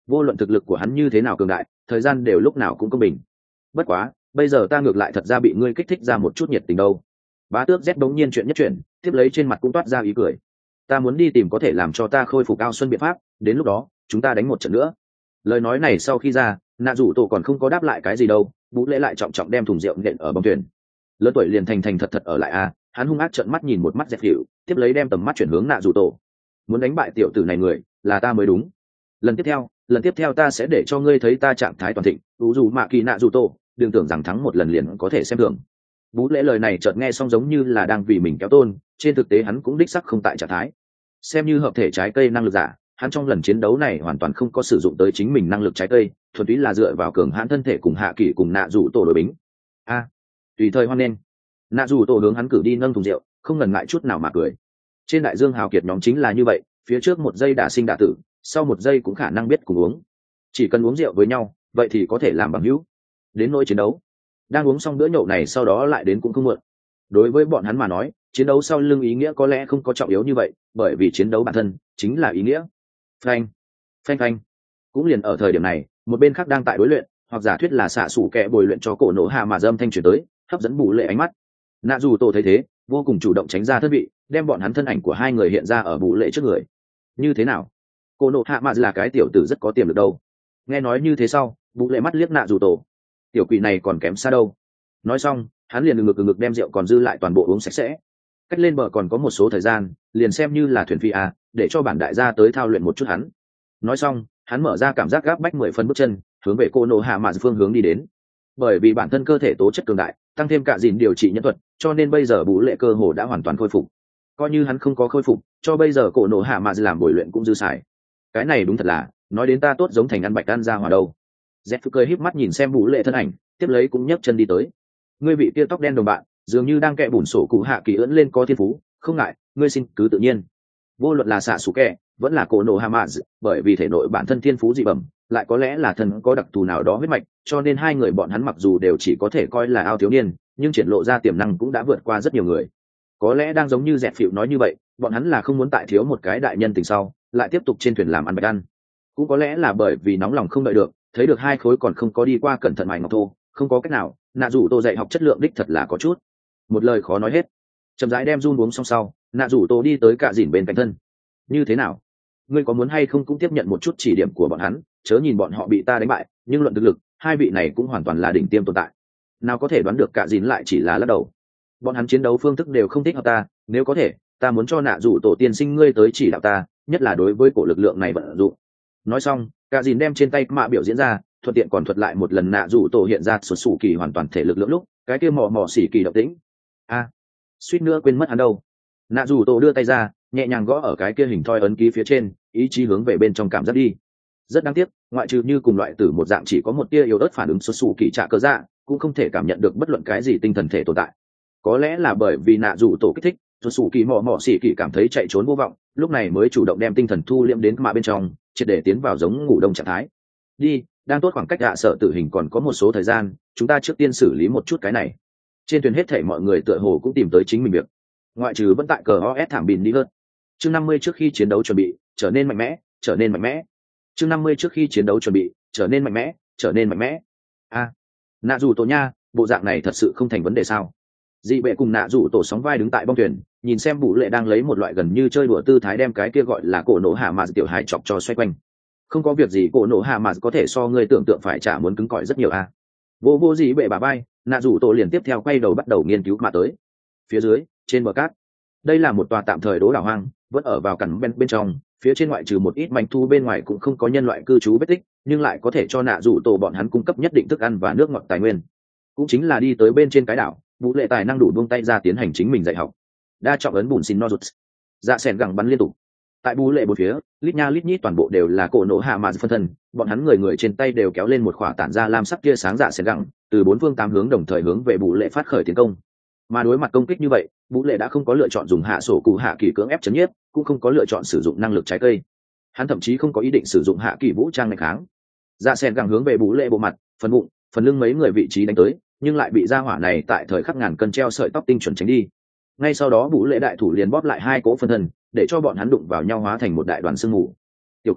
vô luận thực lực của hắn như thế nào cường đại, thời gian đều lúc nào cũng công bình. Bất quá bây giờ ta ngược lại thật ra bị ngươi kích thích ra một chút nhiệt tình đâu. Bá tước Z bỗng nhiên chuyện nhất chuyện, tiếp lấy trên mặt cũng toát ra ý cười. Ta muốn đi tìm có thể làm cho ta khôi phục ao xuân biện pháp, đến lúc đó chúng ta đánh một trận nữa. Lời nói này sau khi ra, nạ rủ tổ còn không có đáp lại cái gì đâu, Vũ Lễ lại trọng trọng đem thùng rượu nện ở bong thuyền. Lớn tuổi liền thành thành thật thật ở lại a, hắn hung ác trợn mắt nhìn một mắt dẹp hiệu, tiếp lấy đem tầm mắt chuyển hướng nạ rủ tổ. Muốn đánh bại tiểu tử này người, là ta mới đúng. Lần tiếp theo, lần tiếp theo ta sẽ để cho ngươi thấy ta trạng thái toàn thịnh, dù dù mạ kỳ nạ rủ tổ, đừng tưởng rằng thắng một lần liền có thể xem thường. Vũ Lễ lời này chợt nghe xong giống như là đang vì mình kéo tôn, trên thực tế hắn cũng đích sắc không tại trạng thái. Xem như hợp thể trái cây năng lực giả, hắn trong lần chiến đấu này hoàn toàn không có sử dụng tới chính mình năng lực trái cây, thuần túy là dựa vào cường hãn thân thể cùng hạ kỳ cùng nạ rủ tổ đối bính. A, tùy thời hoan nghênh. Nạ rủ tổ hướng hắn cử đi nâng thùng rượu, không ngần ngại chút nào mà cười. Trên đại dương hào kiệt nhóm chính là như vậy, phía trước một giây đả sinh đả tử, sau một giây cũng khả năng biết cùng uống. Chỉ cần uống rượu với nhau, vậy thì có thể làm bằng hữu. Đến nỗi chiến đấu, đang uống xong bữa nhậu này sau đó lại đến cũng không muộn. Đối với bọn hắn mà nói, chiến đấu sau lưng ý nghĩa có lẽ không có trọng yếu như vậy, bởi vì chiến đấu bản thân chính là ý nghĩa. Phanh, phanh phanh. Cũng liền ở thời điểm này, một bên khác đang tại đối luyện, hoặc giả thuyết là xạ sủ kẹ bồi luyện cho cổ nổ hạ mà dâm thanh truyền tới, hấp dẫn Bù Lệ ánh mắt. Nạ dù tổ thấy thế, vô cùng chủ động tránh ra thân vị, đem bọn hắn thân ảnh của hai người hiện ra ở Bù Lệ trước người. Như thế nào? Cổ nổ hạ mà là cái tiểu tử rất có tiềm lực đâu. Nghe nói như thế sau, Bù Lệ mắt liếc Nạ dù tổ. Tiểu quỷ này còn kém xa đâu. Nói xong, hắn liền ngực ngực đem rượu còn dư lại toàn bộ uống sạch sẽ. Cách lên bờ còn có một số thời gian, liền xem như là thuyền phi à, để cho bản đại gia tới thao luyện một chút hắn. Nói xong, hắn mở ra cảm giác gáp bách mười phân bước chân, hướng về cô nổ hạ mạ phương hướng đi đến. Bởi vì bản thân cơ thể tố chất cường đại, tăng thêm cả gìn điều trị nhân thuật, cho nên bây giờ Bú Lệ cơ hồ đã hoàn toàn khôi phục. Coi như hắn không có khôi phục, cho bây giờ cổ nổ hạ mạ làm bồi luyện cũng dư xài. Cái này đúng thật là, nói đến ta tốt giống thành ăn bạch ăn ra hòa đâu. Z cười híp mắt nhìn xem Bú Lệ thân ảnh, tiếp lấy cũng nhấc chân đi tới. Ngươi vị kia tóc đen đồng bạn, dường như đang kẹ bùn sổ cụ hạ kỳ ưỡn lên có thiên phú, không ngại, ngươi xin cứ tự nhiên. Vô luận là xạ sủ kẹ, vẫn là cổ nổ hạ mạ, bởi vì thể nội bản thân thiên phú dị bẩm, lại có lẽ là thần có đặc thù nào đó huyết mạch, cho nên hai người bọn hắn mặc dù đều chỉ có thể coi là ao thiếu niên, nhưng triển lộ ra tiềm năng cũng đã vượt qua rất nhiều người. Có lẽ đang giống như dẹp phịu nói như vậy, bọn hắn là không muốn tại thiếu một cái đại nhân tình sau, lại tiếp tục trên thuyền làm ăn bạch ăn. Cũng có lẽ là bởi vì nóng lòng không đợi được, thấy được hai khối còn không có đi qua cẩn thận mài ngọc thô, không có cách nào, nạ rủ tô dạy học chất lượng đích thật là có chút. Một lời khó nói hết. Chậm rãi đem run uống xong sau, nạ rủ tô đi tới cạ dìn bên cạnh thân. Như thế nào? Ngươi có muốn hay không cũng tiếp nhận một chút chỉ điểm của bọn hắn, chớ nhìn bọn họ bị ta đánh bại, nhưng luận thực lực, hai vị này cũng hoàn toàn là đỉnh tiêm tồn tại. Nào có thể đoán được cạ dìn lại chỉ là lắc đầu. Bọn hắn chiến đấu phương thức đều không thích hợp ta, nếu có thể, ta muốn cho nạ rủ tổ tiên sinh ngươi tới chỉ đạo ta, nhất là đối với cổ lực lượng này vận dụng. Nói xong, cạ dìn đem trên tay mạ biểu diễn ra, thuận tiện còn thuật lại một lần nạ rủ tổ hiện ra sụt sủ kỳ hoàn toàn thể lực lượng lúc, cái kia mò mò xỉ kỳ động tĩnh. A, suýt nữa quên mất hắn đâu. Nạ rủ tổ đưa tay ra, nhẹ nhàng gõ ở cái kia hình thoi ấn ký phía trên, ý chí hướng về bên trong cảm giác đi. Rất đáng tiếc, ngoại trừ như cùng loại tử một dạng chỉ có một tia yếu ớt phản ứng sụt sủ kỳ trả cơ dạ, cũng không thể cảm nhận được bất luận cái gì tinh thần thể tồn tại. Có lẽ là bởi vì nạ rủ tổ kích thích, sụt sủ kỳ mò mò xỉ kỳ cảm thấy chạy trốn vô vọng, lúc này mới chủ động đem tinh thần thu liễm đến mạ bên trong, triệt để tiến vào giống ngủ đông trạng thái. Đi, đang tốt khoảng cách hạ sợ tử hình còn có một số thời gian, chúng ta trước tiên xử lý một chút cái này. Trên thuyền hết thảy mọi người tựa hồ cũng tìm tới chính mình việc, ngoại trừ vẫn tại cờ o s thảm bìn đi hơn. Chương năm mươi trước khi chiến đấu chuẩn bị, trở nên mạnh mẽ, trở nên mạnh mẽ. Chương năm mươi trước khi chiến đấu chuẩn bị, trở nên mạnh mẽ, trở nên mạnh mẽ. A, nạ rủ tổ nha, bộ dạng này thật sự không thành vấn đề sao? Dị bệ cùng nạ rủ tổ sóng vai đứng tại bong thuyền, nhìn xem Bú Lệ đang lấy một loại gần như chơi đùa tư thái đem cái kia gọi là cổ nổ hạ mà tiểu hài chọc cho xoay quanh. Không có việc gì, cổ nổ hạ mà có thể so ngươi tưởng tượng phải trả muốn cứng cỏi rất nhiều a. Vô vô dị bệ bà bay, nạ rủ tổ liền tiếp theo quay đầu bắt đầu nghiên cứu mà tới. Phía dưới, trên bờ cát, đây là một tòa tạm thời đố đảo hoang, vẫn ở vào cằn bên bên trong, phía trên ngoại trừ một ít manh thu bên ngoài cũng không có nhân loại cư trú vết tích, nhưng lại có thể cho nạ rủ tổ bọn hắn cung cấp nhất định thức ăn và nước ngọt tài nguyên. Cũng chính là đi tới bên trên cái đảo, Bú Lệ tài năng đủ buông tay ra tiến hành chính mình dạy học. Đa trọng ấn bùn xin no rụt, dạ sẻn gẳng bắn liên tục. Tại Bú Lệ bốn phía, lít nha lít nhít toàn bộ đều là cổ nổ hạ mà phân thân, bọn hắn người người trên tay đều kéo lên một khỏa tản ra lam sắc tia sáng dạ sẻn gẳng, từ bốn phương tám hướng đồng thời hướng về Bú Lệ phát khởi tiến công. Mà đối mặt công kích như vậy, Bú Lệ đã không có lựa chọn dùng hạ sổ cụ hạ kỳ cưỡng ép chấn nhiếp, cũng không có lựa chọn sử dụng năng lực trái cây. Hắn thậm chí không có ý định sử dụng hạ kỳ vũ trang ngày kháng. Dạ sẻn gẳng hướng về Bú Lệ bộ mặt, phần bụng, phần lưng mấy người vị trí đánh tới, nhưng lại bị gia hỏa này tại thời khắc ngàn cân treo sợi tóc tinh chuẩn tránh đi. Ngay sau đó Bú Lệ đại thủ liền bóp lại hai cỗ phân thân, để cho bọn hắn đụng vào nhau hóa thành một đại đoàn sương mù. Tiểu quỷ,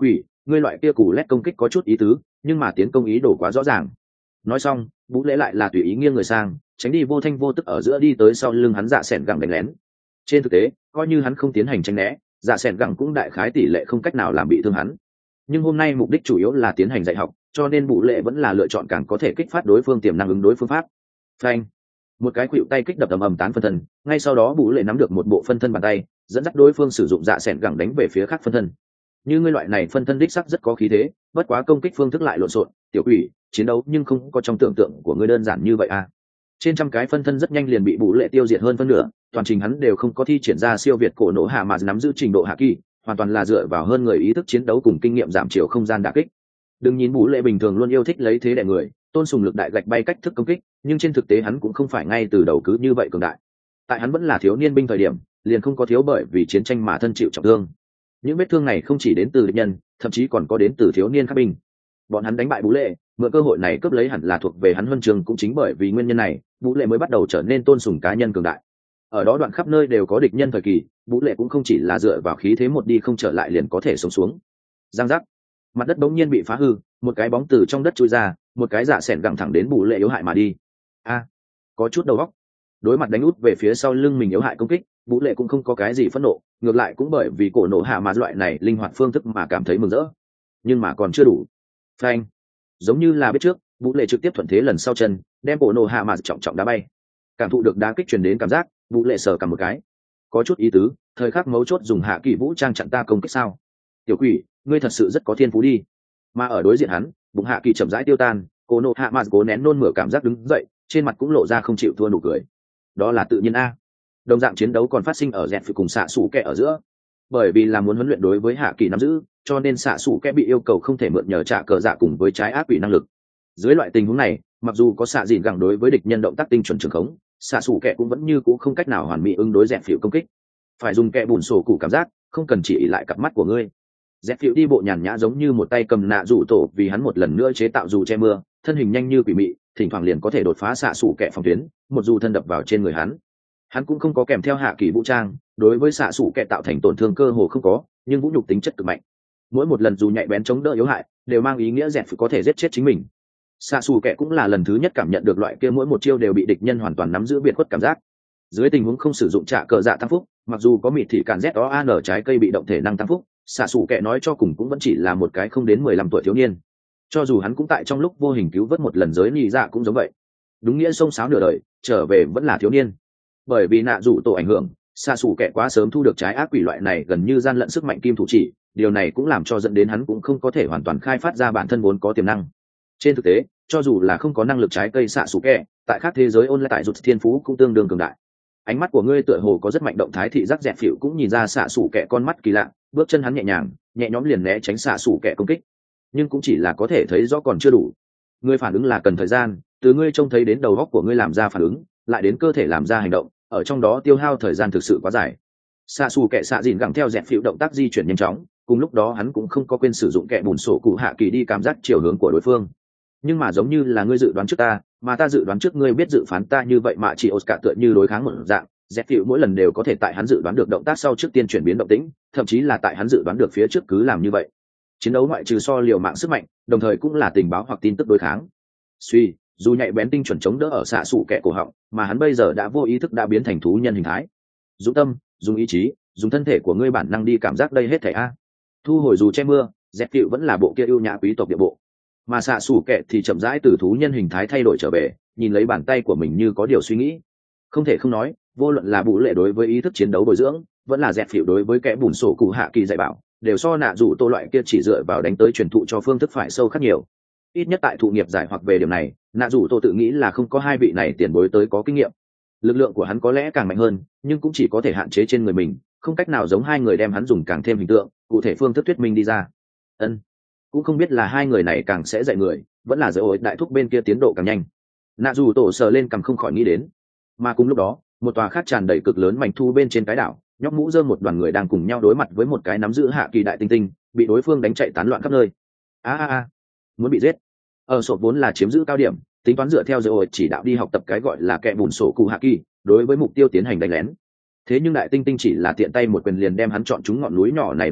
ngươi loại kia cù lét công kích có chút ý tứ nhưng mà tiến công ý đồ quá rõ ràng. Nói xong vũ lễ lại là tùy ý nghiêng người sang tránh đi, vô thanh vô tức ở giữa đi tới sau lưng hắn dạ sẻn gẳng đánh lén. Trên thực tế coi như hắn không tiến hành tránh né, dạ sẻn gẳng cũng đại khái tỷ lệ không cách nào làm bị thương hắn. Nhưng hôm nay mục đích chủ yếu là tiến hành dạy học, cho nên vũ lễ vẫn là lựa chọn càng có thể kích phát đối phương tiềm năng ứng đối phương pháp. Phanh, một cái khuỵu tay kích đập ầm ầm tán phân thân, ngay sau đó vũ lễ nắm được một bộ phân thân bàn tay, dẫn dắt đối phương sử dụng dạ sẻn gẳng đánh về phía khác phân thân. Như ngươi loại này phân thân đích sắc rất có khí thế, bất quá công kích phương thức lại lộn xộn, tiểu quỷ, chiến đấu nhưng không có trong tưởng tượng của ngươi đơn giản như vậy à. Trên trăm cái phân thân rất nhanh liền bị vũ lệ tiêu diệt hơn phân nửa, toàn trình hắn đều không có thi triển ra siêu việt cổ nổ hạ mà nắm giữ trình độ hạ kỳ, hoàn toàn là dựa vào hơn người ý thức chiến đấu cùng kinh nghiệm giảm chiều không gian đả kích. Đừng nhìn vũ lệ bình thường luôn yêu thích lấy thế đè người, tôn sùng lực đại gạch bay cách thức công kích, nhưng trên thực tế hắn cũng không phải ngay từ đầu cứ như vậy cường đại. Tại hắn vẫn là thiếu niên binh thời điểm, liền không có thiếu bởi vì chiến tranh mà thân chịu trọng thương. Những vết thương này không chỉ đến từ địch nhân, thậm chí còn có đến từ thiếu niên các binh. Bọn hắn đánh bại vũ lệ, mượn cơ hội này cướp lấy hẳn là thuộc về hắn huân trường, cũng chính bởi vì nguyên nhân này vũ lệ mới bắt đầu trở nên tôn sùng cá nhân cường đại. Ở đó đoạn khắp nơi đều có địch nhân thời kỳ, vũ lệ cũng không chỉ là dựa vào khí thế một đi không trở lại liền có thể sống xuống. Giang giác, mặt đất bỗng nhiên bị phá hư, một cái bóng từ trong đất chui ra, một cái dạ sẻn gẳng thẳng đến vũ lệ yếu hại mà đi. A, có chút đầu óc. Đối mặt đánh út về phía sau lưng mình yếu hại công kích, vũ lệ cũng không có cái gì phẫn nộ, ngược lại cũng bởi vì cổ nổ hạ mà loại này linh hoạt phương thức mà cảm thấy mừng rỡ. Nhưng mà còn chưa đủ. Phanh, giống như là biết trước, vũ lệ trực tiếp thuận thế lần sau chân, đem cổ nổ hạ mà trọng trọng đá bay. Cảm thụ được đá kích truyền đến cảm giác, vũ lệ sờ cầm một cái, có chút ý tứ, thời khắc mấu chốt dùng hạ kỳ vũ trang chặn ta công kích sao? Tiểu quỷ, ngươi thật sự rất có thiên phú đi. Mà ở đối diện hắn, bụng hạ kỳ chậm rãi tiêu tan, cổ nổ hạ mà cố nén nôn mửa cảm giác đứng dậy, trên mặt cũng lộ ra không chịu thua nụ cười. Đó là tự nhiên a. Đồng dạng chiến đấu còn phát sinh ở dẹt phụ cùng xạ xù kẹ ở giữa, bởi vì là muốn huấn luyện đối với hạ kỳ nắm giữ, cho nên xạ xù kẹ bị yêu cầu không thể mượn nhờ trả cờ dạ cùng với trái ác quỷ năng lực. Dưới loại tình huống này, mặc dù có xạ dìn gẳng đối với địch nhân động tác tinh chuẩn trường khống, xạ xù kẹ cũng vẫn như cũ không cách nào hoàn mỹ ứng đối dẹt phụ công kích. Phải dùng kẹ bùn sổ củ cảm giác, không cần chỉ lại cặp mắt của ngươi. Dẹt phụ đi bộ nhàn nhã giống như một tay cầm nạ rủ tổ, vì hắn một lần nữa chế tạo dù che mưa, thân hình nhanh như quỷ mị, thỉnh thoảng liền có thể đột phá xạ xù kẹ phòng tuyến, một dù thân đập vào trên người hắn. Hắn cũng không có kèm theo hạ kỳ vũ trang, đối với xạ xù kẹ tạo thành tổn thương cơ hồ không có, nhưng vũ nhục tính chất cực mạnh. Mỗi một lần dù nhạy bén chống đỡ yếu hại, đều mang ý nghĩa dẹt phụ có thể giết chết chính mình. Xạ xù kẹ cũng là lần thứ nhất cảm nhận được loại kia mỗi một chiêu đều bị địch nhân hoàn toàn nắm giữ biệt khuất cảm giác. Dưới tình huống không sử dụng trả cờ dạ tăng phúc, mặc dù có mịt thị cản z o an trái cây bị động thể năng tăng phúc, xạ xù kẹ nói cho cùng cũng vẫn chỉ là một cái không đến mười lăm tuổi thiếu niên. Cho dù hắn cũng tại trong lúc vô hình cứu vớt một lần giới nhị dạ cũng giống vậy. Đúng nghĩa xông xáo nửa đời, trở về vẫn là thiếu niên. Bởi vì nạ rủ tổ ảnh hưởng, xạ xù kẹ quá sớm thu được trái ác quỷ loại này gần như gian lận sức mạnh kim thủ chỉ, điều này cũng làm cho dẫn đến hắn cũng không có thể hoàn toàn khai phát ra bản thân vốn có tiềm năng. Trên thực tế, cho dù là không có năng lực trái cây xạ xù kẹ, tại các thế giới online tại rụt thiên phú cũng tương đương cường đại. Ánh mắt của ngươi tựa hồ có rất mạnh động thái thị giác, dẹt phịu cũng nhìn ra xạ xù kẹ con mắt kỳ lạ, bước chân hắn nhẹ nhàng nhẹ nhõm liền né tránh xạ xù kẹ công kích, nhưng cũng chỉ là có thể thấy rõ còn chưa đủ. Ngươi phản ứng là cần thời gian, từ ngươi trông thấy đến đầu óc của ngươi làm ra phản ứng, lại đến cơ thể làm ra hành động, ở trong đó tiêu hao thời gian thực sự quá dài. Xạ xù kẹ xạ dìn gẳng theo dẹt phịu động tác di chuyển nhanh chóng, cùng lúc đó hắn cũng không có quên sử dụng kẹ bùn sổ cụ hạ kỳ đi cảm giác chiều hướng của đối phương. Nhưng mà giống như là ngươi dự đoán trước ta, mà ta dự đoán trước ngươi biết dự phán ta như vậy mà chỉ Oscar tựa như đối kháng một dạng, dẹt phịu mỗi lần đều có thể tại hắn dự đoán được động tác sau trước tiên chuyển biến động tĩnh, thậm chí là tại hắn dự đoán được phía trước cứ làm như vậy. Chiến đấu ngoại trừ so liều mạng sức mạnh, đồng thời cũng là tình báo hoặc tin tức đối kháng. Suy, dù nhạy bén tinh chuẩn chống đỡ ở xạ sụ kẹ cổ họng, mà hắn bây giờ đã vô ý thức đã biến thành thú nhân hình thái. Dũng tâm, dùng ý chí, dùng thân thể của ngươi bản năng đi cảm giác đây hết thảy a. Thu hồi dù che mưa, dẹp cựu vẫn là bộ kia ưu nhã quý tộc địa bộ, mà xạ sụ kẹ thì chậm rãi từ thú nhân hình thái thay đổi trở về, nhìn lấy bàn tay của mình như có điều suy nghĩ. Không thể không nói, vô luận là bụ lệ đối với ý thức chiến đấu bồi dưỡng, vẫn là dẹp cựu đối với kẻ bùn sổ cụ hạ kỳ dạy bảo, đều so nạ rủ tô loại kia chỉ dựa vào đánh tới truyền thụ cho phương thức phải sâu khác nhiều. Ít nhất tại thụ nghiệp giải hoặc về điểm này, nạ rủ tô tự nghĩ là không có hai vị này tiền bối tới có kinh nghiệm. Lực lượng của hắn có lẽ càng mạnh hơn, nhưng cũng chỉ có thể hạn chế trên người mình, không cách nào giống hai người đem hắn dùng càng thêm hình tượng cụ thể phương thức thuyết minh đi ra. Ân, cũng không biết là hai người này càng sẽ dạy người, vẫn là dạy ổi đại thúc bên kia tiến độ càng nhanh. Nạ rủ tổ sờ lên cầm không khỏi nghĩ đến. Mà cùng lúc đó, một tòa khác tràn đầy cực lớn mảnh thu bên trên cái đảo, nhóc mũ dơ một đoàn người đang cùng nhau đối mặt với một cái nắm giữ hạ kỳ đại tinh tinh, bị đối phương đánh chạy tán loạn khắp nơi. A a a, muốn bị giết. Ở sổ vốn là chiếm giữ cao điểm, tính toán dựa theo dấu ổi chỉ đạo đi học tập cái gọi là kẻ bùn sổ cụ hạ kỳ, đối với mục tiêu tiến hành đánh lén. Thế nhưng đại tinh tinh chỉ là tiện tay một quyền liền đem hắn chọn trúng ngọn núi nhỏ này đập bể,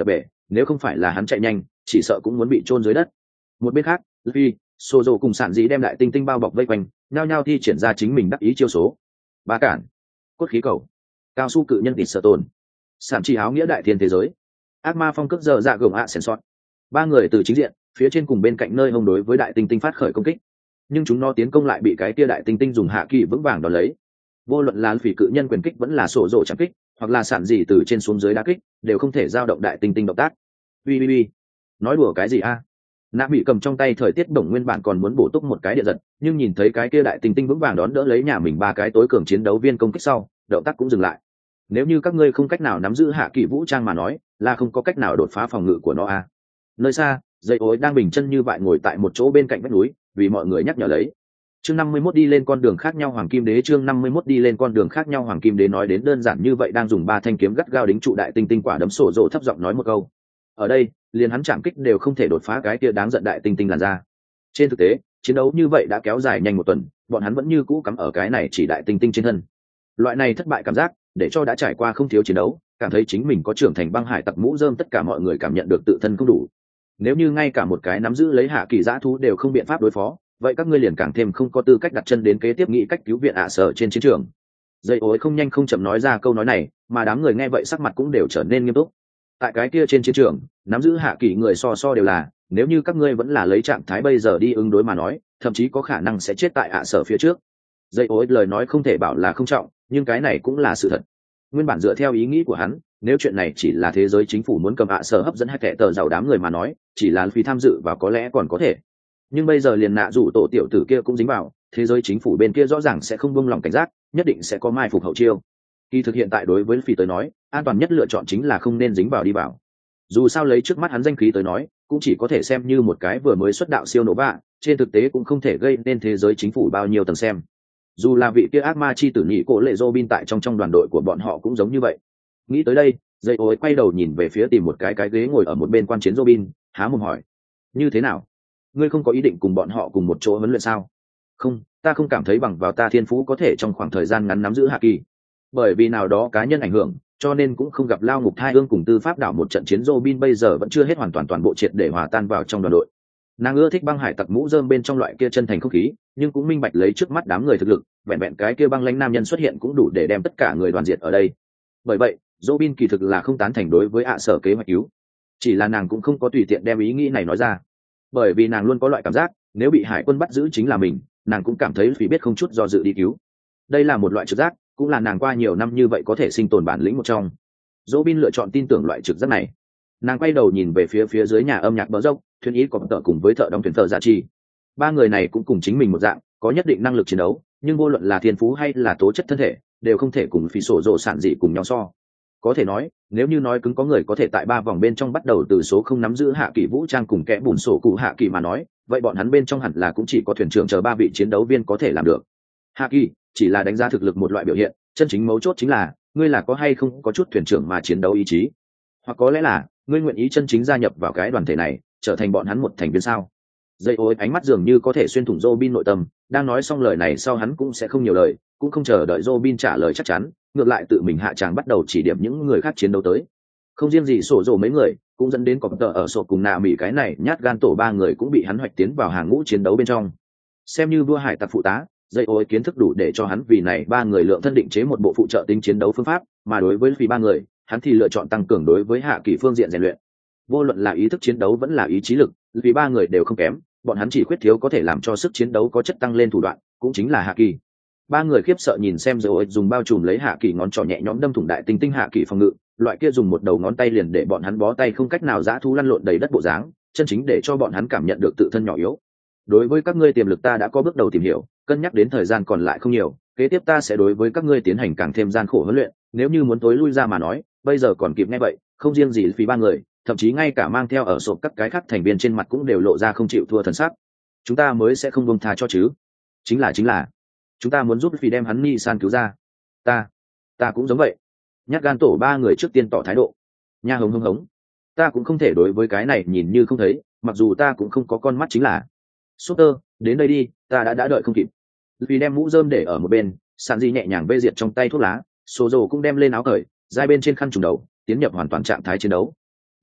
nếu không phải là hắn chạy nhanh chỉ sợ cũng muốn bị chôn dưới đất. Một bên khác, Luffy, Sozo cùng sản dĩ đem đại tinh tinh bao bọc vây quanh, nhao nhao thi triển ra chính mình đắc ý chiêu số. Ba cản, cốt khí cầu, cao su cự nhân tịt sở tồn, sản chi áo nghĩa đại thiên thế giới, ác ma phong cước giờ dạ gồng ạ sèn sót. Ba người từ chính diện, phía trên cùng bên cạnh nơi hông đối với đại tinh tinh phát khởi công kích, nhưng chúng nó tiến công lại bị cái kia đại tinh tinh dùng hạ kỳ vững vàng đón lấy. Vô luận là phỉ cự nhân quyền kích vẫn là sổ rộ chẳng kích, hoặc là sản gì từ trên xuống dưới đá kích, đều không thể giao động đại tinh tinh động tác. Ui ui ui, nói đùa cái gì a? Nạ bị cầm trong tay thời tiết đồng nguyên bản còn muốn bổ túc một cái điện giật, nhưng nhìn thấy cái kia đại tinh tinh vững vàng đón đỡ lấy nhà mình ba cái tối cường chiến đấu viên công kích sau, động tác cũng dừng lại. Nếu như các ngươi không cách nào nắm giữ hạ kỳ vũ trang mà nói, là không có cách nào đột phá phòng ngự của nó a. Nơi xa, dây ối đang bình chân như vậy ngồi tại một chỗ bên cạnh vách núi, vì mọi người nhắc nhở lấy. Chương năm mươi mốt đi lên con đường khác nhau Hoàng Kim Đế chương năm mươi mốt đi lên con đường khác nhau Hoàng Kim Đế nói đến đơn giản như vậy đang dùng ba thanh kiếm gắt gao đính trụ đại tinh tinh quả đấm sổ rộ thấp giọng nói một câu. Ở đây, liền hắn chạm kích đều không thể đột phá cái kia đáng giận đại tinh tinh làn ra. Trên thực tế, chiến đấu như vậy đã kéo dài nhanh một tuần, bọn hắn vẫn như cũ cắm ở cái này chỉ đại tinh tinh trên thân. Loại này thất bại cảm giác, để cho đã trải qua không thiếu chiến đấu, cảm thấy chính mình có trưởng thành băng hải tặc mũ rơm tất cả mọi người cảm nhận được tự thân không đủ. Nếu như ngay cả một cái nắm giữ lấy hạ kỳ dã thú đều không biện pháp đối phó, vậy các ngươi liền càng thêm không có tư cách đặt chân đến kế tiếp nghĩ cách cứu viện ạ sở trên chiến trường. Dây ối không nhanh không chậm nói ra câu nói này, mà đám người nghe vậy sắc mặt cũng đều trở nên nghiêm túc. Tại cái kia trên chiến trường, nắm giữ hạ kỳ người so so đều là, nếu như các ngươi vẫn là lấy trạng thái bây giờ đi ứng đối mà nói, thậm chí có khả năng sẽ chết tại ạ sở phía trước. Dây ối lời nói không thể bảo là không trọng, nhưng cái này cũng là sự thật. Nguyên bản dựa theo ý nghĩ của hắn, nếu chuyện này chỉ là thế giới chính phủ muốn cầm ạ sở hấp dẫn hai kẻ tờ giàu đám người mà nói, chỉ là vì tham dự và có lẽ còn có thể. Nhưng bây giờ liền nạ rủ tổ tiểu tử kia cũng dính vào, thế giới chính phủ bên kia rõ ràng sẽ không buông lòng cảnh giác, nhất định sẽ có mai phục hậu chiêu. Kỳ thực hiện tại đối với phi tới nói, an toàn nhất lựa chọn chính là không nên dính vào đi vào. Dù sao lấy trước mắt hắn danh khí tới nói, cũng chỉ có thể xem như một cái vừa mới xuất đạo siêu nổ bạ, trên thực tế cũng không thể gây nên thế giới chính phủ bao nhiêu tầng xem. Dù là vị kia ác ma chi tử nhị cổ lệ Robin tại trong trong đoàn đội của bọn họ cũng giống như vậy. Nghĩ tới đây, dây ối quay đầu nhìn về phía tìm một cái cái ghế ngồi ở một bên quan chiến Robin, há mồm hỏi: như thế nào? Ngươi không có ý định cùng bọn họ cùng một chỗ huấn luyện sao? Không, ta không cảm thấy bằng vào ta thiên phú có thể trong khoảng thời gian ngắn nắm giữ hạ kỳ. Bởi vì nào đó cá nhân ảnh hưởng, cho nên cũng không gặp lao ngục thai ương cùng tư pháp đảo một trận chiến. Robin bây giờ vẫn chưa hết hoàn toàn toàn bộ triệt để hòa tan vào trong đoàn đội. Nàng ưa thích băng hải tặc mũ rơm bên trong loại kia chân thành không khí, nhưng cũng minh bạch lấy trước mắt đám người thực lực, vẹn vẹn cái kia băng lãnh nam nhân xuất hiện cũng đủ để đem tất cả người đoàn diệt ở đây. Bởi vậy, Robin kỳ thực là không tán thành đối với ạ sở kế hoạch cứu, chỉ là nàng cũng không có tùy tiện đem ý nghĩ này nói ra, bởi vì nàng luôn có loại cảm giác nếu bị hải quân bắt giữ chính là mình, nàng cũng cảm thấy phí biết không chút do dự đi cứu. Đây là một loại trực giác, cũng là nàng qua nhiều năm như vậy có thể sinh tồn bản lĩnh một trong. Robin lựa chọn tin tưởng loại trực giác này. Nàng quay đầu nhìn về phía phía dưới nhà âm nhạc bờ dốc, thuyền ý có tợ cùng với thợ đóng thuyền thợ giả trì. Ba người này cũng cùng chính mình một dạng, có nhất định năng lực chiến đấu, nhưng vô luận là thiên phú hay là tố chất thân thể, đều không thể cùng phí sổ rộ sản dị cùng nhau so. Có thể nói, nếu như nói cứng có người có thể tại ba vòng bên trong bắt đầu từ số không nắm giữ hạ kỳ vũ trang cùng kẽ bùn sổ cụ hạ kỳ mà nói, vậy bọn hắn bên trong hẳn là cũng chỉ có thuyền trưởng chờ ba vị chiến đấu viên có thể làm được. Hạ kỳ chỉ là đánh giá thực lực một loại biểu hiện, chân chính mấu chốt chính là ngươi là có hay không có chút thuyền trưởng mà chiến đấu ý chí, hoặc có lẽ là ngươi nguyện ý chân chính gia nhập vào cái đoàn thể này, trở thành bọn hắn một thành viên sao. Dây ối ánh mắt dường như có thể xuyên thủng Robin nội tâm, đang nói xong lời này sau hắn cũng sẽ không nhiều lời, cũng không chờ đợi Robin trả lời chắc chắn, ngược lại tự mình hạ tràng bắt đầu chỉ điểm những người khác chiến đấu tới. Không riêng gì sổ rồ mấy người, cũng dẫn đến cọp tờ ở sổ cùng nạ mỹ cái này nhát gan tổ ba người cũng bị hắn hoạch tiến vào hàng ngũ chiến đấu bên trong. Xem như vua hải tặc phụ tá, dây ối kiến thức đủ để cho hắn vì này ba người lượng thân định chế một bộ phụ trợ tính chiến đấu phương pháp, mà đối với vì ba người, hắn thì lựa chọn tăng cường đối với hạ kỳ phương diện rèn luyện. Vô luận là ý thức chiến đấu vẫn là ý chí lực, vì ba người đều không kém, bọn hắn chỉ khuyết thiếu có thể làm cho sức chiến đấu có chất tăng lên thủ đoạn, cũng chính là hạ kỳ. Ba người khiếp sợ nhìn xem rồi dùng bao trùm lấy hạ kỳ ngón trỏ nhẹ nhõm đâm thủng đại tinh tinh hạ kỳ phòng ngự, loại kia dùng một đầu ngón tay liền để bọn hắn bó tay không cách nào dã thú lăn lộn đầy đất bộ dáng, chân chính để cho bọn hắn cảm nhận được tự thân nhỏ yếu. Đối với các ngươi tiềm lực ta đã có bước đầu tìm hiểu, cân nhắc đến thời gian còn lại không nhiều, kế tiếp ta sẽ đối với các ngươi tiến hành càng thêm gian khổ huấn luyện, nếu như muốn tối lui ra mà nói, bây giờ còn kịp nghe vậy, không riêng gì phí ba người, thậm chí ngay cả mang theo ở sộp các cái khác thành viên trên mặt cũng đều lộ ra không chịu thua thần sắc. Chúng ta mới sẽ không buông tha cho chứ? Chính là chính là, chúng ta muốn giúp phí đem hắn ni san cứu ra. Ta, ta cũng giống vậy. Nhát gan tổ ba người trước tiên tỏ thái độ. Nha hống hống hống, ta cũng không thể đối với cái này nhìn như không thấy, mặc dù ta cũng không có con mắt chính là. Sutter, đến đây đi, ta đã đã đợi không kịp. Vì đem mũ rơm để ở một bên, sàn di nhẹ nhàng bê diệt trong tay thuốc lá, số rồ cũng đem lên áo cởi, giai bên trên khăn trùng đầu, tiến nhập hoàn toàn trạng thái chiến đấu.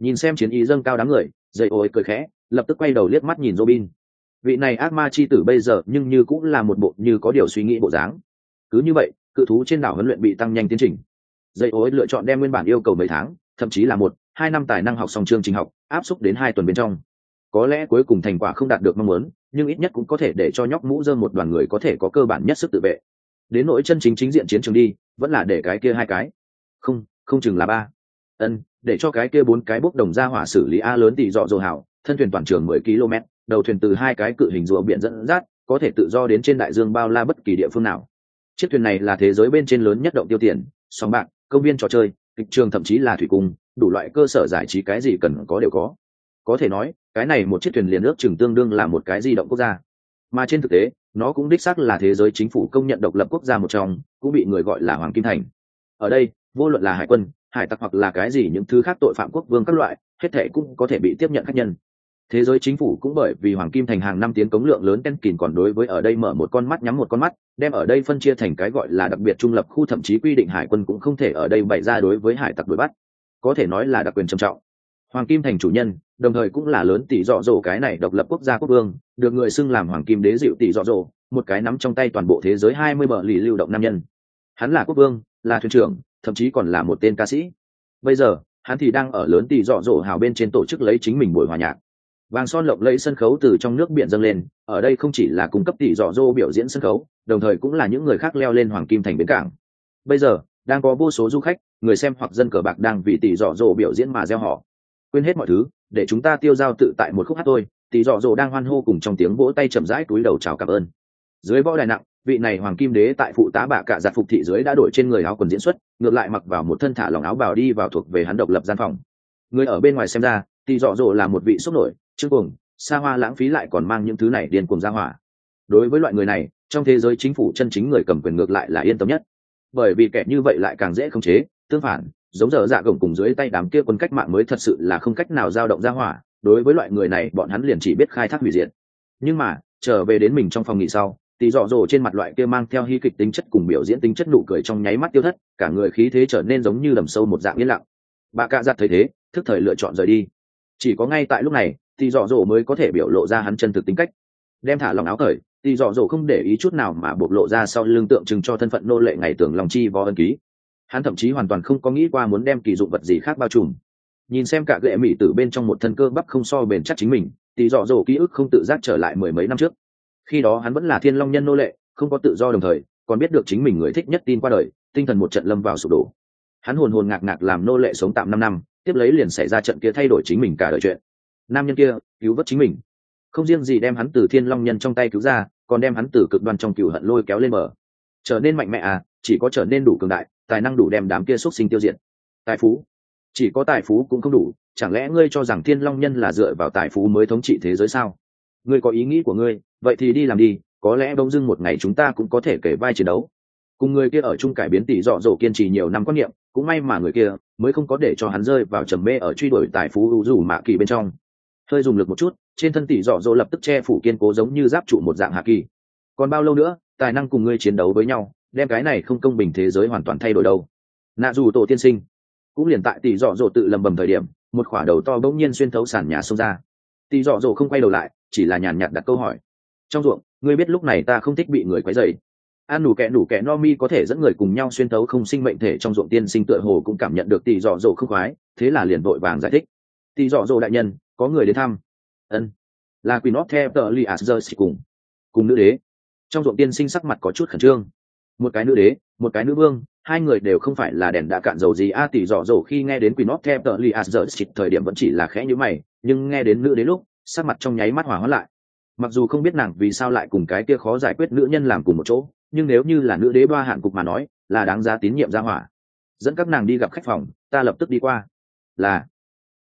Nhìn xem chiến ý dâng cao đám người, dây ối cười khẽ, lập tức quay đầu liếc mắt nhìn Robin. Vị này ác ma chi tử bây giờ nhưng như cũng là một bộ như có điều suy nghĩ bộ dáng. Cứ như vậy, cự thú trên đảo huấn luyện bị tăng nhanh tiến trình. Dây ối lựa chọn đem nguyên bản yêu cầu mấy tháng, thậm chí là một, hai năm tài năng học xong chương trình học, áp xúc đến hai tuần bên trong. Có lẽ cuối cùng thành quả không đạt được mong muốn, nhưng ít nhất cũng có thể để cho nhóc mũ rơm một đoàn người có thể có cơ bản nhất sức tự vệ. Đến nỗi chân chính chính diện chiến trường đi, vẫn là để cái kia hai cái. Không, không chừng là ba. Ân, để cho cái kia bốn cái bốc đồng ra hỏa xử lý a lớn tỷ dọ dồ hảo, thân thuyền toàn trường mười ki lô mét, đầu thuyền từ hai cái cự hình rùa biển dẫn dắt, có thể tự do đến trên đại dương bao la bất kỳ địa phương nào. Chiếc thuyền này là thế giới bên trên lớn nhất động tiêu tiền, sòng bạc, công viên trò chơi, kịch trường, thậm chí là thủy cung, đủ loại cơ sở giải trí cái gì cần có đều có. Có thể nói, cái này một chiếc thuyền liền ước chừng tương đương là một cái di động quốc gia. Mà trên thực tế, nó cũng đích xác là thế giới chính phủ công nhận độc lập quốc gia một trong, cũng bị người gọi là Hoàng Kim Thành. Ở đây, vô luận là hải quân, hải tặc hoặc là cái gì những thứ khác tội phạm quốc vương các loại, hết thảy cũng có thể bị tiếp nhận khách nhân. Thế giới chính phủ cũng bởi vì Hoàng Kim Thành hàng năm tiến cống lượng lớn ten kìn còn đối với ở đây mở một con mắt nhắm một con mắt, đem ở đây phân chia thành cái gọi là đặc biệt trung lập khu, thậm chí quy định hải quân cũng không thể ở đây bày ra đối với hải tặc đuổi bắt. Có thể nói là đặc quyền trầm trọng. Hoàng Kim Thành chủ nhân, đồng thời cũng là lớn tỷ dọ dỗ cái này độc lập quốc gia quốc vương, được người xưng làm Hoàng Kim Đế dịu tỷ dọ dỗ, một cái nắm trong tay toàn bộ thế giới hai mươi bờ lì lưu động nam nhân. Hắn là quốc vương, là thuyền trưởng, thậm chí còn là một tên ca sĩ. Bây giờ, hắn thì đang ở lớn tỷ dọ dỗ hào bên trên tổ chức lấy chính mình buổi hòa nhạc. Vàng son lộng lẫy sân khấu từ trong nước biển dâng lên, ở đây không chỉ là cung cấp tỷ dọ dỗ biểu diễn sân khấu, đồng thời cũng là những người khác leo lên Hoàng Kim Thành bến cảng. Bây giờ, đang có vô số du khách, người xem hoặc dân cờ bạc đang vì tỷ dọ dỗ biểu diễn mà reo hò. Quên hết mọi thứ, để chúng ta tiêu dao tự tại một khúc hát thôi. Tỷ dọ dỗ đang hoan hô cùng trong tiếng vỗ tay chậm rãi túi đầu chào cảm ơn. Dưới võ đài nặng, vị này Hoàng Kim Đế tại phụ tá bạ cả giặt phục thị dưới đã đổi trên người áo quần diễn xuất, ngược lại mặc vào một thân thả lỏng áo bào đi vào thuộc về hắn độc lập gian phòng. Người ở bên ngoài xem ra, tỷ dọ dỗ là một vị sốc nổi, chương cuồng, xa hoa lãng phí lại còn mang những thứ này điên cuồng ra hỏa. Đối với loại người này, trong thế giới chính phủ chân chính người cầm quyền ngược lại là yên tâm nhất, bởi vì kẻ như vậy lại càng dễ khống chế. Tương phản, giống giờ dạ gồng cùng dưới tay đám kia quân cách mạng mới thật sự là không cách nào dao động ra hỏa. Đối với loại người này, bọn hắn liền chỉ biết khai thác hủy diệt. Nhưng mà trở về đến mình trong phòng nghỉ sau, tỷ dọ dỗ trên mặt loại kia mang theo hy kịch tính chất cùng biểu diễn tính chất nụ cười trong nháy mắt tiêu thất, cả người khí thế trở nên giống như đầm sâu một dạng yên lặng. Bà cạ giặt thấy thế, thức thời lựa chọn rời đi. Chỉ có ngay tại lúc này, tỷ dọ dỗ mới có thể biểu lộ ra hắn chân thực tính cách. Đem thả lòng áo cởi, tỷ dọ dỗ không để ý chút nào mà bộc lộ ra sau lưng tượng trưng cho thân phận nô lệ ngày tưởng lòng chi võ ân ký. Hắn thậm chí hoàn toàn không có nghĩ qua muốn đem kỳ dụng vật gì khác bao trùm. Nhìn xem cả gệ mỹ từ bên trong một thân cơ bắp không so bền chắc chính mình, tỷ dọ dỗ ký ức không tự giác trở lại mười mấy năm trước. Khi đó hắn vẫn là thiên long nhân nô lệ, không có tự do đồng thời còn biết được chính mình người thích nhất tin qua đời, tinh thần một trận lâm vào sụp đổ. Hắn hồn hồn ngạc ngạc làm nô lệ sống tạm năm năm, tiếp lấy liền xảy ra trận kia thay đổi chính mình cả đời chuyện. Nam nhân kia cứu vớt chính mình, không riêng gì đem hắn từ thiên long nhân trong tay cứu ra, còn đem hắn từ cực đoan trong cừu hận lôi kéo lên bờ. Trở nên mạnh mẽ à? Chỉ có trở nên đủ cường đại, tài năng đủ đem đám kia xuất sinh tiêu diệt. Tài phú, chỉ có tài phú cũng không đủ. Chẳng lẽ ngươi cho rằng thiên long nhân là dựa vào tài phú mới thống trị thế giới sao? Ngươi có ý nghĩ của ngươi, vậy thì đi làm đi. Có lẽ bỗng dưng một ngày chúng ta cũng có thể kể vai chiến đấu. Cùng người kia ở chung cải biến tỷ dọ dỗ kiên trì nhiều năm quan niệm, cũng may mà người kia mới không có để cho hắn rơi vào trầm mê ở truy đuổi tài phú u dù mạ kỳ bên trong. Hơi dùng lực một chút, trên thân tỷ dọ dỗ lập tức che phủ kiên cố giống như giáp trụ một dạng hạ kỳ. Còn bao lâu nữa, tài năng cùng ngươi chiến đấu với nhau, đem cái này không công bình thế giới hoàn toàn thay đổi đâu? Nạ dù tổ tiên sinh. Cũng liền tại tỷ dọ dỗ tự lầm bầm thời điểm, một khỏa đầu to bỗng nhiên xuyên thấu sàn nhà xông ra. Tỷ dọ dỗ không quay đầu lại, chỉ là nhàn nhạt đặt câu hỏi. Trong ruộng, ngươi biết lúc này ta không thích bị người quấy rầy. An đủ kẻ đủ kẻ no mi có thể dẫn người cùng nhau xuyên thấu không sinh mệnh thể trong ruộng tiên sinh tựa hồ cũng cảm nhận được tỷ dọ dỗ không khoái, thế là liền vội vàng giải thích. Tỷ dọ dỗ đại nhân, có người đến thăm. Ân, là Queen of the Thelias cùng cùng nữ đế. Trong ruộng tiên sinh sắc mặt có chút khẩn trương. Một cái nữ đế, một cái nữ vương, hai người đều không phải là đèn đã cạn dầu gì a. Tỷ dọ dỗ khi nghe đến Queen of the Thelias thời điểm vẫn chỉ là khẽ nhíu mày, nhưng nghe đến nữ đế lúc, sắc mặt trong nháy mắt hòa hoãn lại. Mặc dù không biết nàng vì sao lại cùng cái kia khó giải quyết nữ nhân làm cùng một chỗ, nhưng nếu như là nữ đế ba hạn cục mà nói, là đáng giá tín nhiệm ra hỏa. Dẫn các nàng đi gặp khách phòng, ta lập tức đi qua. Là